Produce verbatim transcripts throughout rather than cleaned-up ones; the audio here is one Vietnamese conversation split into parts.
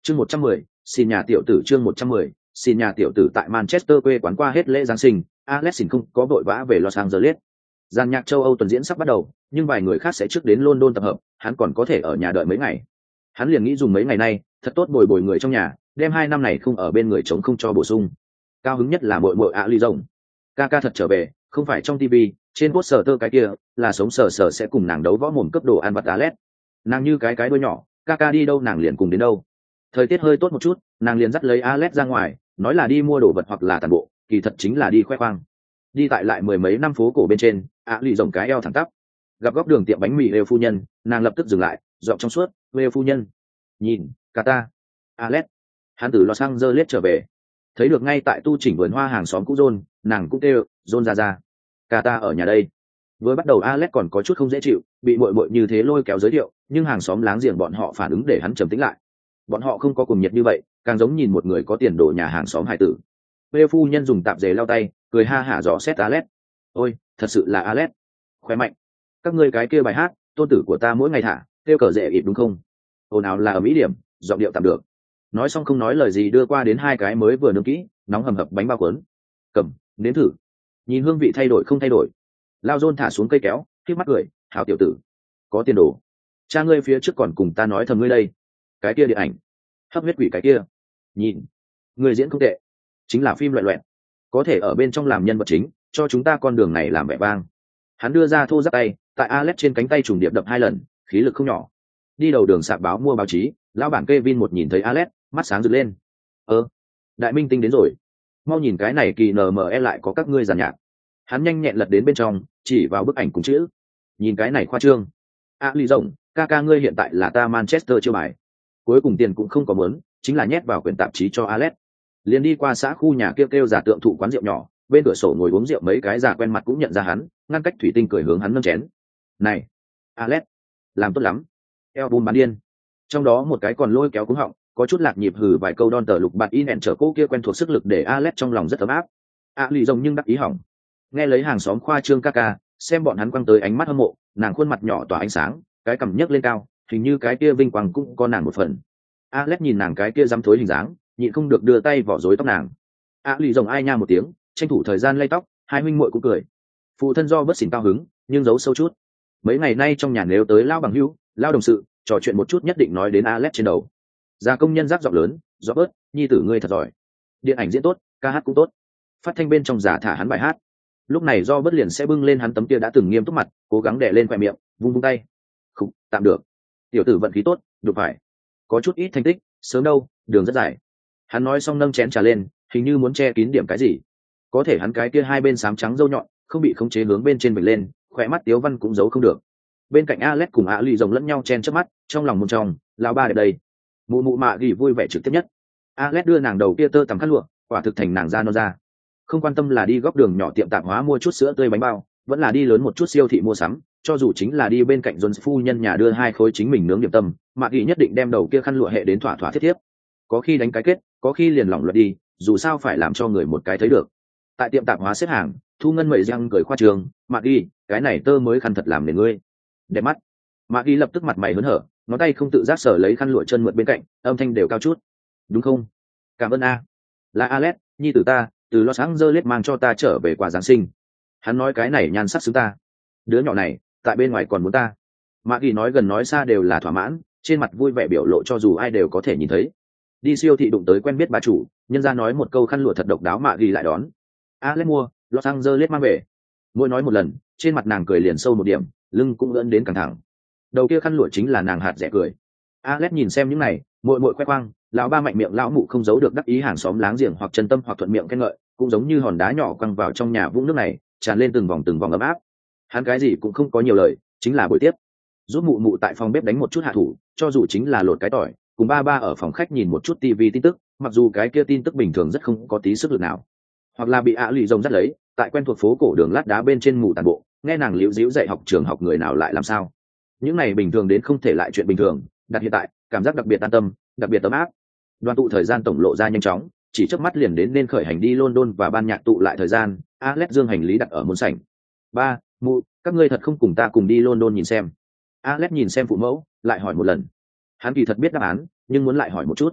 Chương một trăm mười, xin nhà tiểu tử chương một trăm mười, xin nhà tiểu tử tại Manchester quê quán qua hết lễ Giáng sinh, Alexin không có vội vã về Los Angeles. Dàn nhạc châu Âu tuần diễn sắp bắt đầu, nhưng vài người khác sẽ trước đến London tập hợp, hắn còn có thể ở nhà đợi mấy ngày. Hắn liền nghĩ dùng mấy ngày này, thật tốt bồi bồi người trong nhà, đem hai năm này không ở bên người chống không cho bổ sung. Cao hứng nhất là muội muội ạ ly rồng. Kaka thật trở về, không phải trong ti vi, trên poster tơ cái kia, là sống sờ sờ sẽ cùng nàng đấu võ mồm cấp đồ ăn vặt Alex. Nàng như cái cái đuôi nhỏ, Kaka đi đâu nàng liền cùng đến đâu. Thời tiết hơi tốt một chút, nàng liền dắt lấy Alex ra ngoài, nói là đi mua đồ vật hoặc là tàn bộ, kỳ thật chính là đi khoe khoang. Đi tại lại mười mấy năm phố cổ bên trên, ạ lì rồng cái eo thẳng tắp. Gặp góc đường tiệm bánh mì Lêu phu nhân, nàng lập tức dừng lại, giọng trong suốt, Lêu phu nhân. Nhìn, Kata, Alex. Hắn từ Los Angeles trở về. Thấy được ngay tại tu chỉnh vườn hoa hàng xóm cũ John, nàng cũng kêu, John ra ra. Kata ở nhà đây. Vừa bắt đầu Alex còn có chút không dễ chịu, bị muội muội như thế lôi kéo giới thiệu, nhưng hàng xóm láng giềng bọn họ phản ứng để hắn trầm tĩnh lại. Bọn họ không có cùng nhiệt như vậy, càng giống nhìn một người có tiền đồ nhà hàng xóm hải tử. Lêu phu nhân dùng tạp dề lau tay, cười ha hả dò xét Alex. Ôi, thật sự là Alex. Khỏe mạnh. Các ngươi cái kia bài hát, tôn tử của ta mỗi ngày thả, kêu cờ rễ ịp đúng không? Ồn ào là ở mỹ điểm, giọng điệu tạm được. Nói xong không nói lời gì đưa qua đến hai cái mới vừa nướng kỹ, nóng hầm hập bánh bao cuốn. Cầm, nếm thử. Nhìn hương vị thay đổi không thay đổi. Lao John thả xuống cây kéo, khép mắt cười, hảo tiểu tử, có tiền đồ. Cha ngươi phía trước còn cùng ta nói thầm ngươi đây. Cái kia điện ảnh, hấp huyết quỷ cái kia. Nhìn, người diễn không tệ, chính là phim loẹt loẹt, có thể ở bên trong làm nhân vật chính, cho chúng ta con đường này làm vẻ vang. Hắn đưa ra thô giáp tay, tại Alex trên cánh tay trùng điệp đập hai lần, khí lực không nhỏ. Đi đầu đường sạp báo mua báo chí, lão bản Kevin một nhìn thấy Alex, mắt sáng rực lên. Ơ, đại minh tinh đến rồi, mau nhìn cái này kỳ en em e lại có các ngươi giàn nhạc. Hắn nhanh nhẹn lật đến bên trong, chỉ vào bức ảnh cùng chữ. Nhìn cái này khoa trương. À lì rộng, ca ca ngươi hiện tại là ta Manchester chiêu bài. Cuối cùng tiền cũng không có mớn, chính là nhét vào quyển tạp chí cho Alex. Liền đi qua xã khu nhà kêu kêu giả tượng thụ quán rượu nhỏ, bên cửa sổ ngồi uống rượu mấy cái già quen mặt cũng nhận ra hắn, ngăn cách thủy tinh cười hướng hắn nâng chén. Này, Alex, làm tốt lắm. Album bán điên. Trong đó một cái còn lôi kéo cúng họng, có chút lạc nhịp hừ vài câu đon tờ lục bạt in ẻn trở cô kia quen thuộc sức lực để Alex trong lòng rất ấm áp. À lì rồng nhưng đắc ý hỏng. Nghe lấy hàng xóm khoa trương ca ca, xem bọn hắn quăng tới ánh mắt hâm mộ, nàng khuôn mặt nhỏ tỏa ánh sáng, cái cằm nhấc lên cao, hình như cái kia vinh quang cũng có nàng một phần. Alex nhìn nàng cái kia dám thối hình dáng, nhịn không được đưa tay vỏ rối tóc nàng. À lì rồng ai nha một tiếng, tranh thủ thời gian lay tóc, hai huynh muội cũng cười. Phụ thân do bất xỉn cao hứng, nhưng giấu sâu chút. Mấy ngày nay trong nhà nếu tới lao bằng hữu, lao đồng sự, trò chuyện một chút nhất định nói đến Alex trên đầu. Gia công nhân rác giọng lớn, rõ bớt, nhi tử ngươi thật giỏi. Điện ảnh diễn tốt, ca hát cũng tốt. Phát thanh bên trong giả thả hắn bài hát. Lúc này do bất liền sẽ bưng lên hắn tấm kia đã từng nghiêm túc mặt, cố gắng đè lên khóe miệng, vung vung tay. Không, tạm được. Tiểu tử vận khí tốt, được phải. Có chút ít thành tích, sớm đâu, đường rất dài. Hắn nói xong nâng chén trà lên, hình như muốn che kín điểm cái gì. Có thể hắn cái kia hai bên xám trắng râu nhọn, không bị khống chế hướng bên trên mình lên, khỏe mắt tiếu văn cũng giấu không được. Bên cạnh Alex cùng Á Lì rồng lẫn nhau chen chớp mắt, trong lòng môn trong, lão ba đẹp đây. Mụ mụ mạ gỉ vui vẻ trực tiếp nhất. Alex đưa nàng đầu kia tơ tằm khăn lụa, quả thực thành nàng da non ra. Không quan tâm là đi góc đường nhỏ tiệm tạp hóa mua chút sữa tươi bánh bao, vẫn là đi lớn một chút siêu thị mua sắm, cho dù chính là đi bên cạnh Jones phu nhân nhà đưa hai khối chính mình nướng điểm tâm, mạ gỉ nhất định đem đầu kia khăn lụa hệ đến thỏa thỏa thiết thiếp. Có khi đánh cái kết, có khi liền lỏng luật đi, dù sao phải làm cho người một cái thấy được. Tại tiệm tạp hóa xếp hàng, thu ngân mẩy răng cười khoa trường, mạ gỉ, cái này tơ mới khăn thật làm nền ngươi. Đẹp mắt. Mạ gỉ lập tức mặt mày hớn hở, ngón tay không tự giác sở lấy khăn lụa chân mượt bên cạnh, âm thanh đều cao chút. Đúng không? Cảm ơn a. Là Alex, nhi tử ta, từ Los Angeles mang cho ta trở về quà Giáng sinh. Hắn nói cái này nhan sắc xứng ta. Đứa nhỏ này, tại bên ngoài còn muốn ta. Mạ gỉ nói gần nói xa đều là thỏa mãn, trên mặt vui vẻ biểu lộ cho dù ai đều có thể nhìn thấy. Đi siêu thị đụng tới quen biết bà chủ, nhân ra nói một câu khăn lụa thật độc đáo, Mạ gỉ lại đón. Alex mua, Los Angeles mang về. Mỗi nói một lần, trên mặt nàng cười liền sâu một điểm, lưng cũng ưỡn đến căng thẳng. Đầu kia khăn lụa chính là nàng hạt rẻ cười. Alex nhìn xem những này, muội muội khoe khoang, lão ba mạnh miệng lão mụ không giấu được đắc ý, hàng xóm láng giềng hoặc chân tâm hoặc thuận miệng khen ngợi, cũng giống như hòn đá nhỏ quăng vào trong nhà vũng nước này, tràn lên từng vòng từng vòng ấm áp. Hắn cái gì cũng không có nhiều lời, chính là buổi tiếp. Giúp mụ mụ tại phòng bếp đánh một chút hạ thủ, cho dù chính là lột cái tỏi, cùng ba ba ở phòng khách nhìn một chút tivi tin tức, mặc dù cái kia tin tức bình thường rất không có tí sức lực nào. Hoặc là bị ạ lì rồng dắt lấy, tại quen thuộc phố cổ đường lát đá bên trên mù tàn bộ, nghe nàng liễu díu dạy học trường học người nào lại làm sao. Những này bình thường đến không thể lại chuyện bình thường, đặt hiện tại, cảm giác đặc biệt an tâm, đặc biệt ấm áp. Đoàn tụ thời gian tổng lộ ra nhanh chóng, chỉ chớp mắt liền đến nên khởi hành đi London và ban nhạc tụ lại thời gian. Alex dương hành lý đặt ở môn sảnh. Ba, mụ, các ngươi thật không cùng ta cùng đi London nhìn xem? Alex nhìn xem phụ mẫu, lại hỏi một lần. Hắn kỳ thật biết đáp án, nhưng muốn lại hỏi một chút.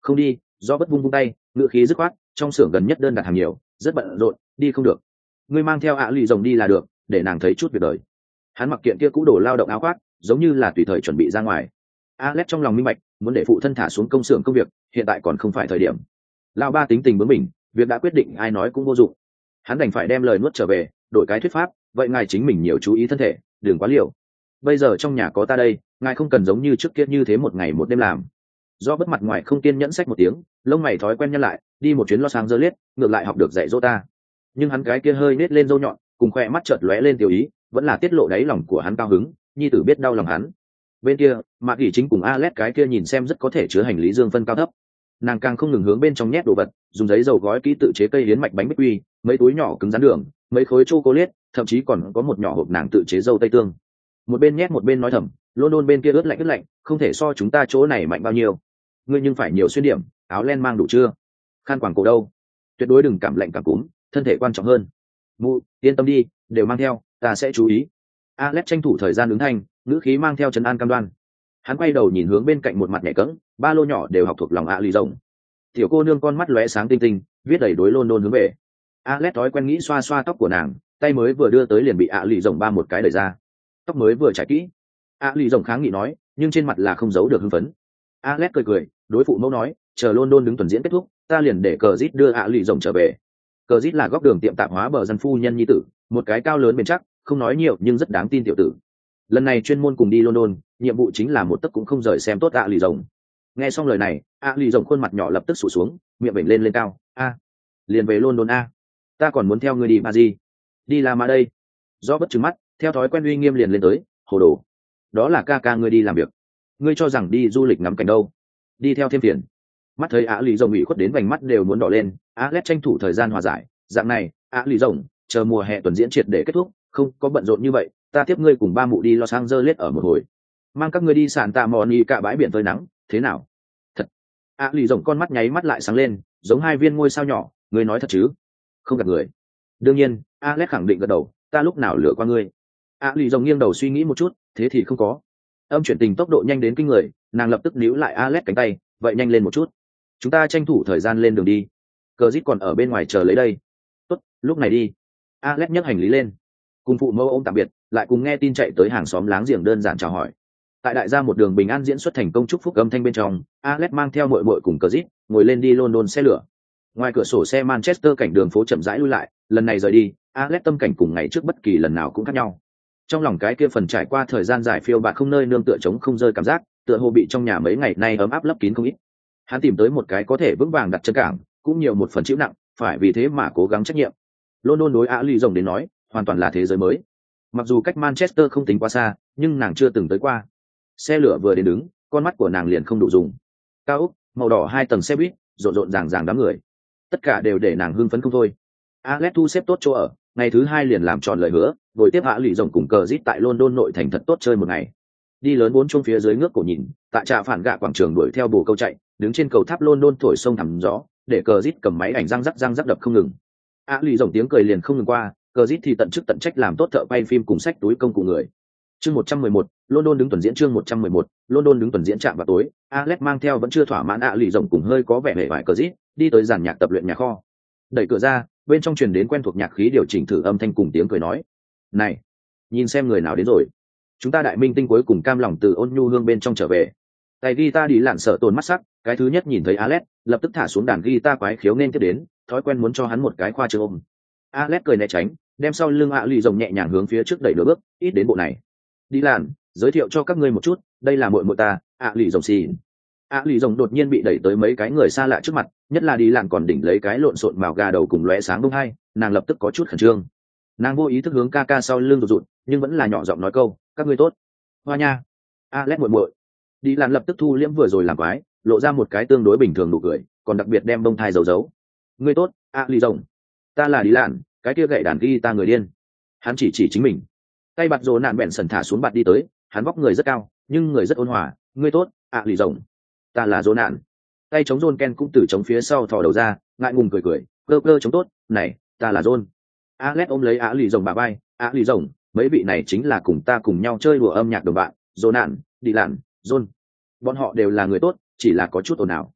Không đi. Do bất vung vung tay, ngựa khí dứt khoát, trong xưởng gần nhất đơn đặt hàng nhiều, rất bận rộn, đi không được. Ngươi mang theo ạ lì rồng đi là được, để nàng thấy chút việc đời. Hắn mặc kiện kia cũ đồ lao động áo khoác, giống như là tùy thời chuẩn bị ra ngoài. Alex trong lòng minh bạch, muốn để phụ thân thả xuống công xưởng công việc, hiện tại còn không phải thời điểm. Lão ba tính tình bướng bỉnh, việc đã quyết định ai nói cũng vô dụng. Hắn đành phải đem lời nuốt trở về, đổi cái thuyết pháp, vậy ngài chính mình nhiều chú ý thân thể, đừng quá liều. Bây giờ trong nhà có ta đây, ngài không cần giống như trước kia như thế một ngày một đêm làm. Do bất mặt ngoài không kiên nhẫn sách một tiếng, lông mày thói quen nhăn lại, đi một chuyến Los Angeles, ngược lại học được dạy dỗ ta. Nhưng hắn cái kia hơi nết lên râu nhọn, cùng khoe mắt chợt lóe lên tiểu ý, vẫn là tiết lộ đáy lòng của hắn cao hứng, nhi tử biết đau lòng hắn. Bên kia, Mạc Kỳ chính cùng Alex cái kia nhìn xem rất có thể chứa hành lý dương phân cao thấp. Nàng càng không ngừng hướng bên trong nhét đồ vật, dùng giấy dầu gói kỹ tự chế cây hiến mạch bánh bích quy, mấy túi nhỏ cứng rắn đường, mấy khối chocolate, thậm chí còn có một nhỏ hộp nàng tự chế dâu tây tương. Một bên nhét một bên nói thầm, London bên kia ướt lạnh ướt lạnh, không thể so chúng ta chỗ này mạnh bao nhiêu. Ngươi nhưng phải nhiều xuyên điểm, áo len mang đủ chưa? Khăn quàng cổ đâu? Tuyệt đối đừng cảm lạnh cảm cúm, thân thể quan trọng hơn. Mụ, yên tâm đi, đều mang theo, ta sẽ chú ý. Alex tranh thủ thời gian ứng thanh, ngữ khí mang theo trấn an cam đoan. Hắn quay đầu nhìn hướng bên cạnh một mặt nhẹ cẫng, ba lô nhỏ đều học thuộc lòng ạ lì rồng. Tiểu cô nương con mắt lóe sáng tinh tinh, viết đầy đối London hướng về. Alex thói quen nghĩ xoa xoa tóc của nàng, tay mới vừa đưa tới liền bị ạ lì rồng ba một cái đẩy ra. Tóc mới vừa trải kỹ. ạ lì rồng kháng nghị nói, nhưng trên mặt là không giấu được hưng phấn. Alex cười cười, đối phụ mẫu nói, chờ London đứng tuần diễn kết thúc, ta liền để cờ rít đưa ạ lì rồng trở về. Cờ rít là góc đường tiệm tạp hóa bờ dân phu nhân nhi tử, một cái cao lớn bền chắc, không nói nhiều nhưng rất đáng tin tiểu tử. Lần này chuyên môn cùng đi London, nhiệm vụ chính là một tấc cũng không rời xem tốt ạ lì rồng. Nghe xong lời này, ạ lì rồng khuôn mặt nhỏ lập tức sụt xuống, miệng vểnh lên lên cao. A, liền về London a? Ta còn muốn theo ngươi đi mà gì? Đi làm mà đây? Do bất trừng mắt, theo thói quen uy nghiêm liền lên tới, hồ đồ. Đó là ca ca ngươi đi làm việc. Ngươi cho rằng đi du lịch ngắm cảnh đâu? Đi theo thêm tiền. Mắt thấy ạ lì rồng ủy khuất đến vành mắt đều muốn đỏ lên, Alex tranh thủ thời gian hòa giải. Dạng này, ạ lì rồng, chờ mùa hè tuần diễn triệt để kết thúc, không có bận rộn như vậy, ta tiếp ngươi cùng ba mụ đi Los Angeles ở một hồi, mang các ngươi đi sàn tạ mò ni cả bãi biển phơi nắng, thế nào? Thật. ạ lì rồng con mắt nháy mắt lại sáng lên, giống hai viên ngôi sao nhỏ. Ngươi nói thật chứ? Không gạt người. Đương nhiên. Alex khẳng định gật đầu, ta lúc nào lừa qua ngươi? ạ lì rồng nghiêng đầu suy nghĩ một chút, thế thì không có. Âm chuyển tình tốc độ nhanh đến kinh người, nàng lập tức níu lại Alex cánh tay, vậy nhanh lên một chút, chúng ta tranh thủ thời gian lên đường đi. Cờ dít còn ở bên ngoài chờ lấy đây. Tốt, lúc này đi. Alex nhấc hành lý lên, cùng phụ mẫu ôm tạm biệt, lại cùng nghe tin chạy tới hàng xóm láng giềng đơn giản chào hỏi. Tại đại gia một đường bình an diễn xuất thành công chúc phúc âm thanh bên trong, Alex mang theo muội muội cùng Cờ dít ngồi lên đi London xe lửa. Ngoài cửa sổ xe Manchester cảnh đường phố chậm rãi lui lại, lần này rời đi, Alex tâm cảnh cùng ngày trước bất kỳ lần nào cũng khác nhau. Trong lòng cái kia phần trải qua thời gian dài phiêu bạt không nơi nương tựa chống không rơi cảm giác, tựa hồ bị trong nhà mấy ngày nay ấm áp lấp kín không ít. Hắn tìm tới một cái có thể vững vàng đặt chân cảng, cũng nhiều một phần chịu nặng, phải vì thế mà cố gắng trách nhiệm. London đối ạ lì rồng đến nói, hoàn toàn là thế giới mới. Mặc dù cách Manchester không tính quá xa, nhưng nàng chưa từng tới qua. Xe lửa vừa đến đứng, con mắt của nàng liền không đủ dùng. Cao ốc, màu đỏ hai tầng xe buýt, rộn rộn ràng ràng đám người, tất cả đều để nàng hưng phấn không thôi. Alex thu xếp tốt chỗ ở, ngày thứ hai liền làm tròn lời hứa, buổi tiếp ạ lì rồng cùng Cờ Rít tại London nội thành thật tốt chơi một ngày. Đi lớn bốn chuông phía dưới ngước cổ nhìn, tại trạm phản gạ quảng trường đuổi theo bồ câu chạy, đứng trên cầu tháp London thổi sông thẳm gió, để Cờ Rít cầm máy ảnh răng rắc răng rắc đập không ngừng. ạ lì rồng tiếng cười liền không ngừng qua, Cờ Rít thì tận chức tận trách làm tốt thợ quay phim cùng sách túi công cụ người. Chương một trăm mười một, London đứng tuần diễn chương một trăm mười một, London đứng tuần diễn trạm vào tối, Alex mang theo vẫn chưa thỏa mãn ạ lì rồng cùng hơi có vẻ hề vải Cờ Rít, đi tới giàn nhạc tập luyện nhà kho. Đẩy cửa ra, bên trong truyền đến quen thuộc nhạc khí điều chỉnh thử âm thanh cùng tiếng cười nói: "Này, nhìn xem người nào đến rồi." Chúng ta đại minh tinh cuối cùng cam lòng từ ôn nhu hương bên trong trở về. Tay guitar đi lạn sợ tồn mắt sắc, cái thứ nhất nhìn thấy Alex, lập tức thả xuống đàn guitar quái khiếu nên tiếp đến, thói quen muốn cho hắn một cái khoa trương ôm. Alex cười né tránh, đem sau lưng ạ lì rồng nhẹ nhàng hướng phía trước đẩy nửa bước, ít đến bộ này. Đi lạn, giới thiệu cho các ngươi một chút, đây là muội muội ta, ạ lì rồng xì. ạ lì rồng đột nhiên bị đẩy tới mấy cái người xa lạ trước mặt, nhất là đi lạn còn đỉnh lấy cái lộn xộn màu gà đầu cùng lóe sáng bông hai, nàng lập tức có chút khẩn trương. Nàng vô ý thức hướng ca ca sau lưng rụt rụt, nhưng vẫn là nhỏ giọng nói câu: "Các ngươi tốt." "Hoa nha." Alex muội muội. Đi lạn lập tức thu liễm vừa rồi làm quái, lộ ra một cái tương đối bình thường nụ cười, còn đặc biệt đem bông thai giấu giấu. "Ngươi tốt, ạ lì rồng. Ta là đi lạn, cái kia gậy đàn guitar người điên." Hắn chỉ chỉ chính mình. Tay bạt rồ nạn bèn sần thả xuống bạt đi tới, hắn vóc người rất cao, nhưng người rất ôn hòa. "Ngươi tốt, ạ lì rồng. Ta là rồ nạn." Tay chống John Ken cũng từ chống phía sau thò đầu ra, ngại ngùng cười cười, cơ cơ chống tốt, "Này, ta là John." Alex ôm lấy ạ lì rồng bà vai, "Ạ lì rồng, mấy vị này chính là cùng ta cùng nhau chơi đùa âm nhạc đồng bạn, John nạn, đi lạn, John. Bọn họ đều là người tốt, chỉ là có chút ồn ào."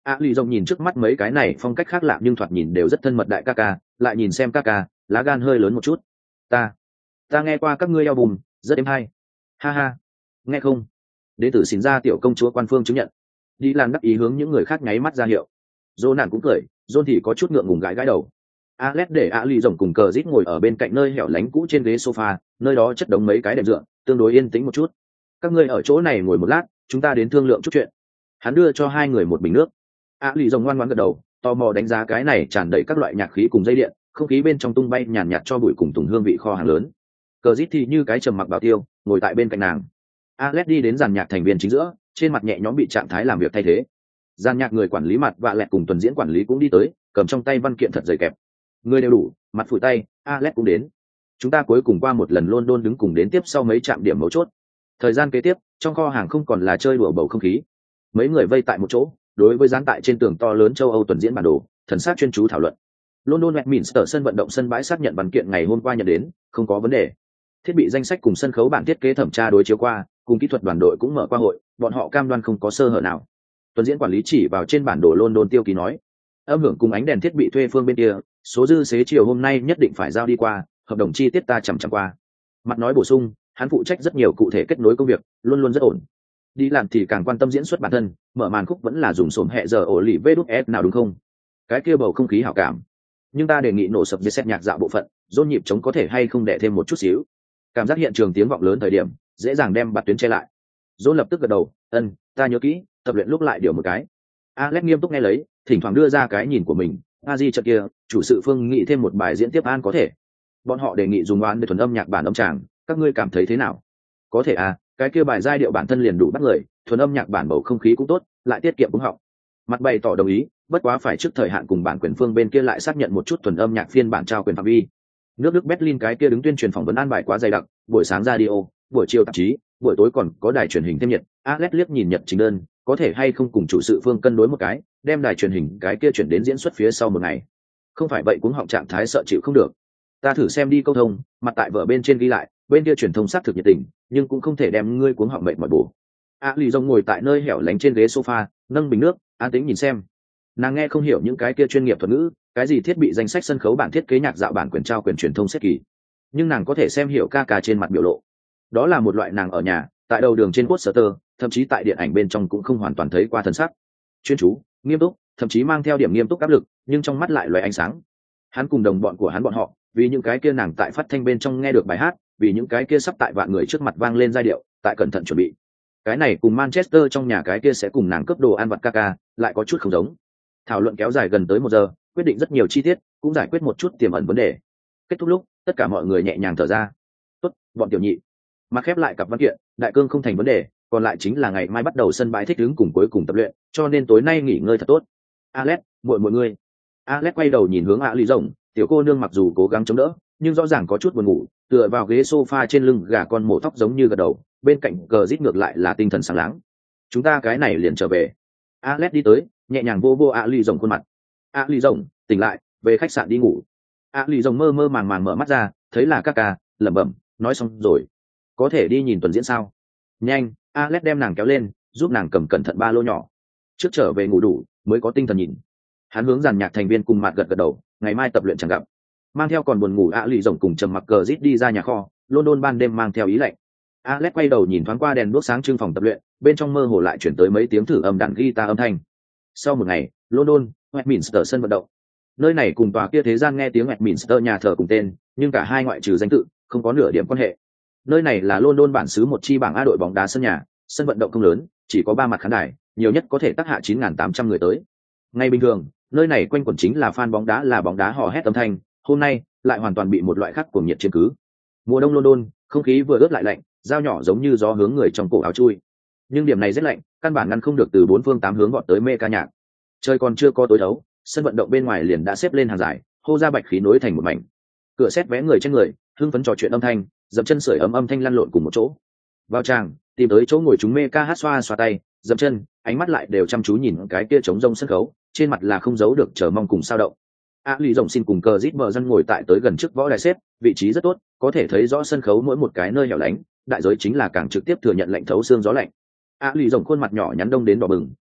A lì rồng nhìn trước mắt mấy cái này phong cách khác lạ nhưng thoạt nhìn đều rất thân mật đại ca ca, lại nhìn xem ca ca, lá gan hơi lớn một chút. Ta, ta nghe qua các ngươi album, rất êm hay. Ha ha, nghe không? Đến từ xin ra tiểu công chúa quan phương chứng nhận. Đi làm đắc ý hướng những người khác nháy mắt ra hiệu. Dô nạn cũng cười, John thì có chút ngượng ngùng gãi gãi đầu. Alex để A lì rồng cùng cờ rít ngồi ở bên cạnh nơi hẻo lánh cũ trên ghế sofa, nơi đó chất đống mấy cái đệm dựa, tương đối yên tĩnh một chút. Các ngươi ở chỗ này ngồi một lát, chúng ta đến thương lượng chút chuyện. Hắn đưa cho hai người một bình nước. A lì rồng ngoan ngoãn gật đầu, tò mò đánh giá cái này tràn đầy các loại nhạc khí cùng dây điện, không khí bên trong tung bay nhàn nhạt cho bụi cùng tùng hương vị kho hàng lớn. Cờ rít thì như cái trầm mặc bảo tiêu, ngồi tại bên cạnh nàng. Alex đi đến dàn nhạc thành viên chính giữa, trên mặt nhẹ nhõm bị trạng thái làm việc thay thế. Dàn nhạc người quản lý mặt và lẹt cùng tuần diễn quản lý cũng đi tới, cầm trong tay văn kiện thật dày kẹp. Người đều đủ, mặt phủi tay, Alex cũng đến. Chúng ta cuối cùng qua một lần London đứng cùng đến tiếp sau mấy trạm điểm mấu chốt. Thời gian kế tiếp, trong kho hàng không còn là chơi đùa bầu không khí. Mấy người vây tại một chỗ, đối với dán tại trên tường to lớn châu Âu tuần diễn bản đồ, thần sát chuyên chú thảo luận. London Westminster sân vận động sân bãi xác nhận văn kiện ngày hôm qua nhận đến, không có vấn đề. Thiết bị danh sách cùng sân khấu bản thiết kế thẩm tra đối chiếu qua, cùng kỹ thuật đoàn đội cũng mở qua hội, bọn họ cam đoan không có sơ hở nào. Tuần diễn quản lý chỉ vào trên bản đồ London tiêu ký nói, âm hưởng cùng ánh đèn thiết bị thuê phương bên kia, số dư xế chiều hôm nay nhất định phải giao đi qua, hợp đồng chi tiết ta chằm chằm qua. Mặt nói bổ sung, hắn phụ trách rất nhiều cụ thể kết nối công việc, luôn luôn rất ổn. Đi làm thì càng quan tâm diễn xuất bản thân, mở màn khúc vẫn là dùng sổm hẹ giờ ổ lì vê đút s nào đúng không? Cái kia bầu không khí hảo cảm. Nhưng ta đề nghị nổ sập dây xét nhạc dạo bộ phận, dôn nhịp trống có thể hay không đẻ thêm một chút xíu. Cảm giác hiện trường tiếng vọng lớn thời điểm, dễ dàng đem bạt tuyến che lại. Dôn lập tức gật đầu, ân, ta nhớ kỹ, tập luyện lúc lại điều một cái. Alex nghiêm túc nghe lấy, thỉnh thoảng đưa ra cái nhìn của mình. A Di trận kia, chủ sự phương nghĩ thêm một bài diễn tiếp an có thể. Bọn họ đề nghị dùng oán để thuần âm nhạc bản âm tràng, các ngươi cảm thấy thế nào? Có thể à, cái kia bài giai điệu bản thân liền đủ bắt người, thuần âm nhạc bản bầu không khí cũng tốt, lại tiết kiệm cũng họng. Mặt bày tỏ đồng ý, bất quá phải trước thời hạn cùng bản quyền phương bên kia lại xác nhận một chút thuần âm nhạc phiên bản trao quyền phạm vi. Nước Đức Berlin cái kia đứng tuyên truyền phỏng vấn an bài quá dày đặc, buổi sáng radio, buổi chiều tạp chí, buổi tối còn có đài truyền hình thêm nhiệt. Alex liếc nhìn nhật trình đơn, có thể hay không cùng chủ sự phương cân đối một cái, đem đài truyền hình cái kia chuyển đến diễn xuất phía sau một ngày. Không phải vậy cũng họng trạng thái sợ chịu không được. Ta thử xem đi câu thông, mặt tại vở bên trên ghi lại, bên kia truyền thông xác thực nhiệt tình, nhưng cũng không thể đem ngươi cuống họng mệt mỏi bổ. A lì rồng ngồi tại nơi hẻo lánh trên ghế sofa, nâng bình nước, an tĩnh nhìn xem. Nàng nghe không hiểu những cái kia chuyên nghiệp thuật ngữ, cái gì thiết bị danh sách sân khấu bản thiết kế nhạc dạo bản quyền trao quyền truyền thông xét kỳ, nhưng nàng có thể xem hiểu ca ca trên mặt biểu lộ. Đó là một loại nàng ở nhà, tại đầu đường trên poster, thậm chí tại điện ảnh bên trong cũng không hoàn toàn thấy qua thân sắc. Chuyên chú, nghiêm túc, thậm chí mang theo điểm nghiêm túc áp lực, nhưng trong mắt lại loé ánh sáng. Hắn cùng đồng bọn của hắn bọn họ, vì những cái kia nàng tại phát thanh bên trong nghe được bài hát, vì những cái kia sắp tại vạn người trước mặt vang lên giai điệu, tại cẩn thận chuẩn bị. Cái này cùng Manchester trong nhà cái kia sẽ cùng nàng cướp đồ ăn vặt ca ca, lại có chút không giống. Thảo luận kéo dài gần tới một giờ, quyết định rất nhiều chi tiết, cũng giải quyết một chút tiềm ẩn vấn đề. Kết thúc lúc, tất cả mọi người nhẹ nhàng thở ra. Tốt, bọn tiểu nhị. Mà khép lại cặp văn kiện, đại cương không thành vấn đề, còn lại chính là ngày mai bắt đầu sân bãi thích ứng cùng cuối cùng tập luyện, cho nên tối nay nghỉ ngơi thật tốt. Alex, muội muội ngươi. Alex quay đầu nhìn hướng ạ lì rồng, tiểu cô nương mặc dù cố gắng chống đỡ, nhưng rõ ràng có chút buồn ngủ, tựa vào ghế sofa trên lưng gà con mổ tóc giống như gật đầu, bên cạnh cờ rít ngược lại là tinh thần sáng láng. Chúng ta cái này liền trở về. Alex đi tới, nhẹ nhàng vô vô ạ lì rồng khuôn mặt. ạ lì rồng, tỉnh lại, về khách sạn đi ngủ. ạ lì rồng mơ mơ màng màng mở mắt ra, thấy là các ca, lẩm bẩm, nói xong rồi, có thể đi nhìn tuần diễn sao? Nhanh, Alex đem nàng kéo lên, giúp nàng cầm cẩn thận ba lô nhỏ. Trước trở về ngủ đủ, mới có tinh thần nhìn. Hắn hướng dàn nhạc thành viên cùng mặt gật gật đầu, ngày mai tập luyện chẳng gặp. Mang theo còn buồn ngủ ạ lì rồng cùng trầm mặc cờ rít đi ra nhà kho, London ban đêm mang theo ý lạnh. Alex quay đầu nhìn thoáng qua đèn đuốc sáng trưng phòng tập luyện, bên trong mơ hồ lại chuyển tới mấy tiếng thử âm đàn guitar âm thanh. Sau một ngày, London, Westminster sân vận động. Nơi này cùng tòa kia thế gian nghe tiếng Westminster nhà thờ cùng tên, nhưng cả hai ngoại trừ danh tự, không có nửa điểm quan hệ. Nơi này là London bản xứ một chi bảng A đội bóng đá sân nhà, sân vận động không lớn, chỉ có ba mặt khán đài, nhiều nhất có thể tác hạ chín nghìn tám trăm người tới. Ngày bình thường, nơi này quanh quẩn chính là fan bóng đá là bóng đá hò hét âm thanh, hôm nay lại hoàn toàn bị một loại khác cuồng nhiệt chiếm cứ. Mùa đông London, không khí vừa ướt lại lạnh, dao nhỏ giống như gió hướng người trong cổ áo chui. Nhưng điểm này rất lạnh, căn bản ngăn không được từ bốn phương tám hướng vọt tới mê ca nhạc. Trời còn chưa có tối thấu, sân vận động bên ngoài liền đã xếp lên hàng dài, hô ra bạch khí nối thành một mảnh. Cửa xét vé người trên người, hưng phấn trò chuyện âm thanh, dậm chân sưởi ấm âm thanh lăn lộn cùng một chỗ. Vào tràng, tìm tới chỗ ngồi chúng mê ca hát xoa xoa tay, dậm chân, ánh mắt lại đều chăm chú nhìn cái kia trống rông sân khấu, trên mặt là không giấu được chờ mong cùng sao động. A lì rồng xin cùng cờ rít bờ dân ngồi tại tới gần trước võ đài xếp, vị trí rất tốt, có thể thấy rõ sân khấu mỗi một cái nơi hẻo lánh, đại giới chính là càng trực tiếp thừa nhận lạnh thấu xương gió lạnh. A lì rồng khuôn mặt nhỏ nhắn đông đến đỏ bừng,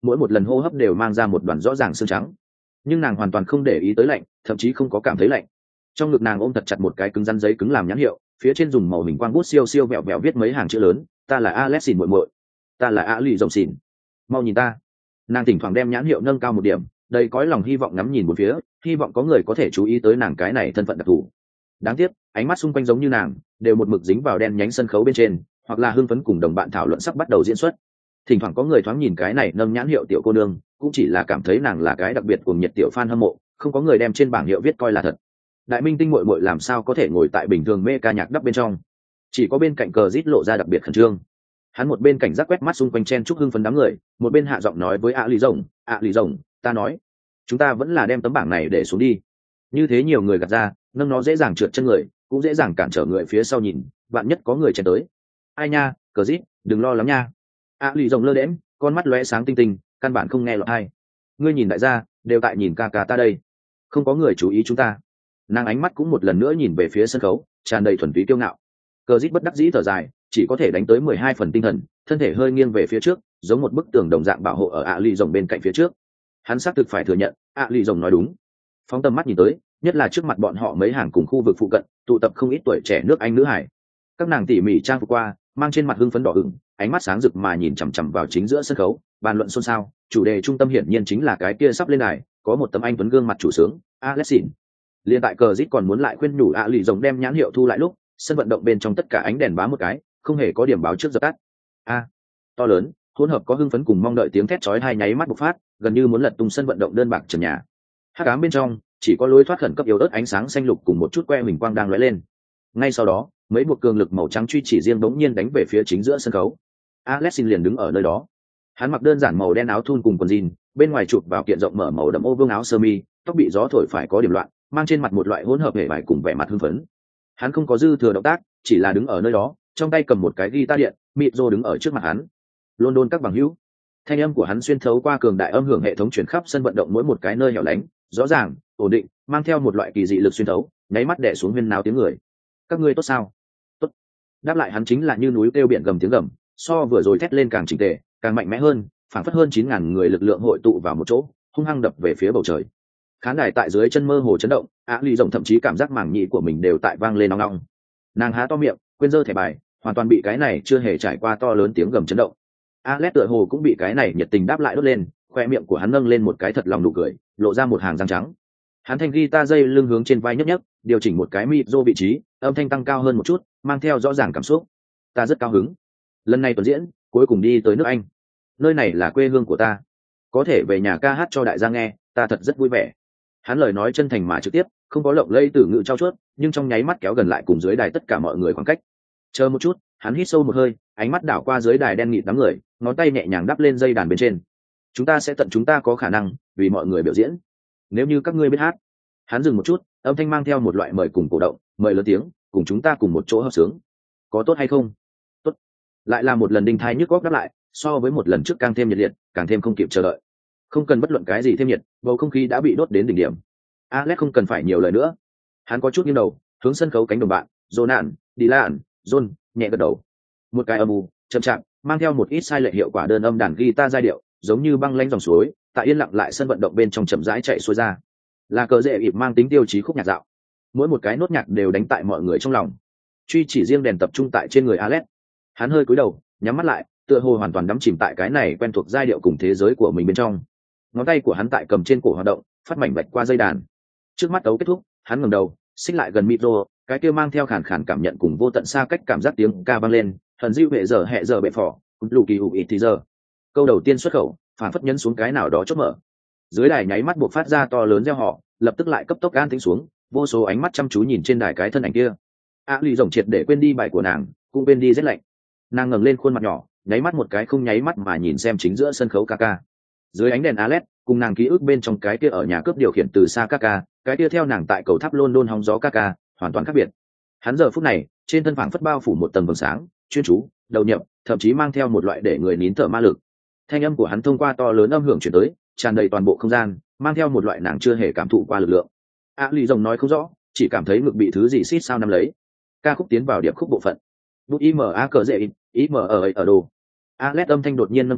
mỗi một lần hô hấp đều mang ra một đoàn rõ ràng xương trắng, nhưng nàng hoàn toàn không để ý tới lạnh, thậm chí không có cảm thấy lạnh. Trong ngực nàng ôm thật chặt một cái cứng rắn giấy cứng làm nhãn hiệu, phía trên dùng màu hình quang bút siêu siêu vẹo vẹo viết mấy hàng chữ lớn: ta là Alex xỉn muội muội, ta là a lì rồng xỉn, mau nhìn ta. Nàng thỉnh thoảng đem nhãn hiệu nâng cao một điểm, đầy cõi lòng hy vọng ngắm nhìn một phía, hy vọng có người có thể chú ý tới nàng cái này thân phận đặc thù. Đáng tiếc ánh mắt xung quanh giống như nàng đều một mực dính vào đen nhánh sân khấu bên trên, hoặc là hưng phấn cùng đồng bạn thảo luận sắp bắt đầu diễn xuất. Thỉnh thoảng có người thoáng nhìn cái này nâng nhãn hiệu tiểu cô nương, cũng chỉ là cảm thấy nàng là cái đặc biệt của nhiệt tiểu fan hâm mộ, không có người đem trên bảng hiệu viết coi là thật. Đại minh tinh muội muội làm sao có thể ngồi tại bình thường mê ca nhạc đắp bên trong, chỉ có bên cạnh cờ rít lộ ra đặc biệt khẩn trương. Hắn một bên cảnh giác quét mắt xung quanh chen chúc hưng phấn đám người, một bên hạ giọng nói với ạ lì rồng: ạ lì rồng, ta nói chúng ta vẫn là đem tấm bảng này để xuống đi, như thế nhiều người gạt ra, nâng nó dễ dàng trượt chân người, cũng dễ dàng cản trở người phía sau nhìn, bạn nhất có người chen tới. Ai nha, cờ rít, đừng lo lắng nha. ạ lì rồng lơ đễm, con mắt lóe sáng tinh tinh, căn bản không nghe lọt hay. Ngươi nhìn đại gia đều tại nhìn ca ca ta đây, không có người chú ý chúng ta. Nàng ánh mắt cũng một lần nữa nhìn về phía sân khấu, tràn đầy thuần túy kiêu ngạo. Cờ rít bất đắc dĩ thở dài, chỉ có thể đánh tới mười hai phần tinh thần, thân thể hơi nghiêng về phía trước, giống một bức tường đồng dạng bảo hộ ở ạ lì rồng bên cạnh phía trước. Hắn xác thực phải thừa nhận, ạ lì rồng nói đúng. Phóng tầm mắt nhìn tới, nhất là trước mặt bọn họ mấy hàng cùng khu vực phụ cận tụ tập không ít tuổi trẻ nước Anh nữ hải. Các nàng tỉ mỉ trang phục qua, mang trên mặt hưng phấn đỏ ửng, ánh mắt sáng rực mà nhìn chằm chằm vào chính giữa sân khấu, bàn luận xôn xao. Chủ đề trung tâm hiển nhiên chính là cái kia sắp lên đài, có một tấm anh tuấn gương mặt chủ sướng, Alexin. Liên tại cờ rít còn muốn lại khuyên nhủ ạ lì rồng đem nhãn hiệu thu lại lúc, sân vận động bên trong tất cả ánh đèn bám một cái, không hề có điểm báo trước dập tắt. A, to lớn, hỗn hợp có hưng phấn cùng mong đợi tiếng thét chói tai nháy mắt bộc phát, gần như muốn lật tung sân vận động đơn bạc trần nhà. Hắc ám bên trong chỉ có lối thoát khẩn cấp yếu ớt ánh sáng xanh lục cùng một chút que huỳnh quang đang lóe lên. Ngay sau đó, mấy buộc cường lực màu trắng truy chỉ riêng bỗng nhiên đánh về phía chính giữa sân khấu. Alexin liền đứng ở nơi đó. Hắn mặc đơn giản màu đen áo thun cùng quần jean, bên ngoài chụp vào kiện rộng mở màu đậm ô vương áo sơ mi, tóc bị gió thổi phải có điểm loạn, mang trên mặt một loại hỗn hợp hề vải cùng vẻ mặt hưng phấn. Hắn không có dư thừa động tác, chỉ là đứng ở nơi đó, trong tay cầm một cái guitar điện, micro đứng ở trước mặt hắn. London các bằng hữu. Thanh âm của hắn xuyên thấu qua cường đại âm hưởng hệ thống truyền khắp sân vận động mỗi một cái nơi hẻo lánh, rõ ràng, ổn định, mang theo một loại kỳ dị lực xuyên thấu, nháy mắt đè xuống huyên náo tiếng người. Các ngươi tốt sao? Tốt. Đáp lại hắn chính là như núi kêu biển gầm tiếng gầm, so vừa rồi thét lên càng chỉnh tề, càng mạnh mẽ hơn, phảng phất hơn chín ngàn người lực lượng hội tụ vào một chỗ, hung hăng đập về phía bầu trời. Khán đài tại dưới chân mơ hồ chấn động, Á Ly rồng thậm chí cảm giác màng nhĩ của mình đều tại vang lên nong nong. Nàng há to miệng, quên giơ thẻ bài, hoàn toàn bị cái này chưa hề trải qua to lớn tiếng gầm chấn động. Alex tựa hồ cũng bị cái này nhiệt tình đáp lại đốt lên, khoe miệng của hắn nâng lên một cái thật lòng nụ cười, lộ ra một hàng răng trắng. Hắn thanh guitar dây lưng hướng trên vai nhấp nhấp, điều chỉnh một cái micro vị trí, âm thanh tăng cao hơn một chút, mang theo rõ ràng cảm xúc. Ta rất cao hứng. Lần này tuần diễn, cuối cùng đi tới nước Anh. Nơi này là quê hương của ta. Có thể về nhà ca hát cho đại gia nghe, ta thật rất vui vẻ. Hắn lời nói chân thành mà trực tiếp, không có lộng lây từ ngữ trao chuốt, nhưng trong nháy mắt kéo gần lại cùng dưới đài tất cả mọi người khoảng cách. Chờ một chút, hắn hít sâu một hơi, ánh mắt đảo qua dưới đài đen nghịt đám người, ngón tay nhẹ nhàng đắp lên dây đàn bên trên. Chúng ta sẽ tận chúng ta có khả năng, vì mọi người biểu diễn. Nếu như các ngươi biết hát. Hắn dừng một chút, âm thanh mang theo một loại mời cùng cổ động, mời lớn tiếng, cùng chúng ta cùng một chỗ hợp sướng. Có tốt hay không? Tốt. Lại là một lần đinh thai nhức góc đáp lại, so với một lần trước càng thêm nhiệt liệt, càng thêm không kịp chờ đợi. Không cần bất luận cái gì thêm nhiệt, bầu không khí đã bị đốt đến đỉnh điểm. Alex không cần phải nhiều lời nữa. Hắn có chút nghiêng đầu, hướng sân khấu cánh đồng bạn, Jonan, Dylan, John, nhẹ gật đầu. Một cái âm u, chậm chạp, mang theo một ít sai lệch hiệu quả đơn âm đàn guitar giai điệu, giống như băng lãnh dòng suối, tại yên lặng lại sân vận động bên trong chậm rãi chạy xuôi ra. Là cờ rễ ịp mang tính tiêu chí khúc nhạc dạo. Mỗi một cái nốt nhạc đều đánh tại mọi người trong lòng. Truy chỉ riêng đèn tập trung tại trên người Alex. Hắn hơi cúi đầu, nhắm mắt lại, tựa hồ hoàn toàn đắm chìm tại cái này quen thuộc giai điệu cùng thế giới của mình bên trong. Ngón tay của hắn tại cầm trên cổ hoạt động, phát mảnh bạch qua dây đàn. Trước mắt tấu kết thúc, hắn ngẩng đầu, xích lại gần micro, cái kia mang theo khàn khàn cảm nhận cùng vô tận xa cách cảm giác tiếng ca vang lên, thần diệu hệ giờ hệ giờ bệ phỏ, lù kỳ hụ ít thì giờ. Câu đầu tiên xuất khẩu, phản phất nhấn xuống cái nào đó chốt mở. Dưới đài nháy mắt buộc phát ra to lớn reo hò, lập tức lại cấp tốc an tĩnh xuống, vô số ánh mắt chăm chú nhìn trên đài cái thân ảnh kia. A lì rồng triệt để quên đi bài của nàng, cũng quên đi rét lạnh. Nàng ngẩng lên khuôn mặt nhỏ, nháy mắt một cái không nháy mắt mà nhìn xem chính giữa sân khấu ca ca. Dưới ánh đèn Alex, cùng nàng ký ức bên trong cái kia ở nhà cướp điều khiển từ xa ca ca, cái kia theo nàng tại cầu tháp London hóng gió ca ca, hoàn toàn khác biệt. Hắn giờ phút này, trên thân phảng phất bao phủ một tầng vầng sáng, chuyên chú, đầu nhập, thậm chí mang theo một loại để người nín thở ma lực. Thanh âm của hắn thông qua to lớn âm hưởng truyền tới, tràn đầy toàn bộ không gian, mang theo một loại nàng chưa hề cảm thụ qua lực lượng. A lì rồng nói không rõ, chỉ cảm thấy ngực bị thứ gì xít sao nắm lấy. Ca khúc tiến vào điệp khúc bộ phận. Bút im a cờ dễ im, im ở ở đồ. Alex âm thanh đột nhiên nâng cao,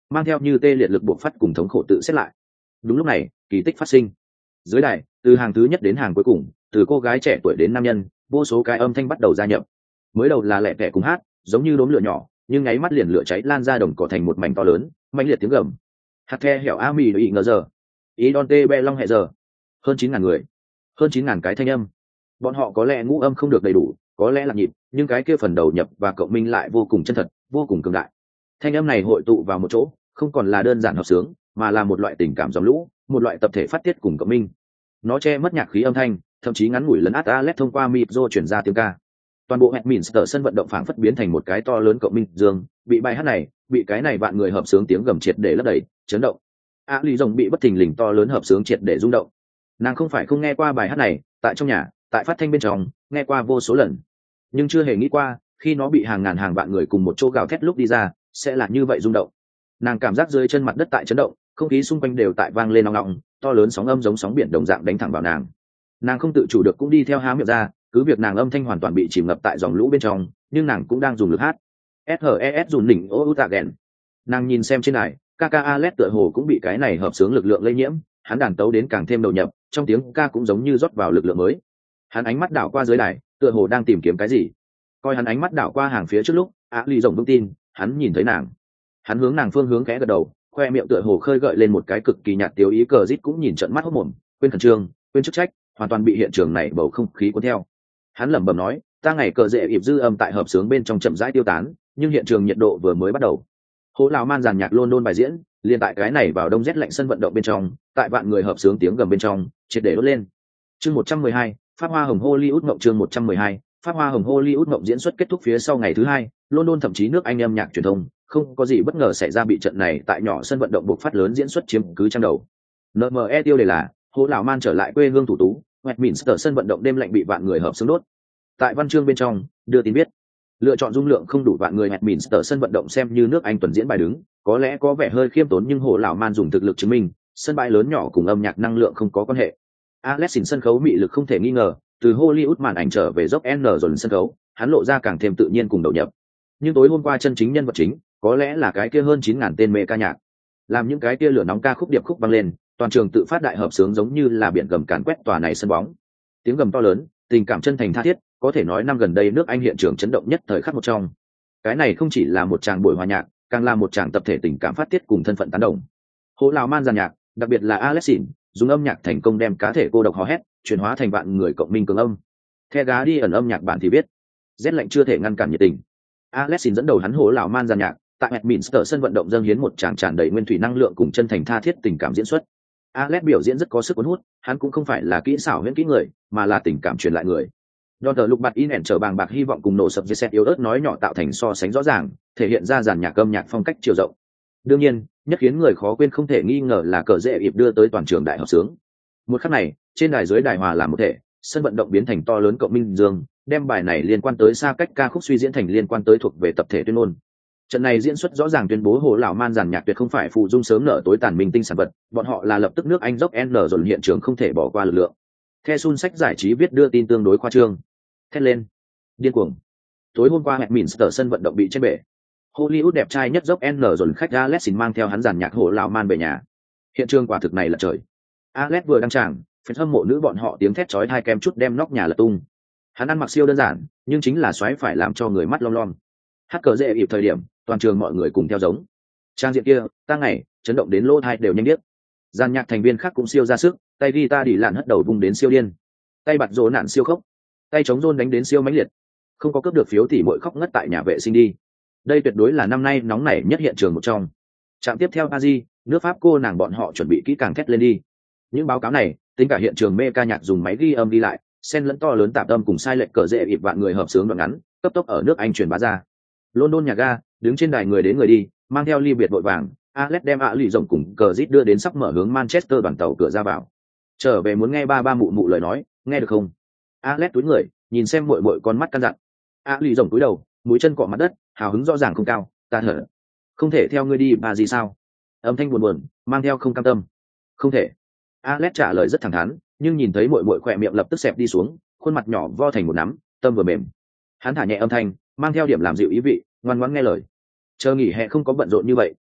mang theo như tê liệt lực buộc phát cùng thống khổ tự xét lại. Đúng lúc này kỳ tích phát sinh. Dưới đài, từ hàng thứ nhất đến hàng cuối cùng, từ cô gái trẻ tuổi đến nam nhân, vô số cái âm thanh bắt đầu gia nhập. Mới đầu là lẹ tẻ cùng hát, giống như đốm lửa nhỏ, nhưng nháy mắt liền lửa cháy lan ra đồng cỏ thành một mảnh to lớn, mãnh liệt tiếng gầm. Hạt the hẻo a mì đĩ ngờ giờ, ý đòn tê be long hẹ giờ. Hơn chín ngàn người, hơn chín ngàn cái thanh âm. Bọn họ có lẽ ngũ âm không được đầy đủ, có lẽ là nhịp, nhưng cái kia phần đầu nhập và cộng minh lại vô cùng chân thật, vô cùng cường đại. Thanh âm này hội tụ vào một chỗ, không còn là đơn giản hợp sướng, mà là một loại tình cảm dòng lũ, một loại tập thể phát tiết cùng cộng minh. Nó che mất nhạc khí âm thanh, thậm chí ngắn ngủi lấn át Alex thông qua micro chuyển ra tiếng ca. Toàn bộ Westminster sân vận động phảng phất biến thành một cái to lớn cộng minh dương, bị bài hát này, bị cái này vạn người hợp sướng tiếng gầm triệt để lấp đầy, chấn động. A Lý Rồng bị bất thình lình to lớn hợp sướng triệt để rung động. Nàng không phải không nghe qua bài hát này, tại trong nhà, tại phát thanh bên trong, nghe qua vô số lần, nhưng chưa hề nghĩ qua, khi nó bị hàng ngàn hàng vạn người cùng một chỗ gào thét lúc đi ra, sẽ là như vậy rung động. Nàng cảm giác dưới chân mặt đất tại chấn động, không khí xung quanh đều tại vang lên nòng nòng, to lớn sóng âm giống sóng biển đồng dạng đánh thẳng vào nàng. Nàng không tự chủ được cũng đi theo há miệng ra, cứ việc nàng âm thanh hoàn toàn bị chìm ngập tại dòng lũ bên trong, nhưng nàng cũng đang dùng lực hát. ét hờ e ét dùn đỉnh ô u tạ ghẹn. Nàng nhìn xem trên này, ca ca Alex tựa hồ cũng bị cái này hợp sướng lực lượng lây nhiễm, hắn đàn tấu đến càng thêm đầu nhập, trong tiếng ca cũng giống như rót vào lực lượng mới. Hắn ánh mắt đảo qua dưới đài, tựa hồ đang tìm kiếm cái gì. Coi hắn ánh mắt đảo qua hàng phía trước lúc, Á Ly rộng vững tin, hắn nhìn thấy nàng. Hắn hướng nàng phương hướng khẽ gật đầu, khoe miệng tựa hồ khơi gợi lên một cái cực kỳ nhạt tiêu ý. Cờ Rít cũng nhìn trận mắt hốt mồm, quên khẩn trương, quên chức trách, hoàn toàn bị hiện trường này bầu không khí cuốn theo. Hắn lẩm bẩm nói, ta ngày cờ dễ ịp dư âm tại hợp sướng bên trong chậm rãi tiêu tán, nhưng hiện trường nhiệt độ vừa mới bắt đầu. Hố Lào Man giàn nhạc London bài diễn, liền tại cái này vào đông rét lạnh sân vận động bên trong, tại vạn người hợp sướng tiếng gầm bên trong, triệt để đốt lên. Chương một trăm mười hai, Pháp Hoa Hồng Hollywood Ngộng. Chương một trăm mười hai, Pháp Hoa Hồng Hollywood Ngộng diễn xuất kết thúc phía sau ngày thứ hai, London thậm chí nước Anh âm nhạc truyền thông, không có gì bất ngờ xảy ra bị trận này tại nhỏ sân vận động bộc phát lớn diễn xuất chiếm cứ trang đầu. en em e tiêu đề là Hố Lào Man trở lại quê hương thủ tú, Westminster sân vận động đêm lạnh bị vạn người hợp sướng đốt. Tại văn chương bên trong, đưa tin biết, lựa chọn dung lượng không đủ vạn người Westminster sân vận động xem như nước Anh tuần diễn bài đứng, có lẽ có vẻ hơi khiêm tốn nhưng Hồ Lão Man dùng thực lực chứng minh, sân bãi lớn nhỏ cùng âm nhạc năng lượng không có quan hệ. Alexin sân khấu mị lực không thể nghi ngờ, từ Hollywood màn ảnh trở về dốc N dồn sân khấu, hắn lộ ra càng thêm tự nhiên cùng đầu nhập. Nhưng tối hôm qua chân chính nhân vật chính, có lẽ là cái kia hơn chín ngàn tên mê ca nhạc. Làm những cái kia lửa nóng ca khúc điệp khúc vang lên, toàn trường tự phát đại hợp sướng giống như là biển gầm càn quét tòa này sân bóng. Tiếng gầm to lớn, tình cảm chân thành tha thiết, có thể nói năm gần đây nước Anh hiện trường chấn động nhất thời khắc một trong. Cái này không chỉ là một tràng buổi hòa nhạc, càng là một tràng tập thể tình cảm phát tiết cùng thân phận tán đồng. Hố Lào Man giàn nhạc, đặc biệt là Alexin, dùng âm nhạc thành công đem cá thể cô độc hò hét chuyển hóa thành vạn người cộng minh cường âm. The gá đi ẩn âm nhạc bản thì biết, rét lạnh chưa thể ngăn cản nhiệt tình. Alexin dẫn đầu hắn Hố Lào Man giàn nhạc, tại Westminster sân vận động dâng hiến một tràng tràn đầy nguyên thủy năng lượng cùng chân thành tha thiết tình cảm diễn xuất. Alex biểu diễn rất có sức cuốn hút, hắn cũng không phải là kỹ xảo huyễn kỹ người, mà là tình cảm truyền lại người. Don tờ lục bạt in ẻn trở bàng bạc hy vọng cùng nổ sập dây xét yếu ớt nói nhỏ tạo thành so sánh rõ ràng, thể hiện ra dàn nhạc âm nhạc phong cách chiều rộng. Đương nhiên, nhất khiến người khó quên không thể nghi ngờ là cờ dễ ịp đưa tới toàn trường đại hợp sướng. Một khắc này, trên đài dưới đài hòa làm một thể, sân vận động biến thành to lớn cộng minh dương, đem bài này liên quan tới xa cách ca khúc suy diễn thành liên quan tới thuộc về tập thể tuyên ngôn. Trận này diễn xuất rõ ràng tuyên bố Hồ Lão Man giàn nhạc tuyệt không phải phụ dung sớm nở tối tàn minh tinh sản vật, bọn họ là lập tức nước Anh dốc N dồn hiện trường không thể bỏ qua lực lượng. The Sun sách giải trí viết đưa tin tương đối khoa trương. Thét lên, điên cuồng. Tối hôm qua Westminster sân vận động bị chết bể. Hollywood đẹp trai nhất dốc N dồn khách Alexin mang theo hắn giàn nhạc Hồ Lão Man về nhà. Hiện trường quả thực này là trời. Alex vừa đăng tràng, fan hâm mộ nữ bọn họ tiếng thét chói tai kem chút đem nóc nhà lật tung. Hắn ăn mặc siêu đơn giản, nhưng chính là xoáy phải làm cho người mắt long lom. Hát cờ dễ ịp thời điểm, toàn trường mọi người cùng theo giống. Trang diện kia, ta ngày, chấn động đến lỗ tai đều nhanh điếc. Giàn nhạc thành viên khác cũng siêu ra sức, tay guitar đi lạn hất đầu vung đến siêu điên. Tay bạt rồ nạn siêu khốc, tay chống rôn đánh đến siêu mãnh liệt. Không có cướp được phiếu thì mỗi khóc ngất tại nhà vệ sinh đi. Đây tuyệt đối là năm nay nóng nảy nhất hiện trường một trong. Trạm tiếp theo Paris, nước Pháp cô nàng bọn họ chuẩn bị kỹ càng thét lên đi. Những báo cáo này, tính cả hiện trường mê ca nhạc dùng máy ghi âm đi lại, xen lẫn to lớn tạp âm cùng sai lệch cờ dễ ịp vạn người hợp sướng đoạn ngắn, cấp tốc ở nước Anh truyền bá ra. London nhà ga, đứng trên đài người đến người đi, mang theo ly biệt vội vàng, Alex đem ạ lì rồng cùng cờ rít đưa đến sắp mở hướng Manchester đoàn tàu cửa ra vào. Trở về muốn nghe ba ba mụ mụ lời nói, nghe được không? Alex túi người, nhìn xem muội muội con mắt căn dặn. ạ lì rồng túi đầu, mũi chân cọ mặt đất, hào hứng rõ ràng không cao, ta thở. Không thể theo ngươi đi bà gì sao? Âm thanh buồn buồn, mang theo không cam tâm. Không thể. Alex trả lời rất thẳng thắn, nhưng nhìn thấy muội muội khỏe miệng lập tức xẹp đi xuống, khuôn mặt nhỏ vo thành một nắm, tâm vừa mềm. Hắn thả nhẹ âm thanh, mang theo điểm làm dịu ý vị, ngoan ngoãn nghe lời. Chờ nghỉ hè không có bận rộn như vậy,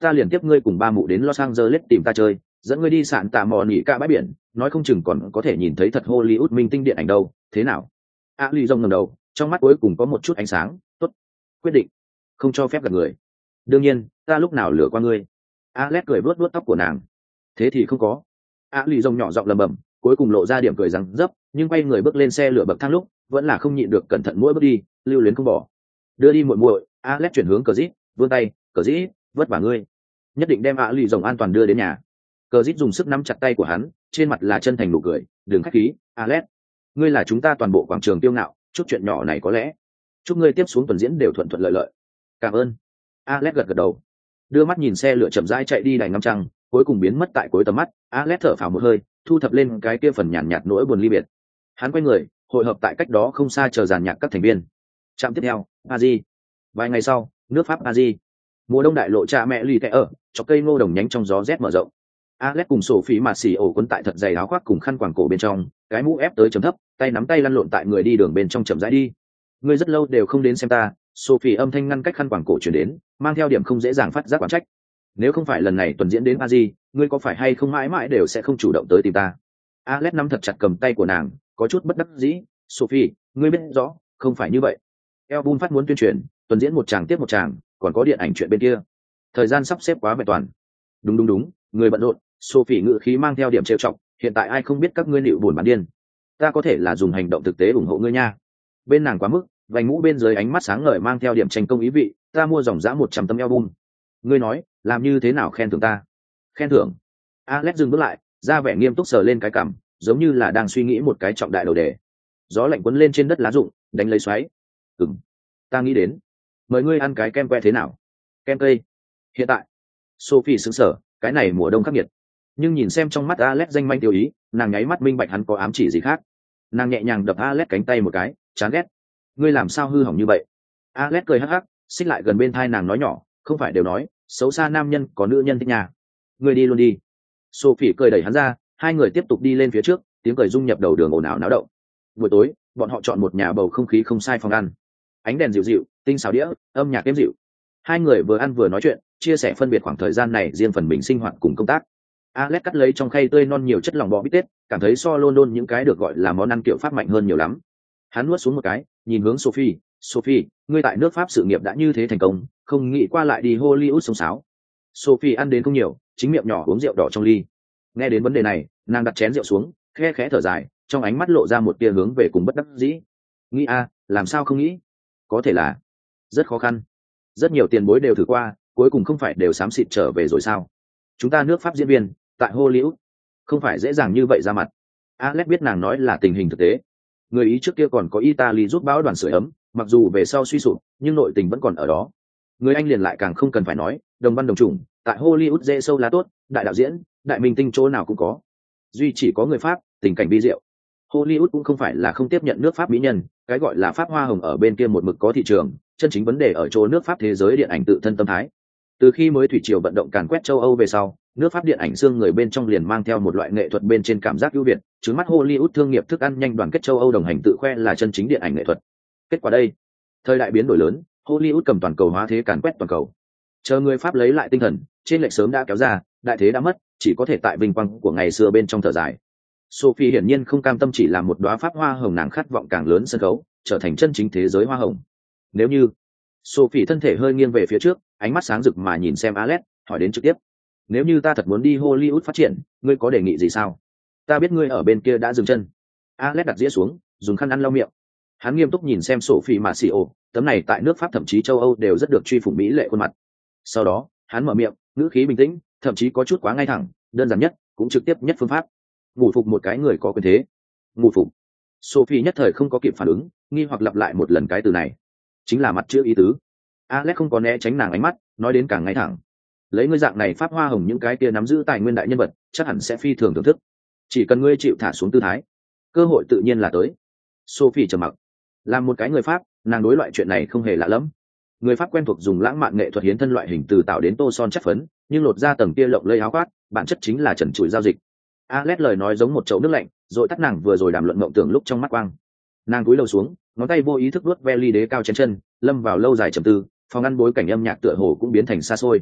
ta liền tiếp ngươi cùng ba mụ đến Los Angeles tìm ta chơi, dẫn ngươi đi sạn tạ mò nghỉ cả bãi biển, nói không chừng còn có thể nhìn thấy thật Hollywood minh tinh điện ảnh đâu, thế nào? A Ly rông ngẩng đầu, trong mắt cuối cùng có một chút ánh sáng, tốt, quyết định, không cho phép gặp người. Đương nhiên, ta lúc nào lừa qua ngươi. Alex cười vuốt vuốt tóc của nàng. Thế thì không có. A Ly rông nhỏ giọng lẩm bẩm, cuối cùng lộ ra điểm cười rằng dấp, nhưng quay người bước lên xe lửa bậc thang lúc, vẫn là không nhịn được cẩn thận mỗi bước đi, lưu luyến không bỏ. Đưa đi muội muội, Alex chuyển hướng Cờ Dít, vươn tay, Cờ Dít, vất vả ngươi, nhất định đem A Ly rồng an toàn đưa đến nhà. Cờ Dít dùng sức nắm chặt tay của hắn, trên mặt là chân thành nụ cười, đừng khách khí, Alex, ngươi là chúng ta toàn bộ quảng trường tiêu ngạo, chút chuyện nhỏ này có lẽ, chúc ngươi tiếp xuống tuần diễn đều thuận thuận lợi lợi. Cảm ơn. Alex gật gật đầu, đưa mắt nhìn xe lửa chậm rãi chạy đi đài ngắm trăng, cuối cùng biến mất tại cuối tầm mắt. Alex thở phào một hơi, thu thập lên cái kia phần nhàn nhạt nỗi buồn ly biệt. Hắn quay người, hội hợp tại cách đó không xa chờ dàn nhạc các thành viên. Trạm tiếp theo, Paris. Vài ngày sau, nước Pháp Paris. Mùa đông đại lộ cha mẹ lì tệ ở, chọc cây ngô đồng nhánh trong gió rét mở rộng. Alex cùng Sophie mà xì ổ quấn tại thật dày áo khoác cùng khăn quàng cổ bên trong, cái mũ ép tới chấm thấp, tay nắm tay lăn lộn tại người đi đường bên trong chậm rãi đi. Ngươi rất lâu đều không đến xem ta. Sophie âm thanh ngăn cách khăn quàng cổ truyền đến, mang theo điểm không dễ dàng phát giác quán trách. Nếu không phải lần này tuần diễn đến Paris, ngươi có phải hay không mãi mãi đều sẽ không chủ động tới tìm ta. Alex nắm thật chặt cầm tay của nàng, có chút bất đắc dĩ. Sophie, ngươi biết rõ, không phải như vậy. Album phát muốn tuyên truyền, tuần diễn một tràng tiếp một tràng, còn có điện ảnh chuyện bên kia. Thời gian sắp xếp quá vẹn toàn. Đúng đúng đúng, người bận rộn. Sophie ngữ khí mang theo điểm trêu chọc, hiện tại ai không biết các ngươi liệu buồn bán điên. Ta có thể là dùng hành động thực tế ủng hộ ngươi nha. Bên nàng quá mức, vành mũ bên dưới ánh mắt sáng ngời mang theo điểm tranh công ý vị, ta mua dòng giá một trăm tấm album. Ngươi nói, làm như thế nào khen thưởng ta? Khen thưởng? Alex dừng bước lại, ra vẻ nghiêm túc sờ lên cái cằm, giống như là đang suy nghĩ một cái trọng đại đầu đề. Gió lạnh cuốn lên trên đất lá rụng, đánh lấy xoáy. Ừm, ta nghĩ đến, mời ngươi ăn cái kem que thế nào? Kem cây. Hiện tại, Sophie sững sờ, cái này mùa đông khắc nghiệt. Nhưng nhìn xem trong mắt Alex danh manh tiêu ý, nàng nháy mắt minh bạch hắn có ám chỉ gì khác. Nàng nhẹ nhàng đập Alex cánh tay một cái, chán ghét. Ngươi làm sao hư hỏng như vậy? Alex cười hắc hắc, xích lại gần bên thai nàng nói nhỏ, không phải đều nói, xấu xa nam nhân có nữ nhân thích nhà. Ngươi đi luôn đi. Sophie cười đẩy hắn ra, hai người tiếp tục đi lên phía trước, tiếng cười rung nhập đầu đường ồn ào náo động. Buổi tối, bọn họ chọn một nhà bầu không khí không sai phòng ăn. Ánh đèn dịu dịu, tinh xảo đĩa, âm nhạc êm dịu. Hai người vừa ăn vừa nói chuyện, chia sẻ phân biệt khoảng thời gian này riêng phần mình sinh hoạt cùng công tác. Alex cắt lấy trong khay tươi non nhiều chất lòng bò bít tết, cảm thấy so London những cái được gọi là món ăn kiểu Pháp mạnh hơn nhiều lắm. Hắn nuốt xuống một cái, nhìn hướng Sophie, Sophie, ngươi tại nước Pháp sự nghiệp đã như thế thành công, không nghĩ qua lại đi Hollywood sống sáo. Sophie ăn đến không nhiều, chính miệng nhỏ uống rượu đỏ trong ly. Nghe đến vấn đề này, nàng đặt chén rượu xuống, khẽ khẽ thở dài, trong ánh mắt lộ ra một tia hướng về cùng bất đắc dĩ. Nghĩ a, làm sao không nghĩ? Có thể là rất khó khăn. Rất nhiều tiền bối đều thử qua, cuối cùng không phải đều xám xịt trở về rồi sao? Chúng ta nước Pháp diễn viên, tại Hollywood, không phải dễ dàng như vậy ra mặt. Alex biết nàng nói là tình hình thực tế. Người Ý trước kia còn có Italy giúp bão đoàn sưởi ấm, mặc dù về sau suy sụp, nhưng nội tình vẫn còn ở đó. Người Anh liền lại càng không cần phải nói, đồng văn đồng chủng, tại Hollywood dễ sâu lá tốt, đại đạo diễn, đại minh tinh chỗ nào cũng có. Duy chỉ có người Pháp, tình cảnh vi diệu. Hollywood cũng không phải là không tiếp nhận nước Pháp mỹ nhân, cái gọi là Pháp hoa hồng ở bên kia một mực có thị trường, chân chính vấn đề ở chỗ nước Pháp thế giới điện ảnh tự thân tâm thái. Từ khi mới thủy triều vận động càn quét châu Âu về sau, nước Pháp điện ảnh xương người bên trong liền mang theo một loại nghệ thuật bên trên cảm giác ưu việt, trứng mắt Hollywood thương nghiệp thức ăn nhanh đoàn kết châu Âu đồng hành tự khoe là chân chính điện ảnh nghệ thuật. Kết quả đây, thời đại biến đổi lớn, Hollywood cầm toàn cầu hóa thế càn quét toàn cầu. Chờ người Pháp lấy lại tinh thần, trên lệch sớm đã kéo ra, đại thế đã mất, chỉ có thể tại vinh quang của ngày xưa bên trong thở dài. Sophie hiển nhiên không cam tâm chỉ làm một đóa pháp hoa hồng, nàng khát vọng càng lớn sân khấu, trở thành chân chính thế giới hoa hồng. Nếu như Sophie thân thể hơi nghiêng về phía trước, ánh mắt sáng rực mà nhìn xem Alex, hỏi đến trực tiếp. Nếu như ta thật muốn đi Hollywood phát triển, ngươi có đề nghị gì sao? Ta biết ngươi ở bên kia đã dừng chân. Alex đặt dĩa xuống, dùng khăn ăn lau miệng. Hắn nghiêm túc nhìn xem Sophie mà xì ồ, tấm này tại nước Pháp thậm chí châu Âu đều rất được truy phủng mỹ lệ khuôn mặt. Sau đó, hắn mở miệng, ngữ khí bình tĩnh, thậm chí có chút quá ngay thẳng, đơn giản nhất, cũng trực tiếp nhất phương pháp. Ngủ phục một cái người có quyền thế. Ngủ phục. Sophie nhất thời không có kịp phản ứng, nghi hoặc lặp lại một lần cái từ này. Chính là mặt chữ ý tứ. Alex không có né tránh nàng ánh mắt, nói đến càng ngay thẳng. Lấy ngươi dạng này pháp hoa hồng những cái kia nắm giữ tài nguyên đại nhân vật, chắc hẳn sẽ phi thường thưởng thức. Chỉ cần ngươi chịu thả xuống tư thái, cơ hội tự nhiên là tới. Sophie trầm mặc. Làm một cái người Pháp, nàng đối loại chuyện này không hề lạ lẫm. Người Pháp quen thuộc dùng lãng mạn nghệ thuật hiến thân loại hình từ tạo đến tô son chất phấn, nhưng lột ra tầng kia lộng lây áo khoác, bản chất chính là trần trụi giao dịch. Alex lời nói giống một chậu nước lạnh, rồi tắt nàng vừa rồi đàm luận mộng tưởng lúc trong mắt quang. Nàng cúi đầu xuống, ngón tay vô ý thức vuốt ve ly đế cao trên chân, lâm vào lâu dài trầm tư, phòng ăn bối cảnh âm nhạc tựa hồ cũng biến thành xa xôi.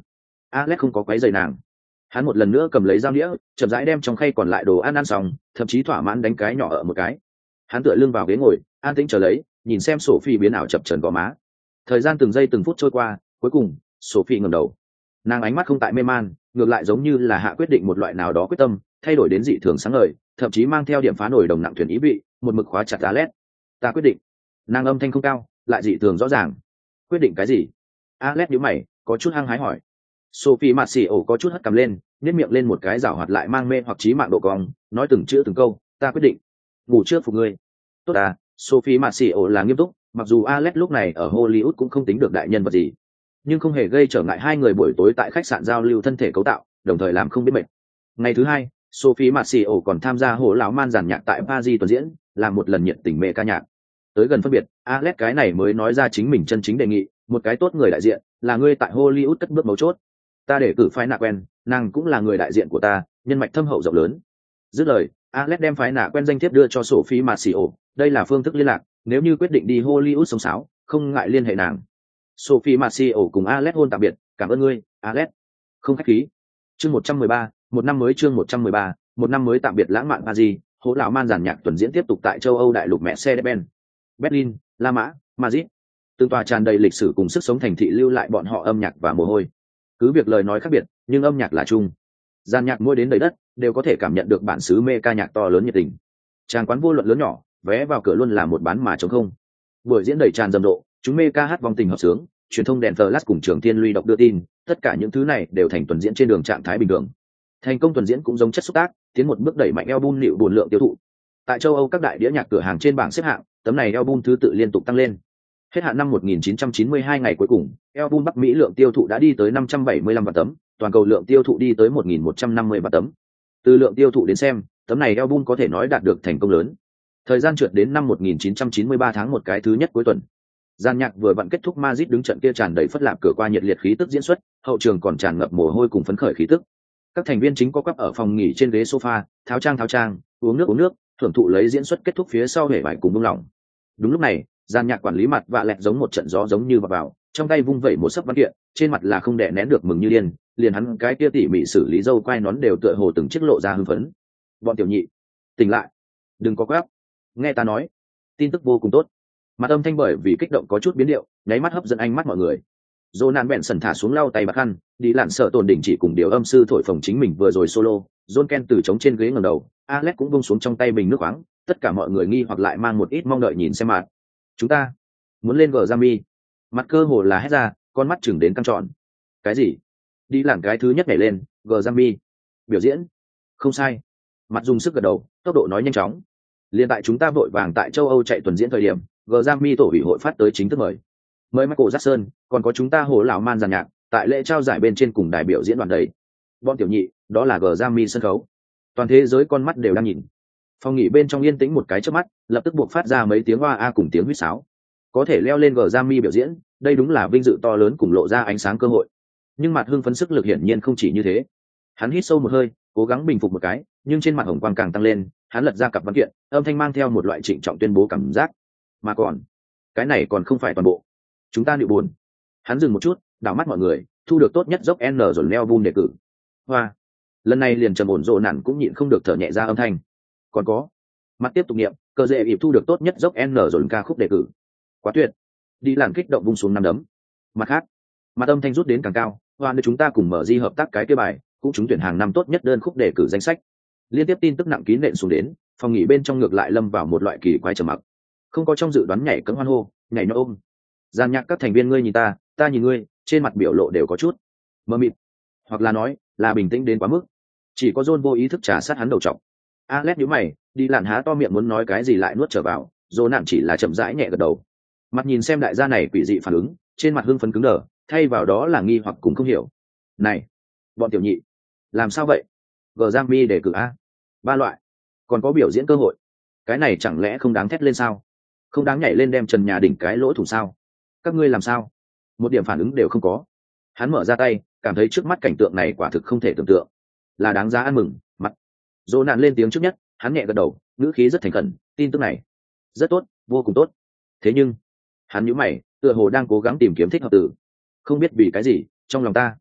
Alex không có quấy rầy nàng. Hắn một lần nữa cầm lấy dao đĩa, chậm rãi đem trong khay còn lại đồ ăn ăn xong, thậm chí thỏa mãn đánh cái nhỏ ở một cái. Hắn tựa lưng vào ghế ngồi, an tĩnh chờ lấy, nhìn xem Sophie biến ảo chập chờn gò má. Thời gian từng giây từng phút trôi qua, cuối cùng, Sophie ngẩng đầu. Nàng ánh mắt không tại mê man, ngược lại giống như là hạ quyết định một loại nào đó quyết tâm, thay đổi đến dị thường sáng ngời, thậm chí mang theo điểm phá nổi đồng nặng thuyền ý vị, một mực khóa chặt Alex. Ta quyết định. Nàng âm thanh không cao, lại dị thường rõ ràng. Quyết định cái gì? Alex nhíu mày, có chút hăng hái hỏi. Sophie Marcio có chút hất cằm lên, nhếch miệng lên một cái giảo hoạt lại mang mê hoặc chí mạng độ cong, nói từng chữ từng câu, ta quyết định. Ngủ trước phục ngươi. Tốt à, Sophie Marcio là nghiêm túc, mặc dù Alex lúc này ở Hollywood cũng không tính được đại nhân vật gì, nhưng không hề gây trở ngại hai người buổi tối tại khách sạn giao lưu thân thể cấu tạo, đồng thời làm không biết mệt. Ngày thứ hai, Sophie Marcio còn tham gia hồ lão man giàn nhạc tại Paris tuần diễn, làm một lần nhiệt tình mê ca nhạc. Tới gần phân biệt, Alex cái này mới nói ra chính mình chân chính đề nghị, một cái tốt người đại diện, là ngươi tại Hollywood cất bước mấu chốt. Ta để cử phái nạ quen, nàng cũng là người đại diện của ta, nhân mạch thâm hậu rộng lớn. Dứt lời, Alex đem phái nạ quen danh thiếp đưa cho Sophie Marcio, đây là phương thức liên lạc, nếu như quyết định đi Hollywood sống sáo, không ngại liên hệ nàng. Sophie Marcio cùng Alex hôn tạm biệt, cảm ơn ngươi, Alex. Không khách khí. Chương một trăm mười ba, một năm mới chương một trăm mười ba, một năm mới tạm biệt lãng mạn Paris, hố lão man giàn nhạc tuần diễn tiếp tục tại châu Âu đại lục Mercedes-Benz, Berlin, La Mã, Madrid. Từng tòa tràn đầy lịch sử cùng sức sống thành thị lưu lại bọn họ âm nhạc và mồ hôi. Cứ việc lời nói khác biệt, nhưng âm nhạc là chung. Giàn nhạc mỗi đến đầy đất, đều có thể cảm nhận được bản xứ mê ca nhạc to lớn nhiệt tình. Tràng quán vô luận lớn nhỏ, vé vào cửa luôn là một bán mà trống không. Buổi diễn đầy tràn rầm rộ, chúng mê ca hát vong tình hợp sướng, truyền thông đèn flash cùng trường tiên luy đọc đưa tin, tất cả những thứ này đều thành tuần diễn trên đường trạng thái bình thường. Thành công tuần diễn cũng giống chất xúc tác, tiến một bước đẩy mạnh album liệu buồn lượng tiêu thụ. Tại châu Âu các đại đĩa nhạc cửa hàng trên bảng xếp hạng, tấm này album thứ tự liên tục tăng lên. Hết hạn năm một nghìn chín trăm chín mươi hai ngày cuối cùng, album Bắc Mỹ lượng tiêu thụ đã đi tới năm trăm bảy mươi lăm vạn tấm, toàn cầu lượng tiêu thụ đi tới một nghìn một trăm năm mươi vạn tấm. Từ lượng tiêu thụ đến xem, tấm này album có thể nói đạt được thành công lớn. Thời gian trượt đến năm một nghìn chín trăm chín mươi ba tháng một cái thứ nhất cuối tuần. Gian nhạc vừa vặn kết thúc, Madrid đứng trận kia tràn đầy phất lạp cửa qua nhiệt liệt khí tức diễn xuất, hậu trường còn tràn ngập mồ hôi cùng phấn khởi khí tức. Các thành viên chính có quắp ở phòng nghỉ trên ghế sofa, tháo trang tháo trang, uống nước uống nước, thưởng thụ lấy diễn xuất kết thúc phía sau hề vải cùng buông lỏng. Đúng lúc này, gian nhạc quản lý mặt vạ lẹt giống một trận gió giống như vào vào, trong tay vung vẩy một sấp văn kiện, trên mặt là không đè nén được mừng như điên, liền hắn cái kia tỉ mỉ xử lý dâu quai nón đều tựa hồ từng chiếc lộ ra hưng phấn. Bọn tiểu nhị, tỉnh lại, đừng có quáp, nghe ta nói, tin tức vô cùng tốt. Mặt âm thanh bởi vì kích động có chút biến điệu, nháy mắt hấp dẫn ánh mắt mọi người. Jonan bèn sần thả xuống lau tay bạc khăn, đi lặn sợ tồn đỉnh chỉ cùng điều âm sư thổi phồng chính mình vừa rồi solo. John Ken từ trống trên ghế ngẩng đầu, Alex cũng buông xuống trong tay bình nước khoáng. Tất cả mọi người nghi hoặc lại mang một ít mong đợi nhìn xem mặt. Chúng ta muốn lên gờ Grammy. Mặt cơ hồ là hét ra, con mắt chừng đến căng tròn. Cái gì? Đi lặn cái thứ nhất nhảy lên, gờ Grammy. Biểu diễn? Không sai. Mặt dùng sức gật đầu, tốc độ nói nhanh chóng. Liên tại chúng ta vội vàng tại châu Âu chạy tuần diễn thời điểm, Grammy tổ ủy hội phát tới chính thức mời. Mời Michael Jackson, còn có chúng ta hồ lão man giàn nhạc, tại lễ trao giải bên trên cùng đại biểu diễn đoàn đầy. Bọn tiểu nhị, đó là Grammy sân khấu. Toàn thế giới con mắt đều đang nhìn. Phòng nghỉ bên trong yên tĩnh một cái chớp mắt, lập tức buộc phát ra mấy tiếng oa a cùng tiếng huýt sáo. Có thể leo lên Grammy biểu diễn, đây đúng là vinh dự to lớn cùng lộ ra ánh sáng cơ hội. Nhưng mặt hưng phấn sức lực hiển nhiên không chỉ như thế. Hắn hít sâu một hơi, cố gắng bình phục một cái, nhưng trên mặt hồng quang càng tăng lên, hắn lật ra cặp văn kiện, âm thanh mang theo một loại trịnh trọng tuyên bố cảm giác. Mà còn, cái này còn không phải toàn bộ. Chúng ta liệu buồn. Hắn dừng một chút, đảo mắt mọi người, thu được tốt nhất dốc N rồi leo vun đề cử. Hoa. Lần này liền trầm ổn rộ nản cũng nhịn không được thở nhẹ ra âm thanh. Còn có. Mặt tiếp tục niệm, cờ dễ ịp thu được tốt nhất dốc N rồi ca khúc đề cử. Quá tuyệt. Đi làn kích động vung xuống năm đấm. Mặt khác. Mặt âm thanh rút đến càng cao, hoa nơi chúng ta cùng mở di hợp tác cái kia bài, cũng trúng tuyển hàng năm tốt nhất đơn khúc đề cử danh sách. Liên tiếp tin tức nặng kín nện xuống đến, phòng nghỉ bên trong ngược lại lâm vào một loại kỳ quái trầm mặc. Không có trong dự đoán nhảy cẫng hoan hô, nhảy nhót ôm. Gian nhạc các thành viên ngươi nhìn ta, ta nhìn ngươi, trên mặt biểu lộ đều có chút mờ mịt, hoặc là nói là bình tĩnh đến quá mức. Chỉ có John vô ý thức trà sát hắn đầu trọc. Alex nhíu mày, đi lặn há to miệng muốn nói cái gì lại nuốt trở vào, John nặng chỉ là chậm rãi nhẹ gật đầu. Mặt nhìn xem đại gia này quỷ dị phản ứng, trên mặt hưng phấn cứng đờ, thay vào đó là nghi hoặc cũng không hiểu. Này, bọn tiểu nhị, làm sao vậy? Grammy đề cử a, ba loại, còn có biểu diễn cơ hội, cái này chẳng lẽ không đáng thét lên sao? Không đáng nhảy lên đem trần nhà đỉnh cái lỗ thủng sao? Các ngươi làm sao? Một điểm phản ứng đều không có. Hắn mở ra tay, cảm thấy trước mắt cảnh tượng này quả thực không thể tưởng tượng, là đáng giá ăn mừng. Mặt dỗ nạn lên tiếng trước nhất, hắn nhẹ gật đầu, ngữ khí rất thành khẩn. Tin tức này rất tốt, vô cùng tốt. Thế nhưng hắn nhíu mày, tựa hồ đang cố gắng tìm kiếm thích hợp từ. Không biết vì cái gì, trong lòng ta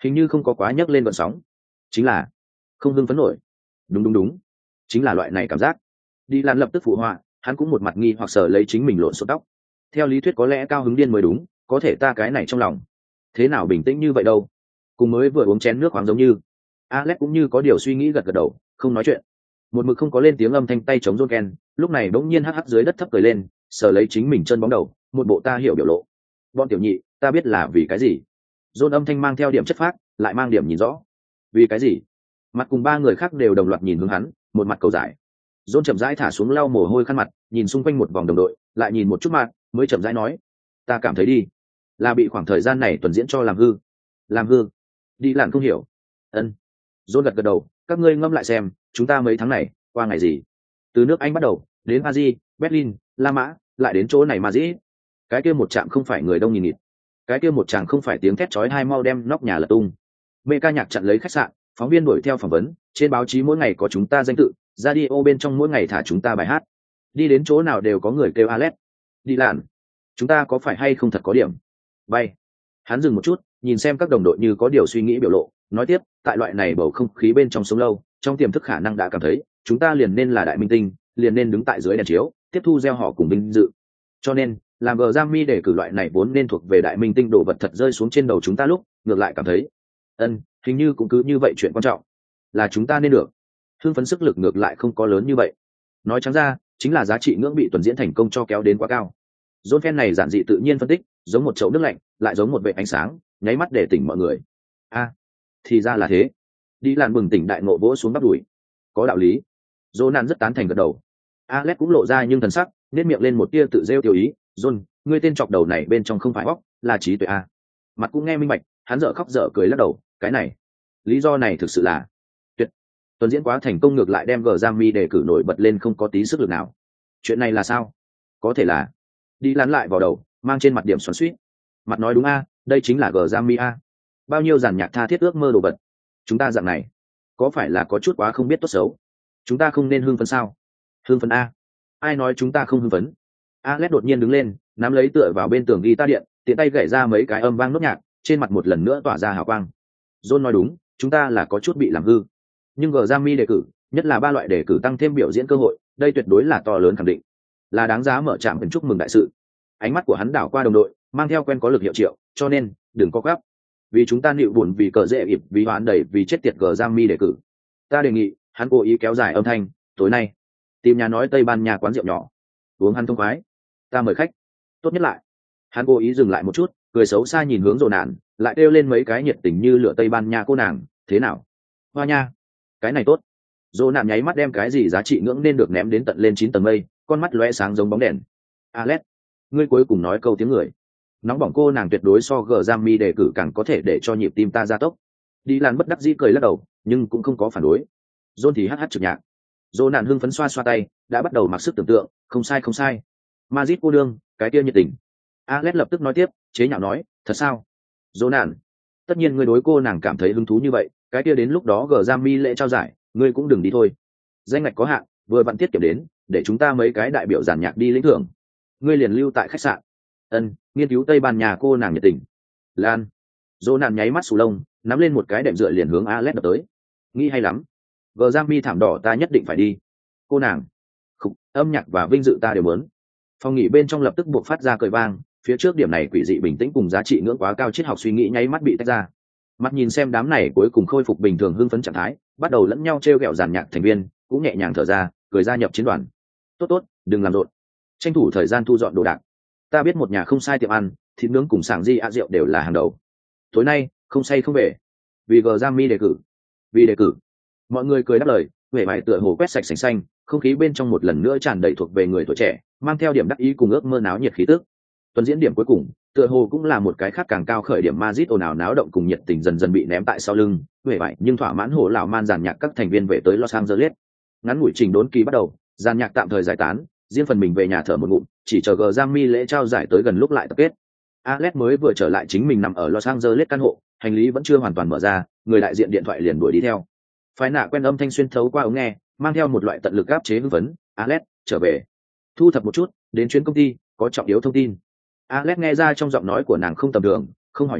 hình như không có quá nhấc lên vận sóng, chính là không hưng phấn nổi. Đúng đúng đúng, chính là loại này cảm giác. Đi lan lập tức phụ họa, hắn cũng một mặt nghi hoặc sở lấy chính mình lộn xộn tóc. Theo lý thuyết có lẽ cao hứng điên mới đúng, có thể ta cái này trong lòng thế nào bình tĩnh như vậy đâu. Cùng mới vừa uống chén nước khoáng giống như. Alex cũng như có điều suy nghĩ gật gật đầu, không nói chuyện. Một mực không có lên tiếng âm thanh tay chống John Ken, lúc này đống nhiên hắc hắc dưới đất thấp cười lên, sờ lấy chính mình chân bóng đầu, một bộ ta hiểu biểu lộ. Bọn tiểu nhị, ta biết là vì cái gì. John âm thanh mang theo điểm chất phác, lại mang điểm nhìn rõ. Vì cái gì? Mặt cùng ba người khác đều đồng loạt nhìn hướng hắn, một mặt cầu giải. John chậm rãi thả xuống lau mồ hôi khăn mặt, nhìn xung quanh một vòng đồng đội, lại nhìn một chút mặt, mới chậm rãi nói: ta cảm thấy đi, là bị khoảng thời gian này tuần diễn cho làm hư. Làm hư? Đi lạn không hiểu. Ân. John gật gật đầu, các ngươi ngâm lại xem, chúng ta mấy tháng này qua ngày gì? Từ nước Anh bắt đầu, đến Paris, Berlin, La Mã, lại đến chỗ này mà dĩ. Cái kia một trạm không phải người đông nghìn nghịt, cái kia một chàng không phải tiếng thét chói hai mau đem nóc nhà lật tung. Mê ca nhạc chặn lấy khách sạn, phóng viên đuổi theo phỏng vấn, trên báo chí mỗi ngày có chúng ta danh tự, radio bên trong mỗi ngày thả chúng ta bài hát. Đi đến chỗ nào đều có người kêu Alex. Đi làn, chúng ta có phải hay không thật có điểm? Bay. Hắn dừng một chút, nhìn xem các đồng đội như có điều suy nghĩ biểu lộ, nói tiếp, tại loại này bầu không khí bên trong sống lâu, trong tiềm thức khả năng đã cảm thấy, chúng ta liền nên là đại minh tinh, liền nên đứng tại dưới đèn chiếu, tiếp thu gieo họ cùng vinh dự. Cho nên, làm Grammy để cử loại này vốn nên thuộc về đại minh tinh đồ vật thật rơi xuống trên đầu chúng ta lúc, ngược lại cảm thấy, ân, hình như cũng cứ như vậy chuyện quan trọng, là chúng ta nên được. Hưng phấn sức lực ngược lại không có lớn như vậy. Nói trắng ra, chính là giá trị ngưỡng bị tuần diễn thành công cho kéo đến quá cao. John Fan này giản dị tự nhiên phân tích, giống một chậu nước lạnh, lại giống một vệt ánh sáng, nháy mắt để tỉnh mọi người. A, à, thì ra là thế. Đi làn bừng tỉnh đại ngộ vỗ xuống bắp đùi. Có đạo lý. Jonan rất tán thành gật đầu. Alex cũng lộ ra nhưng thần sắc, nét miệng lên một tia tự rêu tiêu ý. John, ngươi tên chọc đầu này bên trong không phải óc, là trí tuệ a. Mặt cũng nghe minh bạch, hắn dở khóc dở cười lắc đầu. Cái này, lý do này thực sự là tuyệt. Tuần diễn quá thành công ngược lại đem Grammy đề cử nổi bật lên không có tí sức lực nào. Chuyện này là sao? Có thể là đi lăn lại vào đầu, mang trên mặt điểm xoắn xuýt. Mặt nói đúng a, đây chính là Grammy a. Bao nhiêu giàn nhạc tha thiết ước mơ đồ vật. Chúng ta dạng này, có phải là có chút quá không biết tốt xấu? Chúng ta không nên hưng phấn sao? Hưng phấn a? Ai nói chúng ta không hưng phấn? Alex đột nhiên đứng lên, nắm lấy tựa vào bên tường guitar điện, tiện tay gảy ra mấy cái âm vang nốt nhạc, trên mặt một lần nữa tỏa ra hào quang. John nói đúng, chúng ta là có chút bị làm hư. Nhưng Grammy đề cử, nhất là ba loại đề cử tăng thêm biểu diễn cơ hội, đây tuyệt đối là to lớn khẳng định, là đáng giá mở trạm ẩn chúc mừng đại sự. Ánh mắt của hắn đảo qua đồng đội, mang theo quen có lực hiệu triệu, cho nên đừng có gấp. Vì chúng ta nịu buồn vì cờ dễ ịp, vì hoán đẩy vì chết tiệt Grammy đề cử. Ta đề nghị, hắn cố ý kéo dài âm thanh, tối nay tìm nhà nói Tây Ban Nha quán rượu nhỏ, uống hắn thông khoái. Ta mời khách, tốt nhất lại. Hắn cố ý dừng lại một chút, cười xấu xa nhìn hướng Rồ Nạn, lại kêu lên mấy cái nhiệt tình như lửa Tây Ban Nha cô nàng, thế nào? Hoa nha, cái này tốt. Rồ Nạn nháy mắt đem cái gì giá trị ngưỡng nên được ném đến tận lên chín tầng mây, con mắt lóe sáng giống bóng đèn. Alex, ngươi cuối cùng nói câu tiếng người. Nóng bỏng cô nàng tuyệt đối so Grammy đề cử càng có thể để cho nhịp tim ta gia tốc. Đi Lan bất đắc dĩ cười lắc đầu, nhưng cũng không có phản đối. John thì hát hát trực nhạc. Rồ Nạn hưng phấn xoa xoa tay, đã bắt đầu mặc sức tưởng tượng, không sai không sai. Madrid cô đương, cái kia nhiệt tình. Alex lập tức nói tiếp, chế nhạo nói, thật sao? Rồ Nạn, tất nhiên ngươi đối cô nàng cảm thấy hứng thú như vậy, cái kia đến lúc đó Grammy lễ trao giải, ngươi cũng đừng đi thôi. Danh ngạch có hạn, vừa vặn tiết kiệm đến, để chúng ta mấy cái đại biểu giàn nhạc đi lĩnh thưởng. Ngươi liền lưu tại khách sạn. Ân, nghiên cứu Tây Ban Nha cô nàng nhiệt tình. Lan. Rồ Nạn nháy mắt sù lông, nắm lên một cái đệm dựa liền hướng Alex đập tới. Nghĩ hay lắm. Grammy thảm đỏ ta nhất định phải đi. Cô nàng. Khúc, âm nhạc và vinh dự ta đều muốn. Phòng nghỉ bên trong lập tức buộc phát ra cười vang, phía trước điểm này quỷ dị bình tĩnh cùng giá trị ngưỡng quá cao triết học suy nghĩ nháy mắt bị tách ra. Mắt nhìn xem đám này cuối cùng khôi phục bình thường hưng phấn trạng thái, bắt đầu lẫn nhau trêu ghẹo giàn nhạc thành viên, cũng nhẹ nhàng thở ra, cười gia nhập chiến đoàn. Tốt tốt, đừng làm rộn. Tranh thủ thời gian thu dọn đồ đạc. Ta biết một nhà không sai tiệm ăn, thịt nướng cùng sảng di ạ rượu đều là hàng đầu. Tối nay, không say không về. Vì Grammy đề cử. Vì đề cử. Mọi người cười đáp lời, vẻ vải tựa hồ quét sạch sành xanh, không khí bên trong một lần nữa tràn đầy thuộc về người tuổi trẻ, mang theo điểm đắc ý cùng ước mơ náo nhiệt khí tức. Tuần diễn điểm cuối cùng, tựa hồ cũng là một cái khác càng cao khởi điểm. Madrid ồn ào náo động cùng nhiệt tình dần dần bị ném tại sau lưng, vẻ vải nhưng thỏa mãn hổ lão man giàn nhạc các thành viên về tới Los Angeles. Ngắn ngủi trình đốn kỳ bắt đầu, giàn nhạc tạm thời giải tán, riêng phần mình về nhà thở một ngụm, chỉ chờ Grammy lễ trao giải tới gần lúc lại tập kết. Alex mới vừa trở lại chính mình nằm ở Los Angeles căn hộ, hành lý vẫn chưa hoàn toàn mở ra, người đại diện điện thoại liền đuổi đi theo. Phái nạ quen âm thanh xuyên thấu qua ống nghe, mang theo một loại tận lực áp chế hưng phấn. Alex, trở về. Thu thập một chút, đến chuyến công ty, có trọng yếu thông tin. Alex nghe ra trong giọng nói của nàng không tầm thường, không hỏi nhiều,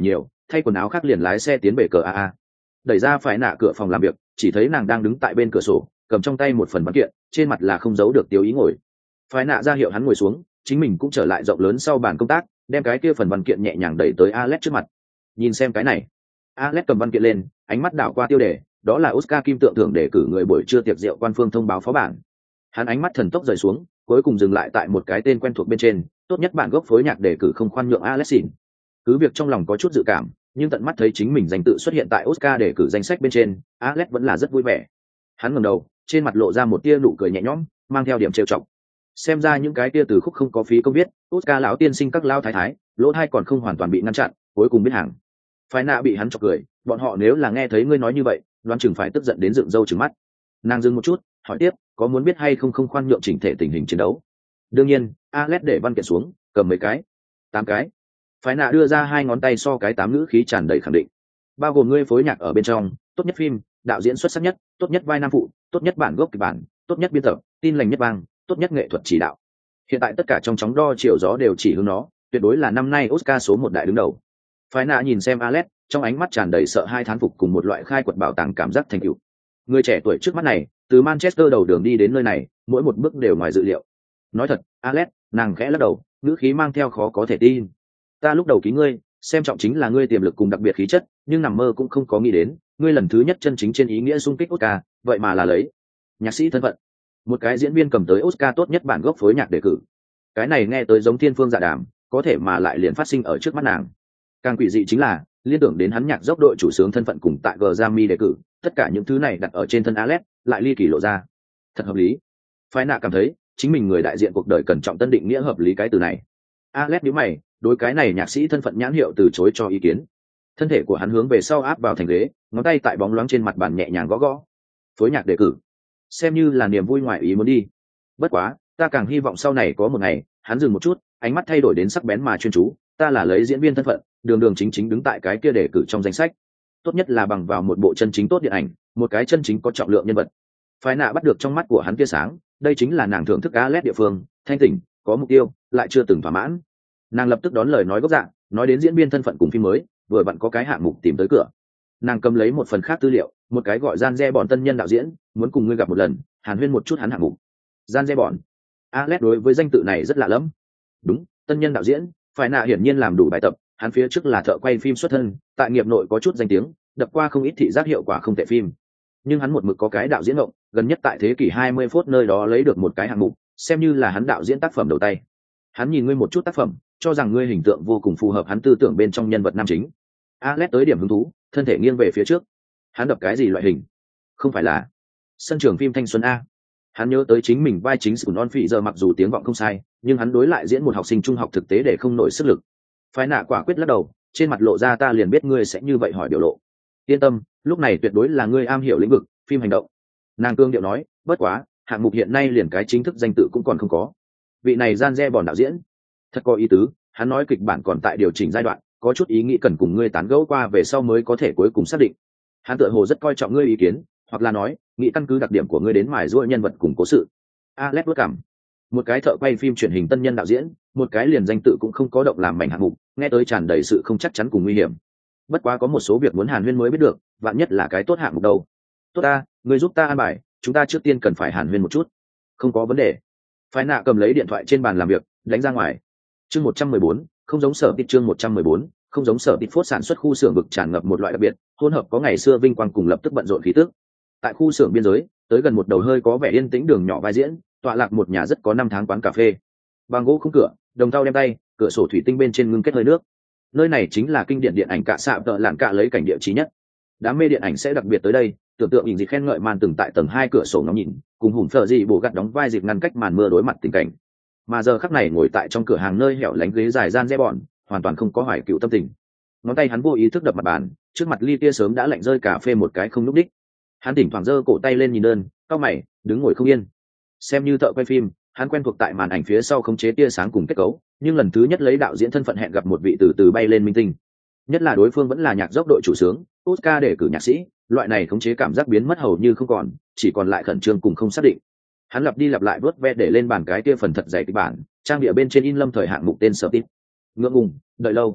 thay quần áo khác liền lái xe tiến về cờ a a. Đẩy ra phải nạ cửa phòng làm việc, chỉ thấy nàng đang đứng tại bên cửa sổ, cầm trong tay một phần văn kiện, trên mặt là không giấu được tiêu ý ngồi. Phải nạ ra hiệu hắn ngồi xuống, chính mình cũng trở lại rộng lớn sau bàn công tác, đem cái kia phần văn kiện nhẹ nhàng đẩy tới Alex trước mặt. Nhìn xem cái này. Alex cầm văn kiện lên, ánh mắt đảo qua tiêu đề, đó là Oscar kim tượng thưởng đề cử người buổi trưa tiệc rượu quan phương thông báo phó bản. Hắn ánh mắt thần tốc rời xuống, cuối cùng dừng lại tại một cái tên quen thuộc bên trên, tốt nhất bản gốc phối nhạc đề cử không khoan nhượng Alexin. Cứ việc trong lòng có chút dự cảm, nhưng tận mắt thấy chính mình danh tự xuất hiện tại Oscar đề cử danh sách bên trên, Alex vẫn là rất vui vẻ. Hắn ngẩng đầu, trên mặt lộ ra một tia nụ cười nhẹ nhõm, mang theo điểm trêu chọc. Xem ra những cái tia từ khúc không có phí công viết, Oscar lão tiên sinh các lao thái thái, lỗ tai còn không hoàn toàn bị ngăn chặn, cuối cùng biết hàng. Phái nạ bị hắn chọc cười, bọn họ nếu là nghe thấy ngươi nói như vậy, đoán chừng phải tức giận đến dựng râu trừng mắt. Nàng dừng một chút, hỏi tiếp, có muốn biết hay không không khoan nhượng chỉnh thể tình hình chiến đấu? Đương nhiên. Alex để văn kiện xuống, cầm mấy cái, tám cái. Phái nạ đưa ra hai ngón tay so cái tám ngữ khí tràn đầy khẳng định, bao gồm ngươi phối nhạc ở bên trong, tốt nhất phim, đạo diễn xuất sắc nhất, tốt nhất vai nam phụ, tốt nhất bản gốc kịch bản, tốt nhất biên tập, tin lành nhất vang, tốt nhất nghệ thuật chỉ đạo. Hiện tại tất cả trong chóng đo chiều gió đều chỉ hướng nó, tuyệt đối là năm nay Oscar số một đại đứng đầu. Phái nạ nhìn xem Alex, trong ánh mắt tràn đầy sợ hai thán phục cùng một loại khai quật bảo tàng cảm giác thành tựu. Người trẻ tuổi trước mắt này, từ Manchester đầu đường đi đến nơi này, mỗi một bước đều ngoài dự liệu. Nói thật, Alex, nàng khẽ lắc đầu, ngữ khí mang theo khó có thể tin. Ta lúc đầu ký ngươi, xem trọng chính là ngươi tiềm lực cùng đặc biệt khí chất, nhưng nằm mơ cũng không có nghĩ đến, ngươi lần thứ nhất chân chính trên ý nghĩa xung kích Oscar, vậy mà là lấy nhạc sĩ thân phận. Một cái diễn viên cầm tới Oscar tốt nhất bản gốc phối nhạc đề cử. Cái này nghe tới giống thiên phương dạ đàm, có thể mà lại liền phát sinh ở trước mắt nàng. Càng quỷ dị chính là, liên tưởng đến hắn nhạc dốc đội chủ sướng thân phận cùng tại Grammy đề cử, tất cả những thứ này đặt ở trên thân Alex, lại ly kỳ lộ ra. Thật hợp lý. Phái nạ cảm thấy, chính mình người đại diện cuộc đời cần trọng tân định nghĩa hợp lý cái từ này. Alex nhíu mày, đối cái này nhạc sĩ thân phận nhãn hiệu từ chối cho ý kiến. Thân thể của hắn hướng về sau áp vào thành ghế, ngón tay tại bóng loáng trên mặt bàn nhẹ nhàng gõ gõ. Phối nhạc đề cử, xem như là niềm vui ngoài ý muốn đi. Bất quá, ta càng hy vọng sau này có một ngày, hắn dừng một chút, ánh mắt thay đổi đến sắc bén mà chuyên chú, ta là lấy diễn viên thân phận, đường đường chính chính đứng tại cái kia đề cử trong danh sách. Tốt nhất là bằng vào một bộ chân chính tốt điện ảnh, một cái chân chính có trọng lượng nhân vật. Phái nạ bắt được trong mắt của hắn tia sáng, đây chính là nàng thưởng thức Alex địa phương, thanh tỉnh, có mục tiêu, lại chưa từng thỏa mãn. Nàng lập tức đón lời nói gốc dạng, nói đến diễn viên thân phận cùng phim mới, vừa vặn có cái hạng mục tìm tới cửa. Nàng cầm lấy một phần khác tư liệu, một cái gọi Gian Re Bọn tân nhân đạo diễn, muốn cùng ngươi gặp một lần, hàn huyên một chút hắn hạng mục. Gian Re Bọn. Alex đối với danh tự này rất lạ lẫm. Đúng, tân nhân đạo diễn, phải nạ hiển nhiên làm đủ bài tập, hắn phía trước là thợ quay phim xuất thân, tại nghiệp nội có chút danh tiếng, đập qua không ít thị giác hiệu quả không tệ phim. Nhưng hắn một mực có cái đạo diễn ngộng, gần nhất tại thế kỷ hai mươi phút nơi đó lấy được một cái hạng mục, xem như là hắn đạo diễn tác phẩm đầu tay. Hắn nhìn ngươi một chút tác phẩm, cho rằng ngươi hình tượng vô cùng phù hợp hắn tư tưởng bên trong nhân vật nam chính. Alex tới điểm hứng thú, thân thể nghiêng về phía trước. Hắn đập cái gì loại hình? Không phải là sân trường phim thanh xuân a? Hắn nhớ tới chính mình vai chính Sùn On Phỉ giờ mặc dù tiếng vọng không sai, nhưng hắn đối lại diễn một học sinh trung học thực tế để không nổi sức lực. Phái nạ quả quyết lắc đầu, trên mặt lộ ra ta liền biết ngươi sẽ như vậy hỏi biểu lộ. Yên tâm, lúc này tuyệt đối là ngươi am hiểu lĩnh vực, phim hành động. Nàng cương điệu nói, bất quá, hạng mục hiện nay liền cái chính thức danh tự cũng còn không có. Vị này Gian Re Bọn đạo diễn, thật có ý tứ, hắn nói kịch bản còn tại điều chỉnh giai đoạn, có chút ý nghĩ cần cùng ngươi tán gẫu qua về sau mới có thể cuối cùng xác định. Hắn tựa hồ rất coi trọng ngươi ý kiến, hoặc là nói, nghĩ căn cứ đặc điểm của ngươi đến mài giũa nhân vật cùng cố sự. Alex bước cảm, một cái thợ quay phim truyền hình tân nhân đạo diễn, một cái liền danh tự cũng không có động làm mảnh hạng mục, nghe tới tràn đầy sự không chắc chắn cùng nguy hiểm. Bất quá có một số việc muốn hàn huyên mới biết được, vạn nhất là cái tốt hạng mục đâu. Tốt ta, ngươi giúp ta an bài, chúng ta trước tiên cần phải hàn huyên một chút. Không có vấn đề. Phái nạ cầm lấy điện thoại trên bàn làm việc, đánh ra ngoài. Chương một trăm mười bốn, không giống sở tít chương một trăm mười bốn, không giống sở tít phốt sản xuất khu xưởng vực tràn ngập một loại đặc biệt, hỗn hợp có ngày xưa vinh quang cùng lập tức bận rộn khí tức. Tại khu xưởng biên giới, tới gần một đầu hơi có vẻ yên tĩnh đường nhỏ vai diễn, tọa lạc một nhà rất có năm tháng quán cà phê. Bằng gỗ khung cửa, đồng thau đem tay, cửa sổ thủy tinh bên trên ngưng kết hơi nước. Nơi này chính là kinh điển điện ảnh cạ xạ tợ lạn cạ lấy cảnh địa chí nhất. Đám mê điện ảnh sẽ đặc biệt tới đây, tưởng tượng nhìn gì khen ngợi màn từng tại tầng hai cửa sổ ngắm nhìn, cùng hùng phở gì bổ gặt đóng vai dịp ngăn cách màn mưa đối mặt tình cảnh. Mà giờ khắc này ngồi tại trong cửa hàng nơi hẻo lánh ghế dài Gian Re Bọn, hoàn toàn không có hoài cựu tâm tình. Ngón tay hắn vô ý thức đập mặt bàn, trước mặt ly kia sớm đã lạnh rơi cà phê một cái không lúc đích. Hắn thỉnh thoảng giơ cổ tay lên nhìn đơn, cau mày, đứng ngồi không yên. Xem như thợ quay phim, hắn quen thuộc tại màn ảnh phía sau khống chế tia sáng cùng kết cấu, nhưng lần thứ nhất lấy đạo diễn thân phận hẹn gặp một vị từ từ bay lên minh tinh. Nhất là đối phương vẫn là nhạc dốc đội chủ sướng, Oscar để cử nhạc sĩ, loại này khống chế cảm giác biến mất hầu như không còn, chỉ còn lại khẩn trương cùng không xác định. Hắn lặp đi lặp lại vuốt ve để lên bàn cái kia phần thật dày kịch bản, trang địa bên trên in lâm thời hạng mục tên sở tít. Ngượng ngùng, đợi lâu.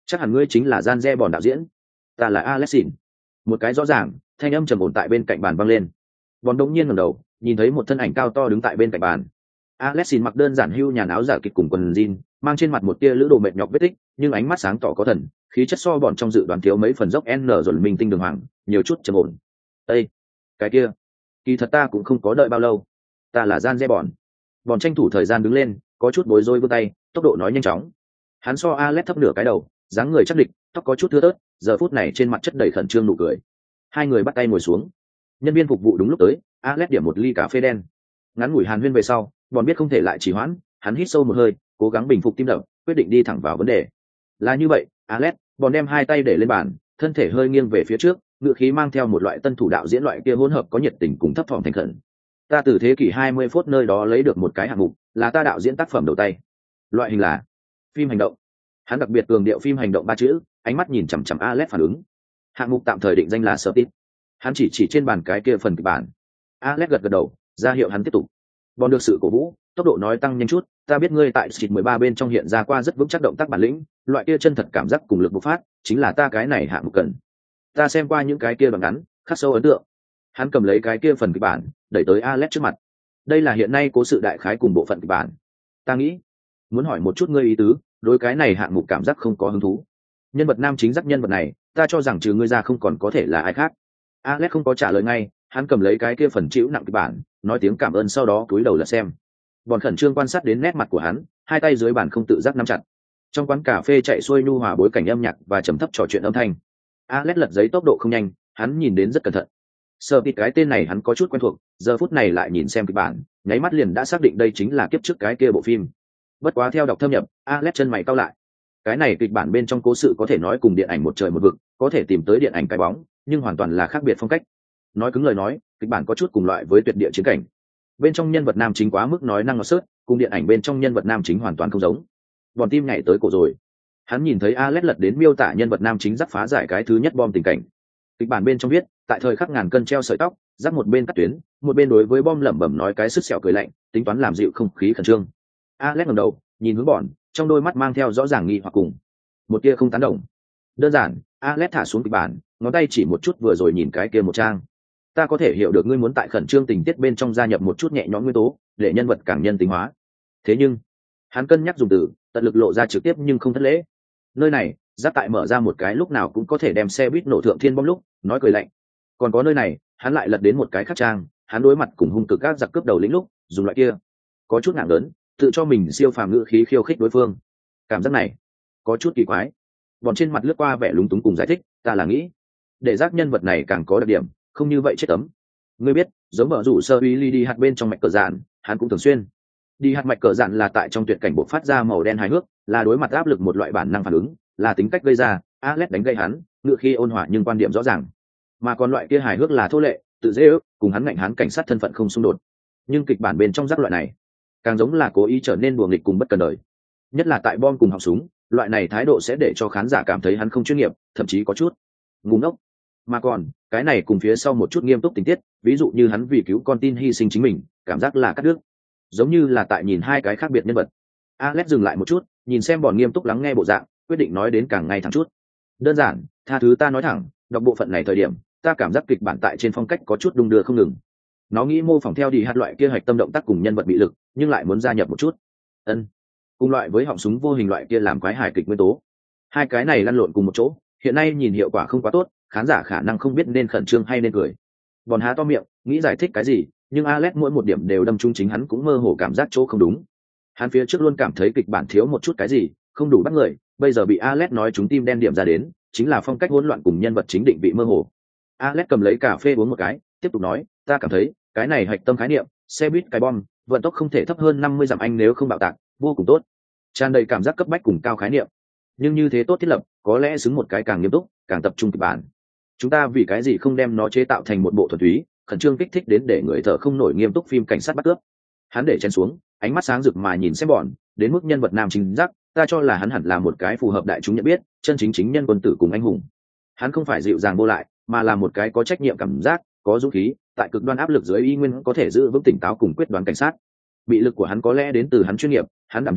Chắc hẳn ngươi chính là Gian Re Bòn đạo diễn. Ta là Alexin. Một cái rõ ràng, thanh âm trầm ổn tại bên cạnh bàn vang lên. Bòn đống nhiên ngẩng đầu, nhìn thấy một thân ảnh cao to đứng tại bên cạnh bàn. Alexin mặc đơn giản hưu nhàn áo giả kịch cùng quần jean, mang trên mặt một tia lữ đồ mệt nhọc vết tích, nhưng ánh mắt sáng tỏ có thần, khí chất so bọn trong dự đoán thiếu mấy phần dốc N rồi mình tinh đường hoàng, nhiều chút trầm ổn. Ê, cái kia, kỳ thật ta cũng không có đợi bao lâu. Ta là Gian Re Bòn. Bòn tranh thủ thời gian đứng lên, có chút bối rối vươn tay, tốc độ nói nhanh chóng. Hắn so Alex thấp nửa cái đầu, dáng người chắc địch, tóc có chút thưa thớt, giờ phút này trên mặt chất đầy khẩn trương nụ cười. Hai người bắt tay ngồi xuống. Nhân viên phục vụ đúng lúc tới, Alex điểm một ly cà phê đen. Ngắn ngủi hàn huyên về sau, Bòn biết không thể lại trì hoãn, hắn hít sâu một hơi, cố gắng bình phục tim đập, quyết định đi thẳng vào vấn đề. Là như vậy, Alex, Bòn đem hai tay để lên bàn, thân thể hơi nghiêng về phía trước, ngữ khí mang theo một loại tân thủ đạo diễn loại kia hỗn hợp có nhiệt tình cùng thấp thỏm thành khẩn. Ta từ thế kỷ hai mươi phút nơi đó lấy được một cái hạng mục, là ta đạo diễn tác phẩm đầu tay. Loại hình là phim hành động. Hắn đặc biệt cường điệu phim hành động ba chữ, ánh mắt nhìn chằm chằm Alex phản ứng. Hạng mục tạm thời định danh là Subtit. Hắn chỉ chỉ trên bàn cái kia phần kịch bản. Alex gật gật đầu, ra hiệu hắn tiếp tục. Bọn được sự cổ vũ, tốc độ nói tăng nhanh chút, ta biết ngươi tại Street mười ba bên trong hiện ra qua rất vững chắc động tác bản lĩnh, loại kia chân thật cảm giác cùng lực bộc phát, chính là ta cái này hạng mục cần. Ta xem qua những cái kia đoạn ngắn, khắc sâu ấn tượng. Hắn cầm lấy cái kia phần kịch bản, đẩy tới Alex trước mặt. Đây là hiện nay cố sự đại khái cùng bộ phận kịch bản. Ta nghĩ, muốn hỏi một chút ngươi ý tứ, đối cái này hạng mục cảm giác không có hứng thú. Nhân vật nam chính giác nhân vật này, ta cho rằng trừ ngươi ra không còn có thể là ai khác. Alex không có trả lời ngay, hắn cầm lấy cái kia phần chịu nặng kịch bản, nói tiếng cảm ơn sau đó cúi đầu lật xem. Bọn khẩn trương quan sát đến nét mặt của hắn, hai tay dưới bàn không tự giác nắm chặt. Trong quán cà phê chạy xuôi nhu hòa bối cảnh âm nhạc và trầm thấp trò chuyện âm thanh. Alex lật giấy tốc độ không nhanh, hắn nhìn đến rất cẩn thận. Sợ tịt cái tên này hắn có chút quen thuộc, giờ phút này lại nhìn xem kịch bản, nháy mắt liền đã xác định đây chính là kiếp trước cái kia bộ phim. Bất quá theo đọc thâm nhập, Alex chân mày cau lại. Cái này kịch bản bên trong cố sự có thể nói cùng điện ảnh một trời một vực, có thể tìm tới điện ảnh cái bóng, nhưng hoàn toàn là khác biệt phong cách. Nói cứng lời nói, kịch bản có chút cùng loại với tuyệt địa chiến cảnh. Bên trong nhân vật nam chính quá mức nói năng ngọt sớt, cùng điện ảnh bên trong nhân vật nam chính hoàn toàn không giống. Bọn tim nhảy tới cổ rồi. Hắn nhìn thấy Alex lật đến miêu tả nhân vật nam chính dắt phá giải cái thứ nhất bom tình cảnh. Kịch bản bên trong viết, tại thời khắc ngàn cân treo sợi tóc, dắt một bên cắt tuyến, một bên đối với bom lẩm bẩm nói cái sứt sẹo cười lạnh, tính toán làm dịu không khí khẩn trương. Alex ngẩng đầu, nhìn hướng bọn, trong đôi mắt mang theo rõ ràng nghi hoặc cùng một tia không tán đồng. Đơn giản, Alex thả xuống kịch bản, ngón tay chỉ một chút vừa rồi nhìn cái kia một trang. Ta có thể hiểu được ngươi muốn tại khẩn trương tình tiết bên trong gia nhập một chút nhẹ nhõm nguyên tố, để nhân vật càng nhân tính hóa. Thế nhưng, hắn cân nhắc dùng từ, tận lực lộ ra trực tiếp nhưng không thất lễ. Nơi này, giáp tại mở ra một cái lúc nào cũng có thể đem xe buýt nổ thượng thiên bom lúc, nói cười lạnh. Còn có nơi này, hắn lại lật đến một cái khác trang, hắn đối mặt cùng hung cực các giặc cướp đầu lĩnh lúc, dùng loại kia, có chút nặng lớn, tự cho mình siêu phàm ngữ khí khiêu khích đối phương. Cảm giác này, có chút kỳ quái. Bọn trên mặt lướt qua vẻ lúng túng cùng giải thích, ta là nghĩ, để giác nhân vật này càng có đặc điểm, không như vậy chết tấm. Ngươi biết, giống vợ rủ sơ uy ly đi hạt bên trong mạch cờ dạn, hắn cũng thường xuyên đi hạt mạch cờ dạn là tại trong tuyệt cảnh bộc phát ra màu đen hài hước, là đối mặt áp lực một loại bản năng phản ứng, là tính cách gây ra. Alex đánh gây hắn, ngựa khi ôn hòa nhưng quan điểm rõ ràng. Mà còn loại kia hài hước là thô lệ, tự dễ ước, cùng hắn ngạnh hắn cảnh sát thân phận không xung đột. Nhưng kịch bản bên trong giác loại này, càng giống là cố ý trở nên đùa nghịch cùng bất cần đời. Nhất là tại bom cùng họng súng, loại này thái độ sẽ để cho khán giả cảm thấy hắn không chuyên nghiệp, thậm chí có chút ngu ngốc. Mà còn, cái này cùng phía sau một chút nghiêm túc tình tiết, ví dụ như hắn vì cứu con tin hy sinh chính mình, cảm giác là cắt đứt. Giống như là tại nhìn hai cái khác biệt nhân vật. Alex dừng lại một chút, nhìn xem bọn nghiêm túc lắng nghe bộ dạng, quyết định nói đến càng ngay thẳng chút. Đơn giản, tha thứ ta nói thẳng, đọc bộ phận này thời điểm, ta cảm giác kịch bản tại trên phong cách có chút đung đưa không ngừng. Nó nghĩ mô phỏng theo đi hạt loại kia hạch tâm động tác cùng nhân vật bị lực, nhưng lại muốn gia nhập một chút ân cùng loại với họng súng vô hình loại kia làm quái hài kịch nguyên tố. Hai cái này lăn lộn cùng một chỗ, hiện nay nhìn hiệu quả không quá tốt, khán giả khả năng không biết nên khẩn trương hay nên cười. Bọn há to miệng nghĩ giải thích cái gì, nhưng Alex mỗi một điểm đều đâm trúng chính hắn cũng mơ hồ cảm giác chỗ không đúng. Hắn phía trước luôn cảm thấy kịch bản thiếu một chút cái gì, không đủ bắt người, bây giờ bị Alex nói trúng tim đen điểm ra đến, chính là phong cách hỗn loạn cùng nhân vật chính định bị mơ hồ. Alex cầm lấy cà phê uống một cái, tiếp tục nói, ta cảm thấy cái này hạch tâm khái niệm, xe buýt cái bom, vận tốc không thể thấp hơn năm mươi dặm anh nếu không bạo tạc, vô cùng tốt. Tràn đầy cảm giác cấp bách cùng cao khái niệm. Nhưng như thế tốt thiết lập, có lẽ xứng một cái càng nghiêm túc, càng tập trung kịch bản. Chúng ta vì cái gì không đem nó chế tạo thành một bộ thuần túy, khẩn trương kích thích đến để người thở không nổi nghiêm túc phim cảnh sát bắt cướp. Hắn để chén xuống, ánh mắt sáng rực mà nhìn xem bọn, đến mức nhân vật nam chính giác, ta cho là hắn hẳn là một cái phù hợp đại chúng nhận biết, chân chính chính nhân quân tử cùng anh hùng. Hắn không phải dịu dàng vô lại, mà là một cái có trách nhiệm cảm giác, có dũng khí, tại cực đoan áp lực dưới y nguyên có thể giữ vững tỉnh táo cùng quyết đoán cảnh sát. Bị lực của hắn có lẽ đến từ hắn chuyên nghiệp, hắn đảm đương,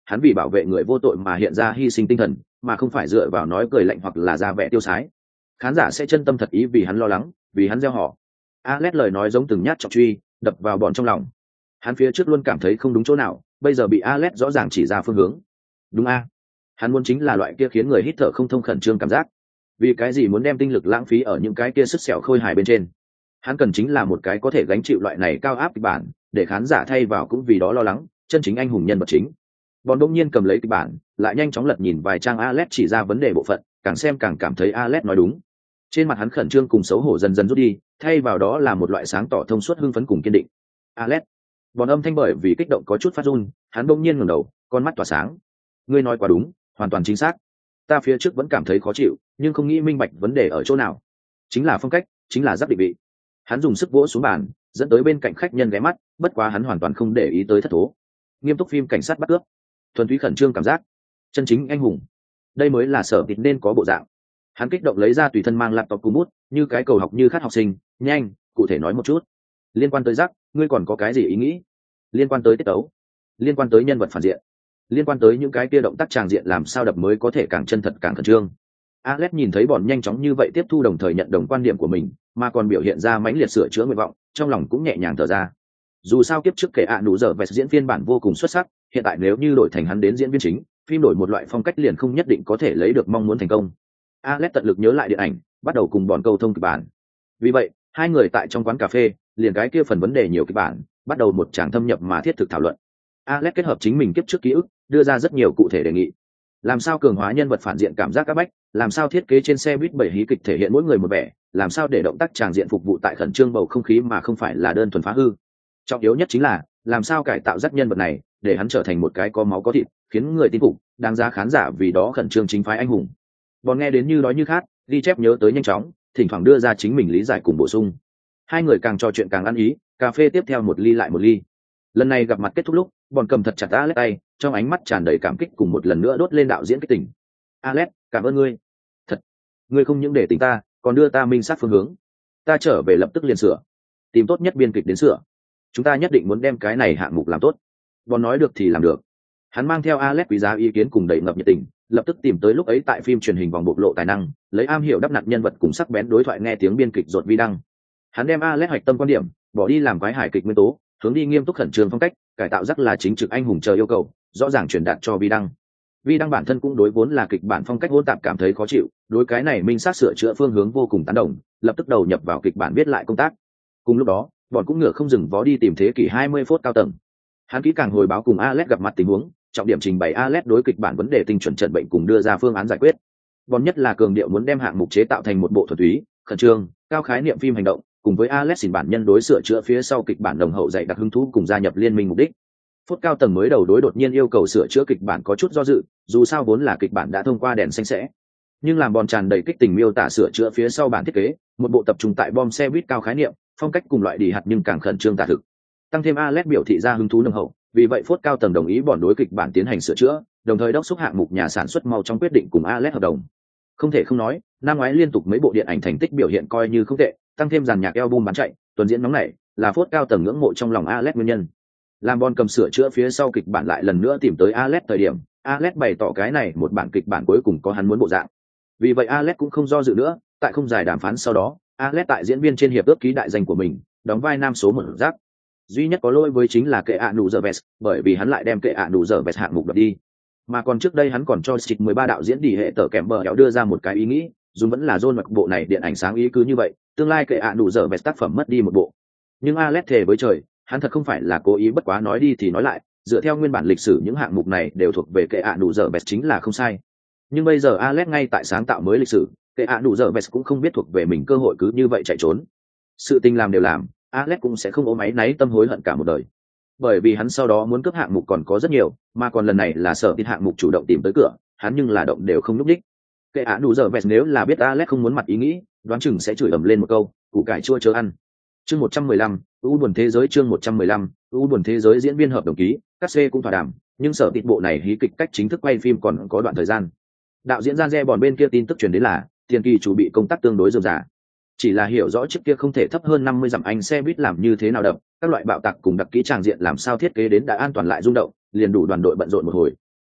hắn vì bảo vệ người vô tội mà hiện ra hy sinh tinh thần, mà không phải dựa vào nói cười lạnh hoặc là ra vẻ tiêu sái. Khán giả sẽ chân tâm thật ý vì hắn lo lắng, vì hắn gieo họ. Alex lời nói giống từng nhát trọng truy, đập vào bọn trong lòng. Hắn phía trước luôn cảm thấy không đúng chỗ nào, bây giờ bị Alex rõ ràng chỉ ra phương hướng. Đúng a? Hắn muốn chính là loại kia khiến người hít thở không thông khẩn trương cảm giác. Vì cái gì muốn đem tinh lực lãng phí ở những cái kia sức sẹo khôi hài bên trên? Hắn cần chính là một cái có thể gánh chịu loại này cao áp kịch bản, để khán giả thay vào cũng vì đó lo lắng, chân chính anh hùng nhân vật chính. Bọn đông nhiên cầm lấy kịch bản, lại nhanh chóng lật nhìn vài trang Alex chỉ ra vấn đề bộ phận, càng xem càng cảm thấy Alex nói đúng. Trên mặt hắn khẩn trương cùng xấu hổ dần dần rút đi, thay vào đó là một loại sáng tỏ thông suốt hưng phấn cùng kiên định. Alex, bọn âm thanh bởi vì kích động có chút phát run, hắn bỗng nhiên ngẩng đầu, con mắt tỏa sáng. Ngươi nói quá đúng, hoàn toàn chính xác. Ta phía trước vẫn cảm thấy khó chịu, nhưng không nghĩ minh bạch vấn đề ở chỗ nào. Chính là phong cách, chính là giáp định vị. Hắn dùng sức vỗ xuống bàn, dẫn tới bên cạnh khách nhân ghé mắt, bất quá hắn hoàn toàn không để ý tới thất thố. Nghiêm túc phim cảnh sát bắt cướp, thuần túy khẩn trương cảm giác, chân chính anh hùng. Đây mới là Sở Tịt nên có bộ dạng. Hắn kích động lấy ra tùy thân mang laptop cùng bút, như cái cầu học như khát học sinh, nhanh, cụ thể nói một chút. Liên quan tới rắc, ngươi còn có cái gì ý nghĩ? Liên quan tới tiết tấu, liên quan tới nhân vật phản diện, liên quan tới những cái kia động tác tràng diện làm sao đập mới có thể càng chân thật càng khẩn trương. Alex nhìn thấy bọn nhanh chóng như vậy tiếp thu đồng thời nhận đồng quan điểm của mình, mà còn biểu hiện ra mãnh liệt sửa chữa nguyện vọng, trong lòng cũng nhẹ nhàng thở ra. Dù sao kiếp trước kể ạ nụ giờ vẹt diễn phiên bản vô cùng xuất sắc, hiện tại nếu như đổi thành hắn đến diễn viên chính, phim đổi một loại phong cách liền không nhất định có thể lấy được mong muốn thành công. Alex tận lực nhớ lại điện ảnh, bắt đầu cùng bọn câu thông kịch bản. Vì vậy, hai người tại trong quán cà phê, liền cái kia phần vấn đề nhiều kịch bản, bắt đầu một tràng thâm nhập mà thiết thực thảo luận. Alex kết hợp chính mình kiếp trước ký ức, đưa ra rất nhiều cụ thể đề nghị. Làm sao cường hóa nhân vật phản diện cảm giác áp bách, làm sao thiết kế trên xe buýt bảy hí kịch thể hiện mỗi người một vẻ, làm sao để động tác tràng diện phục vụ tại khẩn trương bầu không khí mà không phải là đơn thuần phá hư. Trọng yếu nhất chính là làm sao cải tạo giác nhân vật này, để hắn trở thành một cái có máu có thịt, khiến người tin phục, đáng giá khán giả vì đó khẩn trương chính phái anh hùng. Bọn nghe đến như đói như khát, ghi chép nhớ tới nhanh chóng, thỉnh thoảng đưa ra chính mình lý giải cùng bổ sung. Hai người càng trò chuyện càng ăn ý, cà phê tiếp theo một ly lại một ly. Lần này gặp mặt kết thúc lúc, bọn cầm thật chặt Alex tay, trong ánh mắt tràn đầy cảm kích cùng một lần nữa đốt lên đạo diễn kích tình. Alex, cảm ơn ngươi. Thật, ngươi không những để tình ta, còn đưa ta minh sát phương hướng. Ta trở về lập tức liền sửa, tìm tốt nhất biên kịch đến sửa. Chúng ta nhất định muốn đem cái này hạng mục làm tốt. Bọn nói được thì làm được. Hắn mang theo Alex quý giá ý kiến cùng đầy ngập nhiệt tình, lập tức tìm tới lúc ấy tại phim truyền hình vòng bộc lộ tài năng, lấy am hiểu đắp nặn nhân vật cùng sắc bén đối thoại nghe tiếng biên kịch rột vi đăng. Hắn đem Alex hoạch tâm quan điểm, bỏ đi làm quái hài kịch nguyên tố, hướng đi nghiêm túc khẩn trương phong cách, cải tạo rất là chính trực anh hùng chờ yêu cầu, rõ ràng truyền đạt cho vi đăng. Vi đăng bản thân cũng đối vốn là kịch bản phong cách hỗn tạp cảm thấy khó chịu, đối cái này minh sát sửa chữa phương hướng vô cùng tán đồng, lập tức đầu nhập vào kịch bản viết lại công tác. Cùng lúc đó, bọn cũng ngựa không dừng vó đi tìm thế kỷ hai mươi phút cao tầng. Hắn kỹ càng hồi báo cùng Alex gặp mặt tình huống, trọng điểm trình bày Alex đối kịch bản vấn đề tinh chuẩn trận bệnh cùng đưa ra phương án giải quyết. Bọn nhất là cường điệu muốn đem hạng mục chế tạo thành một bộ thuần túy, khẩn trương, cao khái niệm phim hành động, cùng với Alex xin bản nhân đối sửa chữa phía sau kịch bản đồng hậu dạy đặc hứng thú cùng gia nhập liên minh mục đích. Phút cao tầng mới đầu đối đột nhiên yêu cầu sửa chữa kịch bản có chút do dự, dù sao vốn là kịch bản đã thông qua đèn xanh sẽ. Nhưng làm bọn tràn đầy kích tình miêu tả sửa chữa phía sau bản thiết kế, một bộ tập trung tại bom xe buýt cao khái niệm, phong cách cùng loại đi hạt nhưng càng khẩn trương tả thực. Tăng thêm Alex biểu thị ra hứng thú nồng hậu, vì vậy phút cao tầng đồng ý bọn đối kịch bản tiến hành sửa chữa, đồng thời đốc thúc hạng mục nhà sản xuất mau trong quyết định cùng Alex hợp đồng. Không thể không nói, năm ngoái liên tục mấy bộ điện ảnh thành tích biểu hiện coi như không tệ, tăng thêm dàn nhạc album bán chạy, tuần diễn nóng nảy, là phút cao tầng ngưỡng mộ trong lòng Alex nguyên nhân. Làm bọn cầm sửa chữa phía sau kịch bản lại lần nữa tìm tới Alex thời điểm, Alex bày tỏ cái này một bản kịch bản cuối cùng có hắn muốn bộ dạng. Vì vậy Alex cũng không do dự nữa, tại không dài đàm phán sau đó, Alex tại diễn viên trên hiệp ước ký đại danh của mình, đóng vai nam số một rác. Duy nhất có lỗi với chính là kệ ạ nụ giờ vest, bởi vì hắn lại đem kệ ạ nụ giờ vest hạng mục đoạt đi. Mà còn trước đây hắn còn cho Stick mười ba đạo diễn đi hệ tờ kèm bờ kéo đưa ra một cái ý nghĩ, dù vẫn là John mặc bộ này điện ảnh sáng ý cứ như vậy, tương lai kệ ạ nụ giờ vest tác phẩm mất đi một bộ. Nhưng Alex thề với trời, hắn thật không phải là cố ý, bất quá nói đi thì nói lại, dựa theo nguyên bản lịch sử những hạng mục này đều thuộc về kệ ạ nụ giờ vest chính là không sai. Nhưng bây giờ Alex ngay tại sáng tạo mới lịch sử, kệ ạ nụ giờ vest cũng không biết thuộc về mình cơ hội cứ như vậy chạy trốn. Sự tình làm đều làm, Alex cũng sẽ không ôm áy náy tâm hối hận cả một đời. Bởi vì hắn sau đó muốn cướp hạng mục còn có rất nhiều, mà còn lần này là Sở Tịt hạng mục chủ động tìm tới cửa, hắn nhưng là động đều không nhúc nhích. Kệ ạ nụ giờ vest nếu là biết Alex không muốn mặt ý nghĩ, đoán chừng sẽ chửi ầm lên một câu, củ cải chua chớ ăn. Chương một trăm mười lăm, u buồn thế giới chương một trăm mười lăm, u buồn thế giới diễn viên hợp đồng ký, các C cũng thỏa đàm, nhưng Sở Tịt bộ này hí kịch cách chính thức quay phim còn có đoạn thời gian. Đạo diễn Gian Re bòn bên kia tin tức truyền đến là, tiền kỳ chủ bị công tác tương đối rườm rà. Chỉ là hiểu rõ trước kia không thể thấp hơn năm mươi dặm anh xe buýt làm như thế nào đập, các loại bạo tạc cùng đặc kỹ tràng diện làm sao thiết kế đến đã an toàn lại rung động, liền đủ đoàn đội bận rộn một hồi.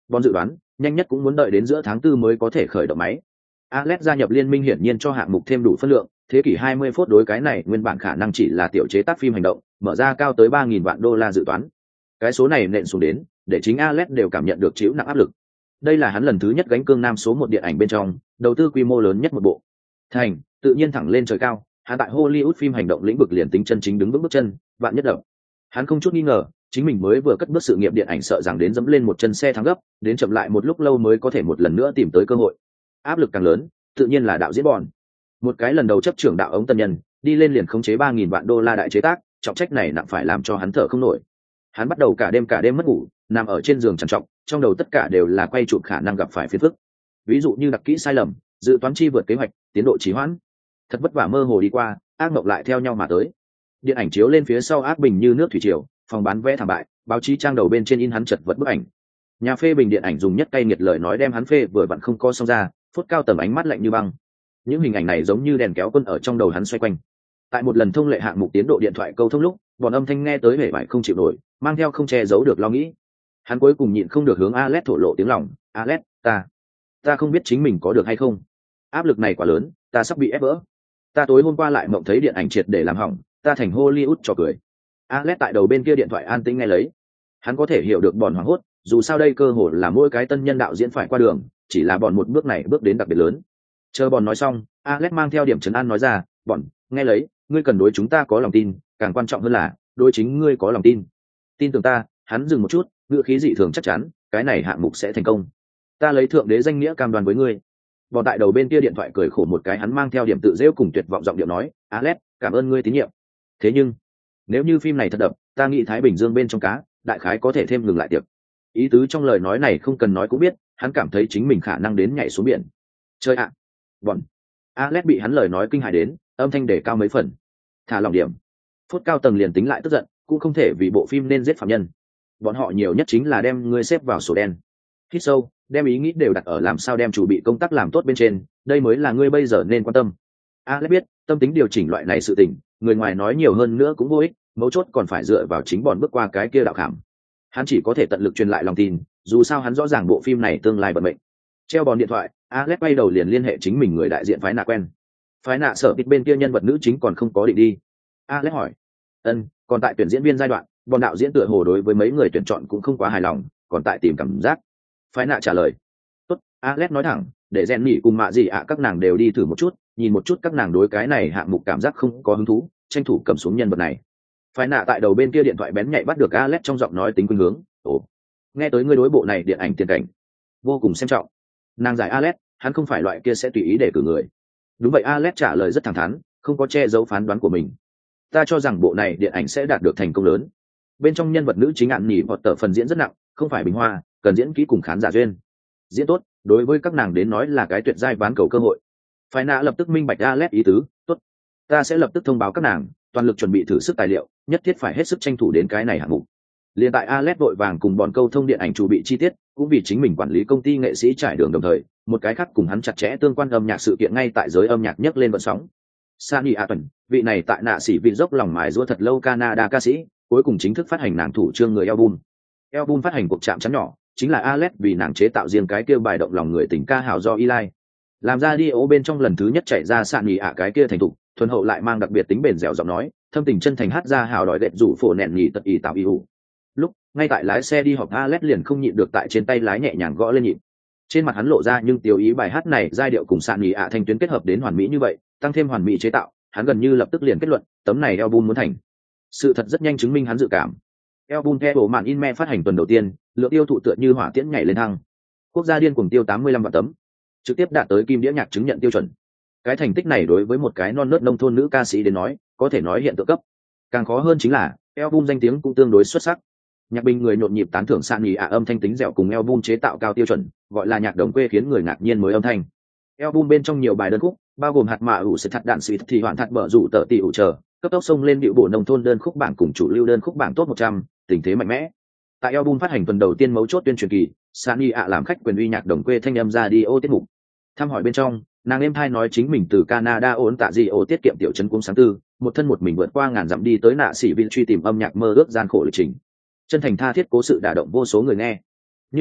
Bọn dự đoán nhanh nhất cũng muốn đợi đến giữa tháng tư mới có thể khởi động máy. Alex gia nhập liên minh hiển nhiên cho hạng mục thêm đủ phân lượng, thế kỷ hai mươi phút đối cái này nguyên bản khả năng chỉ là tiểu chế tác phim hành động, mở ra cao tới ba nghìn vạn đô la dự toán. Cái số này nện xuống đến, để chính Alex đều cảm nhận được chịu nặng áp lực. Đây là hắn lần thứ nhất gánh cương nam số một điện ảnh bên trong, đầu tư quy mô lớn nhất một bộ. Thành, tự nhiên thẳng lên trời cao, hắn tại Hollywood phim hành động lĩnh vực liền tính chân chính đứng vững bước chân, vạn nhất đập. Hắn không chút nghi ngờ, chính mình mới vừa cất bước sự nghiệp điện ảnh sợ rằng đến dẫm lên một chân xe thắng gấp, đến chậm lại một lúc lâu mới có thể một lần nữa tìm tới cơ hội. Áp lực càng lớn, tự nhiên là đạo diễn bọn. Một cái lần đầu chấp trưởng đạo ống tân nhân, đi lên liền khống chế ba nghìn vạn đô la đại chế tác, trọng trách này nặng phải làm cho hắn thở không nổi. Hắn bắt đầu cả đêm cả đêm mất ngủ, nằm ở trên giường trằn trọc, trong đầu tất cả đều là quay chụp khả năng gặp phải phiền phức. Ví dụ như đặc kỹ sai lầm, dự toán chi vượt kế hoạch, tiến độ trì hoãn. Thật vất vả mơ hồ đi qua, ác mộng lại theo nhau mà tới. Điện ảnh chiếu lên phía sau ác bình như nước thủy triều, phòng bán vé thảm bại, báo chí trang đầu bên trên in hắn chật vật bức ảnh. Nhà phê bình điện ảnh dùng nhất cay nghiệt lời nói đem hắn phê vừa vặn không co xong ra, phút cao tầng ánh mắt lạnh như băng. Những hình ảnh này giống như đèn kéo quân ở trong đầu hắn xoay quanh. Tại một lần thông lệ hạng mục tiến độ điện thoại câu thông lúc, bọn âm thanh nghe tới vẻ vải không chịu nổi, mang theo không che giấu được lo nghĩ. Hắn cuối cùng nhịn không được hướng Alex thổ lộ tiếng lòng, "Alex, ta, ta không biết chính mình có được hay không. Áp lực này quá lớn, ta sắp bị ép vỡ. Ta tối hôm qua lại mộng thấy điện ảnh triệt để làm hỏng, ta thành Hollywood trò cười." Alex tại đầu bên kia điện thoại an tĩnh nghe lấy. Hắn có thể hiểu được bọn hoảng hốt, dù sao đây cơ hội là mỗi cái tân nhân đạo diễn phải qua đường, chỉ là bọn một bước này bước đến đặc biệt lớn. Chờ bọn nói xong, Alex mang theo điểm trấn an nói ra, "Bọn, nghe lấy, ngươi cần đối chúng ta có lòng tin, càng quan trọng hơn là đối chính ngươi có lòng tin. Tin tưởng ta." Hắn dừng một chút, ngữ khí dị thường chắc chắn, "Cái này hạng mục sẽ thành công. Ta lấy thượng đế danh nghĩa cam đoan với ngươi." Bọn tại đầu bên kia điện thoại cười khổ một cái, hắn mang theo điểm tự giễu cùng tuyệt vọng giọng điệu nói, "Alex, cảm ơn ngươi tín nhiệm. Thế nhưng, nếu như phim này thật đập, ta nghĩ Thái Bình Dương bên trong cá, đại khái có thể thêm ngừng lại tiệc." Ý tứ trong lời nói này không cần nói cũng biết, hắn cảm thấy chính mình khả năng đến nhảy xuống biển. Chơi ạ. À. Bọn. Alex bị hắn lời nói kinh hãi đến, âm thanh để cao mấy phần. Thả lòng điểm. Phút cao tầng liền tính lại tức giận, cũng không thể vì bộ phim nên giết phạm nhân. Bọn họ nhiều nhất chính là đem ngươi xếp vào sổ đen. Hít sâu, đem ý nghĩ đều đặt ở làm sao đem chủ bị công tác làm tốt bên trên, đây mới là ngươi bây giờ nên quan tâm. Alex biết, tâm tính điều chỉnh loại này sự tình, người ngoài nói nhiều hơn nữa cũng vô ích, mấu chốt còn phải dựa vào chính bọn bước qua cái kia đạo khảm. Hắn chỉ có thể tận lực truyền lại lòng tin, dù sao hắn rõ ràng bộ phim này tương lai vận mệnh. Treo bòn điện thoại, Alex bay đầu liền liên hệ chính mình người đại diện phái nạ quen. Phái nạ sở biết bên kia nhân vật nữ chính còn không có định đi. Alex hỏi, ân, còn tại tuyển diễn viên giai đoạn, bọn đạo diễn tựa hồ đối với mấy người tuyển chọn cũng không quá hài lòng, còn tại tìm cảm giác. Phái nạ trả lời, tốt. Alex nói thẳng, để rèn nhỉ cùng mạ gì ạ các nàng đều đi thử một chút, nhìn một chút các nàng đối cái này hạng mục cảm giác không có hứng thú, tranh thủ cầm xuống nhân vật này. Phái nạ tại đầu bên kia điện thoại bén nhạy bắt được Alex trong giọng nói tính khuynh hướng, ồ, nghe tới ngươi đối bộ này điện ảnh tiền cảnh vô cùng xem trọng. Nàng giải Alex, hắn không phải loại kia sẽ tùy ý để cử người. Đúng vậy, Alex trả lời rất thẳng thắn, không có che giấu phán đoán của mình. Ta cho rằng bộ này điện ảnh sẽ đạt được thành công lớn. Bên trong nhân vật nữ chính ạn nhỉ hoặc tờ phần diễn rất nặng, không phải bình hoa, cần diễn kỹ cùng khán giả duyên. Diễn tốt, đối với các nàng đến nói là cái tuyệt giai ván cầu cơ hội. Phái nạ lập tức minh bạch Alex ý tứ, tốt. Ta sẽ lập tức thông báo các nàng, toàn lực chuẩn bị thử sức tài liệu, nhất thiết phải hết sức tranh thủ đến cái này hạng mục. Liên tại Alex vội vàng cùng bọn câu thông điện ảnh chuẩn bị chi tiết, cũng vì chính mình quản lý công ty nghệ sĩ trải đường đồng thời, một cái khác cùng hắn chặt chẽ tương quan âm nhạc sự kiện ngay tại giới âm nhạc nhấc lên vận sóng. Sunny Aton, vị này tại nạ sĩ vị dốc lòng mài giũa thật lâu Canada ca sĩ, cuối cùng chính thức phát hành nàng thủ trương người album. Album phát hành cuộc chạm chắn nhỏ, chính là Alex vì nàng chế tạo riêng cái kia bài động lòng người tình ca hào do Eli. Làm ra đi ố bên trong lần thứ nhất chạy ra Sunny ạ cái kia thành thục, thuần hậu lại mang đặc biệt tính bền dẻo giọng nói, thâm tình chân thành hát ra hào đòi đệm rủ phổ nẹn nhì tật ý tạo ý hủ. Lúc ngay tại lái xe đi học, Alex liền không nhịn được tại trên tay lái nhẹ nhàng gõ lên nhịp. Trên mặt hắn lộ ra nhưng tiêu ý bài hát này giai điệu cùng sạn nhì ạ thanh tuyến kết hợp đến hoàn mỹ như vậy, tăng thêm hoàn mỹ chế tạo, hắn gần như lập tức liền kết luận, tấm này album muốn thành. Sự thật rất nhanh chứng minh hắn dự cảm. Album theo bộ màn in me phát hành tuần đầu tiên, lượng tiêu thụ tựa như hỏa tiễn nhảy lên thăng. Quốc gia điên cuồng tiêu tám mươi lăm vạn tấm, trực tiếp đạt tới kim đĩa nhạc chứng nhận tiêu chuẩn. Cái thành tích này đối với một cái non nớt nông thôn nữ ca sĩ đến nói, có thể nói hiện tượng cấp. Càng khó hơn chính là, album danh tiếng cũng tương đối xuất sắc. Nhạc bình người nhộn nhịp tán thưởng sạn nhì ạ âm thanh tính dẻo cùng album chế tạo cao tiêu chuẩn, gọi là nhạc đồng quê khiến người ngạc nhiên mới âm thanh. Album bên trong nhiều bài đơn khúc, bao gồm hạt mạ ủ sẽ thật đạn suy thì hoàn thật bở rủ tờ tỷ ủ chờ, cấp tốc xông lên điệu bộ nông thôn đơn khúc bảng cùng chủ lưu đơn khúc bảng top một trăm, tình thế mạnh mẽ. Tại album phát hành tuần đầu tiên mấu chốt tuyên truyền kỳ, sạn nhì ạ làm khách quyền uy nhạc đồng quê thanh âm ra đi ô tiết mục. Thăm hỏi bên trong, nàng êm thai nói chính mình từ Canada ổn tạ gì ô tiết kiệm tiểu trấn cung sáng tư, một thân một mình vượt qua ngàn dặm đi tới nạ sĩ viên truy tìm âm nhạc mơ ước gian khổ lịch trình. Chân thành tha thiết cố sự đả động vô số người nghe. Nhưng mà,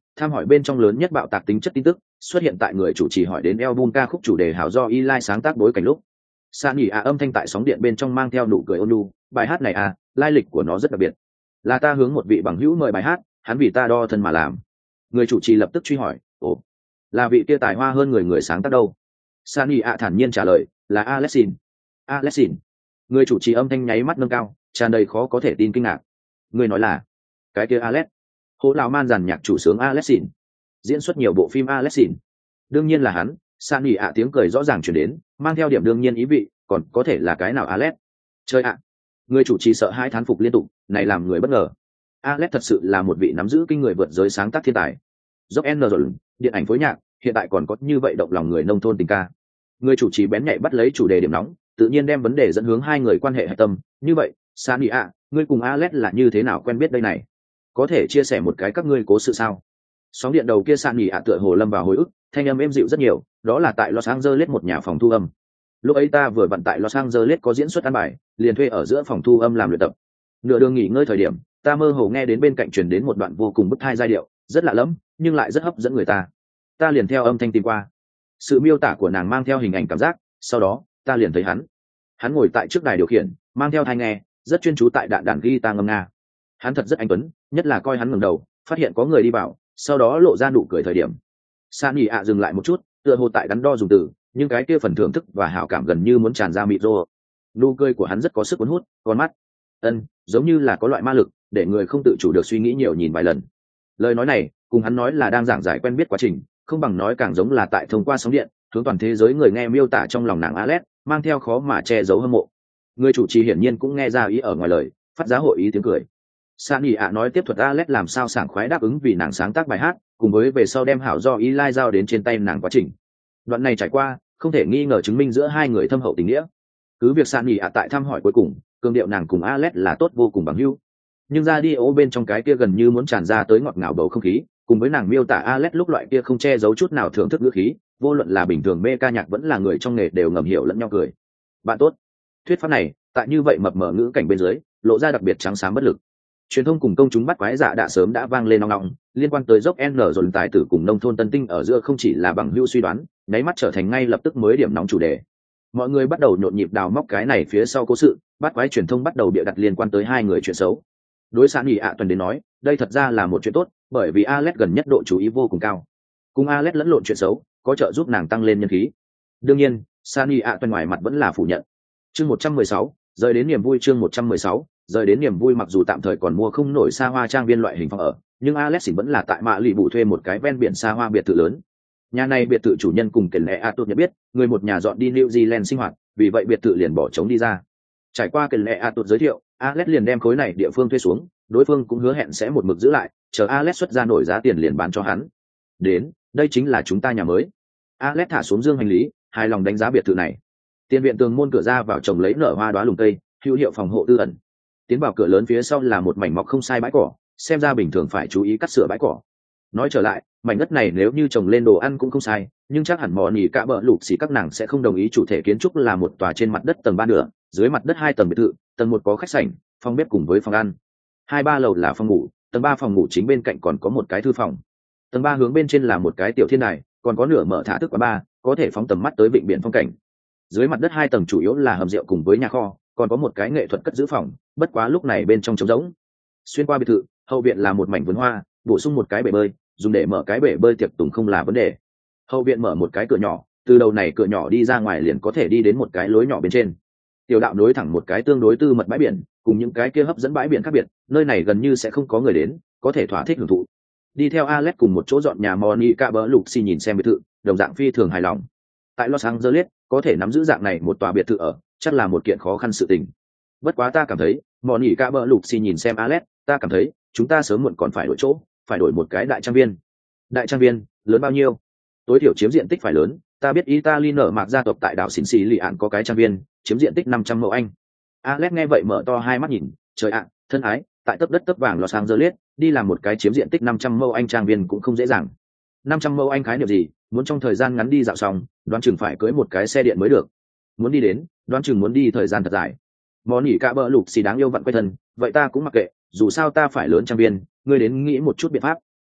tham hỏi bên trong lớn nhất bạo tạc tính chất tin tức xuất hiện tại người chủ trì hỏi đến album ca khúc chủ đề hảo do Eli sáng tác bối cảnh lúc. San nhỉ ạ âm thanh tại sóng điện bên trong mang theo nụ cười ôn nhu, bài hát này à, lai lịch của nó rất đặc biệt. Là ta hướng một vị bằng hữu mời bài hát, hắn vì ta đo thân mà làm. Người chủ trì lập tức truy hỏi, ồ, là vị kia tài hoa hơn người người sáng tác đâu? San nhỉ ạ thản nhiên trả lời, là Alexin. Alexin. Người chủ trì âm thanh nháy mắt nâng cao, tràn đầy khó có thể tin kinh ngạc. Người nói là cái kia Alex? Hố lão man giàn nhạc chủ sướng Alexin, diễn xuất nhiều bộ phim Alexin. Đương nhiên là hắn. San nhỉ ạ tiếng cười rõ ràng chuyển đến, mang theo điểm đương nhiên ý vị, còn có thể là cái nào Alex? Chơi ạ. Người chủ trì sợ hai thán phục liên tục, này làm người bất ngờ. Alex thật sự là một vị nắm giữ kinh người vượt giới sáng tác thiên tài. Dốc N rồi, điện ảnh phối nhạc, hiện tại còn có như vậy động lòng người nông thôn tình ca. Người chủ trì bén nhạy bắt lấy chủ đề điểm nóng, tự nhiên đem vấn đề dẫn hướng hai người quan hệ hạch tâm. Như vậy, San nhỉ ạ, ngươi cùng Alex là như thế nào quen biết đây này? Có thể chia sẻ một cái các ngươi cố sự sao? Sóng điện đầu kia San nhỉ ạ tựa hồ lâm vào hồi ức, thanh âm êm dịu rất nhiều, đó là tại Los Angeles một nhà phòng thu âm. Lúc ấy ta vừa vận tại Los Angeles có diễn xuất ăn bài, liền thuê ở giữa phòng thu âm làm luyện tập. Nửa đường nghỉ ngơi thời điểm, ta mơ hồ nghe đến bên cạnh truyền đến một đoạn vô cùng bức thai giai điệu, rất lạ lẫm, nhưng lại rất hấp dẫn người ta. Ta liền theo âm thanh tìm qua. Sự miêu tả của nàng mang theo hình ảnh cảm giác, sau đó, ta liền thấy hắn. Hắn ngồi tại trước đài điều khiển, mang theo tai nghe, rất chuyên chú tại đạn đàn guitar ngâm nga. Hắn thật rất anh tuấn, nhất là coi hắn ngẩng đầu, phát hiện có người đi vào, sau đó lộ ra nụ cười thời điểm. San nhỉ ạ dừng lại một chút, tựa hồ tại đắn đo dùng từ, nhưng cái kia phần thưởng thức và hảo cảm gần như muốn tràn ra mịt rô. Nụ cười của hắn rất có sức cuốn hút, con mắt, ân, giống như là có loại ma lực, để người không tự chủ được suy nghĩ nhiều nhìn vài lần. Lời nói này, cùng hắn nói là đang giảng giải quen biết quá trình, không bằng nói càng giống là tại thông qua sóng điện, hướng toàn thế giới người nghe miêu tả trong lòng nàng Alex, mang theo khó mà che giấu hâm mộ. Người chủ trì hiển nhiên cũng nghe ra ý ở ngoài lời, phát giá hội ý tiếng cười. San nhỉ ạ nói tiếp thuật Alex làm sao sảng khoái đáp ứng vì nàng sáng tác bài hát, cùng với về sau đem hảo do Eli giao đến trên tay nàng quá trình. Đoạn này trải qua, không thể nghi ngờ chứng minh giữa hai người thâm hậu tình nghĩa. Cứ việc San nhỉ ạ tại thăm hỏi cuối cùng, cường điệu nàng cùng Alex là tốt vô cùng bằng hữu. Nhưng ra đi ố bên trong cái kia gần như muốn tràn ra tới ngọt ngào bầu không khí, cùng với nàng miêu tả Alex lúc loại kia không che giấu chút nào thưởng thức ngữ khí, vô luận là bình thường mê ca nhạc vẫn là người trong nghề đều ngầm hiểu lẫn nhau cười. Bạn tốt. Thuyết pháp này, tại như vậy mập mờ ngữ cảnh bên dưới, lộ ra đặc biệt trắng xám bất lực. Truyền thông cùng công chúng bắt quái giả đã sớm đã vang lên nong nong, liên quan tới dốc N rồi tài tử cùng nông thôn tân tinh ở giữa không chỉ là bằng hữu suy đoán, nháy mắt trở thành ngay lập tức mới điểm nóng chủ đề. Mọi người bắt đầu nhộn nhịp đào móc cái này phía sau cố sự, bắt quái truyền thông bắt đầu bịa đặt liên quan tới hai người chuyện xấu. Đối San nhỉ ạ tuần đến nói, đây thật ra là một chuyện tốt, bởi vì Alex gần nhất độ chú ý vô cùng cao. Cùng Alex lẫn lộn chuyện xấu, có trợ giúp nàng tăng lên nhân khí. Đương nhiên, San nhỉ ạ tuần ngoài mặt vẫn là phủ nhận. Chương một trăm mười sáu, rời đến niềm vui chương một trăm mười sáu, rời đến niềm vui mặc dù tạm thời còn mua không nổi xa hoa trang viên loại hình phòng ở, nhưng Alex vẫn là tại Mạ Lì Bụ thuê một cái ven biển xa hoa biệt thự lớn. Nhà này biệt thự chủ nhân cùng Kền Lệ A Tốt nhận biết, người một nhà dọn đi New Zealand sinh hoạt, vì vậy biệt thự liền bỏ trống đi ra. Trải qua Kền Lệ A Tốt giới thiệu, Alex liền đem khối này địa phương thuê xuống, đối phương cũng hứa hẹn sẽ một mực giữ lại, chờ Alex xuất ra nổi giá tiền liền bán cho hắn. Đến, đây chính là chúng ta nhà mới. Alex thả xuống dương hành lý, hài lòng đánh giá biệt thự này. Tiền viện tường môn cửa ra vào trồng lấy nở hoa đóa lùng tây, hữu hiệu phòng hộ tư ẩn. Tiến vào cửa lớn phía sau là một mảnh mọc không sai bãi cỏ, xem ra bình thường phải chú ý cắt sửa bãi cỏ. Nói trở lại, mảnh đất này nếu như trồng lên đồ ăn cũng không sai, nhưng chắc hẳn mò nỉ cả bờ lục xì các nàng sẽ không đồng ý chủ thể kiến trúc là một tòa trên mặt đất tầng ba nửa, dưới mặt đất hai tầng biệt thự, tầng một có khách sảnh, phòng bếp cùng với phòng ăn. Hai ba lầu là phòng ngủ, tầng ba phòng ngủ chính bên cạnh còn có một cái thư phòng. Tầng ba hướng bên trên là một cái tiểu thiên đài, còn có nửa mở thả thức quán bar, có thể phóng tầm mắt tới vịnh biển phong cảnh. Dưới mặt đất hai tầng chủ yếu là hầm rượu cùng với nhà kho, còn có một cái nghệ thuật cất giữ phòng, bất quá lúc này bên trong trống rỗng. Xuyên qua biệt thự, hậu viện là một mảnh vườn hoa, bổ sung một cái bể bơi, dùng để mở cái bể bơi tiệc tùng không là vấn đề. Hậu viện mở một cái cửa nhỏ, từ đầu này cửa nhỏ đi ra ngoài liền có thể đi đến một cái lối nhỏ bên trên. Tiểu đạo nối thẳng một cái tương đối tư mật bãi biển, cùng những cái kia hấp dẫn bãi biển khác biệt, nơi này gần như sẽ không có người đến, có thể thỏa thích hưởng thụ. Đi theo Alex cùng một chỗ dọn nhà Monica Berlucci nhìn xem biệt thự, đồng dạng phi thường hài lòng. Tại Los Angeles, có thể nắm giữ dạng này một tòa biệt thự ở, chắc là một kiện khó khăn sự tình. Bất quá ta cảm thấy, Monica Berlucci nhìn xem Alex, ta cảm thấy, chúng ta sớm muộn còn phải đổi chỗ, phải đổi một cái đại trang viên. Đại trang viên, lớn bao nhiêu? Tối thiểu chiếm diện tích phải lớn, ta biết Italy nở mạc gia tộc tại đảo Xỉn Xì Lì Ạn có cái trang viên, chiếm diện tích năm trăm mẫu Anh. Alex nghe vậy mở to hai mắt nhìn, trời ạ, thân ái, tại tấp đất tấp vàng Los Angeles, đi làm một cái chiếm diện tích năm trăm mẫu Anh trang viên cũng không dễ dàng. năm trăm mẫu Anh khái niệm gì, muốn trong thời gian ngắn đi dạo xong, đoán chừng phải cưới một cái xe điện mới được. Muốn đi đến, đoán chừng muốn đi thời gian thật dài. Món nỉ cả bờ lục xì đáng yêu vặn quay thân, vậy ta cũng mặc kệ, dù sao ta phải lớn trang viên, ngươi đến nghĩ một chút biện pháp.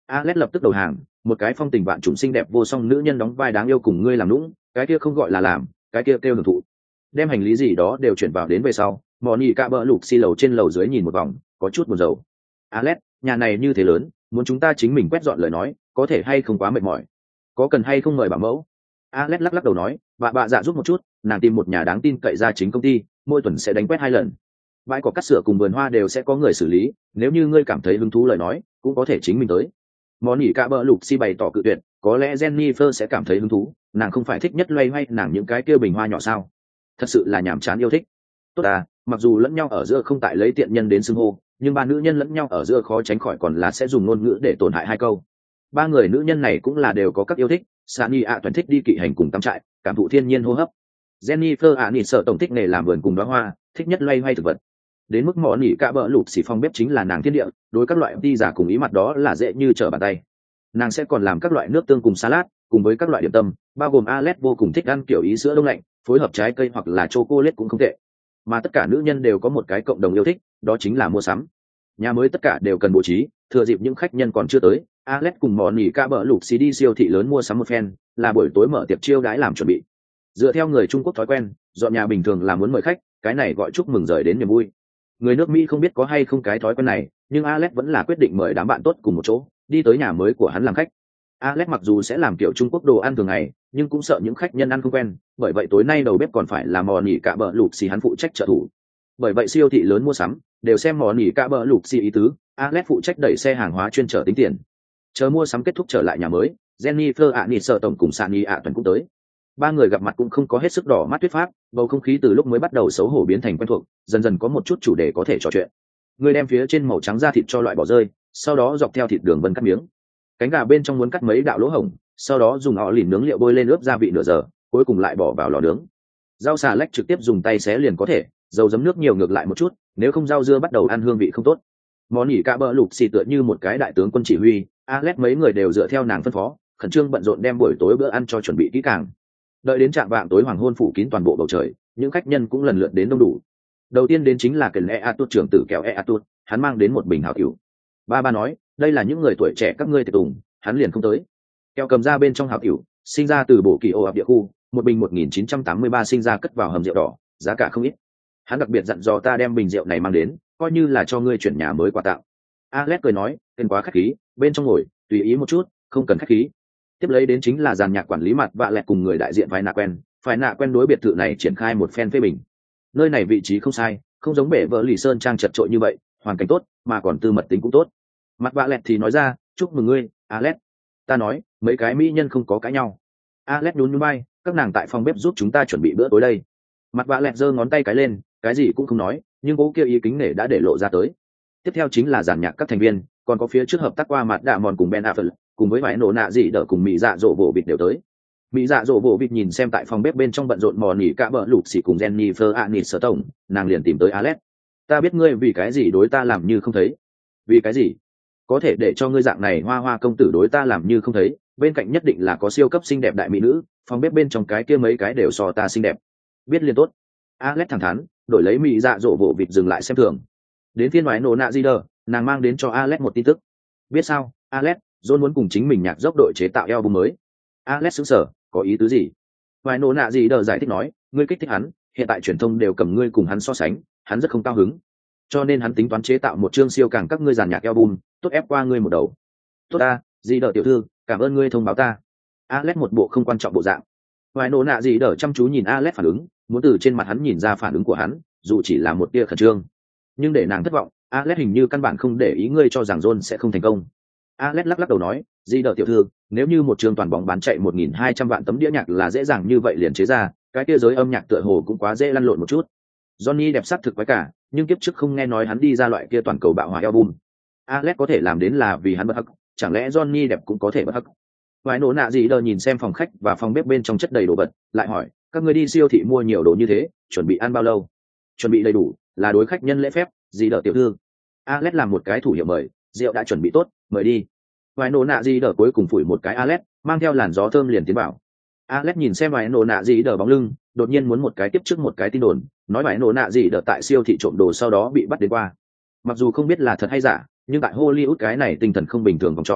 Alex lập tức đầu hàng, một cái phong tình vạn trùng xinh đẹp vô song nữ nhân đóng vai đáng yêu cùng ngươi làm nũng, cái kia không gọi là làm, cái kia kêu hưởng thụ. Đem hành lý gì đó đều chuyển vào đến về sau, Moni cả bỡ lục xi lầu trên lầu dưới nhìn một vòng, có chút buồn rầu. Alex, nhà này như thế lớn, muốn chúng ta chính mình quét dọn lời nói, có thể hay không quá mệt mỏi? Có cần hay không mời bảo mẫu? Alex lắc lắc đầu nói, bà bà dạ giúp một chút, nàng tìm một nhà đáng tin cậy ra chính công ty, mỗi tuần sẽ đánh quét hai lần. Bãi cỏ cắt sửa cùng vườn hoa đều sẽ có người xử lý, nếu như ngươi cảm thấy hứng thú lời nói, cũng có thể chính mình tới. Moni cả bỡ lục xi bày tỏ cự tuyệt, có lẽ Jennifer sẽ cảm thấy hứng thú, nàng không phải thích nhất loay hoay nàng những cái kia bình hoa nhỏ sao? Thật sự là nhàm chán yêu thích. Tốt à, mặc dù lẫn nhau ở giữa không tại lấy tiện nhân đến xưng hô, nhưng ba nữ nhân lẫn nhau ở giữa khó tránh khỏi còn là sẽ dùng ngôn ngữ để tổn hại hai câu. Ba người nữ nhân này cũng là đều có các yêu thích. Sunny ạ toàn thích đi kỵ hành cùng tắm trại, cảm thụ thiên nhiên hô hấp. Jennifer ạ nỉ sợ tổng thích nghề làm vườn cùng đóa hoa, thích nhất loay hoay thực vật. Đến mức mỏ nỉ cả bỡ lục xỉ phong bếp chính là nàng thiên địa, đối các loại đi giả cùng ý mặt đó là dễ như trở bàn tay. Nàng sẽ còn làm các loại nước tương cùng salad, cùng với các loại điểm tâm, bao gồm Alex vô cùng thích ăn kiểu ý sữa đông lạnh, phối hợp trái cây hoặc là chocolate cũng không tệ. Mà tất cả nữ nhân đều có một cái cộng đồng yêu thích, đó chính là mua sắm. Nhà mới tất cả đều cần bố trí, thừa dịp những khách nhân còn chưa tới, Alex cùng mỏ nỉ cả bỡ lục xì đi siêu thị lớn mua sắm một phen, là buổi tối mở tiệc chiêu đãi làm chuẩn bị. Dựa theo người Trung Quốc thói quen, dọn nhà bình thường là muốn mời khách, cái này gọi chúc mừng rời đến niềm vui. Người nước Mỹ không biết có hay không cái thói quen này, nhưng Alex vẫn là quyết định mời đám bạn tốt cùng một chỗ, đi tới nhà mới của hắn làm khách. Alex mặc dù sẽ làm kiểu Trung Quốc đồ ăn thường ngày, nhưng cũng sợ những khách nhân ăn không quen, bởi vậy tối nay đầu bếp còn phải là mò nỉ cả bờ lục xì hắn phụ trách trợ thủ. Bởi vậy siêu thị lớn mua sắm đều xem mò nỉ cả bờ lục xì ý tứ, Alex phụ trách đẩy xe hàng hóa chuyên chở tính tiền. Chờ mua sắm kết thúc trở lại nhà mới, Jennifer ạ nỉ sợ tổng cùng Sunny ạ toàn cũng tới. Ba người gặp mặt cũng không có hết sức đỏ mắt thuyết pháp, bầu không khí từ lúc mới bắt đầu xấu hổ biến thành quen thuộc, dần dần có một chút chủ đề có thể trò chuyện. Người đem phía trên màu trắng da thịt cho loại bỏ rơi, sau đó dọc theo thịt đường vân cắt miếng. Cánh gà bên trong muốn cắt mấy đạo lỗ hổng, sau đó dùng họ lìn nướng liệu bôi lên ướp gia vị nửa giờ, cuối cùng lại bỏ vào lò nướng. Rau xà lách trực tiếp dùng tay xé liền có thể, dầu giấm nước nhiều ngược lại một chút, nếu không rau dưa bắt đầu ăn hương vị không tốt. Món nỉ cả bờ lục xì tựa như một cái đại tướng quân chỉ huy, Alex mấy người đều dựa theo nàng phân phó, khẩn trương bận rộn đem buổi tối bữa ăn cho chuẩn bị kỹ càng. Đợi đến trạm vạng tối hoàng hôn phủ kín toàn bộ bầu trời, những khách nhân cũng lần lượt đến đông đủ. Đầu tiên đến chính là Kền E Atut trưởng tử kẹo E Atut, hắn mang đến một bình hảo cửu. Ba ba nói, đây là những người tuổi trẻ các ngươi tiệc tùng, hắn liền không tới. Kẹo cầm ra bên trong hảo cửu, sinh ra từ bộ kỳ ô ập địa khu, một bình một nghìn chín trăm tám mươi ba sinh ra cất vào hầm rượu đỏ, giá cả không ít. Hắn đặc biệt dặn dò ta đem bình rượu này mang đến, coi như là cho ngươi chuyển nhà mới quà tặng. Alex cười nói, tên quá khách khí, bên trong ngồi, tùy ý một chút, không cần khách khí. Tiếp lấy đến chính là dàn nhạc quản lý mặt vạ lẹt cùng người đại diện phải nạ quen, phải nạ quen đối biệt thự này triển khai một phen phê bình. Nơi này vị trí không sai, không giống bể vợ lì sơn trang chật trội như vậy, hoàn cảnh tốt, mà còn tư mật tính cũng tốt. Mặt vạ lẹt thì nói ra, chúc mừng ngươi, Alex. Ta nói, mấy cái mỹ nhân không có cãi nhau. Alex nhún nhún vai, các nàng tại phòng bếp giúp chúng ta chuẩn bị bữa tối đây. Mặt vạ lẹt giơ ngón tay cái lên, cái gì cũng không nói, nhưng cố kêu ý kính nể đã để lộ ra tới. Tiếp theo chính là dàn nhạc các thành viên, còn có phía trước hợp tác qua mặt đạ mòn cùng Ben Affleck, cùng với vài nổ nạ gì đỡ cùng mỹ dạ dỗ bộ vịt đều tới. Mỹ dạ dỗ bộ vịt nhìn xem tại phòng bếp bên trong bận rộn mò nỉ cả bờ lục xì cùng Jennifer Aniston tổng, nàng liền tìm tới Alex. Ta biết ngươi vì cái gì đối ta làm như không thấy. Vì cái gì? Có thể để cho ngươi dạng này hoa hoa công tử đối ta làm như không thấy, bên cạnh nhất định là có siêu cấp xinh đẹp đại mỹ nữ, phòng bếp bên trong cái kia mấy cái đều so ta xinh đẹp. Biết liền tốt. Alex thẳng thắn, đổi lấy mỹ dạ dỗ bộ vịt dừng lại xem thường. Đến phiên vài nổ nạ gì đỡ, nàng mang đến cho Alex một tin tức. Biết sao, Alex, John muốn cùng chính mình nhạc dốc đội chế tạo album mới. Alex sững sờ, có ý tứ gì? Vài nổ nạ gì đỡ giải thích nói, ngươi kích thích hắn, hiện tại truyền thông đều cầm ngươi cùng hắn so sánh, hắn rất không cao hứng. Cho nên hắn tính toán chế tạo một chương siêu càng các ngươi dàn nhạc album, tốt ép qua ngươi một đầu. Tốt ta, gì đỡ tiểu thư, cảm ơn ngươi thông báo ta. Alex một bộ không quan trọng bộ dạng. Vài nổ nạ gì đỡ chăm chú nhìn Alex phản ứng, muốn từ trên mặt hắn nhìn ra phản ứng của hắn, dù chỉ là một tia khẩn trương. Nhưng để nàng thất vọng, Alex hình như căn bản không để ý ngươi cho rằng John sẽ không thành công. Alex lắc lắc đầu nói, gì đỡ tiểu thư, nếu như một trường toàn bóng bán chạy một nghìn hai trăm vạn tấm đĩa nhạc là dễ dàng như vậy liền chế ra, cái kia giới âm nhạc tựa hồ cũng quá dễ lăn lộn một chút. Johnny đẹp sắc thực quái cả, nhưng kiếp trước không nghe nói hắn đi ra loại kia toàn cầu bạo hỏa album. Alex có thể làm đến là vì hắn bất hắc, chẳng lẽ Johnny đẹp cũng có thể bất hắc? Vài nổ nạ gì đờ nhìn xem phòng khách và phòng bếp bên trong chất đầy đồ vật, lại hỏi, các người đi siêu thị mua nhiều đồ như thế, chuẩn bị ăn bao lâu? Chuẩn bị đầy đủ, là đối khách nhân lễ phép, gì đỡ tiểu thư. Alex làm một cái thủ hiệu mời, rượu đã chuẩn bị tốt, mời đi. Vài nổ nạ gì đờ cuối cùng phủi một cái Alex, mang theo làn gió thơm liền tiến vào. Alex nhìn xem vài nổ nạ gì đờ bóng lưng, đột nhiên muốn một cái tiếp trước một cái tin đồn, nói vài nổ nạ gì đờ tại siêu thị trộm đồ sau đó bị bắt đến qua. Mặc dù không biết là thật hay giả, nhưng tại Hollywood cái này tinh thần không bình thường vòng tròn,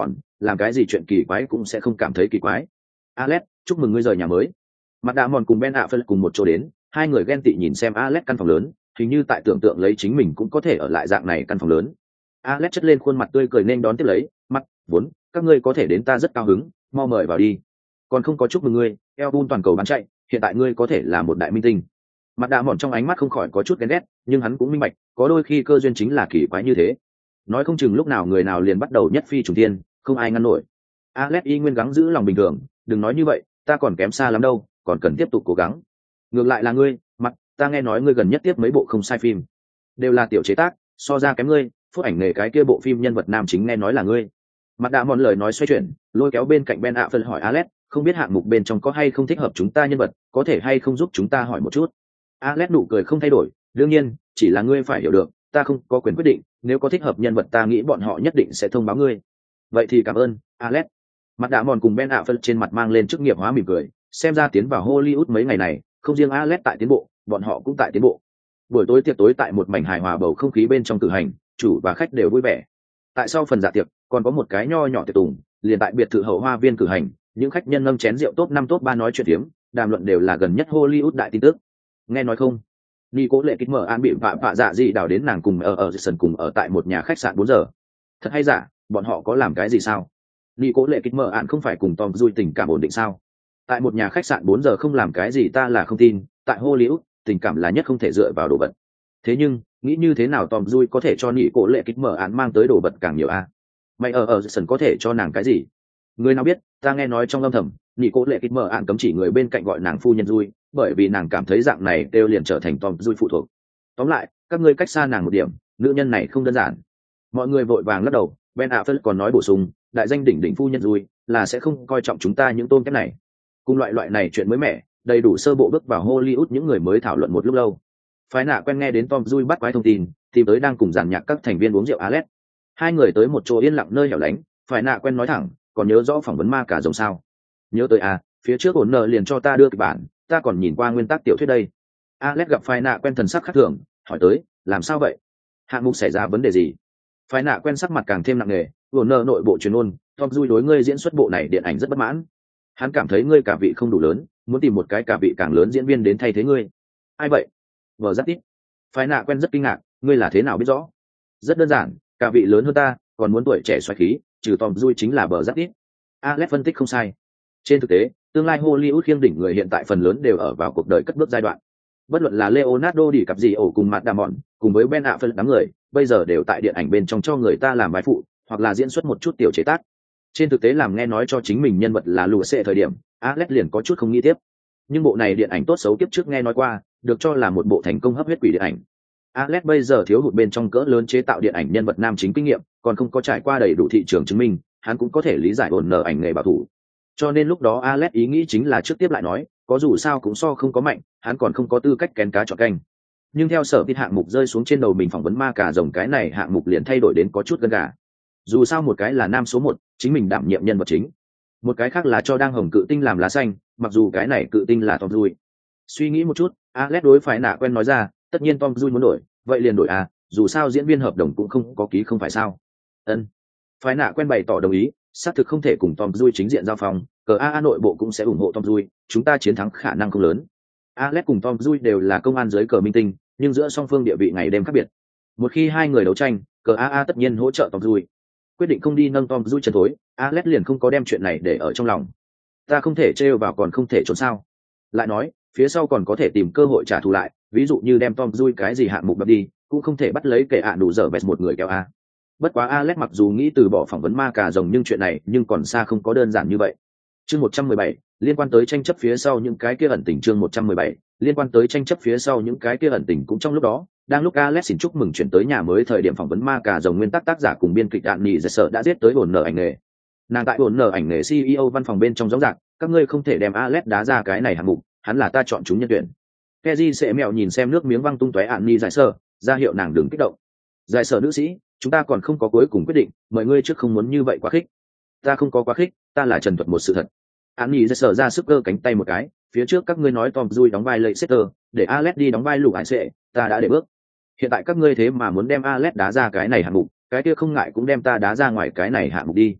làm cái gì chuyện kỳ quái cũng sẽ không cảm thấy kỳ quái. Alex, chúc mừng ngươi rời nhà mới. Mặt đạ mòn cùng Ben Affleck cùng một chỗ đến, hai người ghen tị nhìn xem Alex căn phòng lớn, hình như tại tưởng tượng lấy chính mình cũng có thể ở lại dạng này căn phòng lớn. Alex chất lên khuôn mặt tươi cười nên đón tiếp lấy, mặt, vốn, các ngươi có thể đến ta rất cao hứng, mau mời vào đi. Còn không có chúc mừng ngươi, album toàn cầu bán chạy, hiện tại ngươi có thể là một đại minh tinh. Mặt đạ mòn trong ánh mắt không khỏi có chút ghen ghét, nhưng hắn cũng minh bạch, có đôi khi cơ duyên chính là kỳ quái như thế. Nói không chừng lúc nào người nào liền bắt đầu nhất phi trùng thiên, không ai ngăn nổi. Alex y nguyên gắng giữ lòng bình thường, đừng nói như vậy, ta còn kém xa lắm đâu, còn cần tiếp tục cố gắng. Ngược lại là ngươi, mặt, ta nghe nói ngươi gần nhất tiếp mấy bộ không sai phim, đều là tiểu chế tác, so ra kém ngươi, phút ảnh nghề cái kia bộ phim nhân vật nam chính nghe nói là ngươi. Mặt đạ mòn lời nói xoay chuyển, lôi kéo bên cạnh Ben Affleck hỏi Alex, không biết hạng mục bên trong có hay không thích hợp chúng ta nhân vật, có thể hay không giúp chúng ta hỏi một chút. Alex nụ cười không thay đổi, đương nhiên, chỉ là ngươi phải hiểu được, ta không có quyền quyết định, nếu có thích hợp nhân vật ta nghĩ bọn họ nhất định sẽ thông báo ngươi. Vậy thì cảm ơn, Alex. Mặt đạ mòn cùng Ben Affleck trên mặt mang lên chức nghiệp hóa mỉm cười, xem ra tiến vào Hollywood mấy ngày này, không riêng Alex tại tiến bộ, bọn họ cũng tại tiến bộ. Buổi tối tiệc tối tại một mảnh hài hòa bầu không khí bên trong cử hành, chủ và khách đều vui vẻ. Tại sau phần dạ tiệc, còn có một cái nho nhỏ tiệc tùng, liền tại biệt thự hậu hoa viên cử hành, những khách nhân nâng chén rượu top năm top ba nói chuyện phiếm, đàm luận đều là gần nhất Hollywood đại tin tức. Nghe nói không? Nico lệ kích mở an bị vạ vạ dạ gì đào đến nàng cùng ở ở sân cùng ở tại một nhà khách sạn bốn giờ. Thật hay giả, bọn họ có làm cái gì sao? Nico lệ kích mở an không phải cùng Tom Cruise tình cảm ổn định sao? Tại một nhà khách sạn bốn giờ không làm cái gì ta là không tin, tại Hollywood, tình cảm là nhất không thể dựa vào đồ vật. Thế nhưng, nghĩ như thế nào Tom Cruise có thể cho Nico lệ kích mở án mang tới đồ vật càng nhiều a? Mày ở ở sân có thể cho nàng cái gì? Người nào biết, ta nghe nói trong âm thầm, Nico lệ kích mở án cấm chỉ người bên cạnh gọi nàng phu nhân Cruise, bởi vì nàng cảm thấy dạng này đều liền trở thành Tom Cruise phụ thuộc. Tóm lại, các ngươi cách xa nàng một điểm, nữ nhân này không đơn giản. Mọi người vội vàng lắc đầu, Ben Affleck còn nói bổ sung, đại danh đỉnh đỉnh phu nhân Cruise là sẽ không coi trọng chúng ta những tôm kép này. Cùng loại loại này chuyện mới mẻ, đầy đủ sơ bộ bước vào Hollywood những người mới thảo luận một lúc lâu. Phái nạ quen nghe đến Tom Cruise bắt quái thông tin, tìm tới đang cùng giàn nhạc các thành viên uống rượu Alex. Hai người tới một chỗ yên lặng nơi hẻo lánh, phái nạ quen nói thẳng, còn nhớ rõ phỏng vấn ma cả rồng sao? Nhớ tới à, phía trước ổn nợ liền cho ta đưa kịch bản, ta còn nhìn qua nguyên tắc tiểu thuyết đây. Alex gặp phái nạ quen thần sắc khác thường, hỏi tới, làm sao vậy? Hạng mục xảy ra vấn đề gì? Phái nạ quen sắc mặt càng thêm nặng nề, ổn nợ nội bộ truyền ôn, Tom Cruise đối ngươi diễn xuất bộ này điện ảnh rất bất mãn. Hắn cảm thấy ngươi cả vị không đủ lớn, muốn tìm một cái cả vị càng lớn diễn viên đến thay thế ngươi. Ai vậy? Vợ rất ít. Phái nạ quen rất kinh ngạc, ngươi là thế nào biết rõ? Rất đơn giản, cả vị lớn hơn ta, còn muốn tuổi trẻ xoáy khí, trừ Tom Cruise chính là bờ rất ít. Alex phân tích không sai. Trên thực tế, tương lai Hollywood khiêng đỉnh người hiện tại phần lớn đều ở vào cuộc đời cất bước giai đoạn. Bất luận là Leonardo đi cặp gì ổ cùng Matt Damon, cùng với Ben Affleck đám người, bây giờ đều tại điện ảnh bên trong cho người ta làm vai phụ, hoặc là diễn xuất một chút tiểu chế tác. Trên thực tế làm nghe nói cho chính mình nhân vật là lùa xệ thời điểm, Alex liền có chút không nghĩ tiếp. Nhưng bộ này điện ảnh tốt xấu kiếp trước nghe nói qua, được cho là một bộ thành công hấp huyết quỷ điện ảnh. Alex bây giờ thiếu hụt bên trong cỡ lớn chế tạo điện ảnh nhân vật nam chính kinh nghiệm, còn không có trải qua đầy đủ thị trường chứng minh, hắn cũng có thể lý giải ổn nở ảnh nghề bảo thủ. Cho nên lúc đó Alex ý nghĩ chính là trước tiếp lại nói, có dù sao cũng so không có mạnh, hắn còn không có tư cách kén cá chọn canh. Nhưng theo sở biết hạng mục rơi xuống trên đầu mình phỏng vấn ma cả rồng cái này hạng mục liền thay đổi đến có chút gân gà. Dù sao một cái là nam số một, chính mình đảm nhiệm nhân vật chính, một cái khác là cho đang hồng cự tinh làm lá xanh, mặc dù cái này cự tinh là Tom Cruise. Suy nghĩ một chút, Alex đối phải nạ quen nói ra, tất nhiên Tom Cruise muốn đổi, vậy liền đổi à, dù sao diễn viên hợp đồng cũng không có ký không phải sao? Ân. Phải nạ quen bày tỏ đồng ý, xác thực không thể cùng Tom Cruise chính diện giao phòng, cờ a a nội bộ cũng sẽ ủng hộ Tom Cruise, chúng ta chiến thắng khả năng không lớn. Alex cùng Tom Cruise đều là công an dưới cờ minh tinh, nhưng giữa song phương địa vị ngày đêm khác biệt. Một khi hai người đấu tranh, cờ a a tất nhiên hỗ trợ Tom Cruise. Quyết định không đi nâng Tom Cruise chân thối, Alex liền không có đem chuyện này để ở trong lòng. Ta không thể trêu vào còn không thể trốn sao? Lại nói, phía sau còn có thể tìm cơ hội trả thù lại, ví dụ như đem Tom Cruise cái gì hạng mục đập đi, cũng không thể bắt lấy kẻ ạ đủ dở bẹt một người kéo a. Bất quá Alex mặc dù nghĩ từ bỏ phỏng vấn ma cà rồng nhưng chuyện này nhưng còn xa không có đơn giản như vậy. Chương một trăm mười bảy, liên quan tới tranh chấp phía sau những cái kia ẩn tình chương một trăm mười bảy, liên quan tới tranh chấp phía sau những cái kia ẩn tình cũng trong lúc đó, đang lúc Alex xin chúc mừng chuyển tới nhà mới thời điểm phỏng vấn ma cà rồng nguyên tắc tác giả cùng biên kịch đạn nhì giật sợ đã giết tới ổn nở ảnh nghề. Nàng tại ổn nở ảnh nghề xê e ô văn phòng bên trong giống dạng, các ngươi không thể đem Alex đá ra cái này hạng mục, hắn là ta chọn chúng nhân tuyển. Keji sẽ mèo nhìn xem nước miếng văng tung tóe ạn nhì giải sợ, ra hiệu nàng đừng kích động. Giải sợ nữ sĩ, chúng ta còn không có cuối cùng quyết định, mời ngươi trước không muốn như vậy quá khích. Ta không có quá khích, ta là trần thuật một sự thật. Án nhì ra sở ra sức cơ cánh tay một cái, phía trước các ngươi nói Tom Cruise đóng vai Leicester, để Alex đi đóng vai lũ hải sệ, ta đã để bước. Hiện tại các ngươi thế mà muốn đem Alex đá ra cái này hạng mục, cái kia không ngại cũng đem ta đá ra ngoài cái này hạng mục đi.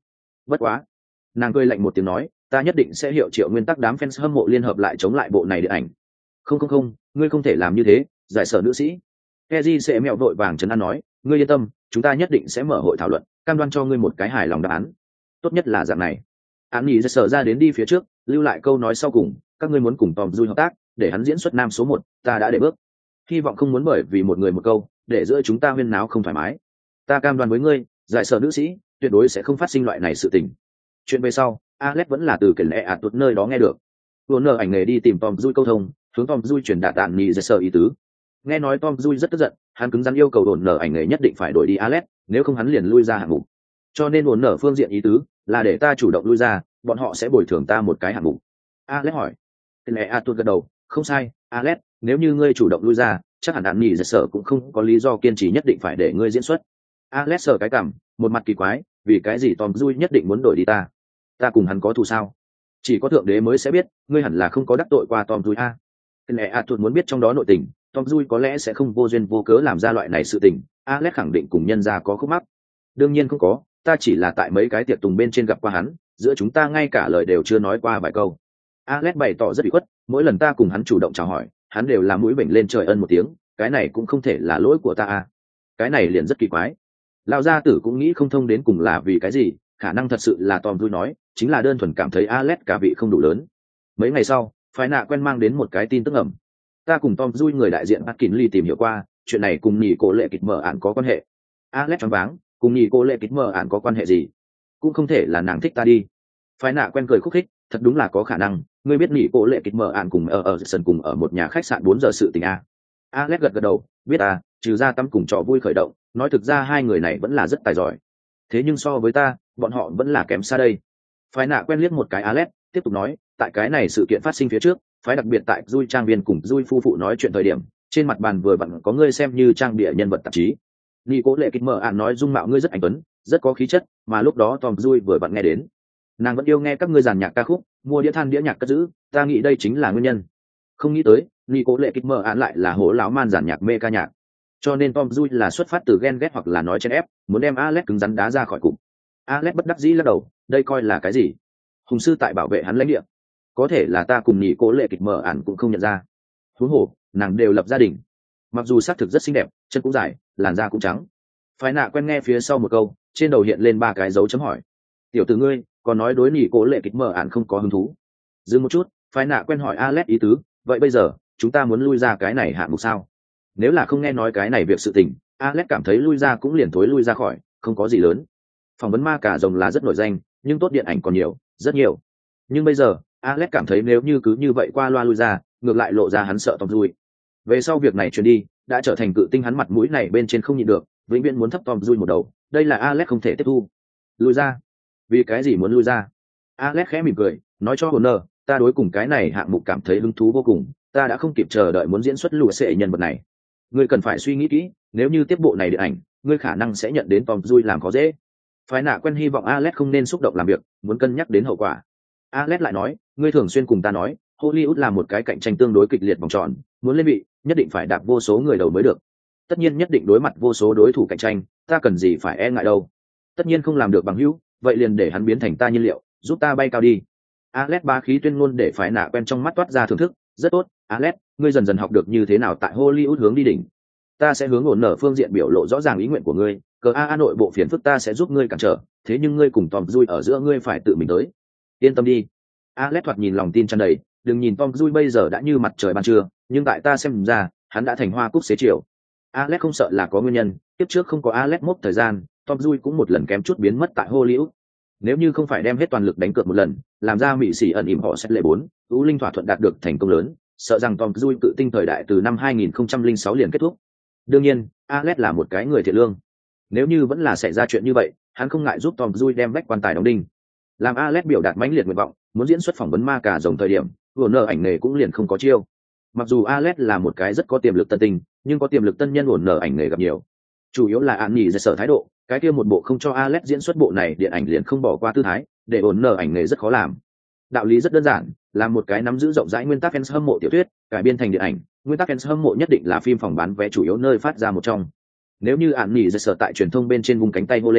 Bất quá, nàng cười lạnh một tiếng nói, ta nhất định sẽ hiệu triệu nguyên tắc đám fans hâm mộ liên hợp lại chống lại bộ này điện ảnh. Không không không, ngươi không thể làm như thế, giải sở nữ sĩ. Keji sẽ mẹo vội vàng trấn an nói, ngươi yên tâm, chúng ta nhất định sẽ mở hội thảo luận, cam đoan cho ngươi một cái hài lòng đáp án. Tốt nhất là dạng này. Án nhỉ sở ra đến đi phía trước, lưu lại câu nói sau cùng, các ngươi muốn cùng Tom Cruise hợp tác, để hắn diễn xuất nam số một, ta đã để bước. Hy vọng không muốn bởi vì một người một câu, để giữa chúng ta huyên náo không thoải mái. Ta cam đoan với ngươi, giải sở nữ sĩ, tuyệt đối sẽ không phát sinh loại này sự tình. Chuyện về sau, Alex vẫn là từ kể lẽ ạt tuột nơi đó nghe được. Warner ảnh nghề đi tìm Tom Cruise câu thông, hướng Tom Cruise truyền đạt tạn nhỉ sở ý tứ. Nghe nói Tom Cruise rất tức giận, hắn cứng rắn yêu cầu đồn nở ảnh nghề nhất định phải đổi đi Alex, nếu không hắn liền lui ra hạng mục. Cho nên đồn nở phương diện ý tứ là để ta chủ động lui ra, bọn họ sẽ bồi thường ta một cái hạng mục. Alex hỏi. Lệ A tuột gật đầu, không sai, Alex, nếu như ngươi chủ động lui ra, chắc hẳn đạn nhỉ sở cũng không có lý do kiên trì nhất định phải để ngươi diễn xuất. Alex sờ cái cằm, một mặt kỳ quái, vì cái gì Tom Cruise nhất định muốn đổi đi ta? Ta cùng hắn có thù sao? Chỉ có thượng đế mới sẽ biết, ngươi hẳn là không có đắc tội qua Tom Cruise a. Lệ A tuột muốn biết trong đó nội tình. Tom Cruise có lẽ sẽ không vô duyên vô cớ làm ra loại này sự tình, Alex khẳng định cùng nhân gia có khúc mắc. Đương nhiên không có, ta chỉ là tại mấy cái tiệc tùng bên trên gặp qua hắn, giữa chúng ta ngay cả lời đều chưa nói qua vài câu. Alex bày tỏ rất bị khuất, mỗi lần ta cùng hắn chủ động chào hỏi, hắn đều làm mũi bệnh lên trời ân một tiếng, cái này cũng không thể là lỗi của ta à. Cái này liền rất kỳ quái. Lão gia tử cũng nghĩ không thông đến cùng là vì cái gì, khả năng thật sự là Tom Cruise nói, chính là đơn thuần cảm thấy Alex cả vị không đủ lớn. Mấy ngày sau, phái nạ quen mang đến một cái tin tức ẩm. Ta cùng Tom Cruise người đại diện Atkinson tìm hiểu qua, chuyện này cùng nhị cô lệ kịch mở án có quan hệ. Alex choáng váng, cùng nhị cô lệ kịch mở án có quan hệ gì? Cũng không thể là nàng thích ta đi. Phái nạ quen cười khúc khích, thật đúng là có khả năng, ngươi biết nhị cô lệ kịch mở án cùng ở ở sân cùng ở một nhà khách sạn bốn giờ sự tình a. Alex gật gật đầu, biết à, trừ ra tắm cùng trò vui khởi động, nói thực ra hai người này vẫn là rất tài giỏi. Thế nhưng so với ta, bọn họ vẫn là kém xa đây. Phái nạ quen liếc một cái Alex, tiếp tục nói, tại cái này sự kiện phát sinh phía trước, phái đặc biệt tại Dui trang viên cùng Dui phu phụ nói chuyện thời điểm, trên mặt bàn vừa vặn có ngươi xem như trang bìa nhân vật tạp chí. Nị cố lệ kịch mở ạn nói dung mạo ngươi rất anh tuấn, rất có khí chất, mà lúc đó Tom Dui vừa vặn nghe đến. Nàng vẫn yêu nghe các ngươi giàn nhạc ca khúc, mua đĩa than đĩa nhạc cất giữ, ta nghĩ đây chính là nguyên nhân. Không nghĩ tới, Nị cố lệ kịch mở ạn lại là hố láo man giàn nhạc mê ca nhạc. Cho nên Tom Dui là xuất phát từ ghen ghét hoặc là nói chen ép, muốn đem Alex cứng rắn đá ra khỏi cục. Alex bất đắc dĩ lắc đầu, đây coi là cái gì? Hùng sư tại bảo vệ hắn lãnh địa. Có thể là ta cùng nhị cố lệ kịch mở ản cũng không nhận ra. Huống hồ, nàng đều lập gia đình, mặc dù xác thực rất xinh đẹp, chân cũng dài, làn da cũng trắng. Phái nạ quen nghe phía sau một câu, trên đầu hiện lên ba cái dấu chấm hỏi. Tiểu tử ngươi còn nói đối nhị cố lệ kịch mở ản không có hứng thú? Dừng một chút, phái nạ quen hỏi Alex ý tứ, vậy bây giờ chúng ta muốn lui ra cái này hạng mục sao? Nếu là không nghe nói cái này việc sự tình, Alex cảm thấy lui ra cũng liền thối lui ra khỏi, không có gì lớn. Phỏng vấn ma cả rồng là rất nổi danh, nhưng tốt điện ảnh còn nhiều, rất nhiều. Nhưng bây giờ Alex cảm thấy nếu như cứ như vậy qua loa lui ra, ngược lại lộ ra hắn sợ Tom Cruise. Về sau việc này truyền đi, đã trở thành cự tinh hắn mặt mũi này bên trên không nhịn được, vĩnh viễn muốn thấp Tom Cruise một đầu, đây là Alex không thể tiếp thu. Lui ra? Vì cái gì muốn lui ra? Alex khẽ mỉm cười, nói cho Warner, ta đối cùng cái này hạng mục cảm thấy hứng thú vô cùng, ta đã không kịp chờ đợi muốn diễn xuất lùa xệ nhân vật này. Ngươi cần phải suy nghĩ kỹ, nếu như tiếp bộ này điện ảnh, ngươi khả năng sẽ nhận đến Tom Cruise làm khó dễ. Phái nạ quen hy vọng Alex không nên xúc động làm việc, muốn cân nhắc đến hậu quả. Alex lại nói, ngươi thường xuyên cùng ta nói, Hollywood là một cái cạnh tranh tương đối kịch liệt vòng tròn, muốn lên vị, nhất định phải đạp vô số người đầu mới được. Tất nhiên nhất định đối mặt vô số đối thủ cạnh tranh, ta cần gì phải e ngại đâu. Tất nhiên không làm được bằng hữu, vậy liền để hắn biến thành ta nhiên liệu, giúp ta bay cao đi. Alex ba khí tuyên ngôn để phái nạ quen trong mắt toát ra thưởng thức, rất tốt, Alex, ngươi dần dần học được như thế nào tại Hollywood hướng đi đỉnh. Ta sẽ hướng ổn nở phương diện biểu lộ rõ ràng ý nguyện của ngươi, cờ a a nội bộ phiền phức ta sẽ giúp ngươi cản trở, thế nhưng ngươi cùng Tom Cruise ở giữa ngươi phải tự mình tới. Yên tâm đi. Alex thoạt nhìn lòng tin tràn đầy, đừng nhìn Tom Cruise bây giờ đã như mặt trời ban trưa, nhưng tại ta xem ra, hắn đã thành hoa cúc xế chiều. Alex không sợ là có nguyên nhân, tiếp trước không có Alex mốc thời gian, Tom Cruise cũng một lần kém chút biến mất tại Hollywood. Nếu như không phải đem hết toàn lực đánh cược một lần, làm ra mỹ sĩ ẩn ỉm họ xét lệ bốn, ưu linh thỏa thuận đạt được thành công lớn, sợ rằng Tom Cruise tự tinh thời đại từ năm hai nghìn không trăm lẻ sáu liền kết thúc. Đương nhiên, Alex là một cái người thiện lương. Nếu như vẫn là xảy ra chuyện như vậy, hắn không ngại giúp Tom Cruise đem vách quan tài đóng đinh. Làm Alex biểu đạt mãnh liệt nguyện vọng, muốn diễn xuất phỏng vấn ma cả rồng thời điểm, Warner ảnh nghề cũng liền không có chiêu. Mặc dù Alex là một cái rất có tiềm lực tân tinh, nhưng có tiềm lực tân nhân Warner ảnh nghề gặp nhiều. Chủ yếu là án nhì giải sở thái độ, cái kia một bộ không cho Alex diễn xuất bộ này điện ảnh liền không bỏ qua tư thái, để Warner ảnh nghề rất khó làm. Đạo lý rất đơn giản, là một cái nắm giữ rộng rãi nguyên tắc fans hâm mộ tiểu thuyết, cải biên thành điện ảnh, nguyên tắc fans hâm mộ nhất định là phim phòng bán vé chủ yếu nơi phát ra một trong. Nếu như án nhì giải sở tại truyền thông bên trên vùng cánh tay hô lên,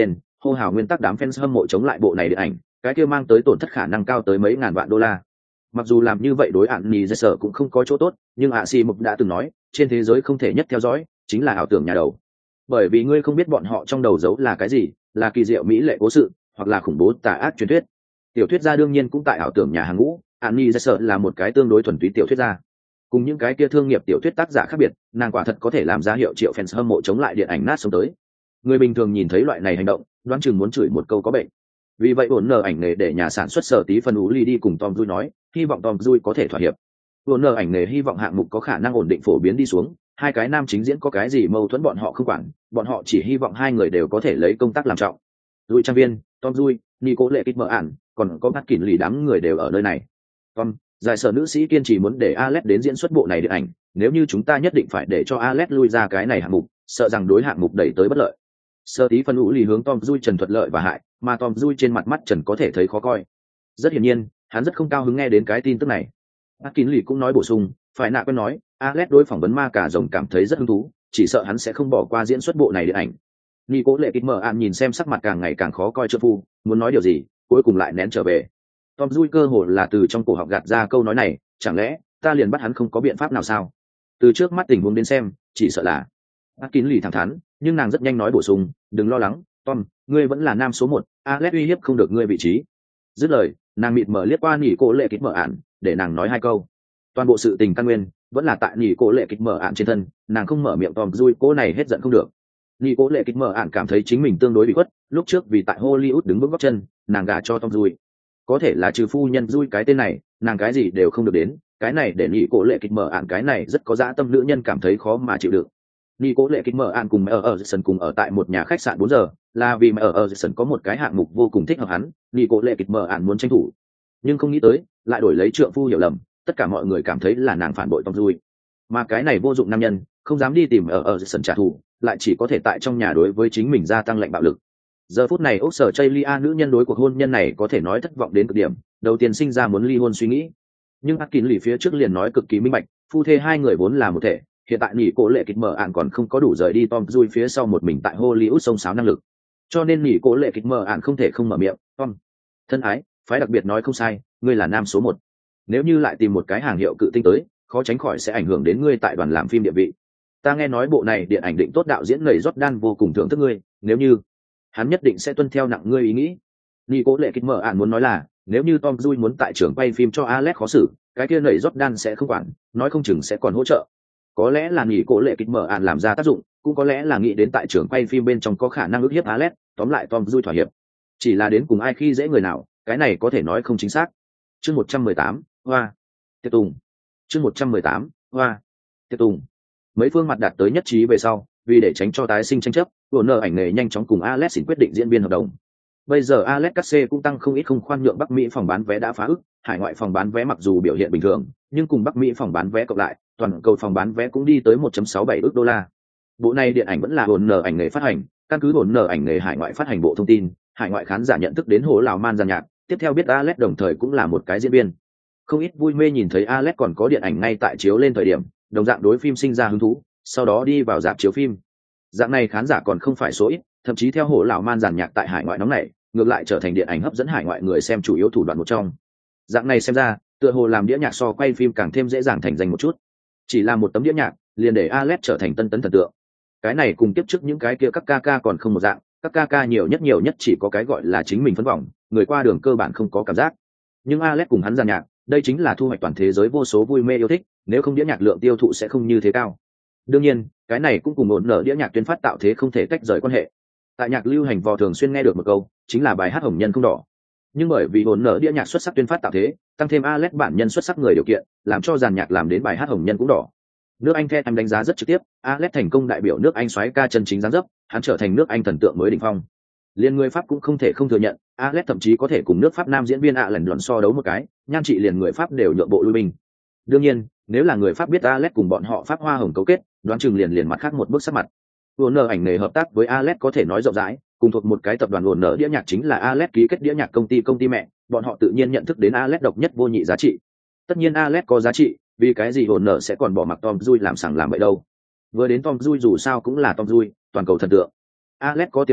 hô hào nguyên tắc đám fans hâm mộ chống lại bộ này điện ảnh, cái kia mang tới tổn thất khả năng cao tới mấy ngàn vạn đô la. Mặc dù làm như vậy đối ạn nỉ dây sở cũng không có chỗ tốt, nhưng ạ xì mục đã từng nói trên thế giới không thể nhất theo dõi chính là ảo tưởng nhà đầu, bởi vì ngươi không biết bọn họ trong đầu giấu là cái gì, là kỳ diệu mỹ lệ cố sự hoặc là khủng bố tà ác truyền thuyết. Tiểu thuyết gia đương nhiên cũng tại ảo tưởng nhà hàng ngũ, ạn nỉ dây sở là một cái tương đối thuần túy tiểu thuyết gia. Cùng những cái kia thương nghiệp tiểu thuyết tác giả khác biệt, nàng quả thật có thể làm ra hiệu triệu fans hâm mộ chống lại điện ảnh nát sống tới. Người bình thường nhìn thấy loại này hành động đoán chừng muốn chửi một câu có bệnh. Vì vậy ổn nở ảnh nghề để nhà sản xuất sở tí phân ú ly đi cùng Tom Cruise nói, hy vọng Tom Cruise có thể thỏa hiệp. Ổn nở ảnh nghề hy vọng hạng mục có khả năng ổn định phổ biến đi xuống, hai cái nam chính diễn có cái gì mâu thuẫn bọn họ không quản, bọn họ chỉ hy vọng hai người đều có thể lấy công tác làm trọng. Dùi trang viên, Tom Cruise, Nico lệ kích mở ản, còn có bắt kỷ lì đám người đều ở nơi này. Tom, giải sở nữ sĩ kiên trì muốn để Alex đến diễn xuất bộ này điện ảnh, nếu như chúng ta nhất định phải để cho Alex lui ra cái này hạng mục, sợ rằng đối hạng mục đẩy tới bất lợi. Sơ tí phân ủ lì hướng Tom Cruise trần thuật lợi và hại, mà Tom Cruise trên mặt mắt trần có thể thấy khó coi. Rất hiển nhiên, hắn rất không cao hứng nghe đến cái tin tức này. Atkin lì cũng nói bổ sung, phải nạ quen nói, Alex đối phỏng vấn ma cả rồng cảm thấy rất hứng thú, chỉ sợ hắn sẽ không bỏ qua diễn xuất bộ này điện ảnh. Nico lệ kịch mở ạn nhìn xem sắc mặt càng ngày càng khó coi trợ phu, muốn nói điều gì, cuối cùng lại nén trở về. Tom Cruise cơ hồ là từ trong cổ họng gạt ra câu nói này, chẳng lẽ ta liền bắt hắn không có biện pháp nào sao? Từ trước mắt tình huống đến xem, chỉ sợ là. Atkin lì thẳng thắn, nhưng nàng rất nhanh nói bổ sung, đừng lo lắng, Tom, ngươi vẫn là nam số một, Alex uy hiếp không được ngươi vị trí. Dứt lời, nàng mịt mở liếc qua nỉ cổ lệ kịch mở ạn, để nàng nói hai câu. Toàn bộ sự tình căn nguyên vẫn là tại nỉ cổ lệ kịch mở ạn trên thân, nàng không mở miệng Tom Cruise cô này hết giận không được. Nỉ cổ lệ kịch mở ạn cảm thấy chính mình tương đối bị khuất, lúc trước vì tại Hollywood đứng vững góc chân, nàng gả cho Tom Cruise. Có thể là trừ phu nhân Cruise cái tên này, nàng cái gì đều không được đến, cái này để nỉ cổ lệ kịch mở ạn cái này rất có dã tâm nữ nhân cảm thấy khó mà chịu đựng. Nỉ cổ lệ kịch mở ạn cùng mẹ ở ở sân cùng ở tại một nhà khách sạn bốn giờ, là vì mẹ ở ở sân có một cái hạng mục vô cùng thích hợp hắn, nỉ cổ lệ kịch mở ạn muốn tranh thủ, nhưng không nghĩ tới lại đổi lấy trượng phu hiểu lầm, tất cả mọi người cảm thấy là nàng phản bội Tom Cruise, mà cái này vô dụng nam nhân không dám đi tìm ở ở sân trả thù, lại chỉ có thể tại trong nhà đối với chính mình gia tăng lệnh bạo lực. Giờ phút này ốc sở Chaylia nữ nhân đối cuộc hôn nhân này có thể nói thất vọng đến cực điểm, đầu tiên sinh ra muốn ly hôn suy nghĩ, nhưng Atkin lì phía trước liền nói cực kỳ minh bạch, phu thê hai người vốn là một thể, hiện tại nỉ cổ lệ kịch mở ạn còn không có đủ rời đi Tom Cruise phía sau một mình tại Hollywood sông sáo năng lực, cho nên nỉ cổ lệ kịch mở ạn không thể không mở miệng. Tom, thân ái, phái đặc biệt nói không sai, ngươi là nam số một, nếu như lại tìm một cái hàng hiệu cự tinh tới, khó tránh khỏi sẽ ảnh hưởng đến ngươi tại đoàn làm phim địa vị. Ta nghe nói bộ này điện ảnh định tốt đạo diễn người Jordan vô cùng thưởng thức ngươi, nếu như hắn nhất định sẽ tuân theo nặng ngươi ý nghĩ. Nỉ cổ lệ kịch mở ạn muốn nói là, nếu như Tom Cruise muốn tại trường quay phim cho Alex khó xử, cái kia nảy Jordan sẽ không quản, nói không chừng sẽ còn hỗ trợ. Có lẽ là nỉ cổ lệ kịch mở ạn làm ra tác dụng, cũng có lẽ là nghĩ đến tại trường quay phim bên trong có khả năng ức hiếp Alex, tóm lại Tom Cruise thỏa hiệp. Chỉ là đến cùng ai khi dễ người nào, cái này có thể nói không chính xác. Chương một trăm mười tám, hoa. Tiếp tùng. Chương một trăm mười tám, hoa. Tiếp tùng. Mấy phương mặt đạt tới nhất trí về sau, vì để tránh cho tái sinh tranh chấp, Warner ảnh nghề nhanh chóng cùng Alex xin quyết định diễn viên hợp đồng. Bây giờ Alex Casse cũng tăng không ít không khoan nhượng Bắc Mỹ phòng bán vé đã phá ức, hải ngoại phòng bán vé mặc dù biểu hiện bình thường, nhưng cùng Bắc Mỹ phòng bán vé cộng lại, toàn cầu phòng bán vé cũng đi tới một phẩy sáu bảy ức đô la. Bộ này điện ảnh vẫn là Warner ảnh nghề phát hành, căn cứ Warner ảnh nghề hải ngoại phát hành bộ thông tin, hải ngoại khán giả nhận thức đến Hồ Lào Man giàn nhạc, tiếp theo biết Alex đồng thời cũng là một cái diễn viên. Không ít vui mê nhìn thấy Alex còn có điện ảnh ngay tại chiếu lên thời điểm, đồng dạng đối phim sinh ra hứng thú, sau đó đi vào rạp chiếu phim. Dạng này khán giả còn không phải số ít, thậm chí theo Hồ Lào Man giàn nhạc tại hải ngoại nóng nảy, ngược lại trở thành điện ảnh hấp dẫn hải ngoại người xem chủ yếu thủ đoạn một trong. Dạng này xem ra, tựa hồ làm đĩa nhạc so quay phim càng thêm dễ dàng thành danh một chút. Chỉ là một tấm đĩa nhạc, liền để Alex trở thành tân tấn thần tượng. Cái này cùng tiếp trước những cái kia các ca ca còn không một dạng, các ca ca nhiều nhất nhiều nhất chỉ có cái gọi là chính mình phấn vọng, người qua đường cơ bản không có cảm giác. Nhưng Alex cùng hắn giàn nhạc, đây chính là thu hoạch toàn thế giới vô số vui mê yêu thích, nếu không đĩa nhạc lượng tiêu thụ sẽ không như thế cao. Đương nhiên, cái này cũng cùng ổn nở đĩa nhạc tuyên phát tạo thế không thể tách rời quan hệ. Tại nhạc lưu hành vò thường xuyên nghe được một câu, chính là bài hát hồng nhân không đỏ. Nhưng bởi vì ổn nở đĩa nhạc xuất sắc tuyên phát tạo thế, tăng thêm Alex bản nhân xuất sắc người điều kiện, làm cho dàn nhạc làm đến bài hát hồng nhân cũng đỏ. Nước Anh The Times đánh giá rất trực tiếp, Alex thành công đại biểu nước Anh soái ca chân chính dáng dấp, hắn trở thành nước Anh thần tượng mới đỉnh phong. Liên người Pháp cũng không thể không thừa nhận, Alex thậm chí có thể cùng nước Pháp nam diễn viên ạ lần luận so đấu một cái, nhan trị liền người Pháp đều nhượng bộ lui binh. Đương nhiên, nếu là người Pháp biết Alex cùng bọn họ Pháp hoa hồng cấu kết, đoán chừng liền liền mặt khác một bước sắc mặt. Warner ảnh nghề hợp tác với Alex có thể nói rộng rãi, cùng thuộc một cái tập đoàn Warner đĩa nhạc chính là Alex ký kết đĩa nhạc công ty công ty mẹ, bọn họ tự nhiên nhận thức đến Alex độc nhất vô nhị giá trị. Tất nhiên Alex có giá trị, vì cái gì Warner sẽ còn bỏ mặc Tom Cruise làm sằng làm bậy đâu? Vừa đến Tom Cruise dù sao cũng là Tom Cruise, toàn cầu thần tượng. Alex có tiềm lực,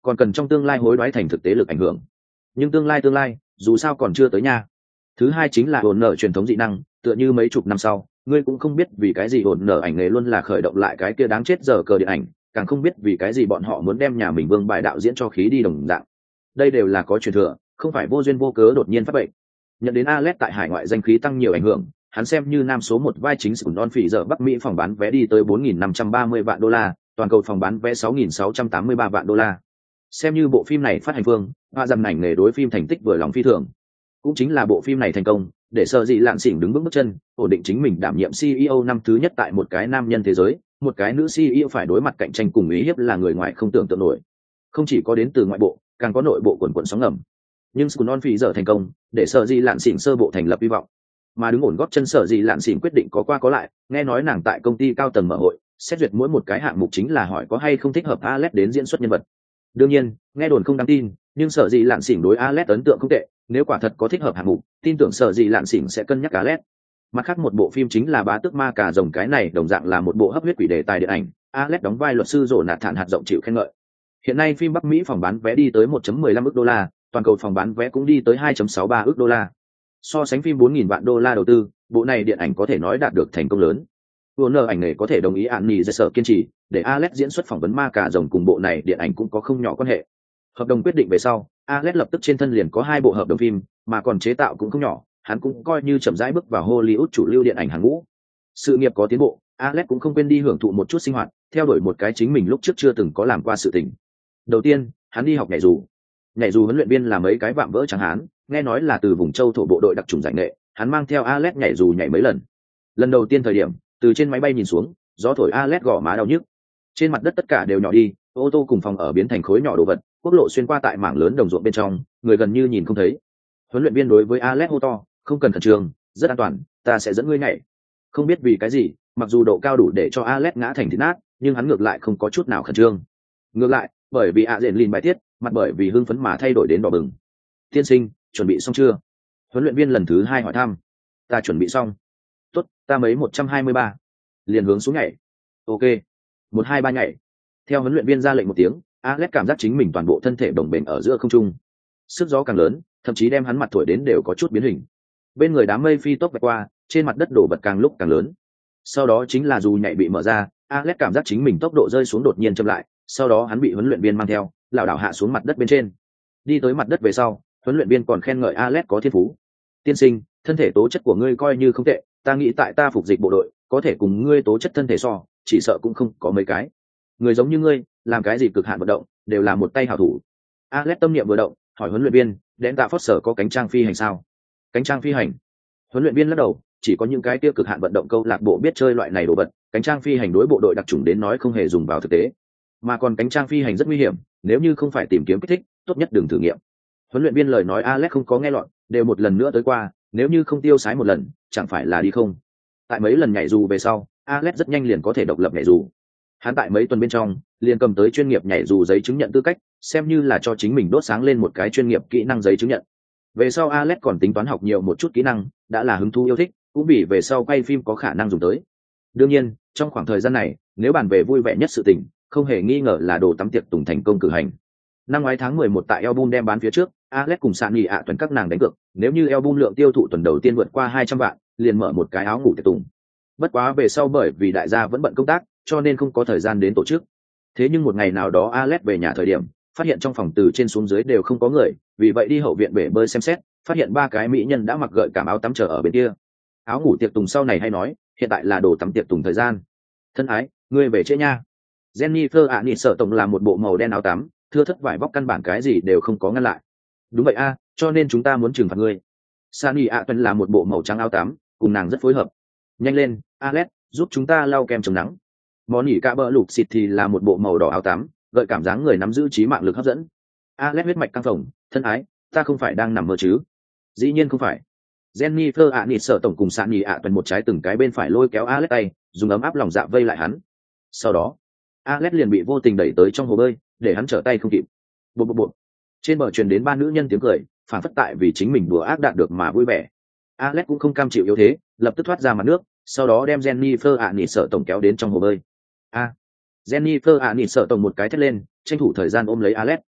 còn cần trong tương lai hối đoái thành thực tế lực ảnh hưởng. Nhưng tương lai tương lai dù sao còn chưa tới nha. Thứ hai chính là hồn nở truyền thống dị năng, tựa như mấy chục năm sau ngươi cũng không biết vì cái gì hồn nở ảnh nghề luôn là khởi động lại cái kia đáng chết giờ cờ điện ảnh, càng không biết vì cái gì bọn họ muốn đem nhà mình vương bài đạo diễn cho khí đi đồng dạng. Đây đều là có truyền thừa, không phải vô duyên vô cớ đột nhiên phát bệnh. Nhận đến Alex tại hải ngoại danh khí tăng nhiều ảnh hưởng, hắn xem như nam số một vai chính của non phỉ giờ Bắc Mỹ phòng bán vé đi tới bốn nghìn năm trăm ba mươi vạn đô la, toàn cầu phòng bán vé sáu nghìn sáu trăm tám mươi ba vạn đô la. Xem như bộ phim này phát hành phương, hoa dầm ảnh nghề đối phim thành tích vừa lòng phi thường. Cũng chính là bộ phim này thành công, để Sở Dị Lạn Xỉn đứng vững bước chân, ổn định chính mình đảm nhiệm xê e ô năm thứ nhất tại một cái nam nhân thế giới, một cái nữ xê e ô phải đối mặt cạnh tranh cùng ý hiếp là người ngoài không tưởng tượng nổi. Không chỉ có đến từ ngoại bộ, càng có nội bộ quần quần sóng ngầm. Nhưng Skull Phỉ giờ thành công, để Sở Dị Lạn Xỉn sơ bộ thành lập hy vọng. Mà đứng ổn góp chân Sở Dị Lạn Xỉn quyết định có qua có lại, nghe nói nàng tại công ty cao tầng mở hội, xét duyệt mỗi một cái hạng mục chính là hỏi có hay không thích hợp Alex đến diễn xuất nhân vật. Đương nhiên, nghe đồn không đáng tin, nhưng Sở Dị Lạn Xỉn đối Alex ấn tượng không tệ, nếu quả thật có thích hợp hạng mục, tin tưởng Sở Dị Lạn Xỉn sẽ cân nhắc Alex. Mặt khác một bộ phim chính là Bá Tước Ma Cà Rồng, cái này đồng dạng là một bộ hấp huyết quỷ đề tài điện ảnh, Alex đóng vai luật sư rồ nạt thản hạt rộng chịu khen ngợi. Hiện nay phim Bắc Mỹ phòng bán vé đi tới một phẩy mười lăm ức đô la, toàn cầu phòng bán vé cũng đi tới hai phẩy sáu ba ức đô la. So sánh phim bốn nghìn vạn đô la đầu tư, bộ này điện ảnh có thể nói đạt được thành công lớn. Warner ảnh nghề có thể đồng ý án nhì sở kiên trì, để Alex diễn xuất phỏng vấn Ma Cà Rồng cùng bộ này điện ảnh cũng có không nhỏ quan hệ. Hợp đồng quyết định về sau, Alex lập tức trên thân liền có hai bộ hợp đồng phim, mà còn chế tạo cũng không nhỏ, hắn cũng coi như chậm rãi bước vào Hollywood chủ lưu điện ảnh hàng ngũ. Sự nghiệp có tiến bộ, Alex cũng không quên đi hưởng thụ một chút sinh hoạt, theo đuổi một cái chính mình lúc trước chưa từng có làm qua sự tình. Đầu tiên, hắn đi học nhảy dù. Nhảy dù huấn luyện viên là mấy cái vạm vỡ trắng hán, nghe nói là từ vùng châu thổ bộ đội đặc trùng giải nghệ, hắn mang theo Alex nhảy dù nhảy mấy lần. Lần đầu tiên thời điểm, từ trên máy bay nhìn xuống, gió thổi Alex gò má đau nhức. Trên mặt đất tất cả đều nhỏ đi, ô tô cùng phòng ở biến thành khối nhỏ đồ vật, quốc lộ xuyên qua tại mảng lớn đồng ruộng bên trong, người gần như nhìn không thấy. Huấn luyện viên đối với Alex hô to, không cần khẩn trương, rất an toàn, ta sẽ dẫn ngươi nhảy. Không biết vì cái gì, mặc dù độ cao đủ để cho Alex ngã thành thịt nát, nhưng hắn ngược lại không có chút nào khẩn trương. Ngược lại, bởi vì ạ dện lìn bài tiết, mặt bởi vì hưng phấn mà thay đổi đến đỏ bừng. Tiên sinh, chuẩn bị xong chưa? Huấn luyện viên lần thứ hai hỏi thăm. Ta chuẩn bị xong. Tốt, ta mấy một trăm hai mươi ba. Liền hướng xuống nhảy. Ok. Một hai ba nhảy. Theo huấn luyện viên ra lệnh một tiếng, Alex cảm giác chính mình toàn bộ thân thể đồng bền ở giữa không trung. Sức gió càng lớn, thậm chí đem hắn mặt thổi đến đều có chút biến hình. Bên người đám mây phi tốc vạch qua, trên mặt đất đổ vật càng lúc càng lớn. Sau đó chính là dù nhảy bị mở ra, Alex cảm giác chính mình tốc độ rơi xuống đột nhiên chậm lại, sau đó hắn bị huấn luyện viên mang theo, lảo đảo hạ xuống mặt đất bên trên. Đi tới mặt đất về sau, huấn luyện viên còn khen ngợi Alex có thiên phú. Tiên sinh, thân thể tố chất của ngươi coi như không tệ, ta nghĩ tại ta phục dịch bộ đội, có thể cùng ngươi tố chất thân thể so, chỉ sợ cũng không có mấy cái. Người giống như ngươi, làm cái gì cực hạn vận động, đều là một tay hảo thủ. Alex tâm niệm vừa động, hỏi huấn luyện viên, "Đen tạ Foster có cánh trang phi hành sao?" Cánh trang phi hành? Huấn luyện viên lắc đầu, chỉ có những cái tiêu cực hạn vận động câu lạc bộ biết chơi loại này đồ vật, cánh trang phi hành đối bộ đội đặc chủng đến nói không hề dùng vào thực tế. Mà còn cánh trang phi hành rất nguy hiểm, nếu như không phải tìm kiếm kích thích, tốt nhất đừng thử nghiệm. Huấn luyện viên lời nói Alex không có nghe lọt, đều một lần nữa tới qua, nếu như không tiêu sái một lần, chẳng phải là đi không. Tại mấy lần nhảy dù về sau, Alex rất nhanh liền có thể độc lập nhảy dù. Hắn tại mấy tuần bên trong, liền cầm tới chuyên nghiệp nhảy dù giấy chứng nhận tư cách, xem như là cho chính mình đốt sáng lên một cái chuyên nghiệp kỹ năng giấy chứng nhận. Về sau Alex còn tính toán học nhiều một chút kỹ năng, đã là hứng thú yêu thích, cũng vì về sau quay phim có khả năng dùng tới. Đương nhiên, trong khoảng thời gian này, nếu bàn về vui vẻ nhất sự tình, không hề nghi ngờ là đồ tắm tiệc tùng thành công cử hành. Năm ngoái tháng mười một tại album đem bán phía trước, Alex cùng Sạn Nghị ạ tuần các nàng đánh cược, nếu như album lượng tiêu thụ tuần đầu tiên vượt qua hai trăm vạn, liền mở một cái áo ngủ tiệc tùng. Bất quá về sau bởi vì đại gia vẫn bận công tác, cho nên không có thời gian đến tổ chức. Thế nhưng một ngày nào đó Alex về nhà thời điểm, phát hiện trong phòng từ trên xuống dưới đều không có người, vì vậy đi hậu viện bể bơi xem xét, phát hiện ba cái mỹ nhân đã mặc gợi cảm áo tắm chờ ở bên kia. Áo ngủ tiệc tùng sau này hay nói, hiện tại là đồ tắm tiệc tùng thời gian. Thân ái, ngươi về trễ nha. Jennifer ạ nị sở tổng là một bộ màu đen áo tắm, thưa thất vải vóc căn bản cái gì đều không có ngăn lại. Đúng vậy a, cho nên chúng ta muốn trừng phạt ngươi. Sunny ạ tuần là một bộ màu trắng áo tắm, cùng nàng rất phối hợp. Nhanh lên, Alex, giúp chúng ta lau kem chống nắng. Món nhỉ cả bờ lục xịt thì là một bộ màu đỏ áo tắm, gợi cảm dáng người nắm giữ trí mạng lực hấp dẫn. Alex huyết mạch căng phồng, thân ái, ta không phải đang nằm mơ chứ? Dĩ nhiên không phải. Jennifer ạ nịt sợ tổng cùng Sunny ạ tuần một trái từng cái bên phải lôi kéo Alex tay, dùng ấm áp lòng dạ vây lại hắn. Sau đó, Alex liền bị vô tình đẩy tới trong hồ bơi, để hắn trở tay không kịp. Bộ bộ bộ. Trên bờ truyền đến ba nữ nhân tiếng cười, phản phất tại vì chính mình đùa ác đạt được mà vui vẻ. Alex cũng không cam chịu yếu thế, lập tức thoát ra mặt nước, sau đó đem Jennifer ạ nịt sợ tổng kéo đến trong hồ bơi. A. Jennifer ạ nịt sợ tổng một cái thét lên, tranh thủ thời gian ôm lấy Alex.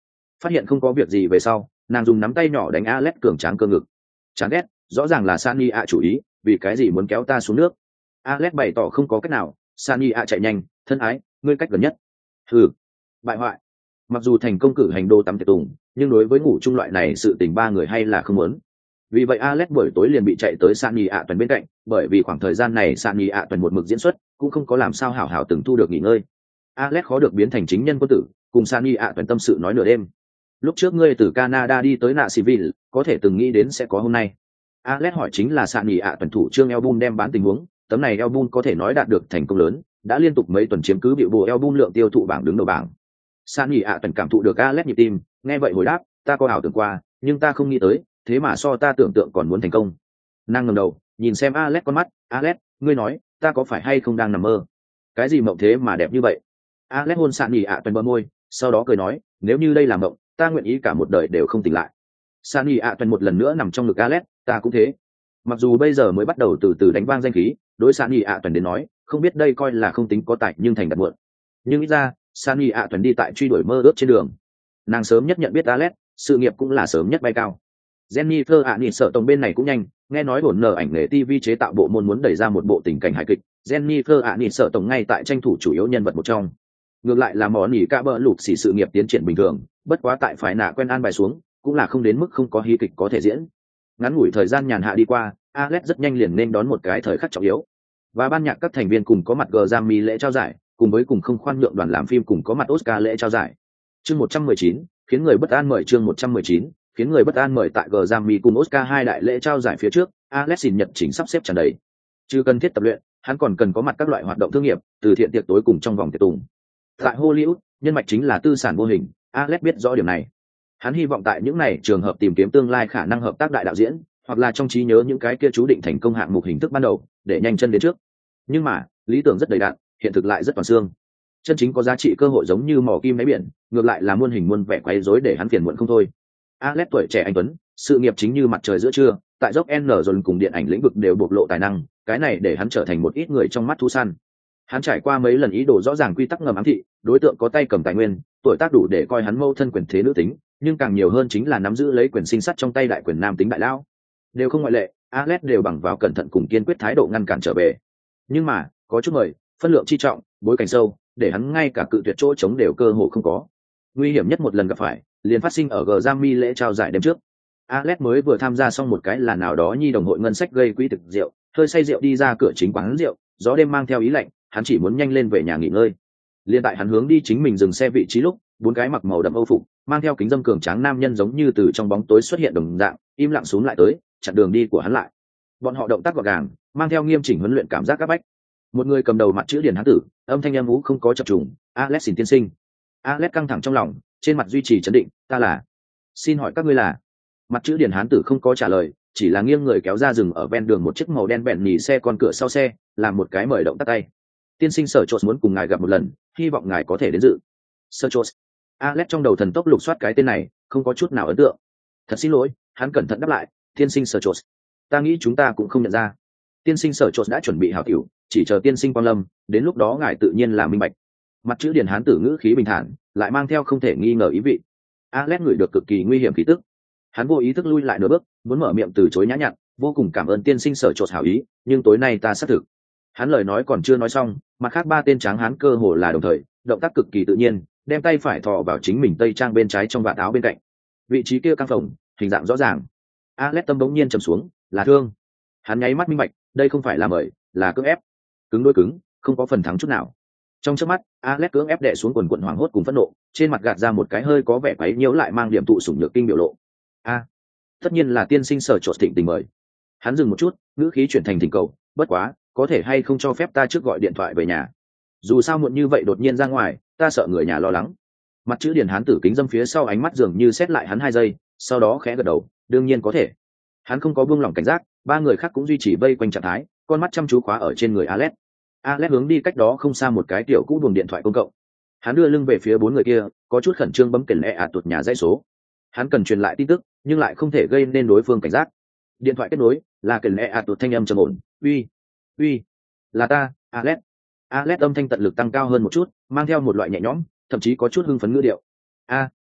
Phát hiện không có việc gì về sau, nàng dùng nắm tay nhỏ đánh Alex cường tráng cơ ngực. Chán ghét, rõ ràng là Sani ạ chủ ý, vì cái gì muốn kéo ta xuống nước? Alex bày tỏ không có cách nào. Sani ạ chạy nhanh, thân ái, ngươi cách gần nhất. Ừ, bại hoại. Mặc dù thành công cử hành đô tắm tiệc tùng, nhưng đối với ngủ chung loại này sự tình ba người hay là không muốn. Vì vậy Alex buổi tối liền bị chạy tới Sani ạ tuần bên cạnh, bởi vì khoảng thời gian này Sani ạ tuần một mực diễn xuất, cũng không có làm sao hảo hảo từng thu được nghỉ ngơi. Alex khó được biến thành chính nhân quân tử, cùng Sani ạ tuần tâm sự nói nửa đêm. Lúc trước ngươi từ Canada đi tới Nashville, có thể từng nghĩ đến sẽ có hôm nay. Alex hỏi chính là Sani ạ tuần thủ trương album đem bán tình huống, tấm này album có thể nói đạt được thành công lớn, đã liên tục mấy tuần chiếm cứ vị bộ album lượng tiêu thụ bảng đứng đầu bảng. Sani ạ tuần cảm thụ được Alex nhịp tim, nghe vậy hồi đáp, ta có ảo tưởng qua, nhưng ta không nghĩ tới, thế mà so ta tưởng tượng còn muốn thành công. Nàng ngẩng đầu, nhìn xem Alex con mắt, Alex, ngươi nói, ta có phải hay không đang nằm mơ? Cái gì mộng thế mà đẹp như vậy? Alex hôn Sani ạ tuần bờ môi, sau đó cười nói, nếu như đây là mộng, ta nguyện ý cả một đời đều không tỉnh lại. Sani ạ tuần một lần nữa nằm trong ngực Alex, ta cũng thế. Mặc dù bây giờ mới bắt đầu từ từ đánh vang danh khí, đối Sani ạ tuần đến nói, không biết đây coi là không tính có tài nhưng thành đặt muộn. Nhưng ít ra, Sani ạ tuần đi tại truy đuổi mơ ước trên đường. Nàng sớm nhất nhận biết Alex, sự nghiệp cũng là sớm nhất bay cao. Jennifer Aniston bên này cũng nhanh, nghe nói bổn nở ảnh nghề ti vi chế tạo bộ môn muốn đẩy ra một bộ tình cảnh hài kịch, Jennifer Aniston ngay tại tranh thủ chủ yếu nhân vật một trong. Ngược lại là món nhỉ cả bỡ lục xỉ sự nghiệp tiến triển bình thường, bất quá tại phải nạ quen an bài xuống, cũng là không đến mức không có hí kịch có thể diễn. Ngắn ngủi thời gian nhàn hạ đi qua, Alex rất nhanh liền nên đón một cái thời khắc trọng yếu. Và ban nhạc các thành viên cùng có mặt Grammy lễ trao giải, cùng với cùng không khoan nhượng đoàn làm phim cùng có mặt Oscar lễ trao giải. Chương một trăm mười chín, khiến người bất an mời chương một trăm mười chín, khiến người bất an mời tại Grammy cùng Oscar hai đại lễ trao giải phía trước, Alex xin nhận chính sắp xếp tràn đầy. Chứ cần thiết tập luyện, hắn còn cần có mặt các loại hoạt động thương nghiệp, từ thiện tiệc tối cùng trong vòng tiệc tùng. Tại Hollywood, nhân mạch chính là tư sản vô hình, Alex biết rõ điểm này. Hắn hy vọng tại những này trường hợp tìm kiếm tương lai khả năng hợp tác đại đạo diễn, hoặc là trong trí nhớ những cái kia chú định thành công hạng mục hình thức ban đầu, để nhanh chân đến trước. Nhưng mà, lý tưởng rất đầy đặn, hiện thực lại rất toàn xương. Chân chính có giá trị cơ hội giống như mỏ kim đáy biển, ngược lại là muôn hình muôn vẻ quấy rối để hắn phiền muộn không thôi. Alex tuổi trẻ anh tuấn, sự nghiệp chính như mặt trời giữa trưa, tại dốc N dồn cùng điện ảnh lĩnh vực đều bộc lộ tài năng, cái này để hắn trở thành một ít người trong mắt thú săn. Hắn trải qua mấy lần ý đồ rõ ràng quy tắc ngầm ám thị, đối tượng có tay cầm tài nguyên, tuổi tác đủ để coi hắn mâu thân quyền thế nữ tính, nhưng càng nhiều hơn chính là nắm giữ lấy quyền sinh sắt trong tay đại quyền nam tính đại lao. Đều không ngoại lệ, Alex đều bằng vào cẩn thận cùng kiên quyết thái độ ngăn cản trở về. Nhưng mà, có chút mời, phân lượng chi trọng, bối cảnh sâu, để hắn ngay cả cự tuyệt chỗ chống đều cơ hội không có. Nguy hiểm nhất một lần gặp phải, liền phát sinh ở Grammy lễ trao giải đêm trước. Alex mới vừa tham gia xong một cái là nào đó nhi đồng hội ngân sách gây quỹ thực rượu, hơi say rượu đi ra cửa chính quán rượu, gió đêm mang theo ý lạnh, hắn chỉ muốn nhanh lên về nhà nghỉ ngơi. Liên tại hắn hướng đi chính mình dừng xe vị trí lúc, bốn cái mặc màu đậm âu phục, mang theo kính dâm cường tráng nam nhân giống như từ trong bóng tối xuất hiện đồng dạng, im lặng xuống lại tới, chặn đường đi của hắn lại. Bọn họ động tác gọn gàng, mang theo nghiêm chỉnh huấn luyện cảm giác các bách. Một người cầm đầu mặt chữ điển hán tử, âm thanh âm vũ không có chập trùng, Alex xin tiên sinh. Alex căng thẳng trong lòng, trên mặt duy trì trấn định, ta là. Xin hỏi các ngươi là? Mặt chữ điển hán tử không có trả lời, chỉ là nghiêng người kéo ra rừng ở ven đường một chiếc màu đen bẹn nhì xe con cửa sau xe, làm một cái mời động tắt tay. Tiên sinh Sở Chốt muốn cùng ngài gặp một lần, hy vọng ngài có thể đến dự. Sở Chốt. Alex trong đầu thần tốc lục soát cái tên này, không có chút nào ấn tượng. Thật xin lỗi, hắn cẩn thận đáp lại, tiên sinh Sở Chốt. Ta nghĩ chúng ta cũng không nhận ra. Tiên sinh Sở Chốt đã chuẩn bị hảo tiểu, chỉ chờ tiên sinh quang lâm, đến lúc đó ngài tự nhiên là minh bạch. Mặt chữ điển hán tử ngữ khí bình thản, lại mang theo không thể nghi ngờ ý vị. Alex ngửi được cực kỳ nguy hiểm khí tức. Hắn vô ý thức lui lại nửa bước, muốn mở miệng từ chối nhã nhặn, vô cùng cảm ơn tiên sinh Sở Chốt hảo ý, nhưng tối nay ta xác thực. Hắn lời nói còn chưa nói xong, mặt khác ba tên tráng hán cơ hồ là đồng thời, động tác cực kỳ tự nhiên, đem tay phải thò vào chính mình tây trang bên trái trong vạt áo bên cạnh. Vị trí kia căng phồng, hình dạng rõ ràng. Alex tâm bỗng nhiên trầm xuống, là thương. Hắn nháy mắt minh bạch, đây không phải là mời, là cưỡng ép. Cứng đôi cứng, không có phần thắng chút nào. Trong chớp mắt, Alex cưỡng ép đè xuống quần quần hoảng hốt cùng phẫn nộ, trên mặt gạt ra một cái hơi có vẻ quấy nhiễu lại mang điểm tụ sủng nhược kinh biểu lộ. A, tất nhiên là tiên sinh Sở Chốt thịnh tình mời. Hắn dừng một chút, ngữ khí chuyển thành thỉnh cầu, bất quá, có thể hay không cho phép ta trước gọi điện thoại về nhà. Dù sao muộn như vậy đột nhiên ra ngoài, ta sợ người nhà lo lắng. Mặt chữ điển hán tử kính dâm phía sau ánh mắt dường như xét lại hắn hai giây, sau đó khẽ gật đầu, đương nhiên có thể. Hắn không có buông lỏng cảnh giác, ba người khác cũng duy trì vây quanh trạng thái, con mắt chăm chú khóa ở trên người Alex. Alex hướng đi cách đó không xa một cái tiểu cũ buồng điện thoại công cộng. Hắn đưa lưng về phía bốn người kia, có chút khẩn trương bấm kền lẹ ạt tuột nhà dãy số. Hắn cần truyền lại tin tức, nhưng lại không thể gây nên đối phương cảnh giác. Điện thoại kết nối, là kền lẹ ạt tuột thanh âm trầm ổn, uy, uy, là ta, Alex. Alex âm thanh tận lực tăng cao hơn một chút, mang theo một loại nhẹ nhõm, thậm chí có chút hưng phấn ngữ điệu. A,